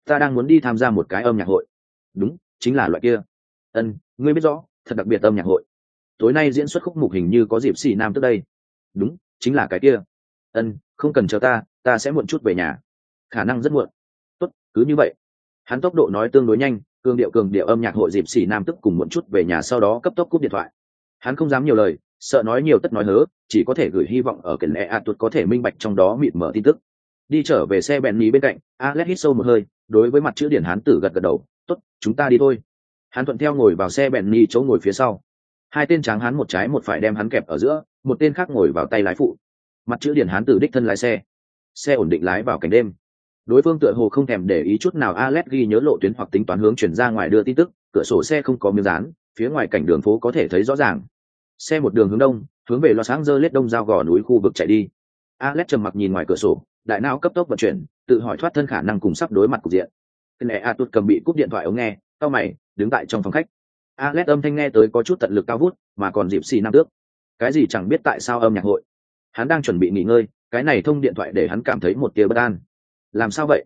ta đang muốn đi tham gia một cái âm nhạc hội. Đúng, chính là loại kia. Ân, ngươi biết rõ, thật đặc biệt âm nhạc hội. Tối nay diễn xuất khúc mục hình như có dịp xì nam trước đây. Đúng, chính là cái kia. Ân, không cần chờ ta, ta sẽ muộn chút về nhà. Khả năng rất muộn. Tốt, cứ như vậy. Hắn tốc độ nói tương đối nhanh, cường điệu cường điệu âm nhạc hội dịp xì nam tức cùng muộn chút về nhà, sau đó cấp tốc cúp điện thoại. Hắn không dám nhiều lời, sợ nói nhiều tất nói hớ, chỉ có thể gửi hy vọng ở kênh e a tuột có thể minh bạch trong đó mịt mở tin tức. Đi trở về xe bèn ní bên cạnh, Alex hít sâu một hơi, đối với mặt chữ điển hán tử gật gật đầu. Tốt, chúng ta đi thôi. Hắn thuận theo ngồi vào xe bèn ní chỗ ngồi phía sau. Hai tên tráng hán một trái một phải đem hắn kẹp ở giữa, một tên khác ngồi vào tay lái phụ. Mặt chữ điển hán tử đích thân lái xe. Xe ổn định lái vào cảnh đêm. Đối phương tựa hồ không thèm để ý chút nào. Alex ghi nhớ lộ tuyến hoặc tính toán hướng chuyển ra ngoài đưa tin tức, cửa sổ xe không có miếng dán, phía ngoài cảnh đường phố có thể thấy rõ ràng. Xe một đường hướng đông, hướng về Los Angeles đông giao gò núi khu vực chạy đi. Alex trầm mặc nhìn ngoài cửa sổ, đại não cấp tốc vận chuyển, tự hỏi thoát thân khả năng cùng sắp đối mặt cục diện. Kene Atut cầm bị cúp điện thoại ống nghe, cau mày, đứng tại trong phòng khách. Alex âm thanh nghe tới có chút tận lực cao vút, mà còn dịp xì năm tước. Cái gì chẳng biết tại sao âm nhạc hội. Hắn đang chuẩn bị nghỉ ngơi, cái này thông điện thoại để hắn cảm thấy một tia bất an. Làm sao vậy?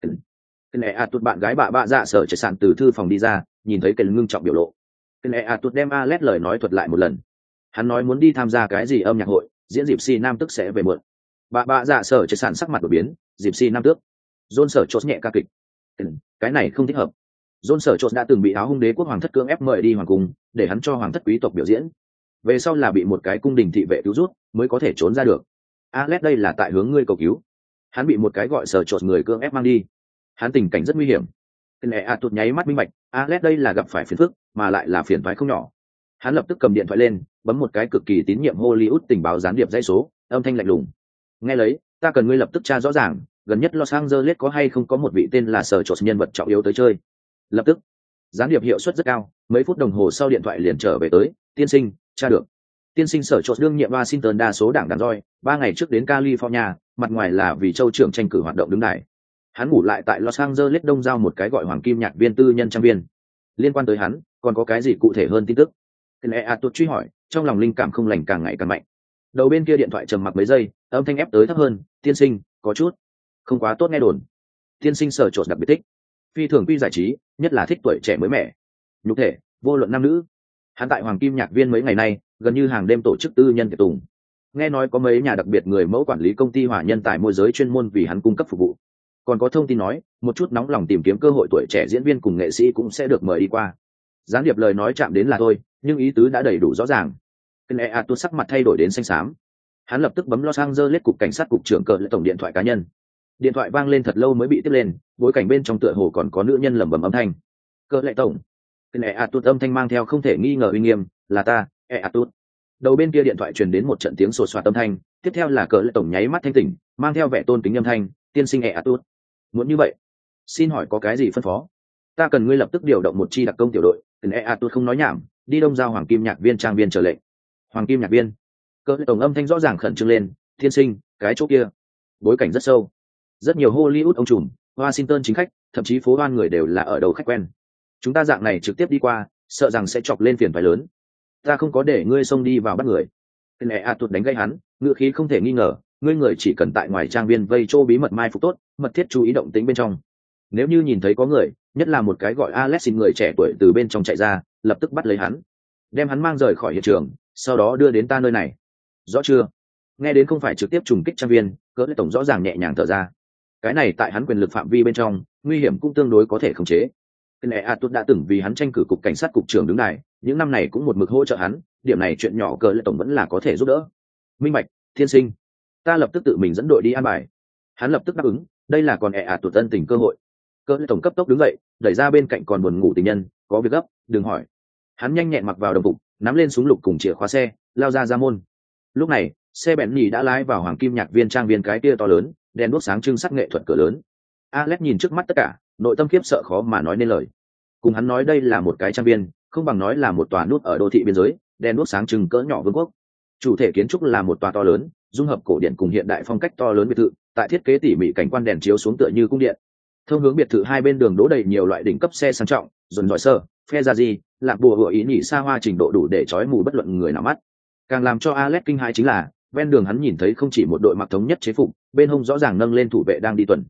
Kene Atut bạn gái bạ bạ dạ sở chạy sạn từ thư phòng đi ra, nhìn thấy Kene ngưng trọng biểu lộ. Kene Atut đem Alex lời nói thuật lại một lần. Hắn nói muốn đi tham gia cái gì âm nhạc hội, diễn dịp xì nam tức sẽ về muộn. Bà bạ dạ sở chạy sạn sắc mặt đổi biến, dịp xì nam tước. John sở chốt nhẹ ca kịch. Cái này không thích hợp. John sở chốt đã từng bị áo hung đế quốc hoàng thất cưỡng ép mời đi hoàng cung, để hắn cho hoàng thất quý tộc biểu diễn. Về sau là bị một cái cung đình thị vệ cứu rút, mới có thể trốn ra được. Alex đây là tại hướng ngươi cầu cứu. Hắn bị một cái gọi sở chốt người cưỡng ép mang đi. Hắn tình cảnh rất nguy hiểm. Kene Atut nháy mắt minh bạch, Alex đây là gặp phải phiền phức, mà lại là phiền toái không nhỏ. Hắn lập tức cầm điện thoại lên, bấm một cái cực kỳ tín nhiệm Hollywood tình báo gián điệp dãy số, âm thanh lạnh lùng. Nghe lấy, ta cần ngươi lập tức tra rõ ràng, gần nhất Los Angeles có hay không có một vị tên là Sở Chột nhân vật trọng yếu tới chơi. Lập tức. Gián điệp hiệu suất rất cao, mấy phút đồng hồ sau điện thoại liền trở về tới, tiên sinh, tra được. Tiên sinh Sở Chột đương nhiệm Washington đa số đảng đàn roi, ba ngày trước đến California, mặt ngoài là vì châu trưởng tranh cử hoạt động đứng đài. Hắn ngủ lại tại Los Angeles đông giao một cái gọi Hoàng Kim nhạc viên tư nhân trang viên. Liên quan tới hắn, còn có cái gì cụ thể hơn tin tức? Kene Atut truy hỏi, trong lòng linh cảm không lành càng ngày càng mạnh. Đầu bên kia điện thoại trầm mặc mấy giây, âm thanh ép tới thấp hơn, tiên sinh, có chút không quá tốt nghe đồn. Tiên sinh Sở Chột đặc biệt thích, phi thường quy giải trí, nhất là thích tuổi trẻ mới mẻ, nhục thể, vô luận nam nữ. Hắn tại Hoàng Kim nhạc viên mấy ngày nay, gần như hàng đêm tổ chức tư nhân tiệc tùng. Nghe nói có mấy nhà đặc biệt người mẫu quản lý công ty hỏa nhân tài môi giới chuyên môn vì hắn cung cấp phục vụ. Còn có thông tin nói, một chút nóng lòng tìm kiếm cơ hội tuổi trẻ diễn viên cùng nghệ sĩ cũng sẽ được mời đi qua. Gián điệp lời nói chạm đến là thôi, nhưng ý tứ đã đầy đủ rõ ràng. Kene Atut sắc mặt thay đổi đến xanh xám. Hắn lập tức bấm Los Angeles cục cảnh sát cục trưởng cờ lại tổng điện thoại cá nhân. Điện thoại vang lên thật lâu mới bị tiếp lên, bối cảnh bên trong tựa hồ còn có nữ nhân lẩm bẩm âm thanh. Cờ lại tổng. Kene Atut âm thanh mang theo không thể nghi ngờ uy nghiêm, là ta, E Atut. Đầu bên kia điện thoại truyền đến một trận tiếng sột soạt âm thanh, tiếp theo là cờ lại tổng nháy mắt thanh tỉnh, mang theo vẻ tôn kính âm thanh, tiên sinh E Atut. Muốn như vậy, xin hỏi có cái gì phân phó? Ta cần ngươi lập tức điều động một chi đặc công tiểu đội. Kene Atut không nói nhảm, đi đông giao Hoàng Kim nhạc viên trang viên chờ lệnh. Hoàng Kim nhạc viên. Cỡ tổng âm thanh rõ ràng khẩn trương lên, thiên sinh, cái chỗ kia bối cảnh rất sâu, rất nhiều Hollywood ông trùm, Washington chính khách, thậm chí phố hoan người đều là ở đầu khách quen. Chúng ta dạng này trực tiếp đi qua, sợ rằng sẽ chọc lên phiền phái lớn. Ta không có để ngươi xông đi vào bắt người. Kene Atut đánh gây hắn, ngựa khí không thể nghi ngờ, ngươi người chỉ cần tại ngoài trang viên vây chỗ bí mật mai phục tốt, mật thiết chú ý động tĩnh bên trong. Nếu như nhìn thấy có người, nhất là một cái gọi Alex người trẻ tuổi từ bên trong chạy ra, lập tức bắt lấy hắn, đem hắn mang rời khỏi hiện trường, sau đó đưa đến ta nơi này. Rõ chưa? Nghe đến không phải trực tiếp trùng kích trang viên, cỡ lệ tổng rõ ràng nhẹ nhàng thở ra. Cái này tại hắn quyền lực phạm vi bên trong, nguy hiểm cũng tương đối có thể khống chế. Kene Atut đã từng vì hắn tranh cử cục cảnh sát cục trưởng đứng đài, những năm này cũng một mực hỗ trợ hắn, điểm này chuyện nhỏ cỡ lệ tổng vẫn là có thể giúp đỡ. Minh bạch, thiên sinh. Ta lập tức tự mình dẫn đội đi an bài. Hắn lập tức đáp ứng, đây là còn E Atut tân tình cơ hội. Cỡ lệ tổng cấp tốc đứng dậy, đẩy ra bên cạnh còn buồn ngủ tình nhân, có việc gấp, đừng hỏi. Hắn nhanh nhẹn mặc vào đồng phục, nắm lên súng lục cùng chìa khóa xe, lao ra ra môn. Lúc này, xe bèn nhì đã lái vào Hoàng Kim nhạc viên trang viên cái kia to lớn, đèn đuốc sáng trưng sắc nghệ thuật cửa lớn. Alex nhìn trước mắt tất cả, nội tâm khiếp sợ khó mà nói nên lời. Cùng hắn nói đây là một cái trang viên, không bằng nói là một tòa nút ở đô thị biên giới, đèn đuốc sáng trưng cỡ nhỏ vương quốc. Chủ thể kiến trúc là một tòa to lớn, dung hợp cổ điển cùng hiện đại phong cách to lớn biệt thự, tại thiết kế tỉ mỉ cảnh quan đèn chiếu xuống tựa như cung điện. Thông hướng biệt thự hai bên đường đỗ đầy nhiều loại đỉnh cấp xe sang trọng, dồn dọi sơ, phe ra gì, lạc bùa hựa ý nhỉ xa hoa trình độ đủ để trói mù bất luận người nào mắt. Càng làm cho Alex kinh hãi chính là, ven đường hắn nhìn thấy không chỉ một đội mặc thống nhất chế phục, bên hông rõ ràng nâng lên thủ vệ đang đi tuần.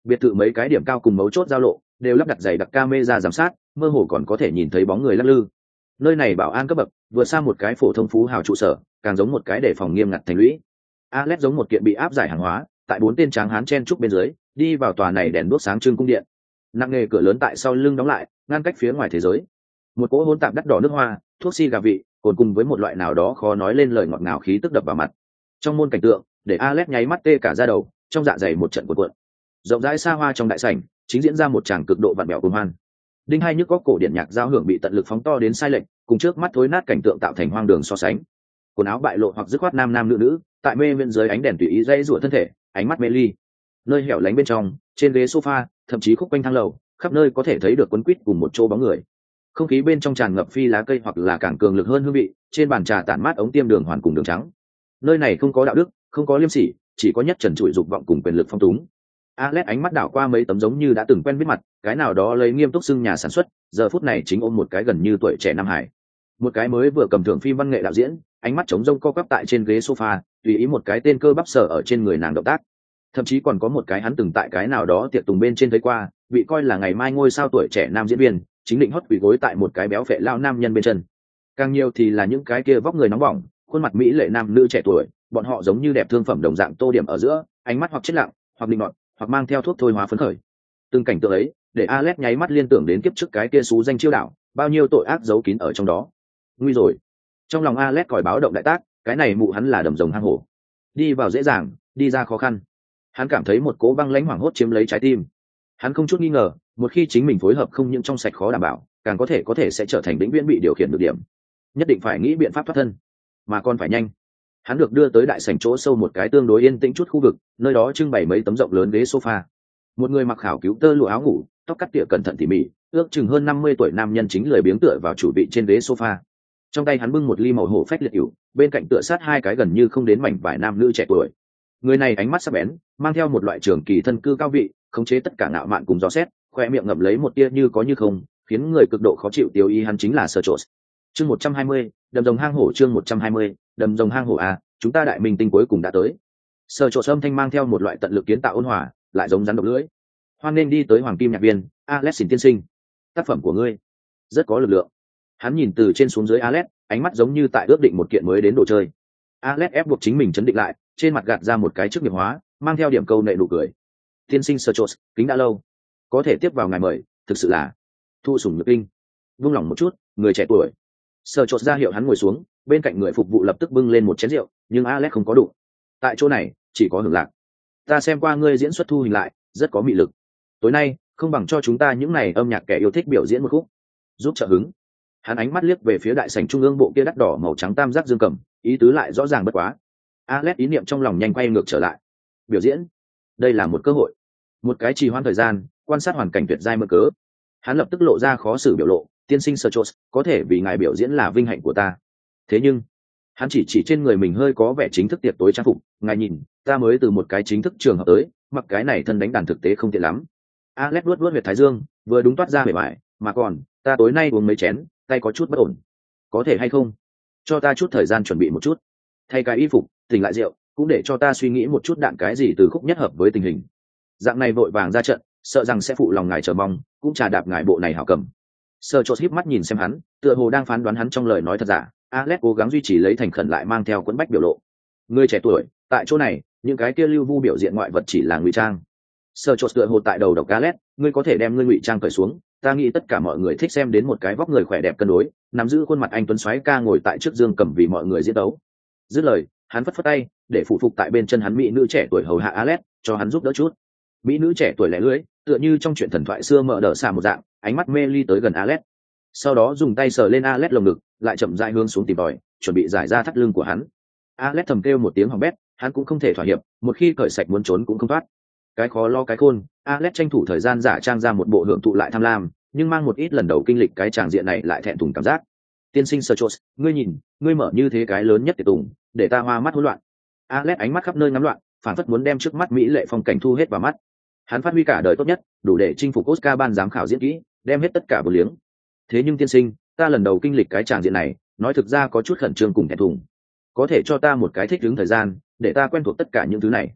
biệt thự mấy cái điểm cao cùng mấu chốt giao lộ đều lắp đặt dày đặc camera giám sát, mơ hồ còn có thể nhìn thấy bóng người lắc lư. Nơi này bảo an cấp bậc vượt xa một cái phổ thông phú hào trụ sở, càng giống một cái để phòng nghiêm ngặt thành lũy. Alex giống một kiện bị áp giải hàng hóa, tại bốn tên tráng hán chen trúc bên dưới đi vào tòa này đèn đuốc sáng trưng cung điện. Nặng nghề cửa lớn tại sau lưng đóng lại, ngăn cách phía ngoài thế giới. Một cỗ hỗn tạp đắt đỏ nước hoa, thuốc xi gà vị, cồn cùng với một loại nào đó khó nói lên lời ngọt ngào khí tức đập vào mặt. Trong môn cảnh tượng, để Alex nháy mắt tê cả da đầu, trong dạ dày một trận cuộn cuộn. Rộng rãi xa hoa trong đại sảnh, chính diễn ra một tràng cực độ vặn vẹo cuồng hoan. Đinh hai nhức góc cổ điện nhạc giao hưởng bị tận lực phóng to đến sai lệch, cùng trước mắt thối nát cảnh tượng tạo thành hoang đường so sánh. Quần áo bại lộ hoặc dứt khoát nam nam nữ nữ, tại mê bên dưới ánh đèn tùy ý dây rủa thân thể, ánh mắt mê ly. Nơi hẻo lánh bên trong, trên ghế sofa, thậm chí khúc quanh thang lầu, khắp nơi có thể thấy được quấn quýt cùng một chỗ bóng người. Không khí bên trong tràn ngập phi lá cây hoặc là càng cường lực hơn hương vị, trên bàn trà tản mát ống tiêm đường hoàn cùng đường trắng. Nơi này không có đạo đức, không có liêm sỉ, chỉ có nhất trần trụi dục vọng cùng quyền lực phong túng. Alex ánh mắt đảo qua mấy tấm giống như đã từng quen biết mặt, cái nào đó lấy nghiêm túc xưng nhà sản xuất, giờ phút này chính ôm một cái gần như tuổi trẻ Nam Hải. Một cái mới vừa cầm thưởng phim văn nghệ đạo diễn, ánh mắt trống rông co quắp tại trên ghế sofa, tùy ý một cái tên cơ bắp sở ở trên người nàng động tác. Thậm chí còn có một cái hắn từng tại cái nào đó tiệc tùng bên trên thấy qua, bị coi là ngày mai ngôi sao tuổi trẻ nam diễn viên, chính định hót quỳ gối tại một cái béo phệ lao nam nhân bên chân. Càng nhiều thì là những cái kia vóc người nóng bỏng, khuôn mặt mỹ lệ nam nữ trẻ tuổi, bọn họ giống như đẹp thương phẩm đồng dạng tô điểm ở giữa, ánh mắt hoặc chết lặng, hoặc định nọt, hoặc mang theo thuốc thôi hóa phấn khởi. Từng cảnh tượng ấy, để Alex nháy mắt liên tưởng đến kiếp trước cái kia xú danh chiêu đảo, bao nhiêu tội ác giấu kín ở trong đó. Nguy rồi. Trong lòng Alex còi báo động đại tác, cái này mụ hắn là đầm rồng hang hổ. Đi vào dễ dàng, đi ra khó khăn. Hắn cảm thấy một cỗ băng lãnh hoảng hốt chiếm lấy trái tim. Hắn không chút nghi ngờ, một khi chính mình phối hợp không những trong sạch khó đảm bảo, càng có thể có thể sẽ trở thành vĩnh viễn bị điều khiển được điểm. Nhất định phải nghĩ biện pháp thoát thân, mà còn phải nhanh. Hắn được đưa tới đại sảnh chỗ sâu một cái tương đối yên tĩnh chút khu vực, nơi đó trưng bày mấy tấm rộng lớn ghế sofa. Một người mặc khảo cứu tơ lụa áo ngủ, tóc cắt tỉa cẩn thận tỉ mỉ, ước chừng hơn năm mươi tuổi nam nhân chính lười biếng tựa vào chủ vị trên ghế sofa. Trong tay hắn bưng một ly màu hổ phách liệt ỉu, bên cạnh tựa sát hai cái gần như không đến mảnh vải nam nữ trẻ tuổi. Người này ánh mắt sắc bén, mang theo một loại trường kỳ thân cư cao vị, khống chế tất cả ngạo mạn cùng gió xét, khoe miệng ngậm lấy một tia như có như không, khiến người cực độ khó chịu tiêu ý. Hắn chính là Sergio. Chương một trăm hai mươi, đầm rồng hang hổ. Chương một trăm hai mươi, đầm rồng hang hổ à, chúng ta đại minh tinh cuối cùng đã tới. Sergio âm thanh mang theo một loại tận lực kiến tạo ôn hòa, lại giống rắn độc lưỡi. Hoan nên đi tới hoàng kim nhạc viên, Alex tiên sinh. Tác phẩm của ngươi rất có lực lượng. Hắn nhìn từ trên xuống dưới Alex, ánh mắt giống như tại ước định một kiện mới đến đồ chơi. Alex ép buộc chính mình chấn định lại, trên mặt gạt ra một cái chức nghiệp hóa, mang theo điểm câu nệ nụ cười. Tiên sinh Sergio, kính đã lâu, có thể tiếp vào ngài mời, thực sự là thu sủng nhược kinh. Vung lòng một chút, người trẻ tuổi. Sergio ra hiệu hắn ngồi xuống, bên cạnh người phục vụ lập tức bưng lên một chén rượu, nhưng Alex không có đủ. Tại chỗ này, chỉ có hưởng lạc. Ta xem qua ngươi diễn xuất thu hình lại, rất có mị lực. Tối nay, không bằng cho chúng ta những này âm nhạc kẻ yêu thích biểu diễn một khúc, giúp trợ hứng. Hắn ánh mắt liếc về phía đại sảnh trung ương bộ kia đắt đỏ màu trắng tam giác dương cầm, ý tứ lại rõ ràng bất quá. Alex ý niệm trong lòng nhanh quay ngược trở lại. Biểu diễn, đây là một cơ hội, một cái trì hoãn thời gian, quan sát hoàn cảnh tuyệt giai mơ cớ. Hắn lập tức lộ ra khó xử biểu lộ. Tiên sinh Sergio, có thể vì ngài biểu diễn là vinh hạnh của ta. Thế nhưng, hắn chỉ chỉ trên người mình hơi có vẻ chính thức tiệc tối trang phục. Ngài nhìn, ta mới từ một cái chính thức trường hợp tới, mặc cái này thân đánh đàn thực tế không tiện lắm. Alex luốt luốt huyệt thái dương, vừa đúng toát ra bề mại, mà còn, ta tối nay uống mấy chén, tay có chút bất ổn. Có thể hay không? Cho ta chút thời gian chuẩn bị một chút. Thay cái y phục, tỉnh lại rượu, cũng để cho ta suy nghĩ một chút đạn cái gì từ khúc nhất hợp với tình hình. Dạng này vội vàng ra trận, sợ rằng sẽ phụ lòng ngài chờ mong, cũng trà đạp ngài bộ này hảo cầm. Sergio híp mắt nhìn xem hắn, tựa hồ đang phán đoán hắn trong lời nói thật giả. Alex cố gắng duy trì lấy thành khẩn lại mang theo quẫn bách biểu lộ. Người trẻ tuổi, tại chỗ này, những cái kia lưu vu biểu diện ngoại vật chỉ là ngụy trang. Sergio tựa hồ tại đầu độc Alex, ngươi có thể đem ngươi ngụy trang cởi xuống, ta nghĩ tất cả mọi người thích xem đến một cái vóc người khỏe đẹp cân đối, nắm giữ khuôn mặt anh tuấn soái ca ngồi tại trước dương cầm vì mọi người diễn đấu. Dứt lời, hắn phất phất tay, để phụ phục tại bên chân hắn mỹ nữ trẻ tuổi hầu hạ Alex, cho hắn giúp đỡ chút. Mỹ nữ trẻ tuổi lẻ lưỡi, tựa như trong chuyện thần thoại xưa mở đỡ xà một dạng, ánh mắt mê ly tới gần Alex. Sau đó dùng tay sờ lên Alex lồng ngực, lại chậm rãi hướng xuống tìm tòi, chuẩn bị giải ra thắt lưng của hắn. Alex thầm kêu một tiếng hỏng bét, hắn cũng không thể thỏa hiệp, một khi cởi sạch muốn trốn cũng không thoát. Cái khó lo cái khôn, Alex tranh thủ thời gian giả trang ra một bộ hưởng thụ lại tham lam, nhưng mang một ít lần đầu kinh lịch cái tràng diện này lại thẹn thùng cảm giác. Tiên sinh Sergio, ngươi nhìn, ngươi mở như thế cái lớn nhất tiệc tùng, để ta hoa mắt hỗn loạn. Alex ánh mắt khắp nơi ngắm loạn, phản phất muốn đem trước mắt mỹ lệ phong cảnh thu hết vào mắt. Hắn phát huy cả đời tốt nhất, đủ để chinh phục Oscar ban giám khảo diễn kỹ, đem hết tất cả vô liếng. Thế nhưng tiên sinh, ta lần đầu kinh lịch cái tràng diện này, nói thực ra có chút khẩn trương cùng thẹn thùng. Có thể cho ta một cái thích ứng thời gian, để ta quen thuộc tất cả những thứ này.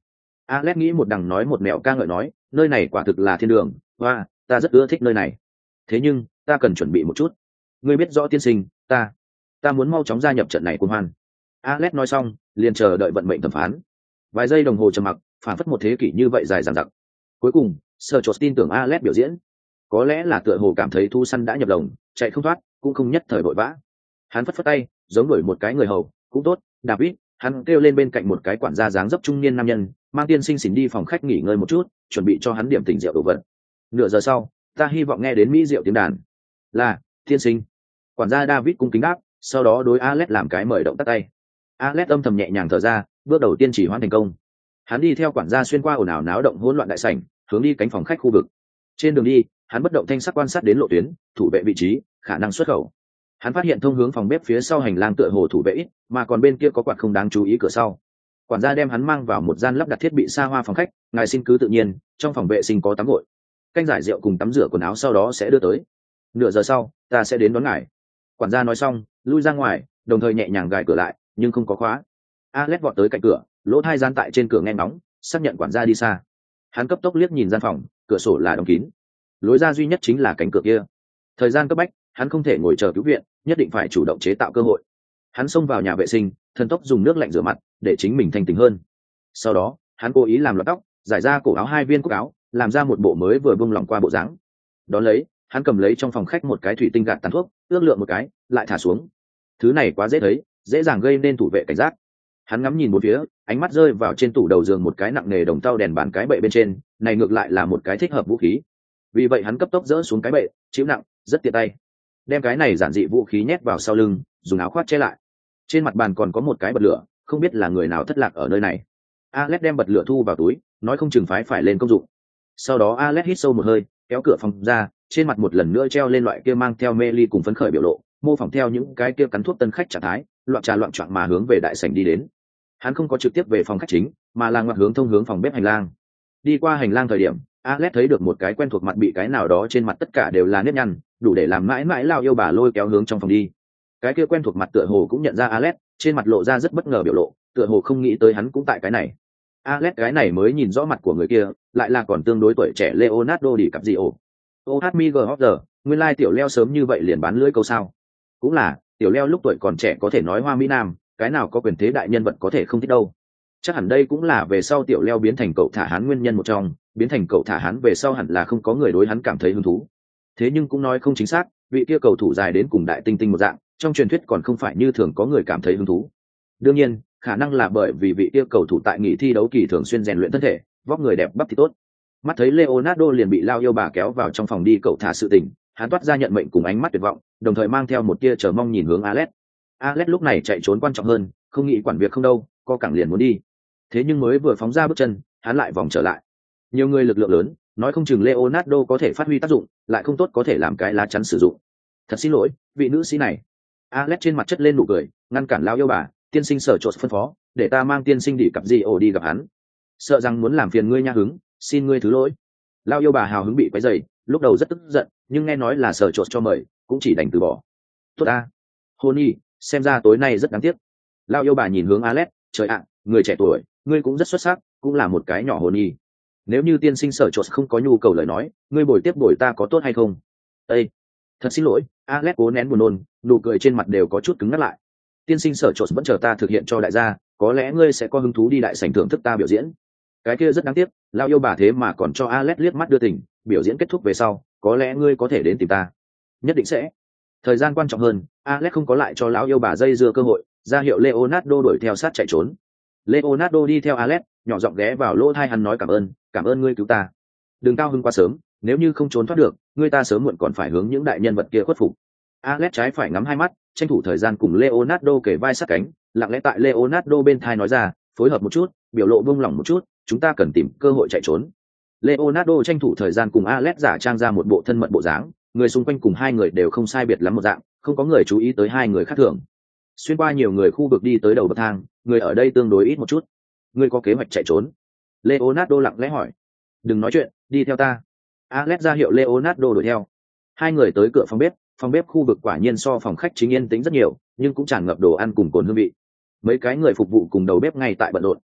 Alex nghĩ một đằng nói một mẹo ca ngợi nói, nơi này quả thực là thiên đường, và ta rất ưa thích nơi này. Thế nhưng, ta cần chuẩn bị một chút. Ngươi biết rõ tiên sinh, ta, ta muốn mau chóng gia nhập trận này cuồng hoan. Alex nói xong, liền chờ đợi vận mệnh thẩm phán. Vài giây đồng hồ trầm mặc, phản phất một thế kỷ như vậy dài dằng dặc. Cuối cùng, Sir George tin tưởng Alex biểu diễn. Có lẽ là tựa hồ cảm thấy thu săn đã nhập lồng, chạy không thoát, cũng không nhất thời vội vã. Hắn phất phất tay, giống đuổi một cái người hầu, cũng tốt, David, hắn kêu lên bên cạnh một cái quản gia dáng dấp trung niên nam nhân, mang tiên sinh xỉn đi phòng khách nghỉ ngơi một chút, chuẩn bị cho hắn điểm tỉnh rượu đồ vật. Nửa giờ sau, ta hy vọng nghe đến mỹ rượu tiếng đàn. Là, tiên sinh. Quản gia David cung kính đáp, sau đó đối Alex làm cái mời động tắt tay. Alex âm thầm nhẹ nhàng thở ra, bước đầu tiên chỉ hoãn thành công. Hắn đi theo quản gia xuyên qua ồn ào náo động hỗn loạn đại sảnh, hướng đi cánh phòng khách khu vực. Trên đường đi, hắn bất động thanh sắc quan sát đến lộ tuyến, thủ vệ vị trí, khả năng xuất khẩu. Hắn phát hiện thông hướng phòng bếp phía sau hành lang tựa hồ thủ vệ ít, mà còn bên kia có quạt không đáng chú ý cửa sau. Quản gia đem hắn mang vào một gian lắp đặt thiết bị xa hoa phòng khách, ngài xin cứ tự nhiên, trong phòng vệ sinh có tắm gội, canh giải rượu cùng tắm rửa quần áo sau đó sẽ đưa tới. Nửa giờ sau, ta sẽ đến đón ngài. Quản gia nói xong, lui ra ngoài, đồng thời nhẹ nhàng gài cửa lại, nhưng không có khóa. Alex vọt tới cạnh cửa, lỗ tai gian tại trên cửa nghe ngóng, xác nhận quản gia đi xa. Hắn cấp tốc liếc nhìn gian phòng, cửa sổ là đóng kín, lối ra duy nhất chính là cánh cửa kia. Thời gian cấp bách, hắn không thể ngồi chờ cứu viện, nhất định phải chủ động chế tạo cơ hội. Hắn xông vào nhà vệ sinh, thần tốc dùng nước lạnh rửa mặt để chính mình thanh tỉnh hơn. Sau đó, hắn cố ý làm lọt tóc, giải ra cổ áo hai viên cúc áo, làm ra một bộ mới vừa bung lỏng qua bộ dáng. Đón lấy, hắn cầm lấy trong phòng khách một cái thủy tinh gạt tàn thuốc, ước lượng một cái, lại thả xuống. Thứ này quá dễ thấy, dễ dàng gây nên thủ vệ cảnh giác. Hắn ngắm nhìn bốn phía, ánh mắt rơi vào trên tủ đầu giường một cái nặng nề đồng tao đèn bàn cái bệ bên trên, này ngược lại là một cái thích hợp vũ khí. Vì vậy hắn cấp tốc dỡ xuống cái bệ, chịu nặng, rất tiện tay. Đem cái này giản dị vũ khí nhét vào sau lưng, dùng áo khoác che lại. Trên mặt bàn còn có một cái bật lửa, không biết là người nào thất lạc ở nơi này. Alex đem bật lửa thu vào túi, nói không chừng phái phải lên công dụng. Sau đó Alex hít sâu một hơi, kéo cửa phòng ra, trên mặt một lần nữa treo lên loại kia mang theo mê ly cùng phấn khởi biểu lộ, mô phỏng theo những cái kia cắn thuốc tân khách trạng thái, loạn trà loạn choạng mà hướng về đại sảnh đi đến. Hắn không có trực tiếp về phòng khách chính, mà là ngoặt hướng thông hướng phòng bếp hành lang. Đi qua hành lang thời điểm, Alex thấy được một cái quen thuộc mặt bị cái nào đó trên mặt tất cả đều là nếp nhăn, đủ để làm mãi mãi lao yêu bà lôi kéo hướng trong phòng đi. Cái kia quen thuộc mặt tựa hồ cũng nhận ra Alex, trên mặt lộ ra rất bất ngờ biểu lộ, tựa hồ không nghĩ tới hắn cũng tại cái này. Alex cái này mới nhìn rõ mặt của người kia, lại là còn tương đối tuổi trẻ Leonardo DiCaprio. ô hát em giê Hopper, nguyên lai tiểu Leo sớm như vậy liền bán lưỡi câu sao? Cũng là, tiểu Leo lúc tuổi còn trẻ có thể nói hoa mỹ nam, cái nào có quyền thế đại nhân vật có thể không thích đâu. Chắc hẳn đây cũng là về sau tiểu Leo biến thành cậu thả hắn nguyên nhân một trong, biến thành cậu thả hắn về sau hẳn là không có người đối hắn cảm thấy hứng thú. Thế nhưng cũng nói không chính xác, vị kia cầu thủ dài đến cùng đại tinh tinh một dạng, trong truyền thuyết còn không phải như thường có người cảm thấy hứng thú. Đương nhiên, khả năng là bởi vì vị kia cầu thủ tại nghỉ thi đấu kỳ thường xuyên rèn luyện thân thể, vóc người đẹp bắp thì tốt. Mắt thấy Leonardo liền bị lao yêu bà kéo vào trong phòng đi cậu thả sự tình, hắn toát ra nhận mệnh cùng ánh mắt tuyệt vọng, đồng thời mang theo một tia chờ mong nhìn hướng Alex. Alex lúc này chạy trốn quan trọng hơn, không nghĩ quản việc không đâu, co cẳng liền muốn đi. Thế nhưng mới vừa phóng ra bước chân, hắn lại vòng trở lại. Nhiều người lực lượng lớn, nói không chừng Leonardo có thể phát huy tác dụng, lại không tốt có thể làm cái lá chắn sử dụng. Thật xin lỗi, vị nữ sĩ này. Alex trên mặt chất lên nụ cười, ngăn cản lao yêu bà, tiên sinh sở trột phân phó, để ta mang tiên sinh đi cặp gì ổ đi gặp hắn. Sợ rằng muốn làm phiền ngươi nha hứng, xin ngươi thứ lỗi. Lao yêu bà hào hứng bị quấy rầy, lúc đầu rất tức giận, nhưng nghe nói là sở trột cho mời, cũng chỉ đành từ bỏ. Tốt ta, Honey, xem ra tối nay rất đáng tiếc. Lao yêu bà nhìn hướng Alex, trời ạ, người trẻ tuổi, ngươi cũng rất xuất sắc, cũng là một cái nhỏ Honey. Nếu như tiên sinh sở trột không có nhu cầu lời nói, ngươi bồi tiếp bồi ta có tốt hay không? Ê, thật xin lỗi, Alex cố nén buồn nôn, nụ cười trên mặt đều có chút cứng ngắt lại. Tiên sinh sở trột vẫn chờ ta thực hiện cho đại gia, có lẽ ngươi sẽ có hứng thú đi đại sảnh thưởng thức ta biểu diễn. Cái kia rất đáng tiếc, lao yêu bà thế mà còn cho Alex liếc mắt đưa tình, biểu diễn kết thúc về sau, có lẽ ngươi có thể đến tìm ta. Nhất định sẽ. Thời gian quan trọng hơn, Alex không có lại cho lão yêu bà dây dưa cơ hội, ra hiệu Leonardo đuổi theo sát chạy trốn. Leonardo đi theo Alex, nhỏ giọng ghé vào lỗ tai hắn nói cảm ơn, cảm ơn ngươi cứu ta. Đừng cao hứng quá sớm, nếu như không trốn thoát được, ngươi ta sớm muộn còn phải hướng những đại nhân vật kia khuất phục. Alex trái phải ngắm hai mắt, tranh thủ thời gian cùng Leonardo kề vai sát cánh, lặng lẽ tại Leonardo bên tai nói ra, phối hợp một chút, biểu lộ buông lỏng một chút, chúng ta cần tìm cơ hội chạy trốn. Leonardo tranh thủ thời gian cùng Alex giả trang ra một bộ thân mật bộ dáng, người xung quanh cùng hai người đều không sai biệt lắm một dạng, không có người chú ý tới hai người khác thường. Xuyên qua nhiều người khu vực đi tới đầu bậc thang, người ở đây tương đối ít một chút. Ngươi có kế hoạch chạy trốn? Leonardo lặng lẽ hỏi. Đừng nói chuyện, đi theo ta. Alex ra hiệu Leonardo đuổi theo. Hai người tới cửa phòng bếp, phòng bếp khu vực quả nhiên so phòng khách chính yên tĩnh rất nhiều, nhưng cũng tràn ngập đồ ăn cùng cồn hương vị. Mấy cái người phục vụ cùng đầu bếp ngay tại bận rộn.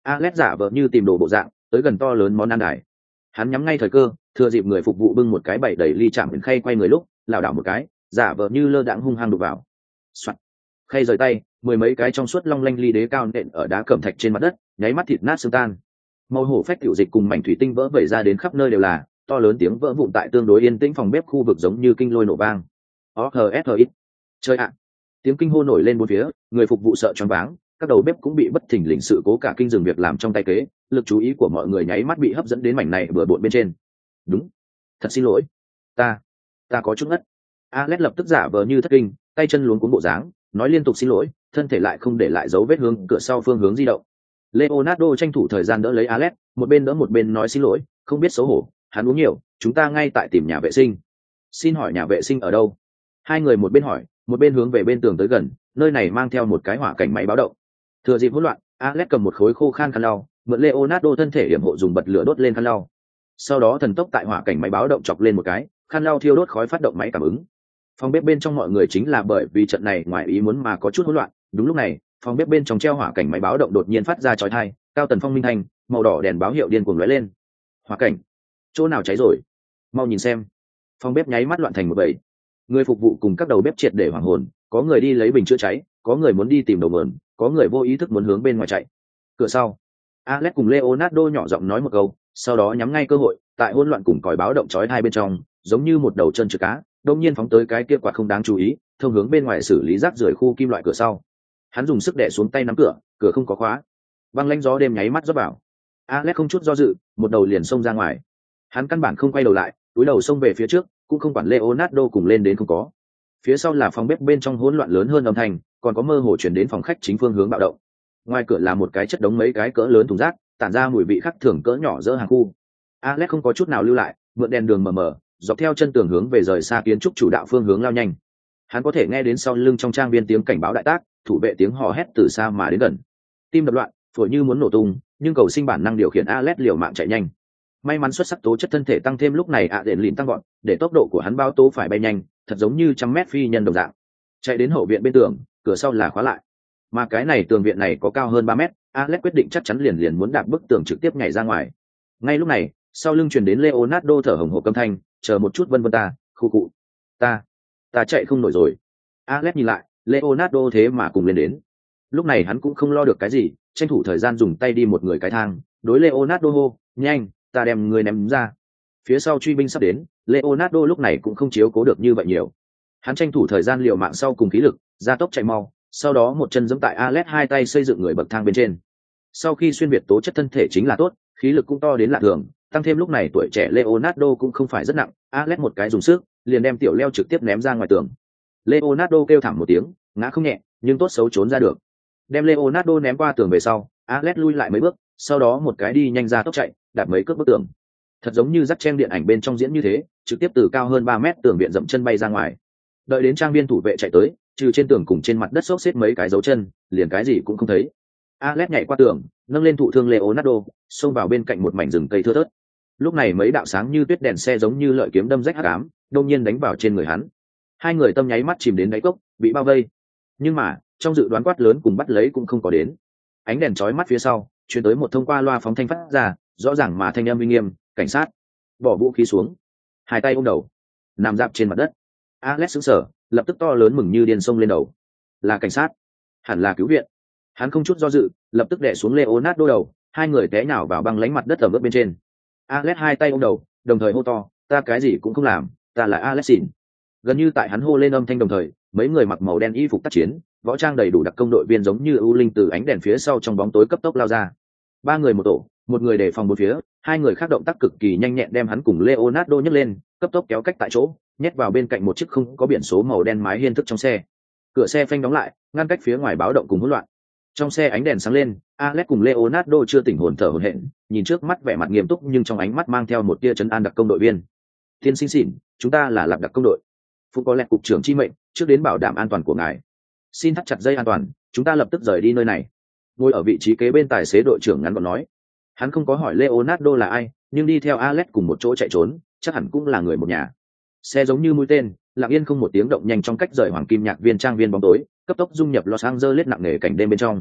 Alex giả vờ như tìm đồ bộ dạng, tới gần to lớn món ăn đài. Hắn nhắm ngay thời cơ, thừa dịp người phục vụ bưng một cái bày đầy ly chạm đến khay quay người lúc, lảo đảo một cái, giả vờ như lơ đãng hung hăng đụng vào. Soạt. Khay rời tay, mười mấy cái trong suốt long lanh ly đế cao nện ở đá cẩm thạch trên mặt đất, nháy mắt thịt nát xương tan. Màu hổ phách tiểu dịch cùng mảnh thủy tinh vỡ vẩy ra đến khắp nơi đều là, to lớn tiếng vỡ vụn tại tương đối yên tĩnh phòng bếp khu vực giống như kinh lôi nổ vang. O H S H I. Chơi ạ. Tiếng kinh hô nổi lên bốn phía, người phục vụ sợ choáng váng, các đầu bếp cũng bị bất thình lình sự cố cả kinh dừng việc làm trong tay kế, lực chú ý của mọi người nháy mắt bị hấp dẫn đến mảnh này bừa bộn bên trên. Đúng, thật xin lỗi, ta, ta có chút ngất. Alex lập tức giả vờ như thất kinh, tay chân luống cuống bộ dáng, nói liên tục xin lỗi, thân thể lại không để lại dấu vết hướng cửa sau phương hướng di động. Leonardo tranh thủ thời gian đỡ lấy Alex, một bên đỡ một bên nói xin lỗi, không biết xấu hổ, hắn uống nhiều, chúng ta ngay tại tìm nhà vệ sinh. Xin hỏi nhà vệ sinh ở đâu? Hai người một bên hỏi, một bên hướng về bên tường tới gần, nơi này mang theo một cái hỏa cảnh máy báo động. Thừa dịp hỗn loạn, Alex cầm một khối khô khan khăn lau, mượn Leonardo thân thể hiểm hộ dùng bật lửa đốt lên khăn lau. Sau đó thần tốc tại hỏa cảnh máy báo động chọc lên một cái, khăn lau thiêu đốt khói phát động máy cảm ứng. Phòng bếp bên trong mọi người chính là bởi vì trận này ngoài ý muốn mà có chút hỗn loạn. Đúng lúc này, phòng bếp bên trong treo hỏa cảnh máy báo động đột nhiên phát ra chói tai, cao tần phong minh thanh, màu đỏ đèn báo hiệu điên cuồng lóe lên. Hỏa cảnh, chỗ nào cháy rồi? Mau nhìn xem. Phòng bếp nháy mắt loạn thành một bầy. Người phục vụ cùng các đầu bếp triệt để hoảng hồn, có người đi lấy bình chữa cháy, có người muốn đi tìm đầu mượn, có người vô ý thức muốn hướng bên ngoài chạy. Cửa sau, Alex cùng Leonardo nhỏ giọng nói một câu, sau đó nhắm ngay cơ hội, tại hỗn loạn cùng còi báo động chói tai bên trong, giống như một đầu chân chữ cá, đột nhiên phóng tới cái kia quạt không đáng chú ý, thông hướng bên ngoài xử lý rác rưởi khu kim loại cửa sau. Hắn dùng sức đè xuống tay nắm cửa, cửa không có khóa. Băng lãnh gió đêm nháy mắt rót vào. Alex không chút do dự, một đầu liền xông ra ngoài. Hắn căn bản không quay đầu lại, túi đầu xông về phía trước, cũng không quản Leonardo cùng lên đến không có. Phía sau là phòng bếp bên trong hỗn loạn lớn hơn âm thanh, còn có mơ hồ chuyển đến phòng khách chính phương hướng bạo động. Ngoài cửa là một cái chất đống mấy cái cỡ lớn thùng rác, tản ra mùi vị khác thường cỡ nhỏ dỡ hàng khu. Alex không có chút nào lưu lại, mượn đèn đường mờ mờ, dọc theo chân tường hướng về rời xa kiến trúc chủ đạo phương hướng lao nhanh. Hắn có thể nghe đến sau lưng trong trang viên tiếng cảnh báo đại tác, thủ vệ tiếng hò hét từ xa mà đến gần. Tim đập loạn, phổi như muốn nổ tung, nhưng cầu sinh bản năng điều khiển Alex liều mạng chạy nhanh. May mắn xuất sắc tố chất thân thể tăng thêm lúc này ạ đèn lìn tăng gọn, để tốc độ của hắn bao tố phải bay nhanh, thật giống như trăm mét phi nhân đồng dạng. Chạy đến hậu viện bên tường, cửa sau là khóa lại. Mà cái này tường viện này có cao hơn ba mét, Alex quyết định chắc chắn liền liền muốn đạp bức tường trực tiếp nhảy ra ngoài. Ngay lúc này, sau lưng truyền đến Leonardo thở hổn hển âm thanh, chờ một chút vân vân ta, khu cụ, ta, ta chạy không nổi rồi. Alex nhìn lại, Leonardo thế mà cùng lên đến. Lúc này hắn cũng không lo được cái gì, tranh thủ thời gian dùng tay đi một người cái thang, đối Leonardo hô, nhanh, ta đem người ném ra. Phía sau truy binh sắp đến, Leonardo lúc này cũng không chiếu cố được như vậy nhiều. Hắn tranh thủ thời gian liều mạng sau cùng khí lực, gia tốc chạy mau, sau đó một chân giẫm tại Alex hai tay xây dựng người bậc thang bên trên. Sau khi xuyên việt tố chất thân thể chính là tốt, khí lực cũng to đến lạ thường, tăng thêm lúc này tuổi trẻ Leonardo cũng không phải rất nặng, Alex một cái dùng sức, liền đem tiểu leo trực tiếp ném ra ngoài tường. Leonardo kêu thảm một tiếng, ngã không nhẹ, nhưng tốt xấu trốn ra được. Đem Leonardo ném qua tường về sau, Alex lui lại mấy bước, sau đó một cái đi nhanh ra tốc chạy, đạp mấy cước bức tường. Thật giống như dắt chen điện ảnh bên trong diễn như thế, trực tiếp từ cao hơn ba mét tường viện dậm chân bay ra ngoài. Đợi đến trang viên thủ vệ chạy tới, trừ trên tường cùng trên mặt đất xốc xếp mấy cái dấu chân, liền cái gì cũng không thấy. Alex nhảy qua tường, nâng lên thụ thương Leonardo, xông vào bên cạnh một mảnh rừng cây thưa thớt. Lúc này mấy đạo sáng như tuyết đèn xe giống như lợi kiếm đâm rách hắc ám, đột nhiên đánh vào trên người hắn. Hai người tâm nháy mắt chìm đến đáy cốc, bị bao vây. Nhưng mà, trong dự đoán quát lớn cùng bắt lấy cũng không có đến. Ánh đèn chói mắt phía sau, truyền tới một thông qua loa phóng thanh phát ra, rõ ràng mà thanh âm uy nghiêm, cảnh sát. Bỏ vũ khí xuống, hai tay ôm đầu, nằm dạp trên mặt đất. Alex sững sờ, lập tức to lớn mừng như điên xông lên đầu. Là cảnh sát, hẳn là cứu viện. Hắn không chút do dự, lập tức đè xuống Leonardo đầu, hai người té nhào vào băng lánh mặt đất ẩm ướt bên trên. Alex hai tay ôm đầu, đồng thời hô to, ta cái gì cũng không làm, ta là Alexin. Gần như tại hắn hô lên âm thanh đồng thời, mấy người mặc màu đen y phục tác chiến, võ trang đầy đủ đặc công đội viên giống như ưu linh từ ánh đèn phía sau trong bóng tối cấp tốc lao ra. Ba người một tổ, một người đề phòng một phía, hai người khác động tác cực kỳ nhanh nhẹn đem hắn cùng Leonardo nhấc lên, cấp tốc kéo cách tại chỗ, nhét vào bên cạnh một chiếc không có biển số màu đen mái hiên thức trong xe. Cửa xe phanh đóng lại, ngăn cách phía ngoài báo động cùng hỗn loạn. Trong xe ánh đèn sáng lên, Alex cùng Leonardo chưa tỉnh hồn thở hổn hển, nhìn trước mắt vẻ mặt nghiêm túc nhưng trong ánh mắt mang theo một tia trấn an đặc công đội viên. Tiên sinh xỉn, chúng ta là lập đặc công đội. Phụ có lẹt cục trưởng chi mệnh, trước đến bảo đảm an toàn của ngài. Xin thắt chặt dây an toàn, chúng ta lập tức rời đi nơi này. Ngồi ở vị trí kế bên tài xế đội trưởng ngắn gọn nói. Hắn không có hỏi Leonardo là ai, nhưng đi theo Alex cùng một chỗ chạy trốn, chắc hẳn cũng là người một nhà. Xe giống như mũi tên, lặng yên không một tiếng động nhanh trong cách rời hoàng kim nhạc viên trang viên bóng tối, cấp tốc dung nhập Los Angeles nặng nề cảnh đêm bên trong.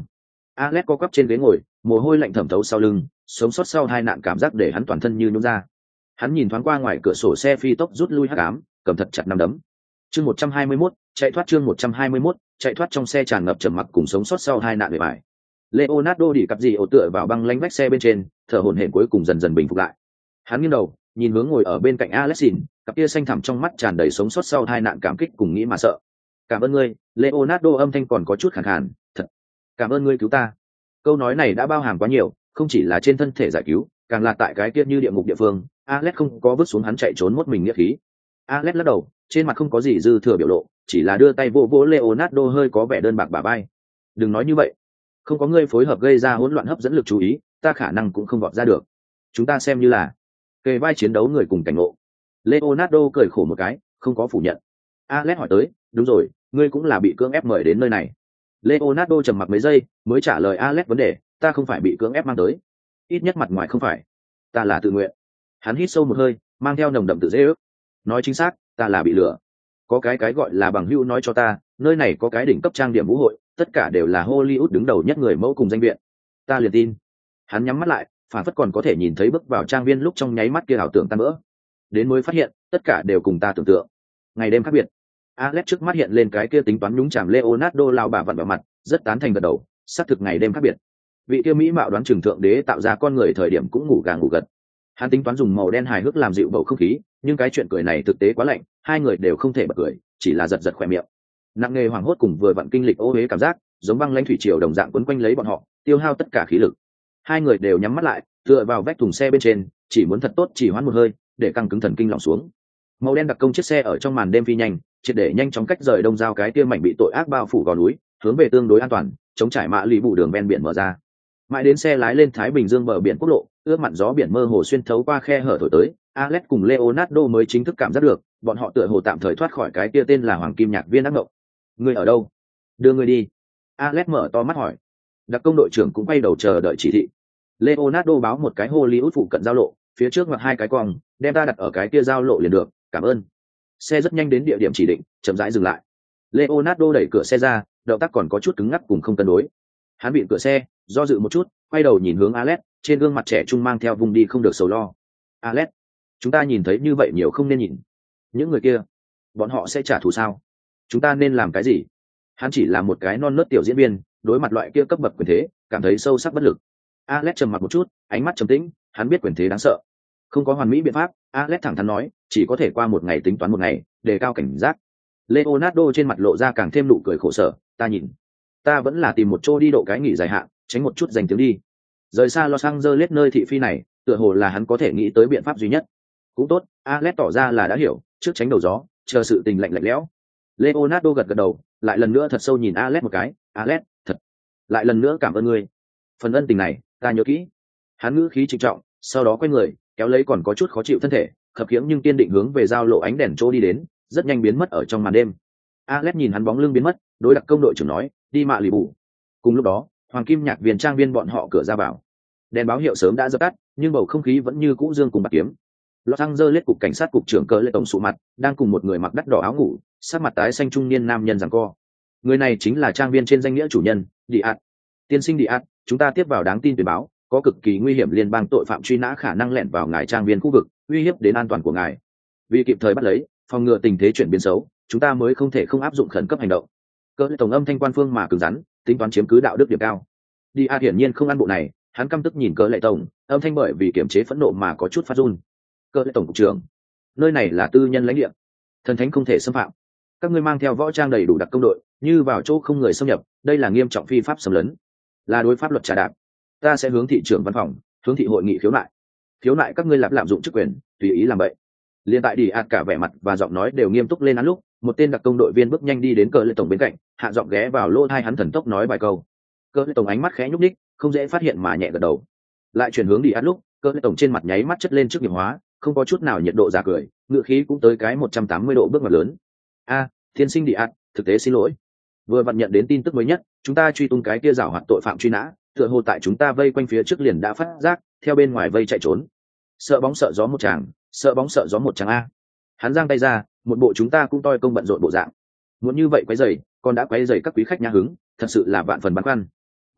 Alex co quắp trên ghế ngồi, mồ hôi lạnh thẩm thấu sau lưng, sống sót sau hai nạn cảm giác để hắn toàn thân như nhũn ra. Hắn nhìn thoáng qua ngoài cửa sổ xe phi tốc rút lui hắc ám, cầm thật chặt nắm đấm. Chương một trăm hai mươi mốt, chạy thoát chương một trăm hai mươi mốt, chạy thoát trong xe tràn ngập trầm mặc cùng sống sót sau hai nạn bề bài. Leonardo đi cặp gì ổ tựa vào băng lánh vách xe bên trên, thở hổn hển cuối cùng dần dần bình phục lại. Hắn nghiêng đầu, nhìn hướng ngồi ở bên cạnh Alexin, cặp kia xanh thẳm trong mắt tràn đầy sống sót sau hai nạn cảm kích cùng nghĩ mà sợ. Cảm ơn ngươi, Leonardo âm thanh còn có chút khàn khàn, thật. Cảm ơn ngươi cứu ta. Câu nói này đã bao hàm quá nhiều, không chỉ là trên thân thể giải cứu, càng là tại cái kia như địa ngục địa phương. Alex không có vứt xuống hắn chạy trốn một mình nghĩa khí. Alex lắc đầu, trên mặt không có gì dư thừa biểu lộ, chỉ là đưa tay vỗ vỗ Leonardo hơi có vẻ đơn bạc bả vai. Đừng nói như vậy, không có ngươi phối hợp gây ra hỗn loạn hấp dẫn lực chú ý, ta khả năng cũng không vọt ra được. Chúng ta xem như là kề vai chiến đấu người cùng cảnh ngộ. Leonardo cười khổ một cái, không có phủ nhận. Alex hỏi tới, đúng rồi, ngươi cũng là bị cưỡng ép mời đến nơi này. Leonardo trầm mặc mấy giây, mới trả lời Alex vấn đề, ta không phải bị cưỡng ép mang tới. Ít nhất mặt ngoài không phải. Ta là tự nguyện. Hắn hít sâu một hơi, mang theo nồng đậm tự dễ ước. Nói chính xác, ta là bị lừa. Có cái cái gọi là bằng hữu nói cho ta, nơi này có cái đỉnh cấp trang điểm vũ hội, tất cả đều là Hollywood đứng đầu nhất người mẫu cùng danh viện. Ta liền tin. Hắn nhắm mắt lại, phản phất còn có thể nhìn thấy bước vào trang viên lúc trong nháy mắt kia ảo tưởng tan vỡ. Đến mới phát hiện, tất cả đều cùng ta tưởng tượng. Ngày đêm khác biệt. Alex trước mắt hiện lên cái kia tính toán nhúng chàm Leonardo lao bà vặn vào mặt, rất tán thành gật đầu, xác thực ngày đêm khác biệt. Vị kia mỹ mạo đoán trường thượng đế tạo ra con người thời điểm cũng ngủ gà ngủ gật. Hắn tính toán dùng màu đen hài hước làm dịu bầu không khí, nhưng cái chuyện cười này thực tế quá lạnh, hai người đều không thể bật cười, chỉ là giật giật khỏe miệng. Nặng nề hoảng hốt cùng vừa vặn kinh lịch ô uế cảm giác, giống băng lãnh thủy triều đồng dạng quấn quanh lấy bọn họ, tiêu hao tất cả khí lực. Hai người đều nhắm mắt lại, tựa vào vách thùng xe bên trên, chỉ muốn thật tốt chỉ hoãn một hơi, để căng cứng thần kinh lỏng xuống. Màu đen đặc công chiếc xe ở trong màn đêm phi nhanh, triệt để nhanh chóng cách rời đông giao cái kia mảnh bị tội ác bao phủ gò núi, hướng về tương đối an toàn, chống trải mạ lì bù đường ven biển mở ra. Mãi đến xe lái lên Thái Bình Dương bờ biển quốc lộ, ướt mặn gió biển mơ hồ xuyên thấu qua khe hở thổi tới, Alex cùng Leonardo mới chính thức cảm giác được, bọn họ tựa hồ tạm thời thoát khỏi cái kia tên là Hoàng Kim Nhạc Viên ác mộng. Ngươi ở đâu? Đưa ngươi đi. Alex mở to mắt hỏi. Đặc công đội trưởng cũng quay đầu chờ đợi chỉ thị. Leonardo báo một cái Hollywood phụ cận giao lộ, phía trước ngoặt hai cái cong, đem ta đặt ở cái kia giao lộ liền được, cảm ơn. Xe rất nhanh đến địa điểm chỉ định, chậm rãi dừng lại. Leonardo đẩy cửa xe ra, động tác còn có chút cứng ngắc cùng không cân đối. Hắn bị cửa xe, do dự một chút, quay đầu nhìn hướng Alex, trên gương mặt trẻ trung mang theo vùng đi không được sầu lo. Alex, chúng ta nhìn thấy như vậy nhiều không nên nhìn. Những người kia, bọn họ sẽ trả thù sao? Chúng ta nên làm cái gì? Hắn chỉ là một cái non nớt tiểu diễn viên, đối mặt loại kia cấp bậc quyền thế, cảm thấy sâu sắc bất lực. Alex trầm mặc một chút, ánh mắt trầm tĩnh, hắn biết quyền thế đáng sợ. Không có hoàn mỹ biện pháp, Alex thẳng thắn nói, chỉ có thể qua một ngày tính toán một ngày, đề cao cảnh giác. Leonardo trên mặt lộ ra càng thêm nụ cười khổ sở, ta nhìn, ta vẫn là tìm một chỗ đi độ cái nghỉ dài hạn, tránh một chút danh tiếng đi. Rời xa Los Angeles nơi thị phi này, tựa hồ là hắn có thể nghĩ tới biện pháp duy nhất. Cũng tốt, Alex tỏ ra là đã hiểu, trước tránh đầu gió, chờ sự tình lạnh lạnh lẽo. Leonardo gật gật đầu, lại lần nữa thật sâu nhìn Alex một cái, Alex, thật, lại lần nữa cảm ơn ngươi. Phần ân tình này, ta nhớ kỹ. Hắn ngữ khí trịnh trọng, sau đó quay người, kéo lấy còn có chút khó chịu thân thể, khập khiễng nhưng kiên định hướng về giao lộ ánh đèn chỗ đi đến, rất nhanh biến mất ở trong màn đêm. Alex nhìn hắn bóng lưng biến mất, đối đặc công đội trưởng nói, đi mạ lì bù. Cùng lúc đó, Hoàng Kim Nhạc Viên trang viên bọn họ cửa ra vào. Đèn báo hiệu sớm đã dập tắt, nhưng bầu không khí vẫn như cũ dương cùng bạc kiếm. Los Angeles cục cảnh sát cục trưởng cỡ lệ tổng sụ mặt, đang cùng một người mặc đắt đỏ áo ngủ, sắc mặt tái xanh trung niên nam nhân giằng co. Người này chính là trang viên trên danh nghĩa chủ nhân, Diaz. Tiên sinh Diaz, chúng ta tiếp vào đáng tin tuyên báo, có cực kỳ nguy hiểm liên bang tội phạm truy nã khả năng lẻn vào ngài trang viên khu vực, uy hiếp đến an toàn của ngài. Vì kịp thời bắt lấy, phòng ngừa tình thế chuyển biến xấu, chúng ta mới không thể không áp dụng khẩn cấp hành động. Cỡ lệ tổng âm thanh quan phương mà cứng rắn, tính toán chiếm cứ đạo đức điểm cao. Diaz hiển nhiên không ăn bộ này, hắn căm tức nhìn cỡ lệ tổng, âm thanh bởi vì kiềm chế phẫn nộ mà có chút phát run. Cỡ lệ tổng cục trưởng, nơi này là tư nhân lãnh địa, thần thánh không thể xâm phạm. Các ngươi mang theo võ trang đầy đủ đặc công đội, như vào chỗ không người xâm nhập, đây là nghiêm trọng phi pháp xâm lấn, là đối pháp luật trà đạp. Ta sẽ hướng thị trưởng văn phòng, hướng thị hội nghị khiếu nại. Khiếu nại các ngươi lạm lạm dụng chức quyền, tùy ý làm bậy. Liên tại đi ạt cả vẻ mặt và giọng nói đều nghiêm túc lên án lúc, một tên đặc công đội viên bước nhanh đi đến cỡ lệ tổng bên cạnh, hạ giọng ghé vào lỗ tai hắn thần tốc nói vài câu. Cỡ lệ tổng ánh mắt khẽ nhúc nhích, không dễ phát hiện mà nhẹ gật đầu. Lại chuyển hướng đi ạt lúc, cỡ lệ tổng trên mặt nháy mắt chất lên trước nghiệp hóa, không có chút nào nhiệt độ giả cười, ngựa khí cũng tới cái một trăm tám mươi độ bước ngoặt lớn. A, thiên sinh đi ạt, thực tế xin lỗi. Vừa vặn nhận đến tin tức mới nhất, chúng ta truy tung cái kia giảo hoạt tội phạm truy nã, tựa hồ tại chúng ta vây quanh phía trước liền đã phát giác, theo bên ngoài vây chạy trốn. Sợ bóng sợ gió một chàng, sợ bóng sợ gió một chàng a. Hắn giang tay ra, một bộ chúng ta cũng toi công bận rộn bộ dạng. Muốn như vậy quấy rầy, còn đã quấy rầy các quý khách nhã hứng, thật sự là vạn phần băn khoăn.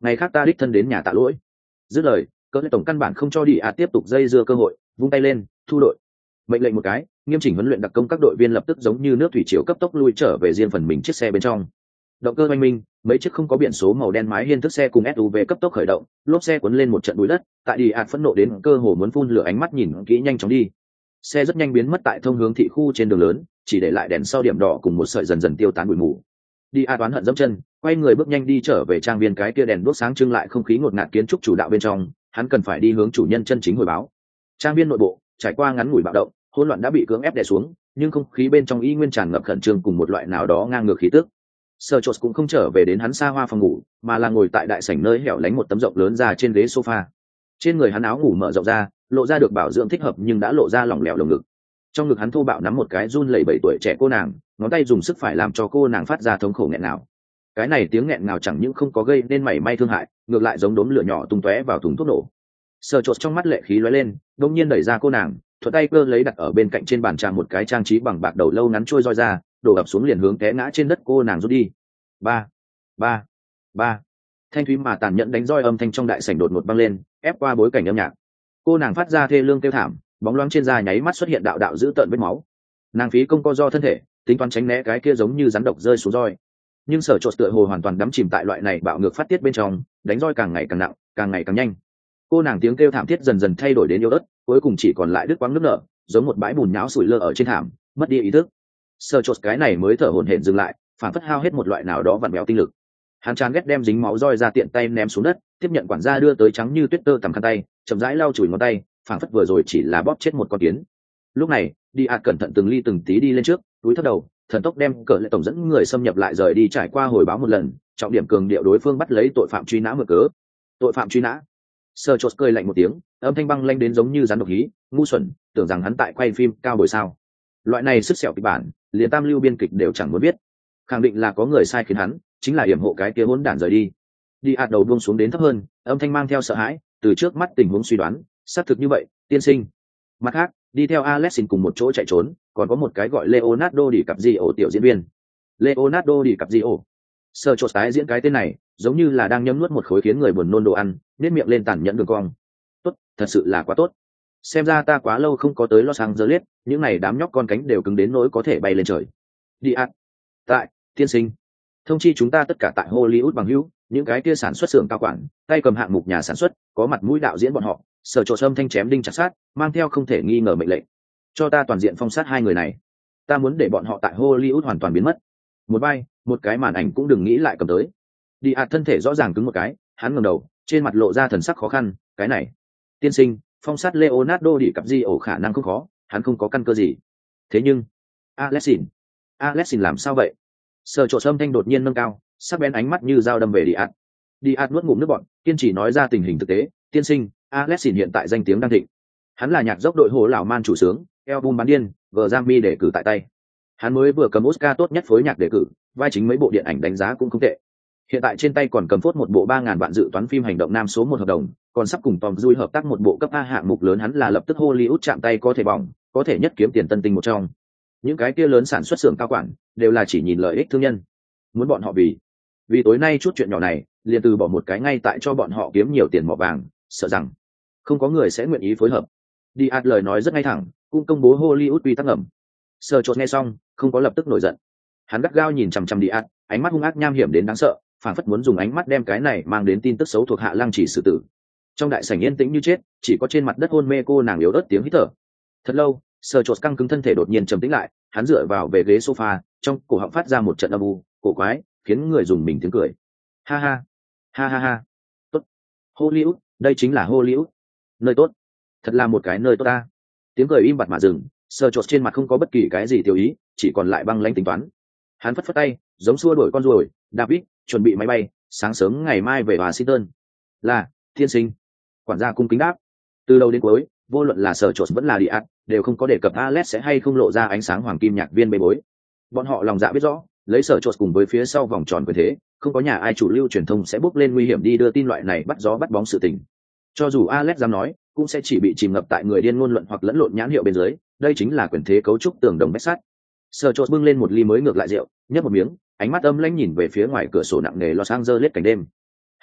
ngày khác ta đích thân đến nhà tạ lỗi. Dứt lời, cỡ lệ tổng căn bản không cho đi ạt tiếp tục dây dưa cơ hội, vung tay lên thu đội, mệnh lệnh một cái, nghiêm chỉnh huấn luyện đặc công các đội viên lập tức giống như nước thủy triều cấp tốc lui trở về riêng phần mình chiếc xe bên trong. Động cơ oanh minh, mấy chiếc không có biển số màu đen mái hiên thức xe cùng ét u vê cấp tốc khởi động, lốp xe cuốn lên một trận bụi đất, tại đi ạt phẫn nộ đến cơ hồ muốn phun lửa ánh mắt nhìn kỹ nhanh chóng đi. Xe rất nhanh biến mất tại thông hướng thị khu trên đường lớn, chỉ để lại đèn sau điểm đỏ cùng một sợi dần dần tiêu tán bụi mù. Đi ạt oán hận dẫm chân, quay người bước nhanh đi trở về trang viên cái kia đèn đuốc sáng trưng lại không khí ngột ngạt kiến trúc chủ đạo bên trong, hắn cần phải đi hướng chủ nhân chân chính hồi báo. Trang viên nội bộ trải qua ngắn ngủi bạo động, hỗn loạn đã bị cưỡng ép đè xuống, nhưng không khí bên trong y nguyên tràn ngập khẩn trương cùng một loại nào đó ngang ngược khí tức. Sở Chốt cũng không trở về đến hắn xa hoa phòng ngủ, mà là ngồi tại đại sảnh nơi hẻo lánh một tấm rộng lớn ra trên ghế sofa. Trên người hắn áo ngủ mở rộng ra, lộ ra được bảo dưỡng thích hợp nhưng đã lộ ra lỏng lẻo lồng ngực. Trong ngực hắn thô bạo nắm một cái run lẩy bẩy tuổi trẻ cô nàng, ngón tay dùng sức phải làm cho cô nàng phát ra thống khổ nghẹn nào. Cái này tiếng nghẹn ngào chẳng những không có gây nên mảy may thương hại, ngược lại giống đốm lửa nhỏ tung tóe vào thùng thuốc nổ. Sở Chốt trong mắt lệ khí lóe lên, đột nhiên đẩy ra cô nàng, thuận tay cơ lấy đặt ở bên cạnh trên bàn trà một cái trang trí bằng bạc đầu lâu ngắn trôi roi ra, đổ ập xuống liền hướng té ngã trên đất cô nàng rút đi. Ba, ba, ba. Thanh thúy mà tàn nhẫn đánh roi âm thanh trong đại sảnh đột ngột vang lên, ép qua bối cảnh âm nhạc. Cô nàng phát ra thê lương kêu thảm, bóng loáng trên da nháy mắt xuất hiện đạo đạo dữ tợn vết máu. Nàng phí công co do thân thể, tính toán tránh né cái kia giống như rắn độc rơi xuống roi, nhưng Sở Chốt tựa hồ hoàn toàn đắm chìm tại loại này bạo ngược phát tiết bên trong, đánh roi càng ngày càng nặng, càng ngày càng nhanh. Cô nàng tiếng kêu thảm thiết dần dần thay đổi đến yếu ớt, cuối cùng chỉ còn lại đứt quãng nước nở, giống một bãi bùn nhão sủi lơ ở trên thảm, mất đi ý thức. Sở Chốt cái này mới thở hổn hển dừng lại, phản phất hao hết một loại nào đó vặn vẹo tinh lực. Hắn chán ghét đem dính máu roi ra tiện tay ném xuống đất, tiếp nhận quản gia đưa tới trắng như tuyết tơ tằm khăn tay, chậm rãi lau chùi ngón tay, phản phất vừa rồi chỉ là bóp chết một con kiến. Lúc này, đi ạt cẩn thận từng ly từng tí đi lên trước, túi thấp đầu, thần tốc đem cỡ lệ tổng dẫn người xâm nhập lại rời đi trải qua hồi báo một lần, trọng điểm cường điệu đối phương bắt lấy tội phạm truy nã mở cớ. Tội phạm truy nã. Sơ Chốt cười lạnh một tiếng, âm thanh băng lanh đến giống như rắn độc hí, ngu xuẩn, tưởng rằng hắn tại quay phim cao bồi sao? Loại này sức sẹo kịch bản, liền tam lưu biên kịch đều chẳng muốn biết. Khẳng định là có người sai khiến hắn, chính là yểm hộ cái kia hỗn đản rời đi. Đi ạt đầu buông xuống đến thấp hơn, âm thanh mang theo sợ hãi, từ trước mắt tình huống suy đoán, xác thực như vậy, tiên sinh. Mặt khác, đi theo Alexin cùng một chỗ chạy trốn, còn có một cái gọi Leonardo DiCaprio tiểu diễn viên. Leonardo DiCaprio. Sơ Chốt tái diễn cái tên này, giống như là đang nhấm nuốt một khối khiến người buồn nôn đồ ăn, nét miệng lên tàn nhẫn đường cong. Tốt, thật sự là quá tốt. Xem ra ta quá lâu không có tới Los Angeles, những này đám nhóc con cánh đều cứng đến nỗi có thể bay lên trời. Đi ạt. Tại, tiên sinh. Thông chi chúng ta tất cả tại Hollywood bằng hữu, những cái kia sản xuất xưởng cao quản, tay cầm hạng mục nhà sản xuất, có mặt mũi đạo diễn bọn họ, Sở Chốt âm thanh chém đinh chặt sát, mang theo không thể nghi ngờ mệnh lệnh. Cho ta toàn diện phong sát hai người này. Ta muốn để bọn họ tại Hollywood hoàn toàn biến mất. Một vai, một cái màn ảnh cũng đừng nghĩ lại cầm tới. Đi ạt thân thể rõ ràng cứng một cái, hắn ngẩng đầu, trên mặt lộ ra thần sắc khó khăn, cái này, tiên sinh, phong sát Leonardo DiCaprio khả năng không khó, hắn không có căn cơ gì. Thế nhưng, Alexin, Alexin làm sao vậy? Sở Chốt âm thanh đột nhiên nâng cao, sắc bén ánh mắt như dao đâm về Đi ạt. Đi ạt nuốt ngụm nước bọt, kiên trì nói ra tình hình thực tế, tiên sinh, Alexin hiện tại danh tiếng đang thịnh. Hắn là nhạc dốc đội hồ lão man chủ sướng, album bán điên, Grammy đề cử tại tay. Hắn mới vừa cầm Oscar tốt nhất phối nhạc đề cử, vai chính mấy bộ điện ảnh đánh giá cũng không tệ. Hiện tại trên tay còn cầm phốt một bộ ba ngàn vạn dự toán phim hành động nam số một hợp đồng, còn sắp cùng Tom Cruise hợp tác một bộ cấp A hạng mục lớn, hắn là lập tức Hollywood chạm tay có thể bỏng, có thể nhất kiếm tiền tân tinh một trong. Những cái kia lớn sản xuất xưởng cao quản đều là chỉ nhìn lợi ích thương nhân, muốn bọn họ vì vì tối nay chút chuyện nhỏ này, liền từ bỏ một cái ngay tại cho bọn họ kiếm nhiều tiền mỏ vàng, sợ rằng không có người sẽ nguyện ý phối hợp. Đi ạt lời nói rất ngay thẳng, cũng công bố Hollywood quy tắc ngầm. Sở Chốt nghe xong, không có lập tức nổi giận. Hắn gắt gao nhìn chằm chằm Đi ạt, ánh mắt hung ác nham hiểm đến đáng sợ, phản phất muốn dùng ánh mắt đem cái này mang đến tin tức xấu thuộc hạ lăng chỉ xử tử. Trong đại sảnh yên tĩnh như chết, chỉ có trên mặt đất hôn mê cô nàng yếu ớt tiếng hít thở. Thật lâu, Sở Chốt căng cứng thân thể đột nhiên trầm tĩnh lại, hắn dựa vào về ghế sofa, trong cổ họng phát ra một trận âm u, cổ quái, khiến người dùng mình tiếng cười. Ha ha, ha ha ha. Tốt. Hollywood, đây chính là Hollywood. Nơi tốt. Thật là một cái nơi tốt ta. Tiếng cười im bặt mà dừng, Sở Chốt trên mặt không có bất kỳ cái gì tiêu ý, chỉ còn lại băng lãnh tính toán. Hắn phất phất tay, giống xua đuổi con ruồi, David, chuẩn bị máy bay, sáng sớm ngày mai về Washington. Là, thiên sinh. Quản gia cung kính đáp. Từ đầu đến cuối, vô luận là Sở Chốt vẫn là Đi ạt, đều không có đề cập Alex sẽ hay không lộ ra ánh sáng hoàng kim nhạc viên bê bối. Bọn họ lòng dạ biết rõ, lấy Sở Chốt cùng với phía sau vòng tròn quyền thế, không có nhà ai chủ lưu truyền thông sẽ bước lên nguy hiểm đi đưa tin loại này bắt gió bắt bóng sự tình. Cho dù Alex dám nói, cũng sẽ chỉ bị chìm ngập tại người điên ngôn luận hoặc lẫn lộn nhãn hiệu bên dưới, đây chính là quyền thế cấu trúc tường đồng bách sắt. Sở Chốt bưng lên một ly mới ngược lại rượu, nhấp một miếng, ánh mắt âm lãnh nhìn về phía ngoài cửa sổ nặng nề Los Angeles cảnh đêm.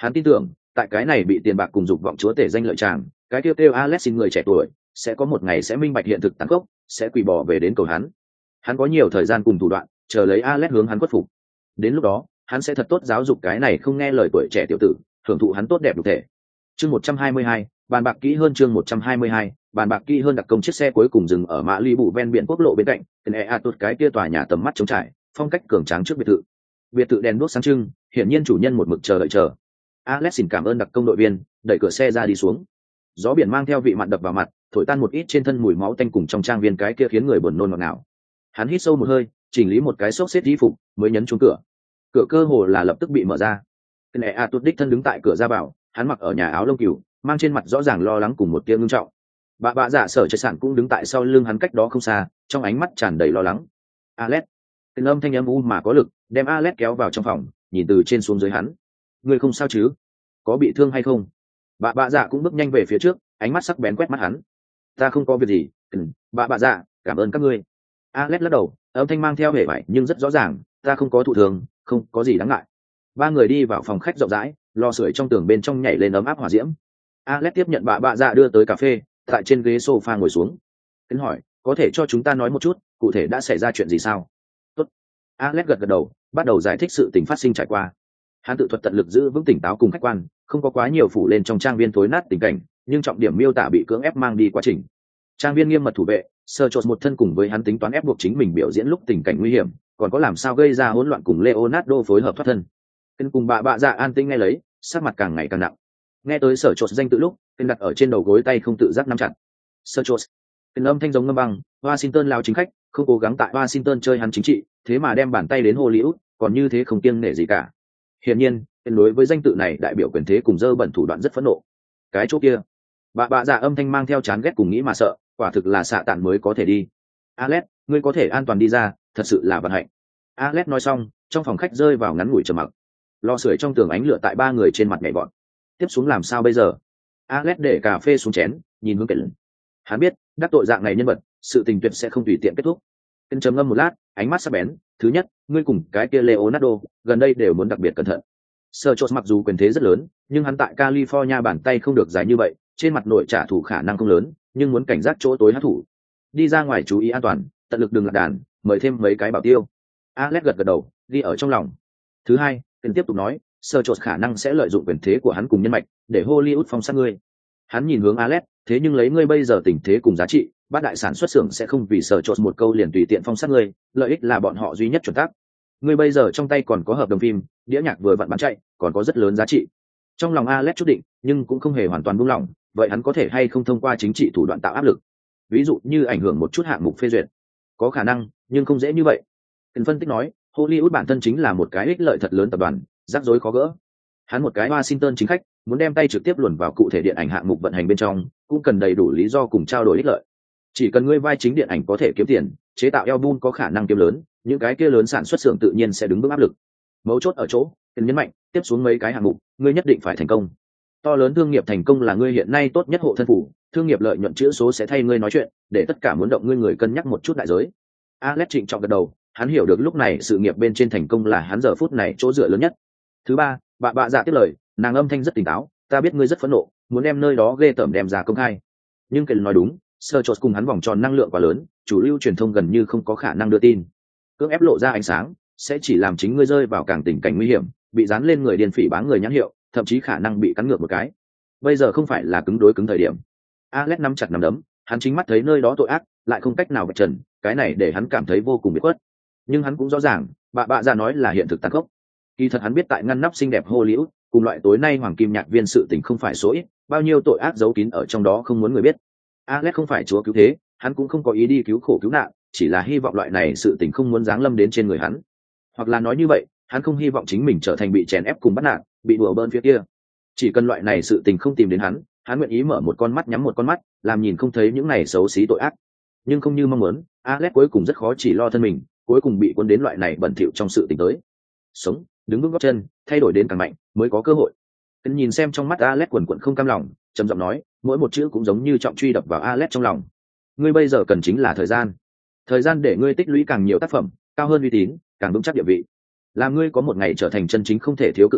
Hắn tin tưởng tại cái này bị tiền bạc cùng dục vọng chúa tể danh lợi chàng, cái kêu kêu Alex xin người trẻ tuổi sẽ có một ngày sẽ minh bạch hiện thực tàn khốc, sẽ quỳ bỏ về đến cầu hắn. Hắn có nhiều thời gian cùng thủ đoạn chờ lấy Alex hướng hắn khuất phục. Đến lúc đó hắn sẽ thật tốt giáo dục cái này không nghe lời tuổi trẻ tiểu tử, hưởng thụ hắn tốt đẹp đủ thể. Chương một trăm hai mươi hai, bàn bạc kỹ hơn. Chương một trăm hai mươi hai, bàn bạc kỹ hơn. Đặc công chiếc xe cuối cùng dừng ở mã ly bụ ven biển quốc lộ bên cạnh cái e a tốt cái kia tòa nhà tầm mắt trống trải, phong cách cường tráng trước biệt thự. Biệt thự đèn đuốc sáng trưng, hiển nhiên chủ nhân một mực chờ đợi chờ. Alex xin cảm ơn đặc công đội viên, đẩy cửa xe ra đi xuống. Gió biển mang theo vị mặn đập vào mặt, thổi tan một ít trên thân mùi máu tanh cùng trong trang viên cái kia khiến người buồn nôn ngọt ngào. Hắn hít sâu một hơi, chỉnh lý một cái xốc xếp y phục, mới nhấn chuông cửa. Cửa cơ hồ là lập tức bị mở ra. Cái e a tốt đích thân đứng tại cửa ra vào, hắn mặc ở nhà áo lông cừu, mang trên mặt rõ ràng lo lắng cùng một tia ngưng trọng. Bà bạ dạ sở trại sản cũng đứng tại sau lưng hắn cách đó không xa, trong ánh mắt tràn đầy lo lắng. Alex, cái âm thanh âm u mà có lực, đem Alex kéo vào trong phòng, nhìn từ trên xuống dưới hắn. Ngươi không sao chứ? Có bị thương hay không? Bà bạ dạ cũng bước nhanh về phía trước, ánh mắt sắc bén quét mắt hắn. Ta không có việc gì. Ừ, bà bạ dạ, cảm ơn các ngươi. Alex lắc đầu, âm thanh mang theo vẻ vải nhưng rất rõ ràng, ta không có thụ thường, không có gì đáng ngại. Ba người đi vào phòng khách rộng rãi, lò sưởi trong tường bên trong nhảy lên ấm áp hỏa diễm. Alex tiếp nhận bà bạ dạ đưa tới cà phê, tại trên ghế sofa ngồi xuống. Hắn hỏi, có thể cho chúng ta nói một chút, cụ thể đã xảy ra chuyện gì sao? Tốt. Alex gật gật đầu, bắt đầu giải thích sự tình phát sinh trải qua. Hắn tự thuật tận lực giữ vững tỉnh táo cùng khách quan, không có quá nhiều phủ lên trong trang viên tối nát tình cảnh, nhưng trọng điểm miêu tả bị cưỡng ép mang đi quá trình. Trang viên nghiêm mật thủ vệ, sơ chột một thân cùng với hắn tính toán ép buộc chính mình biểu diễn lúc tình cảnh nguy hiểm, còn có làm sao gây ra hỗn loạn cùng Leonardo phối hợp thoát thân. Tên cùng bà bạ dạ an tĩnh nghe lấy, sắc mặt càng ngày càng nặng. Nghe tới sở chột danh tự lúc, tên đặt ở trên đầu gối tay không tự giác nắm chặt. Sơ chột. Tên âm thanh giống ngâm băng, Washington lao chính khách, không cố gắng tại Washington chơi hắn chính trị, thế mà đem bàn tay đến Hollywood, còn như thế không kiêng nể gì cả. Hiển nhiên, tên đối với danh tự này đại biểu quyền thế cùng dơ bẩn thủ đoạn rất phẫn nộ. Cái chỗ kia, bà bạ dạ âm thanh mang theo chán ghét cùng nghĩ mà sợ, quả thực là xạ tản mới có thể đi. Alex, ngươi có thể an toàn đi ra, thật sự là vận hạnh. Alex nói xong, trong phòng khách rơi vào ngắn ngủi trầm mặc. Lò sưởi trong tường ánh lửa tại ba người trên mặt nhảy bọn. Tiếp xuống làm sao bây giờ? Alex để cà phê xuống chén, nhìn hướng Kellen. Hắn biết, đắc tội dạng này nhân vật, sự tình tuyệt sẽ không tùy tiện kết thúc. Kellen trầm ngâm một lát, ánh mắt sắc bén. Thứ nhất, ngươi cùng cái kia Leonardo, gần đây đều muốn đặc biệt cẩn thận. Sir Chốt mặc dù quyền thế rất lớn, nhưng hắn tại California bàn tay không được dài như vậy, trên mặt nội trả thù khả năng không lớn, nhưng muốn cảnh giác chỗ tối hát thủ. Đi ra ngoài chú ý an toàn, tận lực đừng lạc đàn, mời thêm mấy cái bảo tiêu. Alex gật gật đầu, ghi ở trong lòng. Thứ hai, Kellen tiếp tục nói, Sir Chốt khả năng sẽ lợi dụng quyền thế của hắn cùng nhân mạch, để Hollywood phong sát ngươi. Hắn nhìn hướng Alex, thế nhưng lấy ngươi bây giờ tình thế cùng giá trị, bát đại sản xuất xưởng sẽ không vì Sir Chốt một câu liền tùy tiện phong sát ngươi, lợi ích là bọn họ duy nhất chuẩn tắc. Ngươi bây giờ trong tay còn có hợp đồng phim, đĩa nhạc vừa vặn bán chạy, còn có rất lớn giá trị. Trong lòng Alex chút định, nhưng cũng không hề hoàn toàn buông lỏng, vậy hắn có thể hay không thông qua chính trị thủ đoạn tạo áp lực, ví dụ như ảnh hưởng một chút hạng mục phê duyệt? Có khả năng, nhưng không dễ như vậy. Cần phân tích nói, Hollywood bản thân chính là một cái ích lợi thật lớn tập đoàn, rắc rối khó gỡ. Hắn một cái Washington chính khách, muốn đem tay trực tiếp luồn vào cụ thể điện ảnh hạng mục vận hành bên trong, cũng cần đầy đủ lý do cùng trao đổi ích lợi. Chỉ cần ngươi vai chính điện ảnh có thể kiếm tiền, chế tạo album có khả năng kiếm lớn, những cái kia lớn sản xuất xưởng tự nhiên sẽ đứng bước áp lực. Mấu chốt ở chỗ, cần nhấn mạnh, tiếp xuống mấy cái hạng mục, ngươi nhất định phải thành công. To lớn thương nghiệp thành công là ngươi hiện nay tốt nhất hộ thân phủ, thương nghiệp lợi nhuận chữ số sẽ thay ngươi nói chuyện, để tất cả muốn động ngươi người cân nhắc một chút đại giới. Alex trịnh trọng gật đầu, hắn hiểu được lúc này sự nghiệp bên trên thành công là hắn giờ phút này chỗ dựa lớn nhất. Thứ ba, bà bạ dạ tiếp lời, nàng âm thanh rất tỉnh táo, ta biết ngươi rất phẫn nộ, muốn đem nơi đó ghê tởm đem ra công khai. Nhưng Kellen nói đúng, Sir Chốt cùng hắn vòng tròn năng lượng quá lớn, chủ lưu truyền thông gần như không có khả năng đưa tin. Cưỡng ép lộ ra ánh sáng, sẽ chỉ làm chính ngươi rơi vào càng tình cảnh nguy hiểm, bị dán lên người điên phỉ báng người nhãn hiệu, thậm chí khả năng bị cắn ngược một cái. Bây giờ không phải là cứng đối cứng thời điểm. Alex nắm chặt nắm đấm, hắn chính mắt thấy nơi đó tội ác, lại không cách nào vạch trần, cái này để hắn cảm thấy vô cùng biệt khuất. Nhưng hắn cũng rõ ràng, bà bạ dạ nói là hiện thực tàn khốc. Kỳ thật hắn biết tại ngăn nắp xinh đẹp Hollywood, cùng loại tối nay hoàng kim nhạc viên sự tình không phải số ít, bao nhiêu tội ác giấu kín ở trong đó không muốn người biết. Alex không phải chúa cứu thế, hắn cũng không có ý đi cứu khổ cứu nạn, chỉ là hy vọng loại này sự tình không muốn giáng lâm đến trên người hắn. Hoặc là nói như vậy, hắn không hy vọng chính mình trở thành bị chèn ép cùng bắt nạt, bị đùa bỡn phía kia. Chỉ cần loại này sự tình không tìm đến hắn, hắn nguyện ý mở một con mắt nhắm một con mắt, làm nhìn không thấy những này xấu xí tội ác. Nhưng không như mong muốn, Alex cuối cùng rất khó chỉ lo thân mình, cuối cùng bị cuốn đến loại này bẩn thỉu trong sự tình tới. Sống, đứng vững gót chân, thay đổi đến càng mạnh, mới có cơ hội. Cần nhìn xem trong mắt Alex quần quần không cam lòng, trầm giọng nói, mỗi một chữ cũng giống như trọng truy đập vào Alex trong lòng. Ngươi bây giờ cần chính là thời gian, thời gian để ngươi tích lũy càng nhiều tác phẩm, cao hơn uy tín, càng vững chắc địa vị. Làm ngươi có một ngày trở thành chân chính không thể thiếu cự tinh,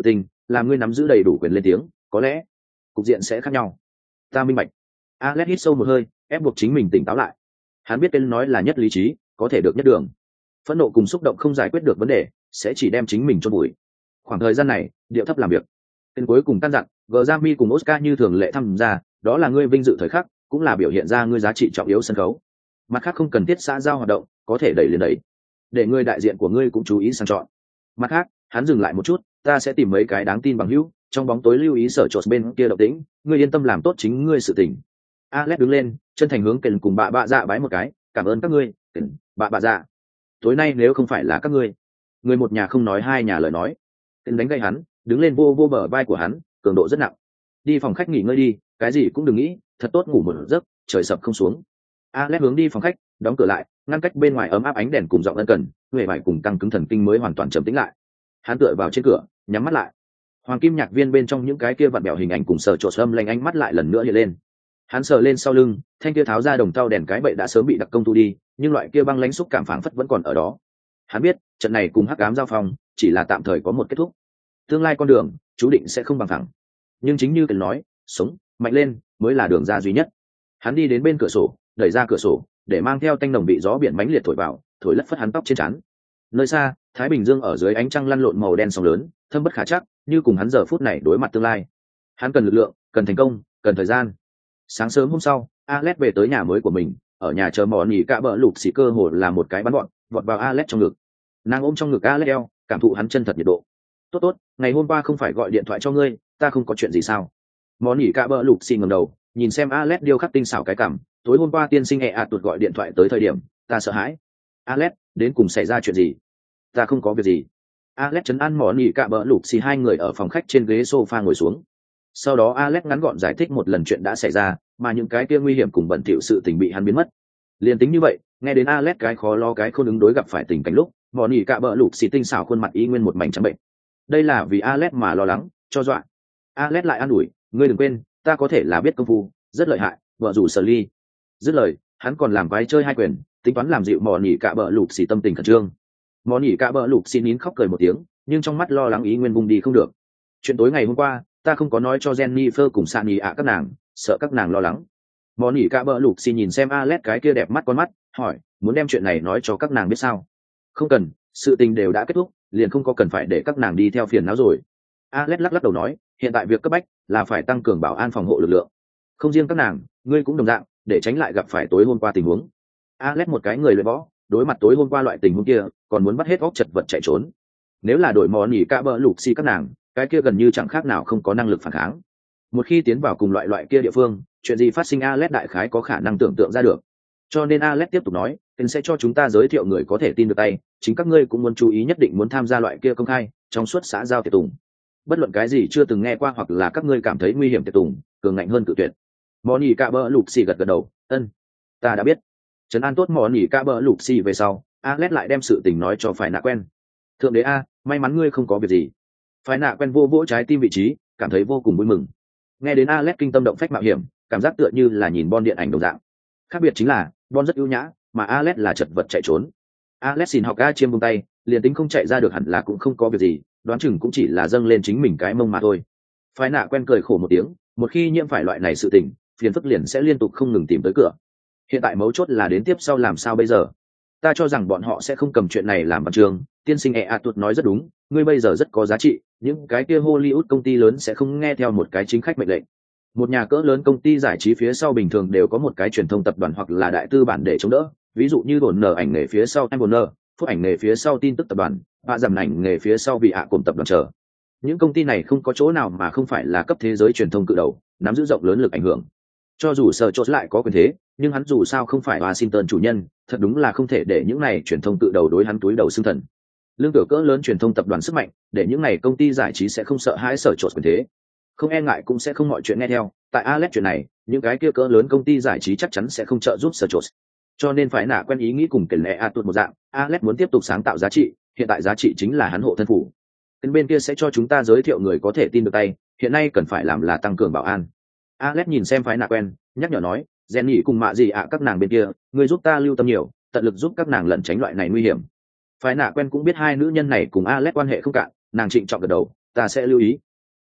làm ngươi nắm giữ đầy đủ quyền lên tiếng, có lẽ cục diện sẽ khác nhau. Ta minh bạch. Alex hít sâu một hơi, ép buộc chính mình tỉnh táo lại. Hắn biết Ken nói là nhất lý trí, có thể được nhất đường. Phẫn nộ cùng xúc động không giải quyết được vấn đề, sẽ chỉ đem chính mình chôn vùi. Khoảng thời gian này, điệu thấp làm việc. Ken cuối cùng căn dặn, Grammy cùng Oscar như thường lệ tham gia, đó là ngươi vinh dự thời khắc, cũng là biểu hiện ra ngươi giá trị trọng yếu sân khấu. Mặt khác không cần thiết xã giao hoạt động, có thể đẩy lên đẩy. Để ngươi đại diện của ngươi cũng chú ý sang chọn. Mặt khác, hắn dừng lại một chút, ta sẽ tìm mấy cái đáng tin bằng hữu, trong bóng tối lưu ý sở chột bên kia động tĩnh, ngươi yên tâm làm tốt chính ngươi sự tình. Alex đứng lên, chân thành hướng Ken cùng bà bạ dạ bái một cái, cảm ơn các ngươi, Ken, bà bạ dạ. Tối nay nếu không phải là các ngươi, người một nhà không nói hai nhà lời nói. Ken đánh gây hắn, đứng lên vô vô bờ vai của hắn, cường độ rất nặng. Đi phòng khách nghỉ ngơi đi, cái gì cũng đừng nghĩ, thật tốt ngủ một giấc, trời sập không xuống. Alex hướng đi phòng khách, đóng cửa lại, ngăn cách bên ngoài ấm áp ánh đèn cùng giọng ân cần, người vải cùng căng cứng thần kinh mới hoàn toàn trầm tĩnh lại. Hắn tựa vào trên cửa, nhắm mắt lại. Hoàng kim nhạc viên bên trong những cái kia vặn bẹo hình ảnh cùng sờ trộn âm lanh ánh mắt lại lần nữa hiện lên. Hắn sờ lên sau lưng, thanh kia tháo ra đồng tao đèn cái bậy đã sớm bị đặc công tu đi, nhưng loại kia băng lãnh xúc cảm phảng phất vẫn còn ở đó. Hắn biết, trận này cùng hắc ám giao phong, chỉ là tạm thời có một kết thúc. Tương lai con đường, chú định sẽ không bằng thẳng. Nhưng chính như Cần nói, sống, mạnh lên, mới là đường ra duy nhất. Hắn đi đến bên cửa sổ, đẩy ra cửa sổ, để mang theo tanh nồng bị gió biển mãnh liệt thổi vào, thổi lất phất hắn tóc trên trán. Nơi xa, Thái Bình Dương ở dưới ánh trăng lăn lộn màu đen sóng lớn, thâm bất khả chắc, như cùng hắn giờ phút này đối mặt tương lai. Hắn cần lực lượng, cần thành công, cần thời gian. Sáng sớm hôm sau, Alex về tới nhà mới của mình, ở nhà chờ mò nghỉ cả bờ lục xì cơ hồ là một cái bắn gọn, vọt vào Alex trong ngực. Nàng ôm trong ngực Alex eo, cảm thụ hắn chân thật nhiệt độ. Tốt tốt, ngày hôm qua không phải gọi điện thoại cho ngươi, ta không có chuyện gì sao? Mò nghỉ cả bờ lục xì ngẩng đầu, nhìn xem Alex điêu khắc tinh xảo cái cằm. Tối hôm qua tiên sinh ẹ ạt tuột gọi điện thoại tới thời điểm, ta sợ hãi. Alex, đến cùng xảy ra chuyện gì? Ta không có việc gì. Alex trấn an mò nghỉ cả bờ lục xì hai người ở phòng khách trên ghế sofa ngồi xuống. Sau đó Alex ngắn gọn giải thích một lần chuyện đã xảy ra, mà những cái kia nguy hiểm cùng bẩn thỉu sự tình bị hắn biến mất. Liên tính như vậy, nghe đến Alex cái khó lo cái không ứng đối gặp phải tình cảnh lúc, mò nghỉ cả bờ lục xì tinh xảo khuôn mặt y nguyên một mảnh trắng bệnh. Đây là vì Alex mà lo lắng, cho dọa. Alex lại an ủi, ngươi đừng quên, ta có thể là biết công phu, rất lợi hại, vợ rủ sở ly. Dứt lời, hắn còn làm quái chơi hai quyền, tính toán làm dịu mò nghỉ cả bờ lục xì tâm tình khẩn trương. Mò nghỉ cả bờ lục xì nín khóc cười một tiếng, nhưng trong mắt lo lắng ý nguyên vùng đi không được. Chuyện tối ngày hôm qua, ta không có nói cho Jennifer cùng Sunny ạ các nàng, sợ các nàng lo lắng. Mò nghỉ cả bờ lục xì nhìn xem Alex cái kia đẹp mắt con mắt, hỏi, muốn đem chuyện này nói cho các nàng biết sao? Không cần, sự tình đều đã kết thúc, liền không có cần phải để các nàng đi theo phiền não rồi. Alex lắc lắc đầu nói, hiện tại việc cấp bách là phải tăng cường bảo an phòng hộ lực lượng. Không riêng các nàng, ngươi cũng đồng dạng, để tránh lại gặp phải tối hôm qua tình huống. Alex một cái người luyện võ, đối mặt tối hôm qua loại tình huống kia, còn muốn bắt hết óc chật vật chạy trốn. Nếu là đổi mò nghỉ cả bờ lục xì các nàng, cái kia gần như chẳng khác nào không có năng lực phản kháng. Một khi tiến vào cùng loại loại kia địa phương, chuyện gì phát sinh Alex đại khái có khả năng tưởng tượng ra được. Cho nên Alex tiếp tục nói, "Anh sẽ cho chúng ta giới thiệu người có thể tin được tay, chính các ngươi cũng muốn chú ý nhất định muốn tham gia loại kia công khai, trong suốt xã giao tiệc tùng. Bất luận cái gì chưa từng nghe qua hoặc là các ngươi cảm thấy nguy hiểm tiệc tùng, cường ngạnh hơn cự tuyệt." Mò nhỉ cả bờ lục xì gật gật đầu, "Ân, ta đã biết." Trấn an tốt mò nhỉ cả bờ lục xì về sau, Alex lại đem sự tình nói cho phải nạ quen. "Thượng đế a, may mắn ngươi không có việc gì." Phải nạ quen vô vỗ trái tim vị trí, cảm thấy vô cùng vui mừng. Nghe đến Alex kinh tâm động phách mạo hiểm, cảm giác tựa như là nhìn Bon điện ảnh đồng dạng. Khác biệt chính là, Bon rất ưu nhã, mà Alex là chật vật chạy trốn. Alex xin học A chiêm buông tay, liền tính không chạy ra được hẳn là cũng không có việc gì, đoán chừng cũng chỉ là dâng lên chính mình cái mông mà thôi. Phải nạ quen cười khổ một tiếng, một khi nhiễm phải loại này sự tình, phiền phức liền sẽ liên tục không ngừng tìm tới cửa. Hiện tại mấu chốt là đến tiếp sau làm sao bây giờ. Ta cho rằng bọn họ sẽ không cầm chuyện này làm văn chương. Tiên sinh e a tuột nói rất đúng, ngươi bây giờ rất có giá trị, những cái kia Hollywood công ty lớn sẽ không nghe theo một cái chính khách mệnh lệnh. Một nhà cỡ lớn công ty giải trí phía sau bình thường đều có một cái truyền thông tập đoàn hoặc là đại tư bản để chống đỡ, ví dụ như đồn nở ảnh nghề phía sau em nở, phúc ảnh nghề phía sau tin tức tập đoàn, và giảm ảnh nghề phía sau vì hạ cùng tập đoàn chờ. Những công ty này không có chỗ nào mà không phải là cấp thế giới truyền thông cự đầu, nắm giữ rộng lớn lực ảnh hưởng. Cho dù sở chốt lại có quyền thế, nhưng hắn dù sao không phải Washington chủ nhân, thật đúng là không thể để những này truyền thông cự đầu đối hắn túi đầu xương thần. Lương tiểu cỡ lớn truyền thông tập đoàn sức mạnh, để những này công ty giải trí sẽ không sợ hãi sở chốt quyền thế, không e ngại cũng sẽ không mọi chuyện nghe theo. Tại Alex chuyện này, những cái kia cỡ lớn công ty giải trí chắc chắn sẽ không trợ giúp sở chốt. Cho nên phải nạ quen ý nghĩ cùng kể lệ a tuột một dạng, Alex muốn tiếp tục sáng tạo giá trị, hiện tại giá trị chính là hắn hộ thân phủ. Bên bên kia sẽ cho chúng ta giới thiệu người có thể tin được tay, hiện nay cần phải làm là tăng cường bảo an. Alex nhìn xem phái nạ quen, nhắc nhở nói, Jenny cùng mạ gì ạ các nàng bên kia, người giúp ta lưu tâm nhiều, tận lực giúp các nàng lẩn tránh loại này nguy hiểm. Phái nạ quen cũng biết hai nữ nhân này cùng Alex quan hệ không cạn, nàng trịnh trọng gật đầu, ta sẽ lưu ý.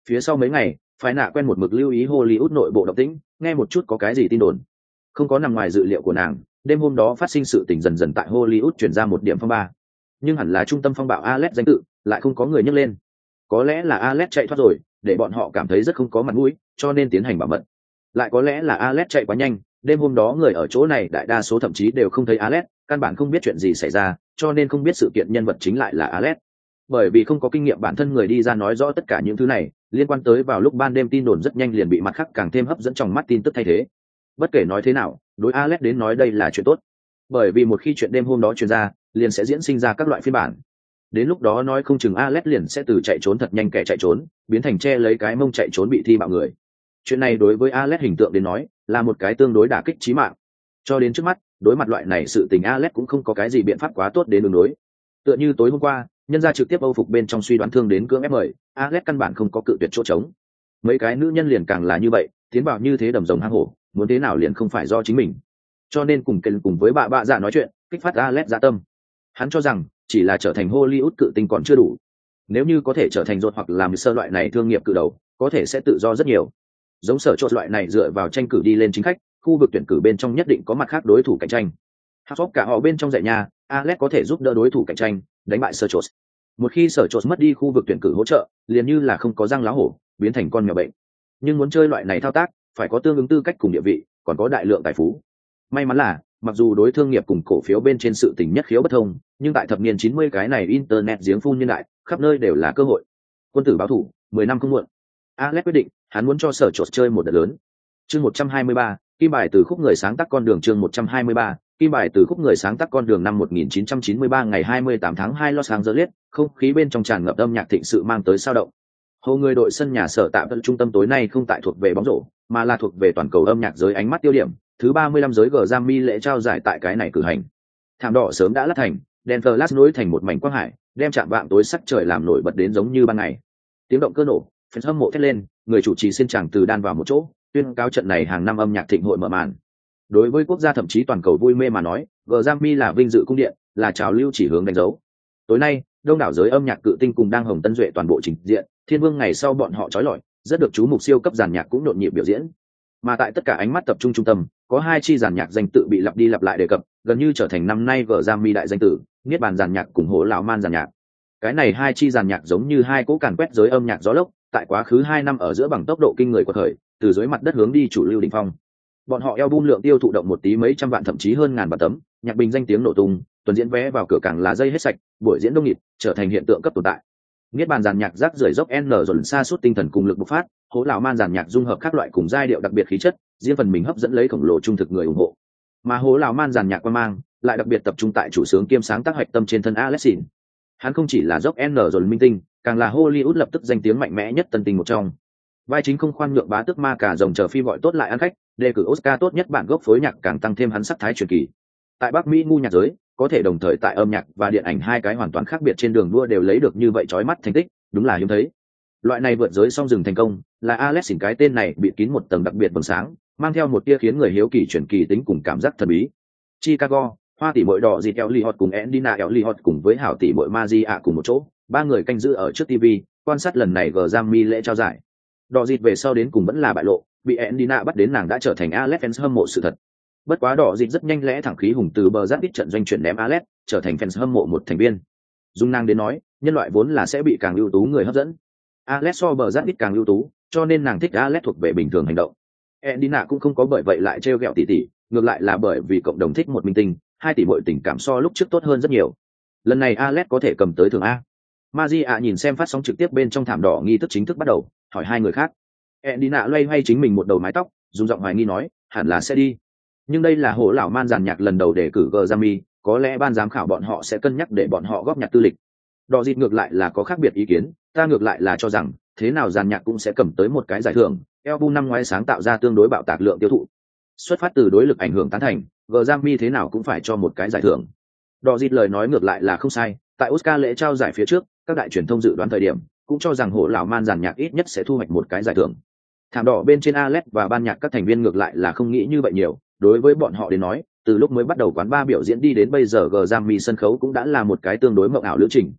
Phía sau mấy ngày, phái nạ quen một mực lưu ý Hollywood nội bộ động tĩnh, nghe một chút có cái gì tin đồn. Không có nằm ngoài dự liệu của nàng, đêm hôm đó phát sinh sự tình dần dần tại Hollywood truyền ra một điểm phong ba. Nhưng hẳn là trung tâm phong bạo Alex danh tự, lại không có người nhắc lên. Có lẽ là Alex chạy thoát rồi, để bọn họ cảm thấy rất không có mặt mũi, cho nên tiến hành bảo mật. Lại có lẽ là Alex chạy quá nhanh, đêm hôm đó người ở chỗ này đại đa số thậm chí đều không thấy Alex, căn bản không biết chuyện gì xảy ra, cho nên không biết sự kiện nhân vật chính lại là Alex. Bởi vì không có kinh nghiệm bản thân người đi ra nói rõ tất cả những thứ này, liên quan tới vào lúc ban đêm tin đồn rất nhanh liền bị mặt khác càng thêm hấp dẫn trong mắt tin tức thay thế. Bất kể nói thế nào, đối Alex đến nói đây là chuyện tốt, bởi vì một khi chuyện đêm hôm đó truyền ra, liền sẽ diễn sinh ra các loại phiên bản. Đến lúc đó nói không chừng Alex liền sẽ từ chạy trốn thật nhanh kẻ chạy trốn, biến thành che lấy cái mông chạy trốn bị thi bạo người. Chuyện này đối với Alex hình tượng đến nói, là một cái tương đối đả kích chí mạng. Cho đến trước mắt, đối mặt loại này sự tình Alex cũng không có cái gì biện pháp quá tốt đến ứng đối. Tựa như tối hôm qua, nhân gia trực tiếp âu phục bên trong suy đoán thương đến cưỡng ép mời, Alex căn bản không có cự tuyệt chỗ trống. Mấy cái nữ nhân liền càng là như vậy, tiến vào như thế đầm rồng hang hổ, muốn thế nào liền không phải do chính mình. Cho nên cùng kênh cùng với bà bạ dạ nói chuyện, kích phát Alex dạ tâm. Hắn cho rằng chỉ là trở thành Hollywood cự tinh còn chưa đủ, nếu như có thể trở thành rột hoặc làm sơ loại này thương nghiệp cự đầu, có thể sẽ tự do rất nhiều. Giống sở chốt loại này dựa vào tranh cử đi lên chính khách, khu vực tuyển cử bên trong nhất định có mặt khác đối thủ cạnh tranh. Hop cả họ bên trong dạy nhà, Alex có thể giúp đỡ đối thủ cạnh tranh, đánh bại sở chốt. Một khi sở chốt mất đi khu vực tuyển cử hỗ trợ, liền như là không có răng lá hổ, biến thành con mèo bệnh. Nhưng muốn chơi loại này thao tác, phải có tương ứng tư cách cùng địa vị, còn có đại lượng tài phú. May mắn là, mặc dù đối thương nghiệp cùng cổ phiếu bên trên sự tình nhất khiếu bất thông, nhưng tại thập niên chín mươi cái này internet giếng phun nhân đại, khắp nơi đều là cơ hội. Quân tử báo thủ, mười năm không muộn. Alex quyết định, hắn muốn cho sở chốt chơi một đợt lớn. Chương một trăm hai mươi ba, kim bài từ khúc người sáng tác con đường. Chương một trăm hai mươi ba, kim bài từ khúc người sáng tác con đường. Năm một nghìn chín trăm chín mươi ba ngày hai mươi tám tháng hai Los Angeles, không khí bên trong tràn ngập âm nhạc thịnh sự mang tới sao động. Hồ người đội sân nhà sở tạm trung tâm tối nay không tại thuộc về bóng rổ, mà là thuộc về toàn cầu âm nhạc giới ánh mắt tiêu điểm. Thứ ba mươi lăm giới Grammy lễ trao giải tại cái này cử hành. Thảm đỏ sớm đã lát thành, đèn flash nối thành một mảnh quang hải, đem chạm vạng tối sắc trời làm nổi bật đến giống như ban ngày. Tiếng động cơ nổ, fans hâm mộ thét lên, người chủ trì xin chàng từ đan vào một chỗ, tuyên cáo trận này hàng năm âm nhạc thịnh hội mở màn. Đối với quốc gia thậm chí toàn cầu vui mê mà nói, Grammy là vinh dự cung điện, là trào lưu chỉ hướng đánh dấu. Tối nay, đông đảo giới âm nhạc cự tinh cùng đang hồng tân duệ toàn bộ trình diện, thiên vương ngày sau bọn họ trói lọi, rất được chú mục siêu cấp giàn nhạc cũng nhộn nhịp biểu diễn. Mà tại tất cả ánh mắt tập trung trung tâm, có hai chi giàn nhạc danh tự bị lặp đi lặp lại đề cập, gần như trở thành năm nay Grammy đại danh tử, niết bàn giàn nhạc cùng hổ lão man giàn nhạc. Cái này hai chi giàn nhạc giống như hai cỗ càn quét giới âm nhạc gió lốc, tại quá khứ hai năm ở giữa bằng tốc độ kinh người của thời, từ dưới mặt đất hướng đi chủ lưu đỉnh phong. Bọn họ album lượng tiêu thụ động một tí mấy trăm vạn thậm chí hơn ngàn bản tấm, nhạc bình danh tiếng nổ tung, tuần diễn vé vào cửa càng là dây hết sạch, buổi diễn đông nghịt, trở thành hiện tượng cấp tồn tại. Niết bàn giàn nhạc rác rưởi dốc n dồn xa suốt tinh thần cùng lực bộc phát, hố lão man giàn nhạc dung hợp các loại cùng giai điệu đặc biệt khí chất, riêng phần mình hấp dẫn lấy khổng lồ trung thực người ủng hộ. Mà hố lão man giàn nhạc quan mang lại đặc biệt tập trung tại chủ sướng kiêm sáng tác hoạch tâm trên thân Alexin. Hắn không chỉ là dốc n dồn minh tinh, càng là Hollywood lập tức danh tiếng mạnh mẽ nhất tân tình một trong. Vai chính không khoan nhượng bá tước ma cả rồng chờ phim gọi tốt lại ăn khách, đề cử Oscar tốt nhất bản gốc phối nhạc càng tăng thêm hắn sắc thái truyền kỳ. Tại Bắc Mỹ ngu nhạc giới, có thể đồng thời tại âm nhạc và điện ảnh hai cái hoàn toàn khác biệt trên đường đua đều lấy được như vậy chói mắt thành tích, đúng là hiếm thấy. Loại này vượt giới song rừng thành công, là Alexin cái tên này bị kín một tầng đặc biệt vầng sáng, mang theo một tia khiến người hiếu kỳ truyền kỳ tính cùng cảm giác thần bí. Chicago, hoa tỷ muội đỏ dịt Elliot cùng Endina Elliot cùng với hảo tỷ muội Magia cùng một chỗ, ba người canh giữ ở trước ti vi, quan sát lần này Grammy lễ trao giải. Đỏ dịt về sau đến cùng vẫn là bại lộ, bị Endina bắt đến nàng đã trở thành Alex fans hâm mộ sự thật. Bất quá đỏ dịt rất nhanh lẽ thẳng khí hùng từ bờ giáp ít trận doanh chuyển ném Alex, trở thành fans hâm mộ một thành viên. Dung nàng đến nói, nhân loại vốn là sẽ bị càng ưu tú người hấp dẫn. Alex so bờ giáp ít càng ưu tú, cho nên nàng thích Alex thuộc về bình thường hành động. Endina cũng không có bởi vậy lại trêu ghẹo tỷ tỷ, ngược lại là bởi vì cộng đồng thích một minh tinh, hai tỷ muội tình cảm so lúc trước tốt hơn rất nhiều. Lần này Alex có thể cầm tới thưởng A. Magia nhìn xem phát sóng trực tiếp bên trong thảm đỏ nghi thức chính thức bắt đầu, hỏi hai người khác. Endina loay hoay chính mình một đầu mái tóc, dùng giọng hoài nghi nói, hẳn là sẽ đi. Nhưng đây là hổ lão man giàn nhạc lần đầu đề cử Grammy, có lẽ ban giám khảo bọn họ sẽ cân nhắc để bọn họ góp nhặt tư lịch. Đỏ dịt ngược lại là có khác biệt ý kiến, ta ngược lại là cho rằng, thế nào giàn nhạc cũng sẽ cầm tới một cái giải thưởng. Album năm ngoái sáng tạo ra tương đối bạo tạc lượng tiêu thụ. Xuất phát từ đối lực ảnh hưởng tán thành, Grammy thế nào cũng phải cho một cái giải thưởng. Đỏ dịt lời nói ngược lại là không sai, tại Oscar lễ trao giải phía trước, các đại truyền thông dự đoán thời điểm, cũng cho rằng hổ lão man giàn nhạc ít nhất sẽ thu hoạch một cái giải thưởng. Thảm đỏ bên trên Alex và ban nhạc các thành viên ngược lại là không nghĩ như vậy nhiều, đối với bọn họ đến nói, từ lúc mới bắt đầu quán ba biểu diễn đi đến bây giờ Grammy sân khấu cũng đã là một cái tương đối mộng ảo lữ trình.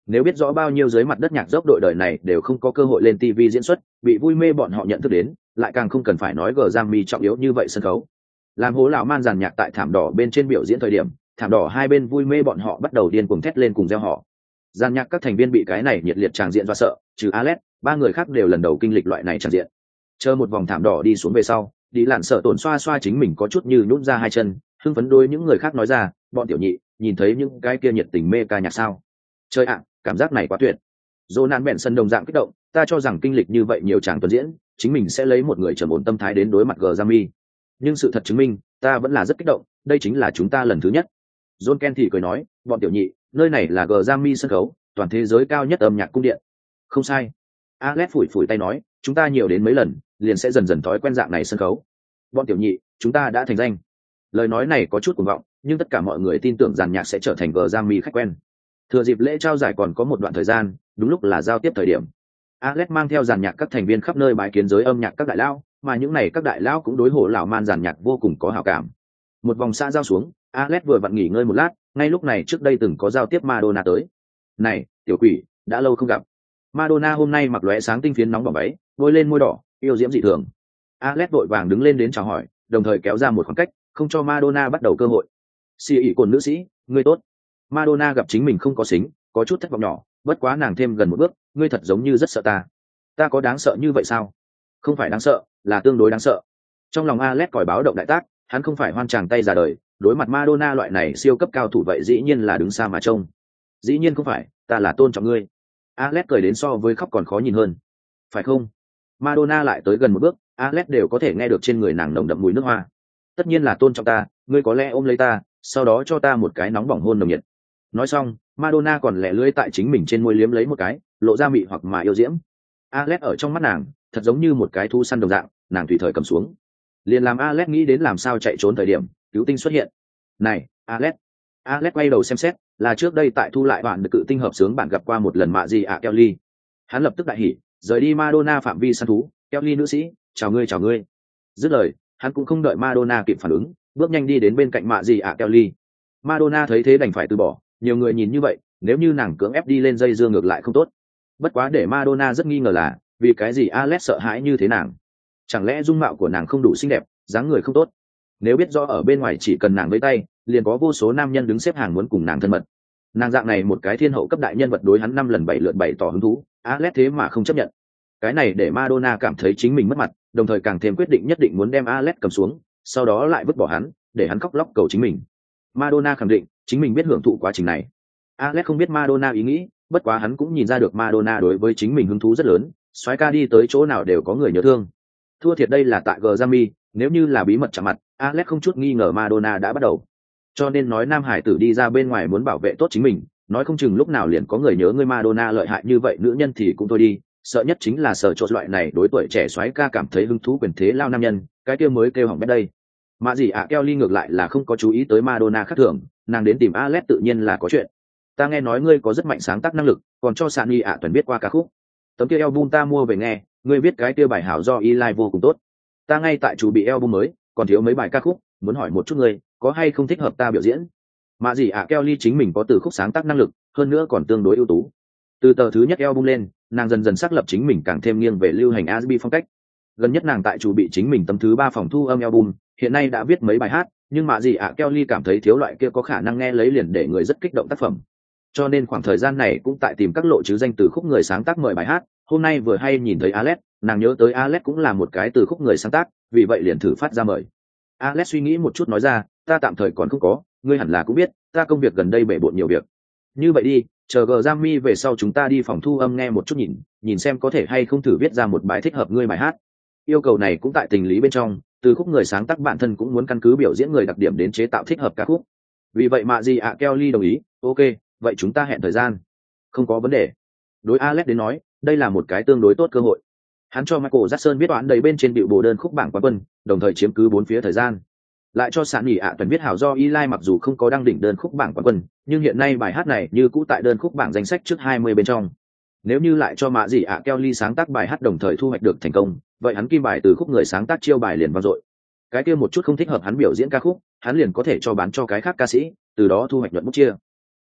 Nếu biết rõ bao nhiêu dưới mặt đất nhạc dốc đội đời này đều không có cơ hội lên ti vi diễn xuất, bị vui mê bọn họ nhận thức đến, lại càng không cần phải nói gờ Grammy trọng yếu như vậy sân khấu. Làm hố lão man giàn nhạc tại thảm đỏ bên trên biểu diễn thời điểm, thảm đỏ hai bên vui mê bọn họ bắt đầu điên cuồng thét lên cùng reo hò. Giàn nhạc các thành viên bị cái này nhiệt liệt tràng diện do sợ, trừ Alex, ba người khác đều lần đầu kinh lịch loại này tràng diện. Chờ một vòng thảm đỏ đi xuống về sau, đi lặn sợ tổn xoa xoa chính mình có chút như nhún ra hai chân, hưng phấn đôi những người khác nói ra, bọn tiểu nhị, nhìn thấy những cái kia nhiệt tình mê ca nhạc sao? Chơi ạ, cảm giác này quá tuyệt. Jonan bèn sân đồng dạng kích động, ta cho rằng kinh lịch như vậy nhiều tràng tuần diễn, chính mình sẽ lấy một người trầm ổn tâm thái đến đối mặt Grammy. Nhưng sự thật chứng minh, ta vẫn là rất kích động, đây chính là chúng ta lần thứ nhất. John Ken thì cười nói, bọn tiểu nhị, nơi này là Grammy sân khấu, toàn thế giới cao nhất âm nhạc cung điện. Không sai. Alex phủi phủi tay nói, chúng ta nhiều đến mấy lần, liền sẽ dần dần thói quen dạng này sân khấu. Bọn tiểu nhị, chúng ta đã thành danh. Lời nói này có chút cuồng vọng, nhưng tất cả mọi người tin tưởng dàn nhạc sẽ trở thành Grammy khách quen. Thừa dịp lễ trao giải còn có một đoạn thời gian, đúng lúc là giao tiếp thời điểm. Alex mang theo dàn nhạc các thành viên khắp nơi bái kiến giới âm nhạc các đại lão, mà những này các đại lão cũng đối hổ lão man dàn nhạc vô cùng có hảo cảm. Một vòng xã giao xuống, Alex vừa vặn nghỉ ngơi một lát, ngay lúc này trước đây từng có giao tiếp Madonna tới. Này, tiểu quỷ, đã lâu không gặp. Madonna hôm nay mặc lóe sáng tinh phiến nóng bỏng váy, bôi lên môi đỏ, yêu diễm dị thường. Alex vội vàng đứng lên đến chào hỏi, đồng thời kéo ra một khoảng cách, không cho Madonna bắt đầu cơ hội. Xì ỉ cồn nữ sĩ, ngươi tốt. Madonna gặp chính mình không có xính, có chút thất vọng nhỏ, bất quá nàng thêm gần một bước, ngươi thật giống như rất sợ ta. Ta có đáng sợ như vậy sao? Không phải đáng sợ, là tương đối đáng sợ. Trong lòng Alex còi báo động đại tác, hắn không phải hoan chàng tay già đời, đối mặt Madonna loại này siêu cấp cao thủ vậy dĩ nhiên là đứng xa mà trông. Dĩ nhiên không phải, ta là tôn trọng ngươi. Alex cười đến so với khóc còn khó nhìn hơn. Phải không? Madonna lại tới gần một bước, Alex đều có thể nghe được trên người nàng nồng đậm mùi nước hoa. Tất nhiên là tôn trọng ta, ngươi có lẽ ôm lấy ta, sau đó cho ta một cái nóng bỏng hôn nồng nhiệt. Nói xong, Madonna còn lẻ lưỡi tại chính mình trên môi liếm lấy một cái, lộ ra mị hoặc mà yêu diễm. Alex ở trong mắt nàng, thật giống như một cái thu săn đồng dạng, nàng tùy thời cầm xuống. Liền làm Alex nghĩ đến làm sao chạy trốn thời điểm, cứu tinh xuất hiện. Này, Alex. Alex quay đầu xem xét, là trước đây tại thu lại bản được cự tinh hợp sướng bản gặp qua một lần mạ gì ạ Kelly. Hắn lập tức đại hỉ, rời đi Madonna phạm vi săn thú, Kelly nữ sĩ, chào ngươi chào ngươi. Dứt lời, hắn cũng không đợi Madonna kịp phản ứng, bước nhanh đi đến bên cạnh mạ gì ạ Kelly. Madonna thấy thế đành phải từ bỏ, nhiều người nhìn như vậy, nếu như nàng cưỡng ép đi lên dây dưa ngược lại không tốt. Bất quá để Madonna rất nghi ngờ là, vì cái gì Alex sợ hãi như thế nàng? Chẳng lẽ dung mạo của nàng không đủ xinh đẹp, dáng người không tốt? Nếu biết rõ ở bên ngoài chỉ cần nàng với tay, liền có vô số nam nhân đứng xếp hàng muốn cùng nàng thân mật. Nàng dạng này một cái thiên hậu cấp đại nhân vật đối hắn năm lần bảy lượt bày tỏ hứng thú, Alex thế mà không chấp nhận. Cái này để Madonna cảm thấy chính mình mất mặt, đồng thời càng thêm quyết định nhất định muốn đem Alex cầm xuống, sau đó lại vứt bỏ hắn, để hắn khóc lóc cầu chính mình. Madonna khẳng định, chính mình biết hưởng thụ quá trình này. Alex không biết Madonna ý nghĩ, bất quá hắn cũng nhìn ra được Madonna đối với chính mình hứng thú rất lớn, soái ca đi tới chỗ nào đều có người nhớ thương. Thua thiệt đây là tại Grammy, nếu như là bí mật chạm mặt, Alex không chút nghi ngờ Madonna đã bắt đầu. Cho nên nói nam hải tử đi ra bên ngoài muốn bảo vệ tốt chính mình, nói không chừng lúc nào liền có người nhớ ngươi Madonna lợi hại như vậy, nữ nhân thì cũng thôi đi, sợ nhất chính là sợ chột loại này đối tuổi trẻ soái ca cảm thấy hứng thú quyền thế lao nam nhân, cái kia mới kêu hỏng bét đây. Mà gì ạ Kelly ngược lại là không có chú ý tới Madonna khác thường, nàng đến tìm Alex tự nhiên là có chuyện. Ta nghe nói ngươi có rất mạnh sáng tác năng lực, còn cho Sani ạ toàn biết qua ca khúc. Tấm kia album ta mua về nghe, ngươi biết cái kia bài hảo do Eli vô cùng tốt. Ta ngay tại chủ bị album mới, còn thiếu mấy bài ca khúc, muốn hỏi một chút ngươi, có hay không thích hợp ta biểu diễn? Mà gì ạ Kelly chính mình có từ khúc sáng tác năng lực, hơn nữa còn tương đối ưu tú. Từ tờ thứ nhất album lên, nàng dần dần xác lập chính mình càng thêm nghiêng về lưu hành R and B phong cách. Gần nhất nàng tại chủ bị chính mình tấm thứ ba phòng thu âm album, hiện nay đã viết mấy bài hát, nhưng mà gì ạ Kelly cảm thấy thiếu loại kia có khả năng nghe lấy liền để người rất kích động tác phẩm. Cho nên khoảng thời gian này cũng tại tìm các lộ chứ danh từ khúc người sáng tác mời bài hát. Hôm nay vừa hay nhìn thấy Alex, nàng nhớ tới Alex cũng là một cái từ khúc người sáng tác, vì vậy liền thử phát ra mời. Alex suy nghĩ một chút nói ra, ta tạm thời còn không có, ngươi hẳn là cũng biết, ta công việc gần đây bể bộn nhiều việc. Như vậy đi, chờ Grammy về sau chúng ta đi phòng thu âm nghe một chút nhìn, nhìn xem có thể hay không thử viết ra một bài thích hợp ngươi bài hát. Yêu cầu này cũng tại tình lý bên trong, từ khúc người sáng tác bản thân cũng muốn căn cứ biểu diễn người đặc điểm đến chế tạo thích hợp ca khúc. Vì vậy mà gì ạ Kelly đồng ý, ok, vậy chúng ta hẹn thời gian. Không có vấn đề. Đối Alex đến nói, đây là một cái tương đối tốt cơ hội. Hắn cho Michael Jackson viết toán đầy bên trên billboard đơn khúc bảng quán quân, đồng thời chiếm cứ bốn phía thời gian. Lại cho Sạn Nghị ạ toàn viết hảo do Eli mặc dù không có đăng đỉnh đơn khúc bảng quán quân, nhưng hiện nay bài hát này như cũ tại đơn khúc bảng danh sách trước hai mươi bên trong. Nếu như lại cho Mạ Dị ạ Kelly sáng tác bài hát đồng thời thu hoạch được thành công, vậy hắn kim bài từ khúc người sáng tác chiêu bài liền vang dội. Cái kia một chút không thích hợp hắn biểu diễn ca khúc, hắn liền có thể cho bán cho cái khác ca sĩ, từ đó thu hoạch nhuận bút chia.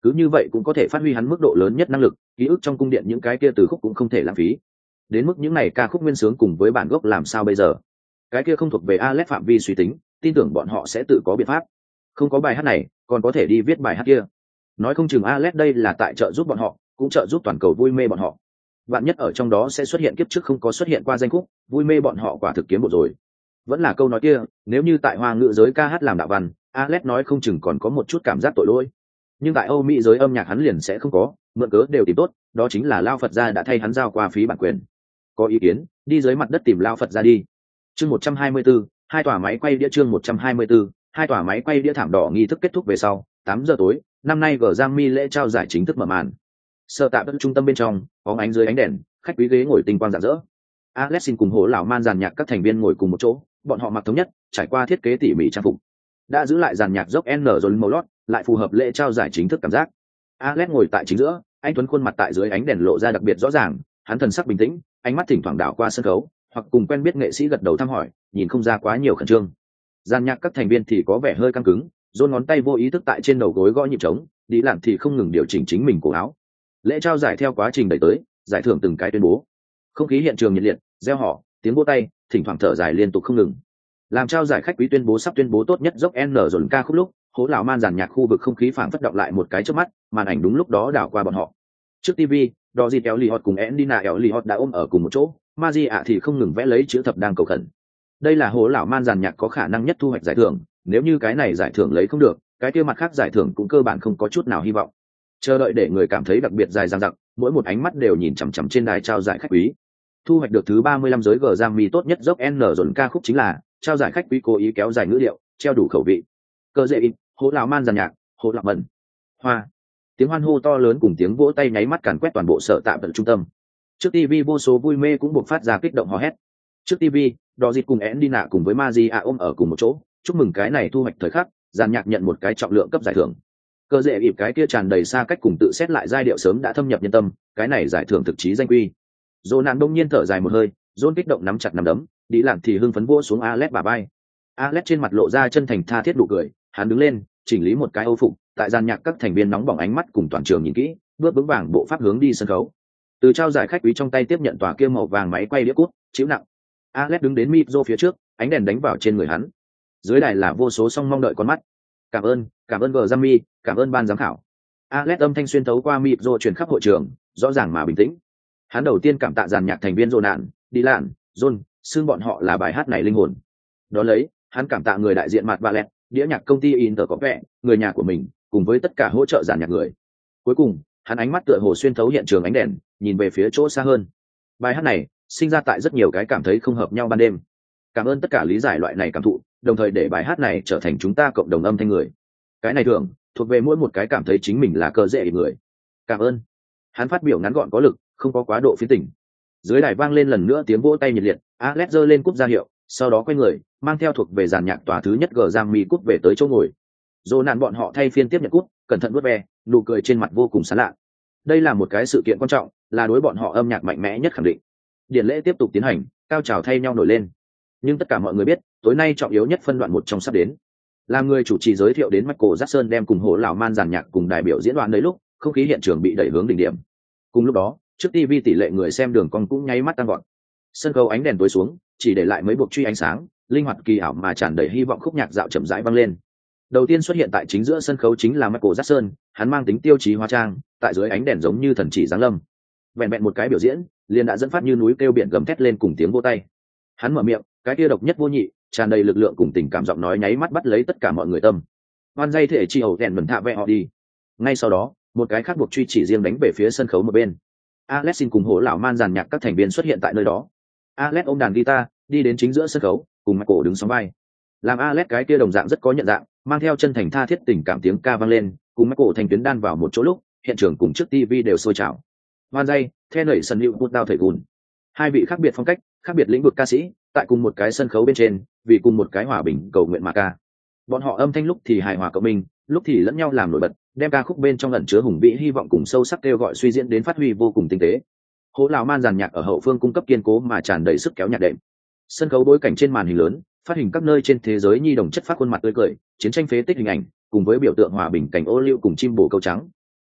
cứ như vậy cũng có thể phát huy hắn mức độ lớn nhất năng lực, ký ức trong cung điện những cái kia từ khúc cũng không thể lãng phí. Đến mức những này ca khúc nguyên sướng cùng với bản gốc làm sao bây giờ? Cái kia không thuộc về Alex phạm vi suy tính, tin tưởng bọn họ sẽ tự có biện pháp. Không có bài hát này, còn có thể đi viết bài hát kia. Nói không chừng Alex đây là tại trợ giúp bọn họ, cũng trợ giúp toàn cầu vui mê bọn họ. Vạn nhất ở trong đó sẽ xuất hiện kiếp trước không có xuất hiện qua danh khúc, vui mê bọn họ quả thực kiếm một rồi. Vẫn là câu nói kia, nếu như tại hoa ngữ giới ca hát làm đạo văn, Alex nói không chừng còn có một chút cảm giác tội lỗi. Nhưng tại Âu Mỹ giới âm nhạc hắn liền sẽ không có, mượn cớ đều tìm tốt, đó chính là Lao Phật gia đã thay hắn giao qua phí bản quyền. Có ý kiến, đi dưới mặt đất tìm Lao Phật gia đi. Chương một trăm hai mươi tư, hai tòa máy quay đĩa chương một trăm hai mươi tư, hai tòa máy quay đĩa thảm đỏ nghi thức kết thúc về sau, tám giờ tối, năm nay Grammy lễ trao giải chính thức mở màn. Sở tạm đất trung tâm bên trong, bóng ánh dưới ánh đèn, khách quý ghế ngồi tinh quang rạng rỡ. Alex xin cùng hổ lão man dàn nhạc các thành viên ngồi cùng một chỗ, bọn họ mặc thống nhất, trải qua thiết kế tỉ mỉ trang phục, đã giữ lại dàn nhạc dốc N rồi màu lót, lại phù hợp lễ trao giải chính thức cảm giác. Alex ngồi tại chính giữa, anh tuấn khuôn mặt tại dưới ánh đèn lộ ra đặc biệt rõ ràng, hắn thần sắc bình tĩnh, ánh mắt thỉnh thoảng đảo qua sân khấu, hoặc cùng quen biết nghệ sĩ gật đầu thăm hỏi, nhìn không ra quá nhiều khẩn trương. Dàn nhạc các thành viên thì có vẻ hơi căng cứng, giôn ngón tay vô ý thức tại trên đầu gối gõ nhịp trống, đi làm thì không ngừng điều chỉnh chính mình cổ áo. Lễ trao giải theo quá trình đẩy tới, giải thưởng từng cái tuyên bố. Không khí hiện trường nhiệt liệt, reo hò, tiếng vỗ tay, thỉnh thoảng thở dài liên tục không ngừng. Làm trao giải khách quý tuyên bố sắp tuyên bố tốt nhất dốc N rồi ca khúc lúc, hố lão man dàn nhạc khu vực không khí phảng phất động lại một cái trước mắt, màn ảnh đúng lúc đó đảo qua bọn họ. Trước ti vi, đò dịt éo lì hot cùng Endina éo lì hot đã ôm ở cùng một chỗ, Maji ạ thì không ngừng vẽ lấy chữ thập đang cầu khẩn. Đây là hố lão man dàn nhạc có khả năng nhất thu hoạch giải thưởng, nếu như cái này giải thưởng lấy không được, cái kia mặt khác giải thưởng cũng cơ bản không có chút nào hy vọng. Chờ đợi để người cảm thấy đặc biệt dài dằng dặc, mỗi một ánh mắt đều nhìn chằm chằm trên đài trao giải khách quý. Thu hoạch được thứ ba mươi lăm giới Grammy tốt nhất dốc N rồi ca khúc chính là trao giải khách quý cố ý kéo dài ngữ điệu, treo đủ khẩu vị. Cơ dễ ít, hố lão man dàn nhạc, hố lạc mần. Hoa. Tiếng hoan hô to lớn cùng tiếng vỗ tay nháy mắt càn quét toàn bộ sở tạm tận trung tâm. Trước ti vi vô số vui mê cũng buộc phát ra kích động hò hét. Trước ti vi, đò dịt cùng Endina cùng với Maji ôm ở cùng một chỗ, chúc mừng cái này thu hoạch thời khắc, dàn nhạc nhận một cái trọng lượng cấp giải thưởng. Cơ dễ ịp cái kia tràn đầy xa cách cùng tự xét lại giai điệu sớm đã thâm nhập nhân tâm, cái này giải thưởng thực chí danh quy. Dô nạn đông nhiên thở dài một hơi, John kích động nắm chặt nắm đấm, đi làm thì hưng phấn vỗ xuống Alex bà vai. Alex trên mặt lộ ra chân thành tha thiết nụ cười, hắn đứng lên, chỉnh lý một cái âu phục, tại dàn nhạc các thành viên nóng bỏng ánh mắt cùng toàn trường nhìn kỹ, bước vững vàng bộ pháp hướng đi sân khấu. Từ trao giải khách quý trong tay tiếp nhận tòa kia màu vàng máy quay đĩa cút, chịu nặng. Alex đứng đến micro phía trước, ánh đèn đánh vào trên người hắn. Dưới đài là vô số song mong đợi con mắt. Cảm ơn, cảm ơn Grammy, cảm ơn ban giám khảo. Alex âm thanh xuyên thấu qua micro truyền khắp hội trường, rõ ràng mà bình tĩnh. Hắn đầu tiên cảm tạ dàn nhạc thành viên John nạn, đi lạn, John, xưng bọn họ là bài hát này linh hồn. Đó lấy, hắn cảm tạ người đại diện mặt Ballet, đĩa nhạc công ty Inter có vẻ, người nhà của mình, cùng với tất cả hỗ trợ dàn nhạc người. Cuối cùng, hắn ánh mắt tựa hồ xuyên thấu hiện trường ánh đèn, nhìn về phía chỗ xa hơn. Bài hát này, sinh ra tại rất nhiều cái cảm thấy không hợp nhau ban đêm. Cảm ơn tất cả lý giải loại này cảm thụ, đồng thời để bài hát này trở thành chúng ta cộng đồng âm thanh người. Cái này thường thuộc về mỗi một cái cảm thấy chính mình là cơ dễ người. Cảm ơn. Hắn phát biểu ngắn gọn có lực, không có quá độ phiến tỉnh. Dưới đài vang lên lần nữa tiếng vỗ tay nhiệt liệt, Alex giơ lên cúp ra hiệu, sau đó quay người, mang theo thuộc về dàn nhạc tòa thứ nhất Grammy cúp về tới chỗ ngồi. Dô nạn bọn họ thay phiên tiếp nhận cúp, cẩn thận vuốt ve, nụ cười trên mặt vô cùng sán lạ. Đây là một cái sự kiện quan trọng, là đối bọn họ âm nhạc mạnh mẽ nhất khẳng định. Điển lễ tiếp tục tiến hành, cao trào thay nhau nổi lên. Nhưng tất cả mọi người biết, tối nay trọng yếu nhất phân đoạn một trong sắp đến. Làm người chủ trì giới thiệu đến Michael Jackson đem cùng hổ lão man dàn nhạc cùng đại biểu diễn đoạn đấy lúc, không khí hiện trường bị đẩy hướng đỉnh điểm. Cùng lúc đó, trước ti vi tỷ lệ người xem đường cong cũng nháy mắt tăng gọn. Sân khấu ánh đèn tối xuống, chỉ để lại mấy buộc truy ánh sáng, linh hoạt kỳ ảo mà tràn đầy hy vọng khúc nhạc dạo chậm rãi vang lên. Đầu tiên xuất hiện tại chính giữa sân khấu chính là Michael Jackson, hắn mang tính tiêu chí hóa trang, tại dưới ánh đèn giống như thần chỉ giáng lâm. Vẹn vẹn một cái biểu diễn, liền đã dẫn phát như núi kêu biển gầm thét lên cùng tiếng vỗ tay. Hắn mở miệng, cái kia độc nhất vô nhị, tràn đầy lực lượng cùng tình cảm giọng nói nháy mắt bắt lấy tất cả mọi người tâm. Hoan dây thể chi hầu đèn vần thạ vẹ họ đi. Ngay sau đó, một cái khác buộc truy chỉ riêng đánh về phía sân khấu một bên. Alex xin cùng hổ lão man dàn nhạc các thành viên xuất hiện tại nơi đó. Alex ôm đàn guitar, đi đến chính giữa sân khấu, cùng Michael đứng sóng vai. Làm Alex cái kia đồng dạng rất có nhận dạng, mang theo chân thành tha thiết tình cảm tiếng ca vang lên, cùng Michael thành tuyến đan vào một chỗ lúc, hiện trường cùng trước ti vi đều sôi trào. Hoan dây, the nảy sân hữu bút đao thầy gùn. Hai vị khác biệt phong cách, khác biệt lĩnh vực ca sĩ, tại cùng một cái sân khấu bên trên, vì cùng một cái hòa bình cầu nguyện mà ca. Bọn họ âm thanh lúc thì hài hòa cộng minh, lúc thì lẫn nhau làm nổi bật, đem ca khúc bên trong ẩn chứa hùng vĩ hy vọng cùng sâu sắc kêu gọi suy diễn đến phát huy vô cùng tinh tế. Hố lão man dàn nhạc ở hậu phương cung cấp kiên cố mà tràn đầy sức kéo nhạc đệm. Sân khấu bối cảnh trên màn hình lớn, phát hình các nơi trên thế giới nhi đồng chất phát khuôn mặt tươi cười, chiến tranh phế tích hình ảnh, cùng với biểu tượng hòa bình cảnh ô liu cùng chim bồ câu trắng.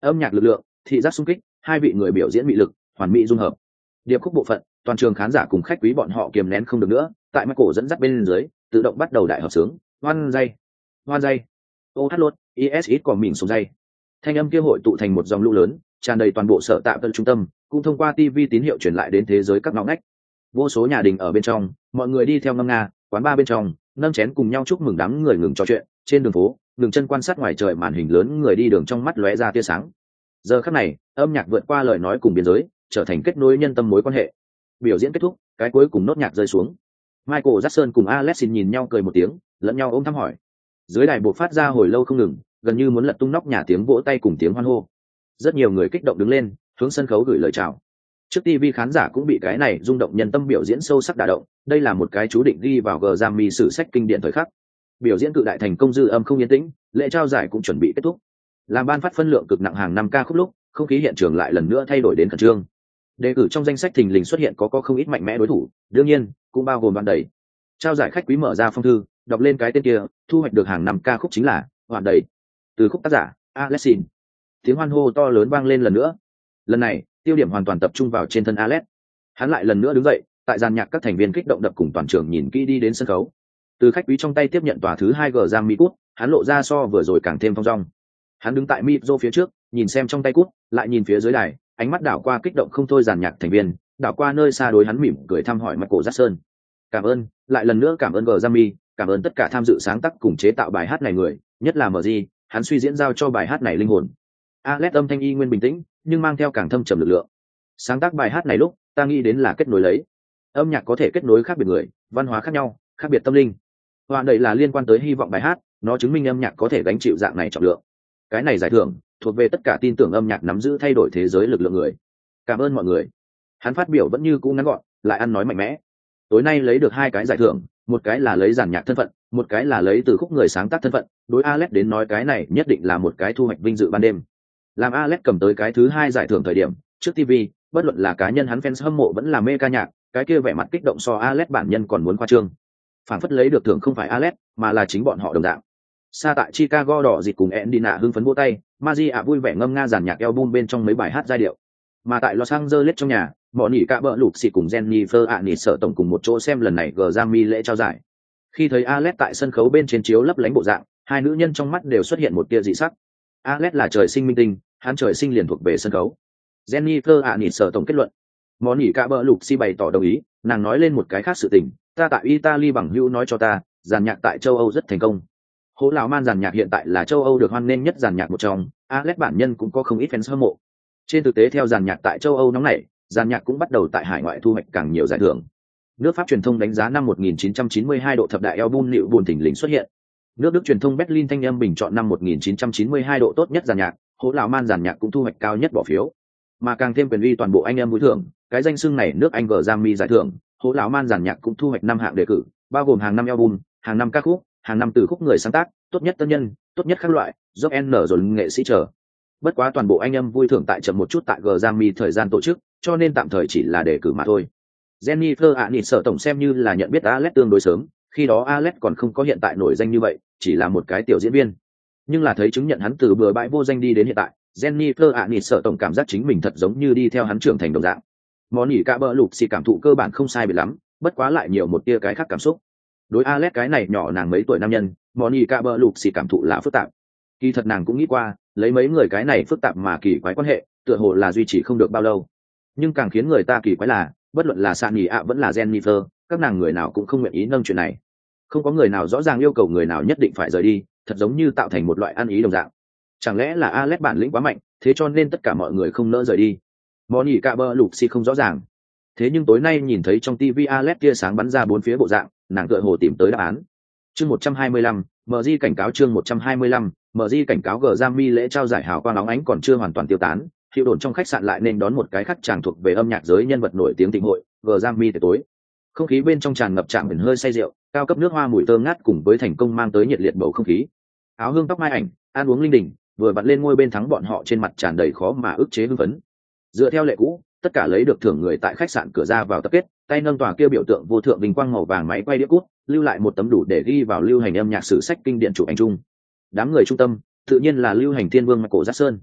âm nhạc lực lượng, thị giác xung kích, hai vị người biểu diễn bị lực hoàn mỹ dung hợp. Điệp khúc bộ phận, toàn trường khán giả cùng khách quý bọn họ kiềm nén không được nữa, tại Michael dẫn dắt bên dưới, tự động bắt đầu đại hợp sướng, hoan dây, hoan dây, ô hát lốt, is ít còn mình xuống dây. Thanh âm kia hội tụ thành một dòng lũ lớn, tràn đầy toàn bộ sở tạm tân trung tâm, cũng thông qua ti vi tín hiệu truyền lại đến thế giới các ngõ ngách. Vô số nhà đình ở bên trong, mọi người đi theo ngâm nga, quán bar bên trong, nâng chén cùng nhau chúc mừng đám người ngừng trò chuyện, trên đường phố, ngừng chân quan sát ngoài trời màn hình lớn người đi đường trong mắt lóe ra tia sáng. Giờ khắc này, âm nhạc vượt qua lời nói cùng biên giới, trở thành kết nối nhân tâm mối quan hệ. Biểu diễn kết thúc, cái cuối cùng nốt nhạc rơi xuống. Michael Jackson cùng Alexin nhìn nhau cười một tiếng, lẫn nhau ôm thăm hỏi. Dưới đài buộc phát ra hồi lâu không ngừng, gần như muốn lật tung nóc nhà tiếng vỗ tay cùng tiếng hoan hô. Rất nhiều người kích động đứng lên, hướng sân khấu gửi lời chào. Trước ti vi khán giả cũng bị cái này rung động nhân tâm biểu diễn sâu sắc đả động, đây là một cái chú định ghi vào Grammy sử sách kinh điển thời khắc. Biểu diễn cự đại thành công dư âm không yên tĩnh, lễ trao giải cũng chuẩn bị kết thúc. Làm ban phát phân lượng cực nặng hàng năm ca khúc lúc, không khí hiện trường lại lần nữa thay đổi đến khẩn trương. Đề cử trong danh sách thình lình xuất hiện có có không ít mạnh mẽ đối thủ, đương nhiên cũng bao gồm Đoạn Đầy. Trao giải khách quý mở ra phong thư, đọc lên cái tên kia, thu hoạch được hàng năm ca khúc chính là Đoạn Đầy. Từ khúc tác giả Alexin. Tiếng hoan hô to lớn vang lên lần nữa. Lần này, tiêu điểm hoàn toàn tập trung vào trên thân Alex. Hắn lại lần nữa đứng dậy, tại dàn nhạc các thành viên kích động đập cùng toàn trường nhìn kỹ đi đến sân khấu. Từ khách quý trong tay tiếp nhận tòa thứ hai Grammy cút, hắn lộ ra so vừa rồi càng thêm phong dong. Hắn đứng tại micro phía trước, nhìn xem trong tay cút, lại nhìn phía dưới đài, ánh mắt đảo qua kích động không thôi dàn nhạc thành viên, đảo qua nơi xa đối hắn mỉm cười thăm hỏi Michael Jackson. Cảm ơn, lại lần nữa cảm ơn Grammy, cảm ơn tất cả tham dự sáng tác cùng chế tạo bài hát này người, nhất là em giê, hắn suy diễn giao cho bài hát này linh hồn. Alex âm thanh y nguyên bình tĩnh, nhưng mang theo càng thâm trầm lực lượng. Sáng tác bài hát này lúc, ta nghĩ đến là kết nối lấy. Âm nhạc có thể kết nối khác biệt người, văn hóa khác nhau, khác biệt tâm linh. Hoa đây là liên quan tới hy vọng bài hát, nó chứng minh âm nhạc có thể gánh chịu dạng này trọng lượng. Cái này giải thưởng thuộc về tất cả tin tưởng âm nhạc nắm giữ thay đổi thế giới lực lượng người. Cảm ơn mọi người. Hắn phát biểu vẫn như cũ ngắn gọn, lại ăn nói mạnh mẽ. Tối nay lấy được hai cái giải thưởng, một cái là lấy dàn nhạc thân phận, một cái là lấy từ khúc người sáng tác thân phận. Đối Alex đến nói cái này nhất định là một cái thu hoạch vinh dự ban đêm. Làm Alex cầm tới cái thứ hai giải thưởng thời điểm, trước ti vi, bất luận là cá nhân hắn fans hâm mộ vẫn là mê ca nhạc, cái kia vẻ mặt kích động so Alex bản nhân còn muốn khoa trương. Phản phất lấy được thưởng không phải Alex, mà là chính bọn họ đồng dạng. Xa tại Chicago đỏ dịt cùng Endina hưng phấn vỗ tay, Maria vui vẻ ngâm nga dàn nhạc album bên trong mấy bài hát giai điệu. Mà tại Los Angeles trong nhà, bọn nhỉ cả bợ lụt xì cùng Jennifer Aniston tổng cùng một chỗ xem lần này Grammy lễ trao giải. Khi thấy Alex tại sân khấu bên trên chiếu lấp lánh bộ dạng, hai nữ nhân trong mắt đều xuất hiện một tia dị sắc. Alex là trời sinh minh tinh, hắn trời sinh liền thuộc về sân khấu. Jennifer Aniston tổng kết luận. Bọn nhỉ cả bợ lụt xì bày tỏ đồng ý, nàng nói lên một cái khác sự tình, ta tại Italy bằng hữu nói cho ta, dàn nhạc tại châu Âu rất thành công. Hố lão man dàn nhạc hiện tại là châu Âu được hoan nghênh nhất dàn nhạc một trong, Alex bản nhân cũng có không ít fans hâm mộ. Trên thực tế theo dàn nhạc tại châu Âu nóng nảy, dàn nhạc cũng bắt đầu tại hải ngoại thu hoạch càng nhiều giải thưởng. Nước Pháp truyền thông đánh giá năm một nghìn chín trăm chín mươi hai độ thập đại album liệu buồn thỉnh lình xuất hiện. Nước Đức truyền thông Berlin thanh âm bình chọn năm một nghìn chín trăm chín mươi hai độ tốt nhất dàn nhạc, Hố lão man dàn nhạc cũng thu hoạch cao nhất bỏ phiếu. Mà càng thêm quyền uy toàn bộ anh em vui thưởng, cái danh xưng này nước Anh Grammy giải thưởng, Hố lão man dàn nhạc cũng thu hoạch năm hạng đề cử, bao gồm hàng năm album, hàng năm ca khúc, hàng năm từ khúc người sáng tác, tốt nhất tân nhân, tốt nhất các loại, rock and rồi nghệ sĩ trở. Bất quá toàn bộ anh em vui thưởng tại chậm một chút tại Grammy thời gian tổ chức, cho nên tạm thời chỉ là đề cử mà thôi. Jennifer Aniston tổng xem như là nhận biết Alex tương đối sớm, khi đó Alex còn không có hiện tại nổi danh như vậy, chỉ là một cái tiểu diễn viên. Nhưng là thấy chứng nhận hắn từ bừa bãi vô danh đi đến hiện tại, Jennifer Aniston tổng cảm giác chính mình thật giống như đi theo hắn trưởng thành đồng dạng. Món nhỉ cả bợ lục xì cảm thụ cơ bản không sai biệt lắm, bất quá lại nhiều một tia cái khác cảm xúc. Đối Alex cái này nhỏ nàng mấy tuổi nam nhân, món nhỉ cả bợ lục xì cảm thụ là phức tạp. Kỳ thật nàng cũng nghĩ qua, lấy mấy người cái này phức tạp mà kỳ quái quan hệ, tựa hồ là duy trì không được bao lâu. Nhưng càng khiến người ta kỳ quái là, bất luận là Sunny ạ vẫn là Jennifer, các nàng người nào cũng không nguyện ý nâng chuyện này. Không có người nào rõ ràng yêu cầu người nào nhất định phải rời đi, thật giống như tạo thành một loại ăn ý đồng dạng. Chẳng lẽ là Alex bản lĩnh quá mạnh, thế cho nên tất cả mọi người không nỡ rời đi. Món nhỉ cả bợ lục xì không rõ ràng. Thế nhưng tối nay nhìn thấy trong ti vi Alex tia sáng bắn ra bốn phía bộ dạng, nàng tựa hồ tìm tới đáp án. Chương một trăm hai mươi lăm, em giê cảnh cáo chương một trăm hai mươi lăm, em giê cảnh cáo Grammy lễ trao giải hào quang óng ánh còn chưa hoàn toàn tiêu tán, hiệu đồn trong khách sạn lại nên đón một cái khách chàng thuộc về âm nhạc giới nhân vật nổi tiếng tịnh hội, Grammy tối. Không khí bên trong tràn ngập trạm biển hơi say rượu, cao cấp nước hoa mùi thơm ngát cùng với thành công mang tới nhiệt liệt bầu không khí. Áo hương tóc mai ảnh, ăn uống linh đình, vừa vặn lên ngôi bên thắng bọn họ trên mặt tràn đầy khó mà ức chế hưng phấn. Dựa theo lệ cũ, tất cả lấy được thưởng người tại khách sạn cửa ra vào tập kết, tay nâng tòa kia biểu tượng vô thượng vinh quang màu vàng máy quay đĩa cút, lưu lại một tấm đủ để ghi vào lưu hành âm nhạc sử sách kinh điển chụp ảnh chung. Đám người trung tâm, tự nhiên là lưu hành thiên vương Michael Jackson.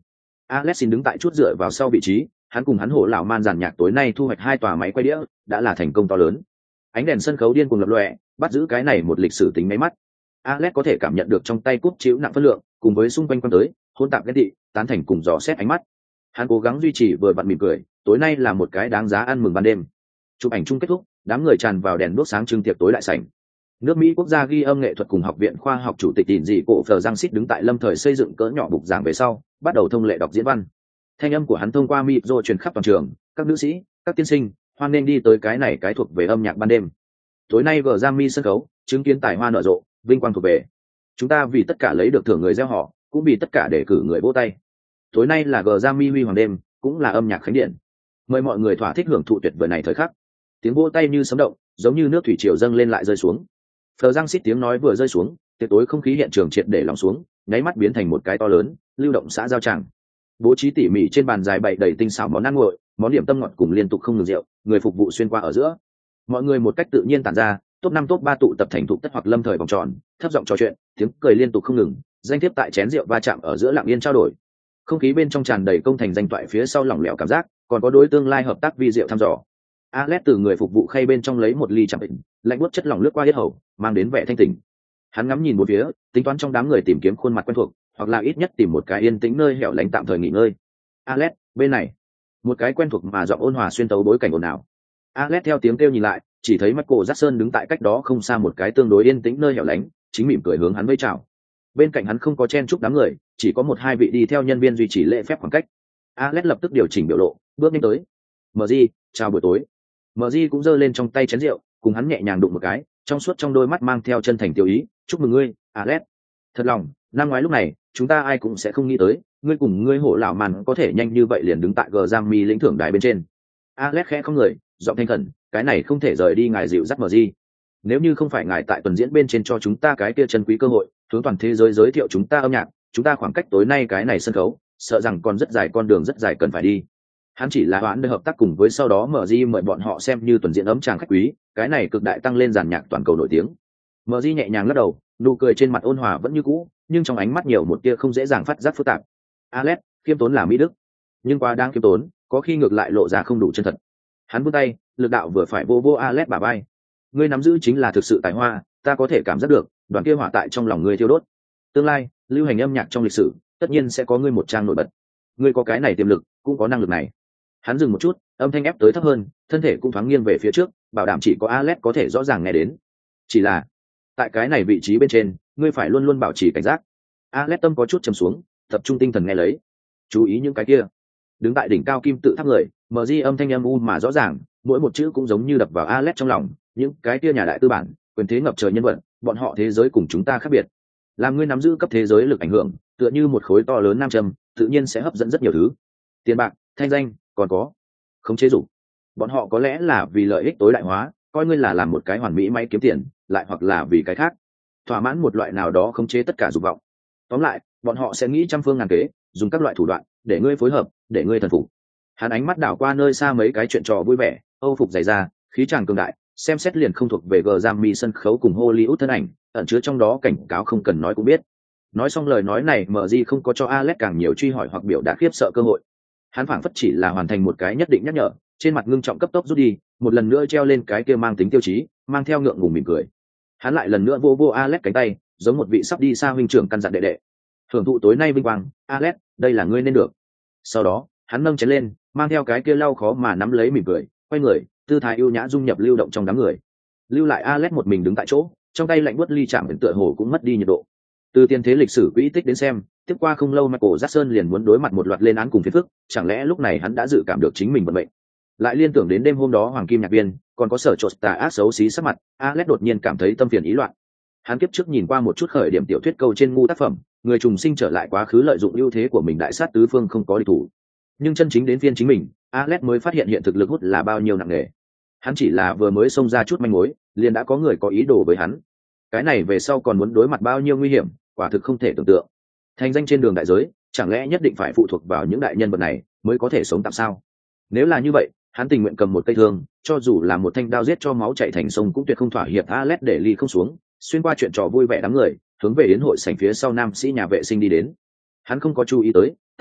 Alexin đứng tại chút dựa vào sau vị trí, hắn cùng hắn hổ lão man giàn nhạc tối nay thu hoạch hai tòa máy quay đĩa, đã là thành công to lớn. Ánh đèn sân khấu điên cuồng lập lòe, bắt giữ cái này một lịch sử tính máy mắt. Alex có thể cảm nhận được trong tay cúp chịu nặng phân lượng, cùng với xung quanh quan tới, hôn tạp ghen tị, tán thành cùng dò xét ánh mắt. Hắn cố gắng duy trì vừa vặn mỉm cười, tối nay là một cái đáng giá ăn mừng ban đêm. Chụp ảnh chung kết thúc, đám người tràn vào đèn đuốc sáng trưng tiệc tối đại sảnh. Nước Mỹ quốc gia ghi âm nghệ thuật cùng học viện khoa học chủ tịch Tịnh dị cổ Phờ Giang Sít đứng tại lâm thời xây dựng cỡ nhỏ bục giảng về sau, bắt đầu thông lệ đọc diễn văn. Thanh âm của hắn thông qua micro truyền khắp toàn trường, các nữ sĩ, các tiên sinh, hoan nên đi tới cái này cái thuộc về âm nhạc ban đêm. Tối nay vở Grammy sân khấu, chứng kiến tài hoa nở rộ, vinh quang thuộc về. Chúng ta vì tất cả lấy được thưởng người gieo họ, cũng vì tất cả để cử người vỗ tay. Tối nay là Grammy huy hoàng đêm, cũng là âm nhạc khánh điện. Mời mọi người thỏa thích hưởng thụ tuyệt vời này thời khắc. Tiếng vỗ tay như sấm động, giống như nước thủy triều dâng lên lại rơi xuống. Phờ Giang Sít tiếng nói vừa rơi xuống, tiệc tối không khí hiện trường triệt để lắng xuống, nháy mắt biến thành một cái to lớn, lưu động xã giao tràng. Bố trí tỉ mỉ trên bàn dài bày đầy tinh xảo món ăn nguội, món điểm tâm ngọt cùng liên tục không ngừng rượu, người phục vụ xuyên qua ở giữa. Mọi người một cách tự nhiên tản ra, top năm top ba tụ tập thành thục tất hoặc lâm thời vòng tròn, thấp giọng trò chuyện, tiếng cười liên tục không ngừng, danh thiếp tại chén rượu va chạm ở giữa lặng yên trao đổi. Không khí bên trong tràn đầy công thành danh toại phía sau lỏng lẻo cảm giác, còn có đối tương lai hợp tác vi diệu thăm dò. Alex từ người phục vụ khay bên trong lấy một ly trà bình, lạnh buốt chất lỏng lướt qua yết hầu, mang đến vẻ thanh tỉnh. Hắn ngắm nhìn một phía, tính toán trong đám người tìm kiếm khuôn mặt quen thuộc, hoặc là ít nhất tìm một cái yên tĩnh nơi hẻo lánh tạm thời nghỉ ngơi. Alex, bên này, một cái quen thuộc mà giọng ôn hòa xuyên tấu bối cảnh ồn ào. Alex theo tiếng kêu nhìn lại, chỉ thấy Michael Jackson đứng tại cách đó không xa một cái tương đối yên tĩnh nơi hẻo lánh, chính mỉm cười hướng hắn vẫy chào. Bên cạnh hắn không có chen chúc đám người, chỉ có một hai vị đi theo nhân viên duy trì lễ phép khoảng cách. Alex lập tức điều chỉnh biểu lộ, bước nhanh tới. "Mờ Di, chào buổi tối." Mờ Di cũng giơ lên trong tay chén rượu, cùng hắn nhẹ nhàng đụng một cái, trong suốt trong đôi mắt mang theo chân thành tiêu ý, "Chúc mừng ngươi, Alex. Thật lòng, năm ngoái lúc này, chúng ta ai cũng sẽ không nghĩ tới, ngươi cùng ngươi hổ lão màn có thể nhanh như vậy liền đứng tại Grammy lĩnh thưởng đài bên trên." Alex khẽ không người, giọng thanh khẩn, "Cái này không thể rời đi ngài dịu dắt Mờ Di. Nếu như không phải ngài tại tuần diễn bên trên cho chúng ta cái kia chân quý cơ hội, hướng toàn thế giới giới thiệu chúng ta âm nhạc, chúng ta khoảng cách tối nay cái này sân khấu, sợ rằng còn rất dài con đường rất dài cần phải đi." Hắn chỉ là hoãn để hợp tác cùng với sau đó mở di mời bọn họ xem như tuần diễn ấm tràng khách quý, cái này cực đại tăng lên dàn nhạc toàn cầu nổi tiếng. Mở di nhẹ nhàng lắc đầu, nụ cười trên mặt ôn hòa vẫn như cũ, nhưng trong ánh mắt nhiều một tia không dễ dàng phát giác phức tạp. Alex, khiêm tốn là mỹ đức, nhưng quá đang khiêm tốn, có khi ngược lại lộ ra không đủ chân thật. Hắn vươn tay, lực đạo vừa phải vô vô Alex bả vai. Ngươi nắm giữ chính là thực sự tài hoa, ta có thể cảm giác được, đoàn kia hỏa tại trong lòng ngươi thiêu đốt. Tương lai, lưu hành âm nhạc trong lịch sử, tất nhiên sẽ có ngươi một trang nổi bật. Ngươi có cái này tiềm lực, cũng có năng lực này. Hắn dừng một chút, âm thanh ép tới thấp hơn, thân thể cũng thoáng nghiêng về phía trước, bảo đảm chỉ có Alex có thể rõ ràng nghe đến. Chỉ là, tại cái này vị trí bên trên, ngươi phải luôn luôn bảo trì cảnh giác. Alex tâm có chút trầm xuống, tập trung tinh thần nghe lấy. Chú ý những cái kia. Đứng tại đỉnh cao kim tự tháp người, mở di âm thanh âm u mà rõ ràng, mỗi một chữ cũng giống như đập vào Alex trong lòng, những cái kia nhà đại tư bản, quyền thế ngập trời nhân vật, bọn họ thế giới cùng chúng ta khác biệt. Làm ngươi nắm giữ cấp thế giới lực ảnh hưởng, tựa như một khối to lớn nam châm, tự nhiên sẽ hấp dẫn rất nhiều thứ. Tiền bạc, thanh danh, còn có khống chế dục. Bọn họ có lẽ là vì lợi ích tối đại hóa, coi ngươi là làm một cái hoàn mỹ máy kiếm tiền, lại hoặc là vì cái khác, thỏa mãn một loại nào đó khống chế tất cả dục vọng. Tóm lại, bọn họ sẽ nghĩ trăm phương ngàn kế, dùng các loại thủ đoạn để ngươi phối hợp, để ngươi thần phục. Hắn ánh mắt đảo qua nơi xa mấy cái chuyện trò vui vẻ, âu phục dày da, khí tràng cường đại, xem xét liền không thuộc về Grammy sân khấu cùng Hollywood thân ảnh, ẩn chứa trong đó cảnh cáo không cần nói cũng biết. Nói xong lời nói này, Mở Di không có cho Alex càng nhiều truy hỏi hoặc biểu đạt khiếp sợ cơ hội. Hắn phảng phất chỉ là hoàn thành một cái nhất định nhắc nhở, trên mặt ngưng trọng cấp tốc rút đi, một lần nữa treo lên cái kia mang tính tiêu chí, mang theo ngượng ngùng mỉm cười. Hắn lại lần nữa vô vô Alex cánh tay, giống một vị sắp đi xa huynh trưởng căn dặn đệ đệ. Hưởng thụ tối nay vinh quang, Alex, đây là ngươi nên được. Sau đó, hắn nâng chén lên, mang theo cái kia lau khó mà nắm lấy mỉm cười, quay người, tư thái ưu nhã dung nhập lưu động trong đám người. Lưu lại Alex một mình đứng tại chỗ, trong tay lạnh buốt ly chạm đến tựa hồ cũng mất đi nhiệt độ. Từ tiền thế lịch sử quỹ tích đến xem, tiếp qua không lâu Michael Jackson liền muốn đối mặt một loạt lên án cùng phiền phức, chẳng lẽ lúc này hắn đã dự cảm được chính mình vận mệnh. Lại liên tưởng đến đêm hôm đó hoàng kim nhạc viên, còn có sở trột tà ác xấu xí sắc mặt, Alex đột nhiên cảm thấy tâm phiền ý loạn. Hắn kiếp trước nhìn qua một chút khởi điểm tiểu thuyết câu trên ngu tác phẩm, người trùng sinh trở lại quá khứ lợi dụng ưu thế của mình đại sát tứ phương không có địch thủ. Nhưng chân chính đến phiên chính mình, Alex mới phát hiện hiện thực lực hút là bao nhiêu nặng nề. Hắn chỉ là vừa mới xông ra chút manh mối, liền đã có người có ý đồ với hắn. Cái này về sau còn muốn đối mặt bao nhiêu nguy hiểm, quả thực không thể tưởng tượng. Thành danh trên đường đại giới, chẳng lẽ nhất định phải phụ thuộc vào những đại nhân vật này mới có thể sống tạm sao? Nếu là như vậy, hắn tình nguyện cầm một cây thương, cho dù là một thanh đao giết cho máu chảy thành sông cũng tuyệt không thỏa hiệp. Alex để ly không xuống, xuyên qua chuyện trò vui vẻ đám người, hướng về yến hội sảnh phía sau nam sĩ nhà vệ sinh đi đến. Hắn không có chú ý tới,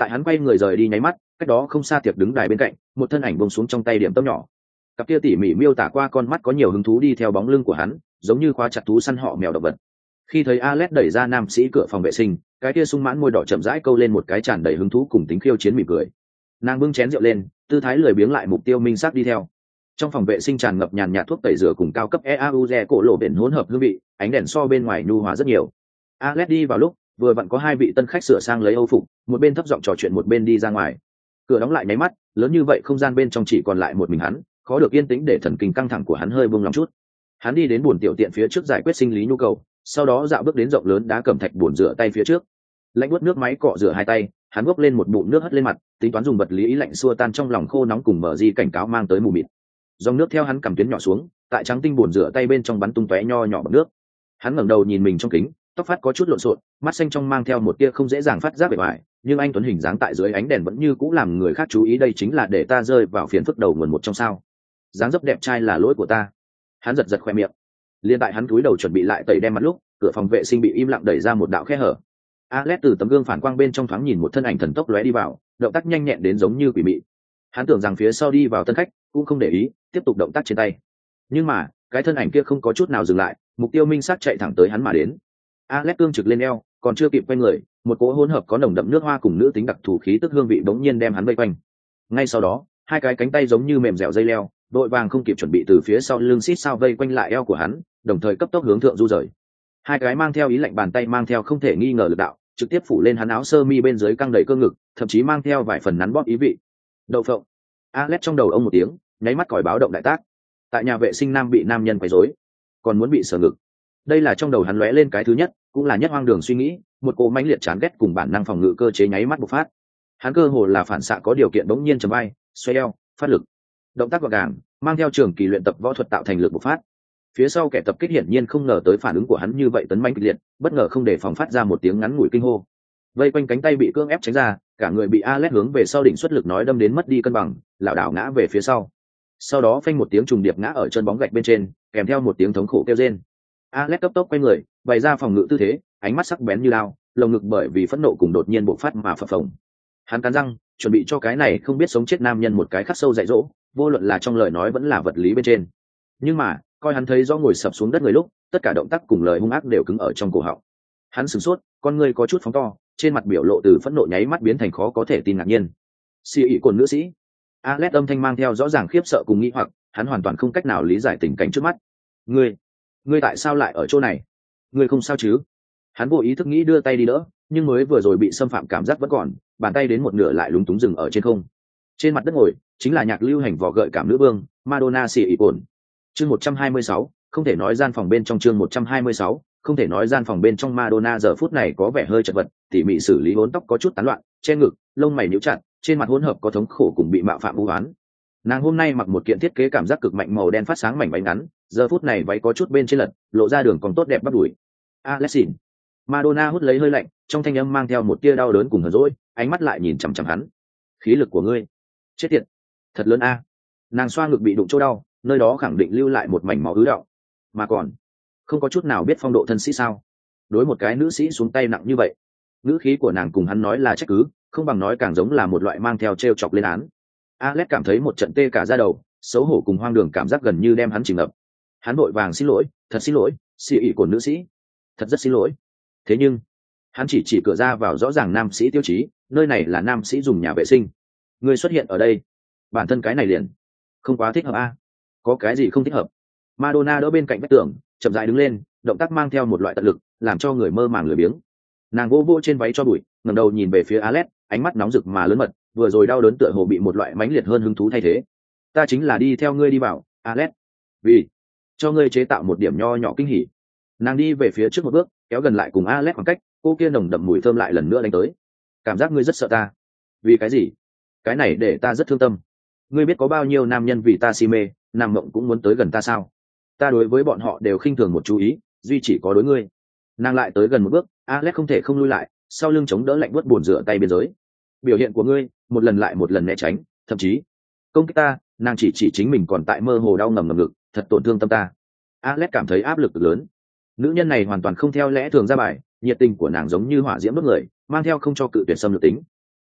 tại hắn quay người rời đi nháy mắt, cách đó không xa tiệc đứng đài bên cạnh, một thân ảnh buông xuống trong tay điểm tâm nhỏ. Cặp kia tỉ mỉ miêu tả qua con mắt có nhiều hứng thú đi theo bóng lưng của hắn, giống như khóa chặt thú săn họ mèo động vật. Khi thấy Alex đẩy ra nam sĩ cửa phòng vệ sinh, cái kia sung mãn môi đỏ chậm rãi câu lên một cái tràn đầy hứng thú cùng tính khiêu chiến mỉm cười. Nàng bưng chén rượu lên, tư thái lười biếng lại mục tiêu minh xác đi theo. Trong phòng vệ sinh tràn ngập nhàn nhạt thuốc tẩy rửa cùng cao cấp e a u e cổ lộ biển hỗn hợp hương vị, ánh đèn so bên ngoài nhu hòa rất nhiều. Alex đi vào lúc vừa vặn có hai vị tân khách sửa sang lấy âu phục, một bên thấp giọng trò chuyện một bên đi ra ngoài. Cửa đóng lại nháy mắt, lớn như vậy không gian bên trong chỉ còn lại một mình hắn, khó được yên tĩnh để thần kinh căng thẳng của hắn hơi buông lòng chút. Hắn đi đến buồng tiểu tiện phía trước giải quyết sinh lý nhu cầu, sau đó dạo bước đến rộng lớn đá cẩm thạch buồng rửa tay phía trước. Lạnh buốt nước máy cọ rửa hai tay, hắn bốc lên một bụng nước hất lên mặt, tính toán dùng vật lý ý lạnh xua tan trong lòng khô nóng cùng mở di cảnh cáo mang tới mù mịt. Dòng nước theo hắn cầm tuyến nhỏ xuống, tại trắng tinh buồng rửa tay bên trong bắn tung tóe nho nhỏ bọt nước. Hắn ngẩng đầu nhìn mình trong kính, tóc phát có chút lộn xộn, mắt xanh trong mang theo một tia không dễ dàng phát giác bề ngoài, nhưng anh tuấn hình dáng tại dưới ánh đèn vẫn như cũ làm người khác chú ý, đây chính là để ta rơi vào phiền phức đầu nguồn một trong sao? Dáng dấp đẹp trai là lỗi của ta. Hắn giật giật khoe miệng. Liên tại hắn cúi đầu chuẩn bị lại tẩy đem mặt lúc, cửa phòng vệ sinh bị im lặng đẩy ra một đạo khe hở. Alex từ tấm gương phản quang bên trong thoáng nhìn một thân ảnh thần tốc lóe đi vào, động tác nhanh nhẹn đến giống như quỷ mị. Hắn tưởng rằng phía sau đi vào tân khách, cũng không để ý, tiếp tục động tác trên tay. Nhưng mà, cái thân ảnh kia không có chút nào dừng lại, mục tiêu minh xác chạy thẳng tới hắn mà đến. Alex cương trực lên eo, còn chưa kịp quay người, một cỗ hỗn hợp có nồng đậm nước hoa cùng nữ tính đặc thù khí tức hương vị bỗng nhiên đem hắn vây quanh. Ngay sau đó, hai cái cánh tay giống như mềm dẻo dây leo, đội vàng không kịp chuẩn bị từ phía sau lưng xít sao vây quanh lại eo của hắn, đồng thời cấp tốc hướng thượng du rời. Hai cái mang theo ý lạnh bàn tay mang theo không thể nghi ngờ lực đạo, trực tiếp phủ lên hắn áo sơ mi bên dưới căng đầy cơ ngực, thậm chí mang theo vài phần nắn bóp ý vị. Đậu phộng. Alex trong đầu ông một tiếng, nháy mắt còi báo động đại tác. Tại nhà vệ sinh nam bị nam nhân quấy rối, còn muốn bị sờ ngực. Đây là trong đầu hắn lóe lên cái thứ nhất, cũng là nhất hoang đường suy nghĩ, một cỗ mãnh liệt chán ghét cùng bản năng phòng ngự cơ chế nháy mắt bộc phát. Hắn cơ hồ là phản xạ có điều kiện bỗng nhiên chầm vai, xoay eo, phát lực. Động tác gọn gàng, mang theo trường kỳ luyện tập võ thuật tạo thành lực bộc phát. Phía sau kẻ tập kích hiển nhiên không ngờ tới phản ứng của hắn như vậy tấn mãnh kịch liệt, bất ngờ không để phòng phát ra một tiếng ngắn ngủi kinh hô. Vây quanh cánh tay bị cưỡng ép tránh ra, cả người bị Alex hướng về sau đỉnh xuất lực nói đâm đến mất đi cân bằng, lảo đảo ngã về phía sau. Sau đó phanh một tiếng trùng điệp ngã ở chân bóng gạch bên trên, kèm theo một tiếng thống khổ kêu rên. Alex cấp tốc quay người, bày ra phòng ngự tư thế, ánh mắt sắc bén như lao, lồng ngực bởi vì phẫn nộ cùng đột nhiên bộc phát mà phập phồng. Hắn cắn răng, chuẩn bị cho cái này không biết sống chết nam nhân một cái khắc sâu dạy dỗ, vô luận là trong lời nói vẫn là vật lý bên trên. Nhưng mà, coi hắn thấy rõ ngồi sập xuống đất người lúc, tất cả động tác cùng lời hung ác đều cứng ở trong cổ họng. Hắn sửng sốt, con người có chút phóng to, trên mặt biểu lộ từ phẫn nộ nháy mắt biến thành khó có thể tin ngạc nhiên. Xì ỉ cồn nữ sĩ. Alex âm thanh mang theo rõ ràng khiếp sợ cùng nghi hoặc, hắn hoàn toàn không cách nào lý giải tình cảnh trước mắt. Ngươi, ngươi tại sao lại ở chỗ này? Ngươi không sao chứ? Hắn vô ý thức nghĩ đưa tay đi đỡ, nhưng mới vừa rồi bị xâm phạm cảm giác vẫn còn, bàn tay đến một nửa lại lúng túng dừng ở trên không. Trên mặt đất ngồi, chính là nhạc lưu hành vò gợi cảm nữ vương, Madonna xì ỉ cồn. Chương một trăm hai mươi sáu, không thể nói gian phòng bên trong chương một trăm hai mươi sáu, không thể nói gian phòng bên trong Madonna giờ phút này có vẻ hơi chật vật, tỉ mỉ xử lý hỗn tóc có chút tán loạn, che ngực, lông mày nhíu chặt, trên mặt hỗn hợp có thống khổ cùng bị mạo phạm u uất. Nàng hôm nay mặc một kiện thiết kế cảm giác cực mạnh màu đen phát sáng mảnh váy ngắn, giờ phút này váy có chút bên trên lật, lộ ra đường còn tốt đẹp bắp đùi. Alexin. Madonna hút lấy hơi lạnh, trong thanh âm mang theo một tia đau đớn cùng hờn dỗi, ánh mắt lại nhìn chằm chằm hắn. Khí lực của ngươi, chết tiệt, thật lớn a. Nàng xoa ngực bị đụng chỗ đau, nơi đó khẳng định lưu lại một mảnh máu ứ đọng, mà còn không có chút nào biết phong độ thân sĩ sao? Đối một cái nữ sĩ xuống tay nặng như vậy, ngữ khí của nàng cùng hắn nói là trách cứ, không bằng nói càng giống là một loại mang theo trêu chọc lên án. Alex cảm thấy một trận tê cả da đầu, xấu hổ cùng hoang đường cảm giác gần như đem hắn chìm ngập. Hắn vội vàng xin lỗi, thật xin lỗi, xì ỉ của nữ sĩ, thật rất xin lỗi. Thế nhưng, hắn chỉ chỉ cửa ra vào rõ ràng nam sĩ tiêu chí, nơi này là nam sĩ dùng nhà vệ sinh. Người xuất hiện ở đây, bản thân cái này liền không quá thích hợp a. Có cái gì không thích hợp? Madonna đỡ bên cạnh vách tường, chậm rãi đứng lên, động tác mang theo một loại tận lực, làm cho người mơ màng lười biếng. Nàng vô vô trên váy cho bụi, ngẩng đầu nhìn về phía Alex, ánh mắt nóng rực mà lớn mật, vừa rồi đau đớn tựa hồ bị một loại mãnh liệt hơn hứng thú thay thế. Ta chính là đi theo ngươi đi vào, Alex, vì cho ngươi chế tạo một điểm nho nhỏ kinh hỉ. Nàng đi về phía trước một bước, kéo gần lại cùng Alex khoảng cách, cô kia nồng đậm mùi thơm lại lần nữa đánh tới. Cảm giác ngươi rất sợ ta. Vì cái gì? Cái này để ta rất thương tâm. Ngươi biết có bao nhiêu nam nhân vì ta si mê, nằm mộng cũng muốn tới gần ta sao? Ta đối với bọn họ đều khinh thường một chú ý, duy chỉ có đối ngươi. Nàng lại tới gần một bước, Alex không thể không lui lại, sau lưng chống đỡ lạnh buốt buồn rửa tay biên giới. Biểu hiện của ngươi, một lần lại một lần né tránh, thậm chí công kích ta. Nàng chỉ chỉ chính mình còn tại mơ hồ đau ngầm ngầm ngực, thật tổn thương tâm ta. Alex cảm thấy áp lực lớn. Nữ nhân này hoàn toàn không theo lẽ thường ra bài, nhiệt tình của nàng giống như hỏa diễm đốt người, mang theo không cho cự tuyệt xâm lược tính.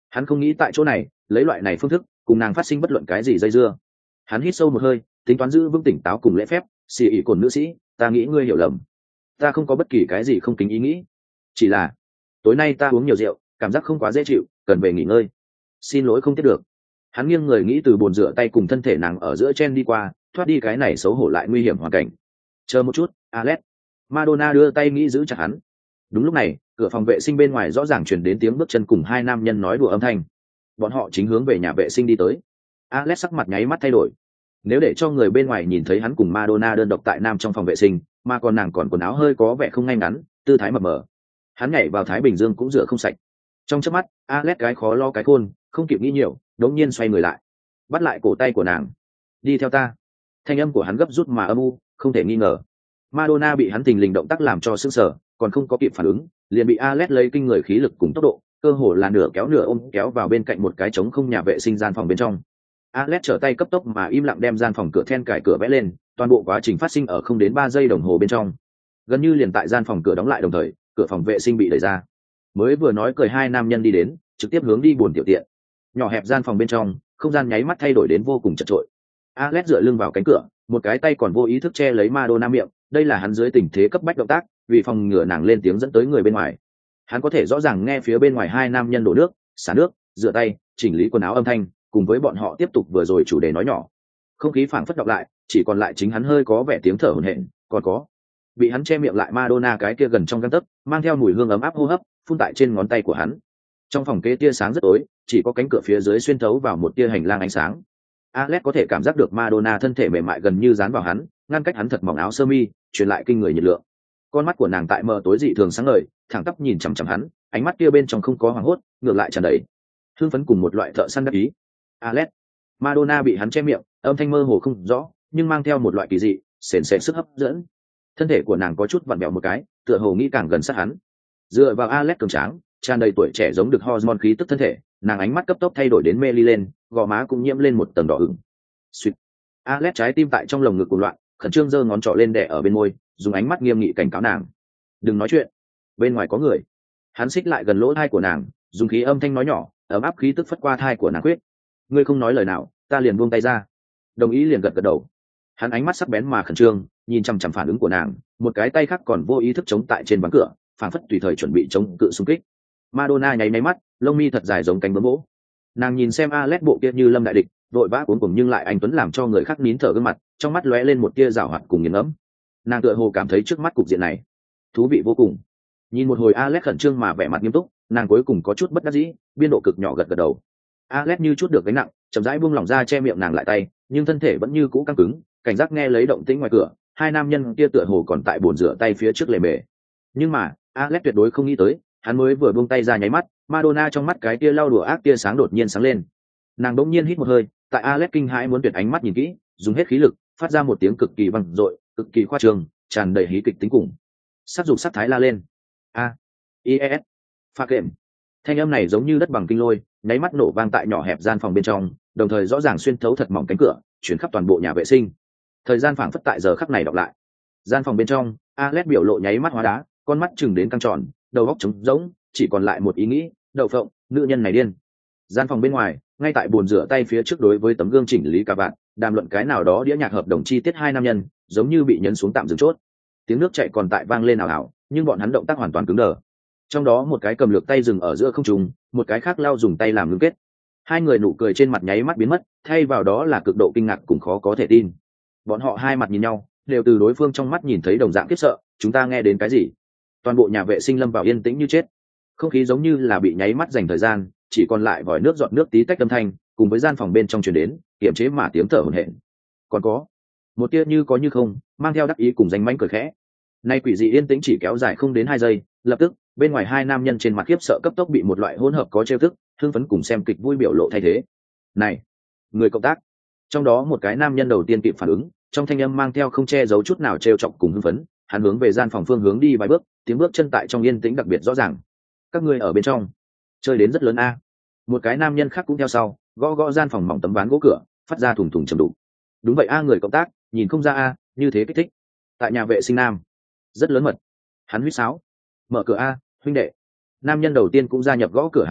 Hắn không nghĩ tại chỗ này lấy loại này phương thức cùng nàng phát sinh bất luận cái gì dây dưa. Hắn hít sâu một hơi, tính toán giữ vững tỉnh táo cùng lễ phép. Xì ỉ cồn nữ sĩ, ta nghĩ ngươi hiểu lầm, ta không có bất kỳ cái gì không kính ý nghĩ, chỉ là tối nay ta uống nhiều rượu, cảm giác không quá dễ chịu, cần về nghỉ ngơi. Xin lỗi không tiếp được. Hắn nghiêng người nghĩ từ bồn rửa tay cùng thân thể nàng ở giữa chen đi qua, thoát đi cái này xấu hổ lại nguy hiểm hoàn cảnh. Chờ một chút, Alex. Madonna đưa tay nghĩ giữ chặt hắn. Đúng lúc này, cửa phòng vệ sinh bên ngoài rõ ràng truyền đến tiếng bước chân cùng hai nam nhân nói đùa âm thanh. Bọn họ chính hướng về nhà vệ sinh đi tới. Alex sắc mặt nháy mắt thay đổi. Nếu để cho người bên ngoài nhìn thấy hắn cùng Madonna đơn độc tại nam trong phòng vệ sinh, mà còn nàng còn quần áo hơi có vẻ không ngay ngắn, tư thái mập mờ, hắn nhảy vào Thái Bình Dương cũng rửa không sạch. Trong chớp mắt, Alex cái khó lo cái khôn, không kịp nghĩ nhiều, đống nhiên xoay người lại, bắt lại cổ tay của nàng. Đi theo ta. Thanh âm của hắn gấp rút mà âm u, không thể nghi ngờ. Madonna bị hắn tình lình động tác làm cho sững sờ, còn không có kịp phản ứng, liền bị Alex lấy kinh người khí lực cùng tốc độ, cơ hồ là nửa kéo nửa ôm kéo vào bên cạnh một cái trống không nhà vệ sinh gian phòng bên trong. Alex trở tay cấp tốc mà im lặng đem gian phòng cửa then cài cửa vẽ lên, toàn bộ quá trình phát sinh ở không đến ba giây đồng hồ bên trong. Gần như liền tại gian phòng cửa đóng lại đồng thời, cửa phòng vệ sinh bị đẩy ra. Mới vừa nói cười hai nam nhân đi đến, trực tiếp hướng đi buồn tiểu tiện. Nhỏ hẹp gian phòng bên trong, không gian nháy mắt thay đổi đến vô cùng chật chội. Alex dựa lưng vào cánh cửa, một cái tay còn vô ý thức che lấy Madonna miệng, đây là hắn dưới tình thế cấp bách động tác, vì phòng ngừa nàng lên tiếng dẫn tới người bên ngoài. Hắn có thể rõ ràng nghe phía bên ngoài hai nam nhân đổ nước, xả nước, rửa tay, chỉnh lý quần áo âm thanh, cùng với bọn họ tiếp tục vừa rồi chủ đề nói nhỏ. Không khí phảng phất đọc lại, chỉ còn lại chính hắn hơi có vẻ tiếng thở hổn hển, còn có bị hắn che miệng lại Madonna cái kia gần trong gang tấc, mang theo mùi hương ấm áp hô hấp, phun tại trên ngón tay của hắn. Trong phòng kế tia sáng rất tối, chỉ có cánh cửa phía dưới xuyên thấu vào một tia hành lang ánh sáng. Alex có thể cảm giác được Madonna thân thể mềm mại gần như dán vào hắn, ngăn cách hắn thật mỏng áo sơ mi, truyền lại kinh người nhiệt lượng. Con mắt của nàng tại mờ tối dị thường sáng ngời, thẳng tắp nhìn chằm chằm hắn, ánh mắt kia bên trong không có hoảng hốt, ngược lại tràn đầy hưng phấn cùng một loại thợ săn đắc ý. Alex. Madonna bị hắn che miệng, âm thanh mơ hồ không rõ, nhưng mang theo một loại kỳ dị, sền sệt sức hấp dẫn. Thân thể của nàng có chút vặn vẹo một cái, tựa hồ nghĩ càng gần sát hắn. Dựa vào Alex cường tráng, tràn đầy tuổi trẻ giống được hormone khí tức thân thể, nàng ánh mắt cấp tốc thay đổi đến mê ly lên, gò má cũng nhiễm lên một tầng đỏ ửng. Suýt. Alex trái tim tại trong lồng ngực cuồng loạn, khẩn trương giơ ngón trỏ lên đè ở bên môi, dùng ánh mắt nghiêm nghị cảnh cáo nàng. Đừng nói chuyện, bên ngoài có người. Hắn xích lại gần lỗ tai của nàng, dùng khí âm thanh nói nhỏ, ấm áp khí tức phất qua thai của nàng quyết. Ngươi không nói lời nào, ta liền buông tay ra. Đồng ý liền gật gật đầu. Hắn ánh mắt sắc bén mà khẩn trương, nhìn chằm chằm phản ứng của nàng, một cái tay khác còn vô ý thức chống tại trên ván cửa, phản phất tùy thời chuẩn bị chống cự xung kích. Madonna nháy máy mắt, lông mi thật dài giống cánh bướm vỗ. Nàng nhìn xem Alex bộ kia như lâm đại địch, vội vã cuống cuồng nhưng lại anh tuấn làm cho người khác nín thở gương mặt, trong mắt lóe lên một tia giảo hoạt cùng nghiền ngẫm. Nàng tựa hồ cảm thấy trước mắt cục diện này thú vị vô cùng. Nhìn một hồi Alex khẩn trương mà vẻ mặt nghiêm túc, nàng cuối cùng có chút bất đắc dĩ, biên độ cực nhỏ gật gật đầu. Alex như chút được gánh nặng, chậm rãi buông lỏng ra che miệng nàng lại tay, nhưng thân thể vẫn như cũ căng cứng, cảnh giác nghe lấy động tĩnh ngoài cửa, hai nam nhân kia tựa hồ còn tại bồn rửa tay phía trước lề mề. Nhưng mà, Alex tuyệt đối không nghĩ tới, hắn mới vừa buông tay ra nháy mắt, Madonna trong mắt cái tia lau đùa ác tia sáng đột nhiên sáng lên. Nàng đột nhiên hít một hơi, tại Alex kinh hãi muốn tuyệt ánh mắt nhìn kỹ, dùng hết khí lực, phát ra một tiếng cực kỳ vang dội, cực kỳ khoa trương, tràn đầy hí kịch tính cùng. Sát dục sát thái la lên. A, i e s, pha kệm. Thanh âm này giống như đất bằng kinh lôi, nháy mắt nổ vang tại nhỏ hẹp gian phòng bên trong, đồng thời rõ ràng xuyên thấu thật mỏng cánh cửa, chuyển khắp toàn bộ nhà vệ sinh. Thời gian phảng phất tại giờ khắc này đọc lại. Gian phòng bên trong, Alex biểu lộ nháy mắt hóa đá, con mắt chừng đến căng tròn, đầu óc trống rỗng, chỉ còn lại một ý nghĩ, đậu phộng, nữ nhân này điên. Gian phòng bên ngoài, ngay tại bồn rửa tay phía trước đối với tấm gương chỉnh lý cả bạn, đàm luận cái nào đó đĩa nhạc hợp đồng chi tiết hai nam nhân, giống như bị nhấn xuống tạm dừng chốt. Tiếng nước chảy còn tại vang lên ảo ảo, nhưng bọn hắn động tác hoàn toàn cứng đờ. Trong đó một cái cầm lược tay dừng ở giữa không trung, một cái khác lau dùng tay làm ngưng kết. Hai người nụ cười trên mặt nháy mắt biến mất, thay vào đó là cực độ kinh ngạc cùng khó có thể tin. Bọn họ hai mặt nhìn nhau, đều từ đối phương trong mắt nhìn thấy đồng dạng khiếp sợ. Chúng ta nghe đến cái gì? Toàn bộ nhà vệ sinh lâm vào yên tĩnh như chết, không khí giống như là bị nháy mắt dành thời gian, chỉ còn lại vòi nước giọt nước tí tách âm thanh, cùng với gian phòng bên trong truyền đến kiềm chế mà tiếng thở hổn hển. Còn có một tia như có như không, mang theo đắc ý cùng danh mánh cười khẽ. Nay quỷ dị yên tĩnh chỉ kéo dài không đến hai giây, lập tức bên ngoài hai nam nhân trên mặt khiếp sợ cấp tốc bị một loại hỗn hợp có trêu tức, hưng phấn cùng xem kịch vui biểu lộ thay thế. Này, người cộng tác. Trong đó một cái nam nhân đầu tiên kịp phản ứng, trong thanh âm mang theo không che giấu chút nào trêu chọc cùng hưng phấn, hắn hướng về gian phòng phương hướng đi vài bước, tiếng bước chân tại trong yên tĩnh đặc biệt rõ ràng. Các ngươi ở bên trong chơi đến rất lớn a. Một cái nam nhân khác cũng theo sau, gõ gõ gian phòng mỏng tấm ván gỗ cửa, phát ra thùng thùng trầm đục. Đúng vậy a, người cộng tác, nhìn không ra a, như thế kích thích. Tại nhà vệ sinh nam, rất lớn mật. Hắn huýt sáo, mở cửa a, huynh đệ. Nam nhân đầu tiên cũng gia nhập gõ cửa hàng ngũ,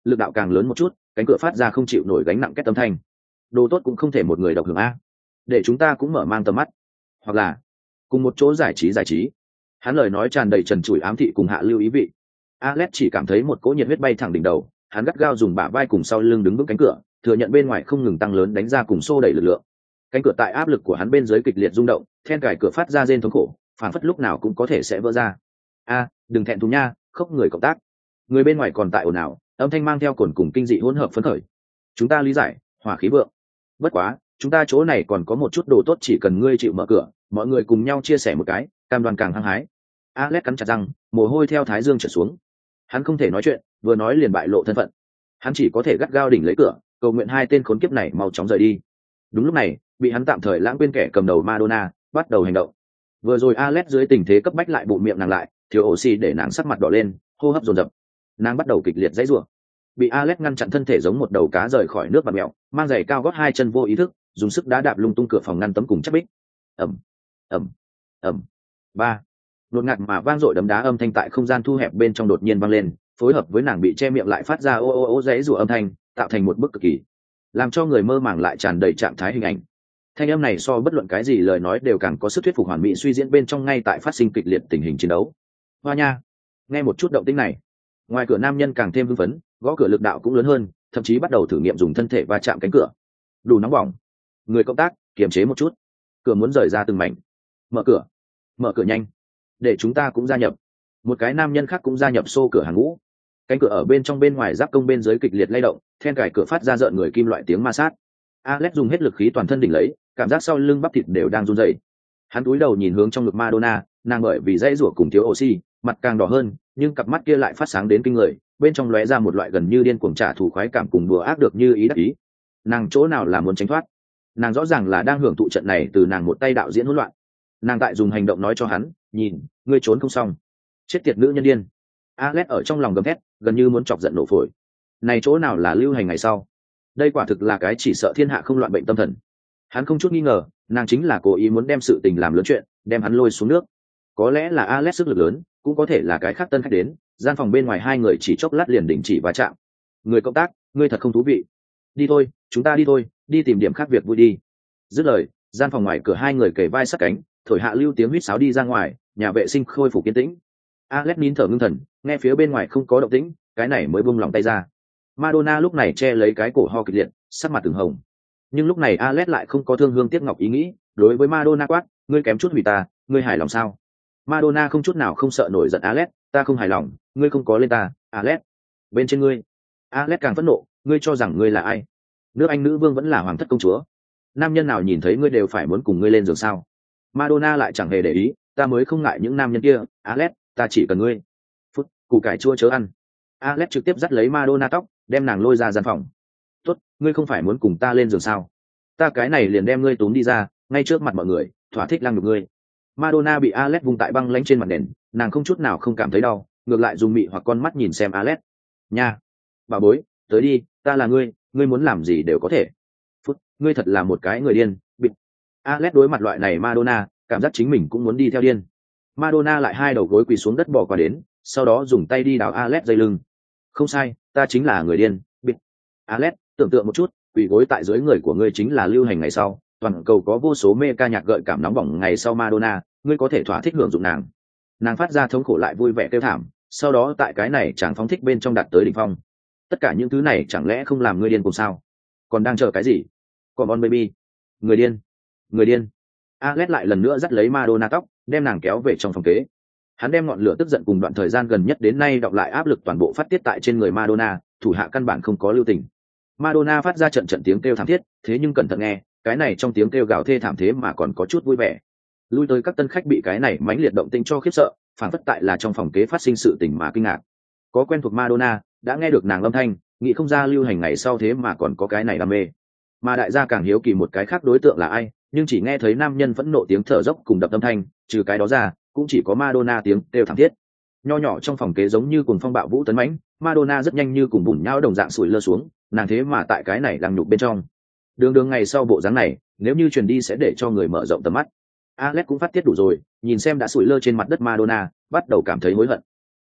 lực đạo càng lớn một chút, cánh cửa phát ra không chịu nổi gánh nặng két âm thanh. Đồ tốt cũng không thể một người độc hưởng a, để chúng ta cũng mở mang tầm mắt, hoặc là cùng một chỗ giải trí giải trí. Hắn lời nói tràn đầy trần trụi ám thị cùng hạ lưu ý vị. Alex chỉ cảm thấy một cỗ nhiệt huyết bay thẳng đỉnh đầu, hắn gắt gao dùng bả vai cùng sau lưng đứng vững cánh cửa, thừa nhận bên ngoài không ngừng tăng lớn đánh ra cùng xô đẩy lực lượng. Cánh cửa tại áp lực của hắn bên dưới kịch liệt rung động, then cài cửa phát ra rên thống khổ, phản phất lúc nào cũng có thể sẽ vỡ ra. A, đừng thẹn thùng nha, khóc người cộng tác. Người bên ngoài còn tại ồn ào, âm thanh mang theo cồn cùng kinh dị hỗn hợp phấn khởi. Chúng ta lý giải, hỏa khí vượng. Bất quá, chúng ta chỗ này còn có một chút đồ tốt, chỉ cần ngươi chịu mở cửa, mọi người cùng nhau chia sẻ một cái, cam đoan càng hăng hái. Alex cắn chặt răng, mồ hôi theo thái dương trượt xuống. Hắn không thể nói chuyện, vừa nói liền bại lộ thân phận. Hắn chỉ có thể gắt gao đỉnh lấy cửa, cầu nguyện hai tên khốn kiếp này mau chóng rời đi. Đúng lúc này, bị hắn tạm thời lãng quên kẻ cầm đầu Madonna bắt đầu hành động. Vừa rồi Alex dưới tình thế cấp bách lại bụng miệng nàng lại, thiếu oxy để nàng sắc mặt đỏ lên, hô hấp dồn dập. Nàng bắt đầu kịch liệt dãy rủa. Bị Alex ngăn chặn thân thể giống một đầu cá rời khỏi nước và mèo, mang giày cao gót hai chân vô ý thức, dùng sức đá đạp lung tung cửa phòng ngăn tấm cùng chắc bích. Ầm, ầm, ầm. Ba. Đột ngạt mà vang dội đấm đá âm thanh tại không gian thu hẹp bên trong đột nhiên vang lên, phối hợp với nàng bị che miệng lại phát ra ô ô ô dãy rủa âm thanh, tạo thành một bức cực kỳ làm cho người mơ màng lại tràn đầy trạng thái hình ảnh. Thanh âm này so bất luận cái gì lời nói đều càng có sức thuyết phục hoàn mỹ suy diễn bên trong ngay tại phát sinh kịch liệt tình hình chiến đấu. Hoa nha, nghe một chút động tĩnh này, ngoài cửa nam nhân càng thêm hưng phấn, gõ cửa lực đạo cũng lớn hơn, thậm chí bắt đầu thử nghiệm dùng thân thể va chạm cánh cửa. Đủ nóng bỏng, người cộng tác kiềm chế một chút, cửa muốn rời ra từng mảnh. Mở cửa, mở cửa nhanh, để chúng ta cũng gia nhập. Một cái nam nhân khác cũng gia nhập xô cửa hàng ngũ. Cánh cửa ở bên trong bên ngoài giáp công bên dưới kịch liệt lay động, then cài cửa phát ra rợn người kim loại tiếng ma sát. Alex dùng hết lực khí toàn thân đỉnh lấy, cảm giác sau lưng bắp thịt đều đang run rẩy. Hắn cúi đầu nhìn hướng trong ngực Madonna, nàng bởi vì dãy rủa cùng thiếu oxy, mặt càng đỏ hơn, nhưng cặp mắt kia lại phát sáng đến kinh người, bên trong lóe ra một loại gần như điên cuồng trả thù khoái cảm cùng đùa ác được như ý đắc ý. Nàng chỗ nào là muốn tránh thoát, nàng rõ ràng là đang hưởng thụ trận này từ nàng một tay đạo diễn hỗn loạn. Nàng tại dùng hành động nói cho hắn, nhìn, ngươi trốn không xong. Chết tiệt nữ nhân điên. Alex ở trong lòng gầm thét, gần như muốn chọc giận nổ phổi. Này chỗ nào là lưu hành ngày sau, đây quả thực là cái chỉ sợ thiên hạ không loạn bệnh tâm thần. Hắn không chút nghi ngờ, nàng chính là cố ý muốn đem sự tình làm lớn chuyện, đem hắn lôi xuống nước. Có lẽ là Alex sức lực lớn, cũng có thể là cái khác tân khách đến, gian phòng bên ngoài hai người chỉ chốc lát liền đình chỉ va chạm. Người cộng tác, ngươi thật không thú vị. Đi thôi, chúng ta đi thôi, đi tìm điểm khác việc vui đi. Dứt lời, gian phòng ngoài cửa hai người kề vai sát cánh, thổi hạ lưu tiếng huýt sáo đi ra ngoài, nhà vệ sinh khôi phục yên tĩnh. Alex nín thở ngưng thần, nghe phía bên ngoài không có động tĩnh, cái này mới buông lòng tay ra. Madonna lúc này che lấy cái cổ ho kịch liệt, sắc mặt từng hồng. Nhưng lúc này Alex lại không có thương hương tiếc ngọc ý nghĩ, đối với Madonna quát, ngươi kém chút hủy ta, ngươi hài lòng sao? Madonna không chút nào không sợ nổi giận Alex, ta không hài lòng, ngươi không có lên ta, Alex. Bên trên ngươi. Alex càng phẫn nộ, ngươi cho rằng ngươi là ai? Nước Anh nữ vương vẫn là hoàng thất công chúa. Nam nhân nào nhìn thấy ngươi đều phải muốn cùng ngươi lên giường sao? Madonna lại chẳng hề để ý, ta mới không ngại những nam nhân kia, Alex, ta chỉ cần ngươi. Phút, củ cải chua chớ ăn. Alex trực tiếp dắt lấy Madonna tóc, đem nàng lôi ra gian phòng. Tốt, ngươi không phải muốn cùng ta lên giường sao? Ta cái này liền đem ngươi túm đi ra, ngay trước mặt mọi người, thỏa thích lăng nhục ngươi. Madonna bị Alex vung tại băng lánh trên mặt nền, nàng không chút nào không cảm thấy đau, ngược lại dùng mị hoặc con mắt nhìn xem Alex. Nha, bà bối, tới đi, ta là ngươi, ngươi muốn làm gì đều có thể. Phút, ngươi thật là một cái người điên, bịt. Alex đối mặt loại này Madonna, cảm giác chính mình cũng muốn đi theo điên. Madonna lại hai đầu gối quỳ xuống đất bò qua đến, sau đó dùng tay đi đào Alex dây lưng. Không sai, ta chính là người điên, bịt. Alex, tưởng tượng một chút, quỳ gối tại dưới người của ngươi chính là lưu hành ngày sau, toàn cầu có vô số mê ca nhạc gợi cảm nóng bỏng ngày sau Madonna, ngươi có thể thỏa thích hưởng dụng nàng. Nàng phát ra thống khổ lại vui vẻ kêu thảm, sau đó tại cái này chẳng phóng thích bên trong đạt tới đỉnh phong. Tất cả những thứ này chẳng lẽ không làm ngươi điên cùng sao? Còn đang chờ cái gì? Còn on baby, người điên, người điên. Alex lại lần nữa dắt lấy Madonna tóc, đem nàng kéo về trong phòng kế. Hắn đem ngọn lửa tức giận cùng đoạn thời gian gần nhất đến nay đọc lại áp lực toàn bộ phát tiết tại trên người Madonna, thủ hạ căn bản không có lưu tình. Madonna phát ra trận trận tiếng kêu thảm thiết, thế nhưng cẩn thận nghe, cái này trong tiếng kêu gào thê thảm thế mà còn có chút vui vẻ. Lui tới các tân khách bị cái này mãnh liệt động tĩnh cho khiếp sợ, phản phất tại là trong phòng kế phát sinh sự tình mà kinh ngạc. Có quen thuộc Madonna, đã nghe được nàng âm thanh, nghĩ không ra lưu hành ngày sau thế mà còn có cái này đam mê. Mà đại gia càng hiếu kỳ một cái khác đối tượng là ai, nhưng chỉ nghe thấy nam nhân phẫn nộ tiếng thở dốc cùng đập âm thanh, trừ cái đó ra, cũng chỉ có Madonna tiếng kêu thảm thiết. Nho nhỏ trong phòng kế giống như cùng phong bạo vũ tấn mãnh, Madonna rất nhanh như cùng bùn nhão đồng dạng sủi lơ xuống, nàng thế mà tại cái này đang nhục bên trong. Đường đường ngày sau bộ dáng này, nếu như truyền đi sẽ để cho người mở rộng tầm mắt. Alex cũng phát tiết đủ rồi, nhìn xem đã sủi lơ trên mặt đất Madonna, bắt đầu cảm thấy hối hận.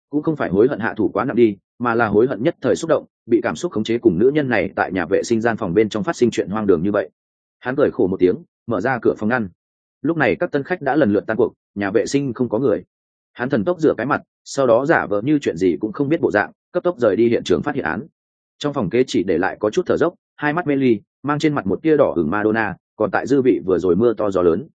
cũng không phải hối hận hạ thủ quá nặng đi, mà là hối hận nhất thời xúc động, bị cảm xúc khống chế cùng nữ nhân này tại nhà vệ sinh gian phòng bên trong phát sinh chuyện hoang đường như vậy. Hắn cười khổ một tiếng, mở ra cửa phòng ngăn. Lúc này các tân khách đã lần lượt tan cuộc, nhà vệ sinh không có người. Hắn thần tốc rửa cái mặt, sau đó giả vờ như chuyện gì cũng không biết bộ dạng, cấp tốc rời đi hiện trường phát hiện án. Trong phòng kế chỉ để lại có chút thở dốc, hai mắt mê ly, mang trên mặt một tia đỏ ửng Madonna, còn tại dư vị vừa rồi mưa to gió lớn.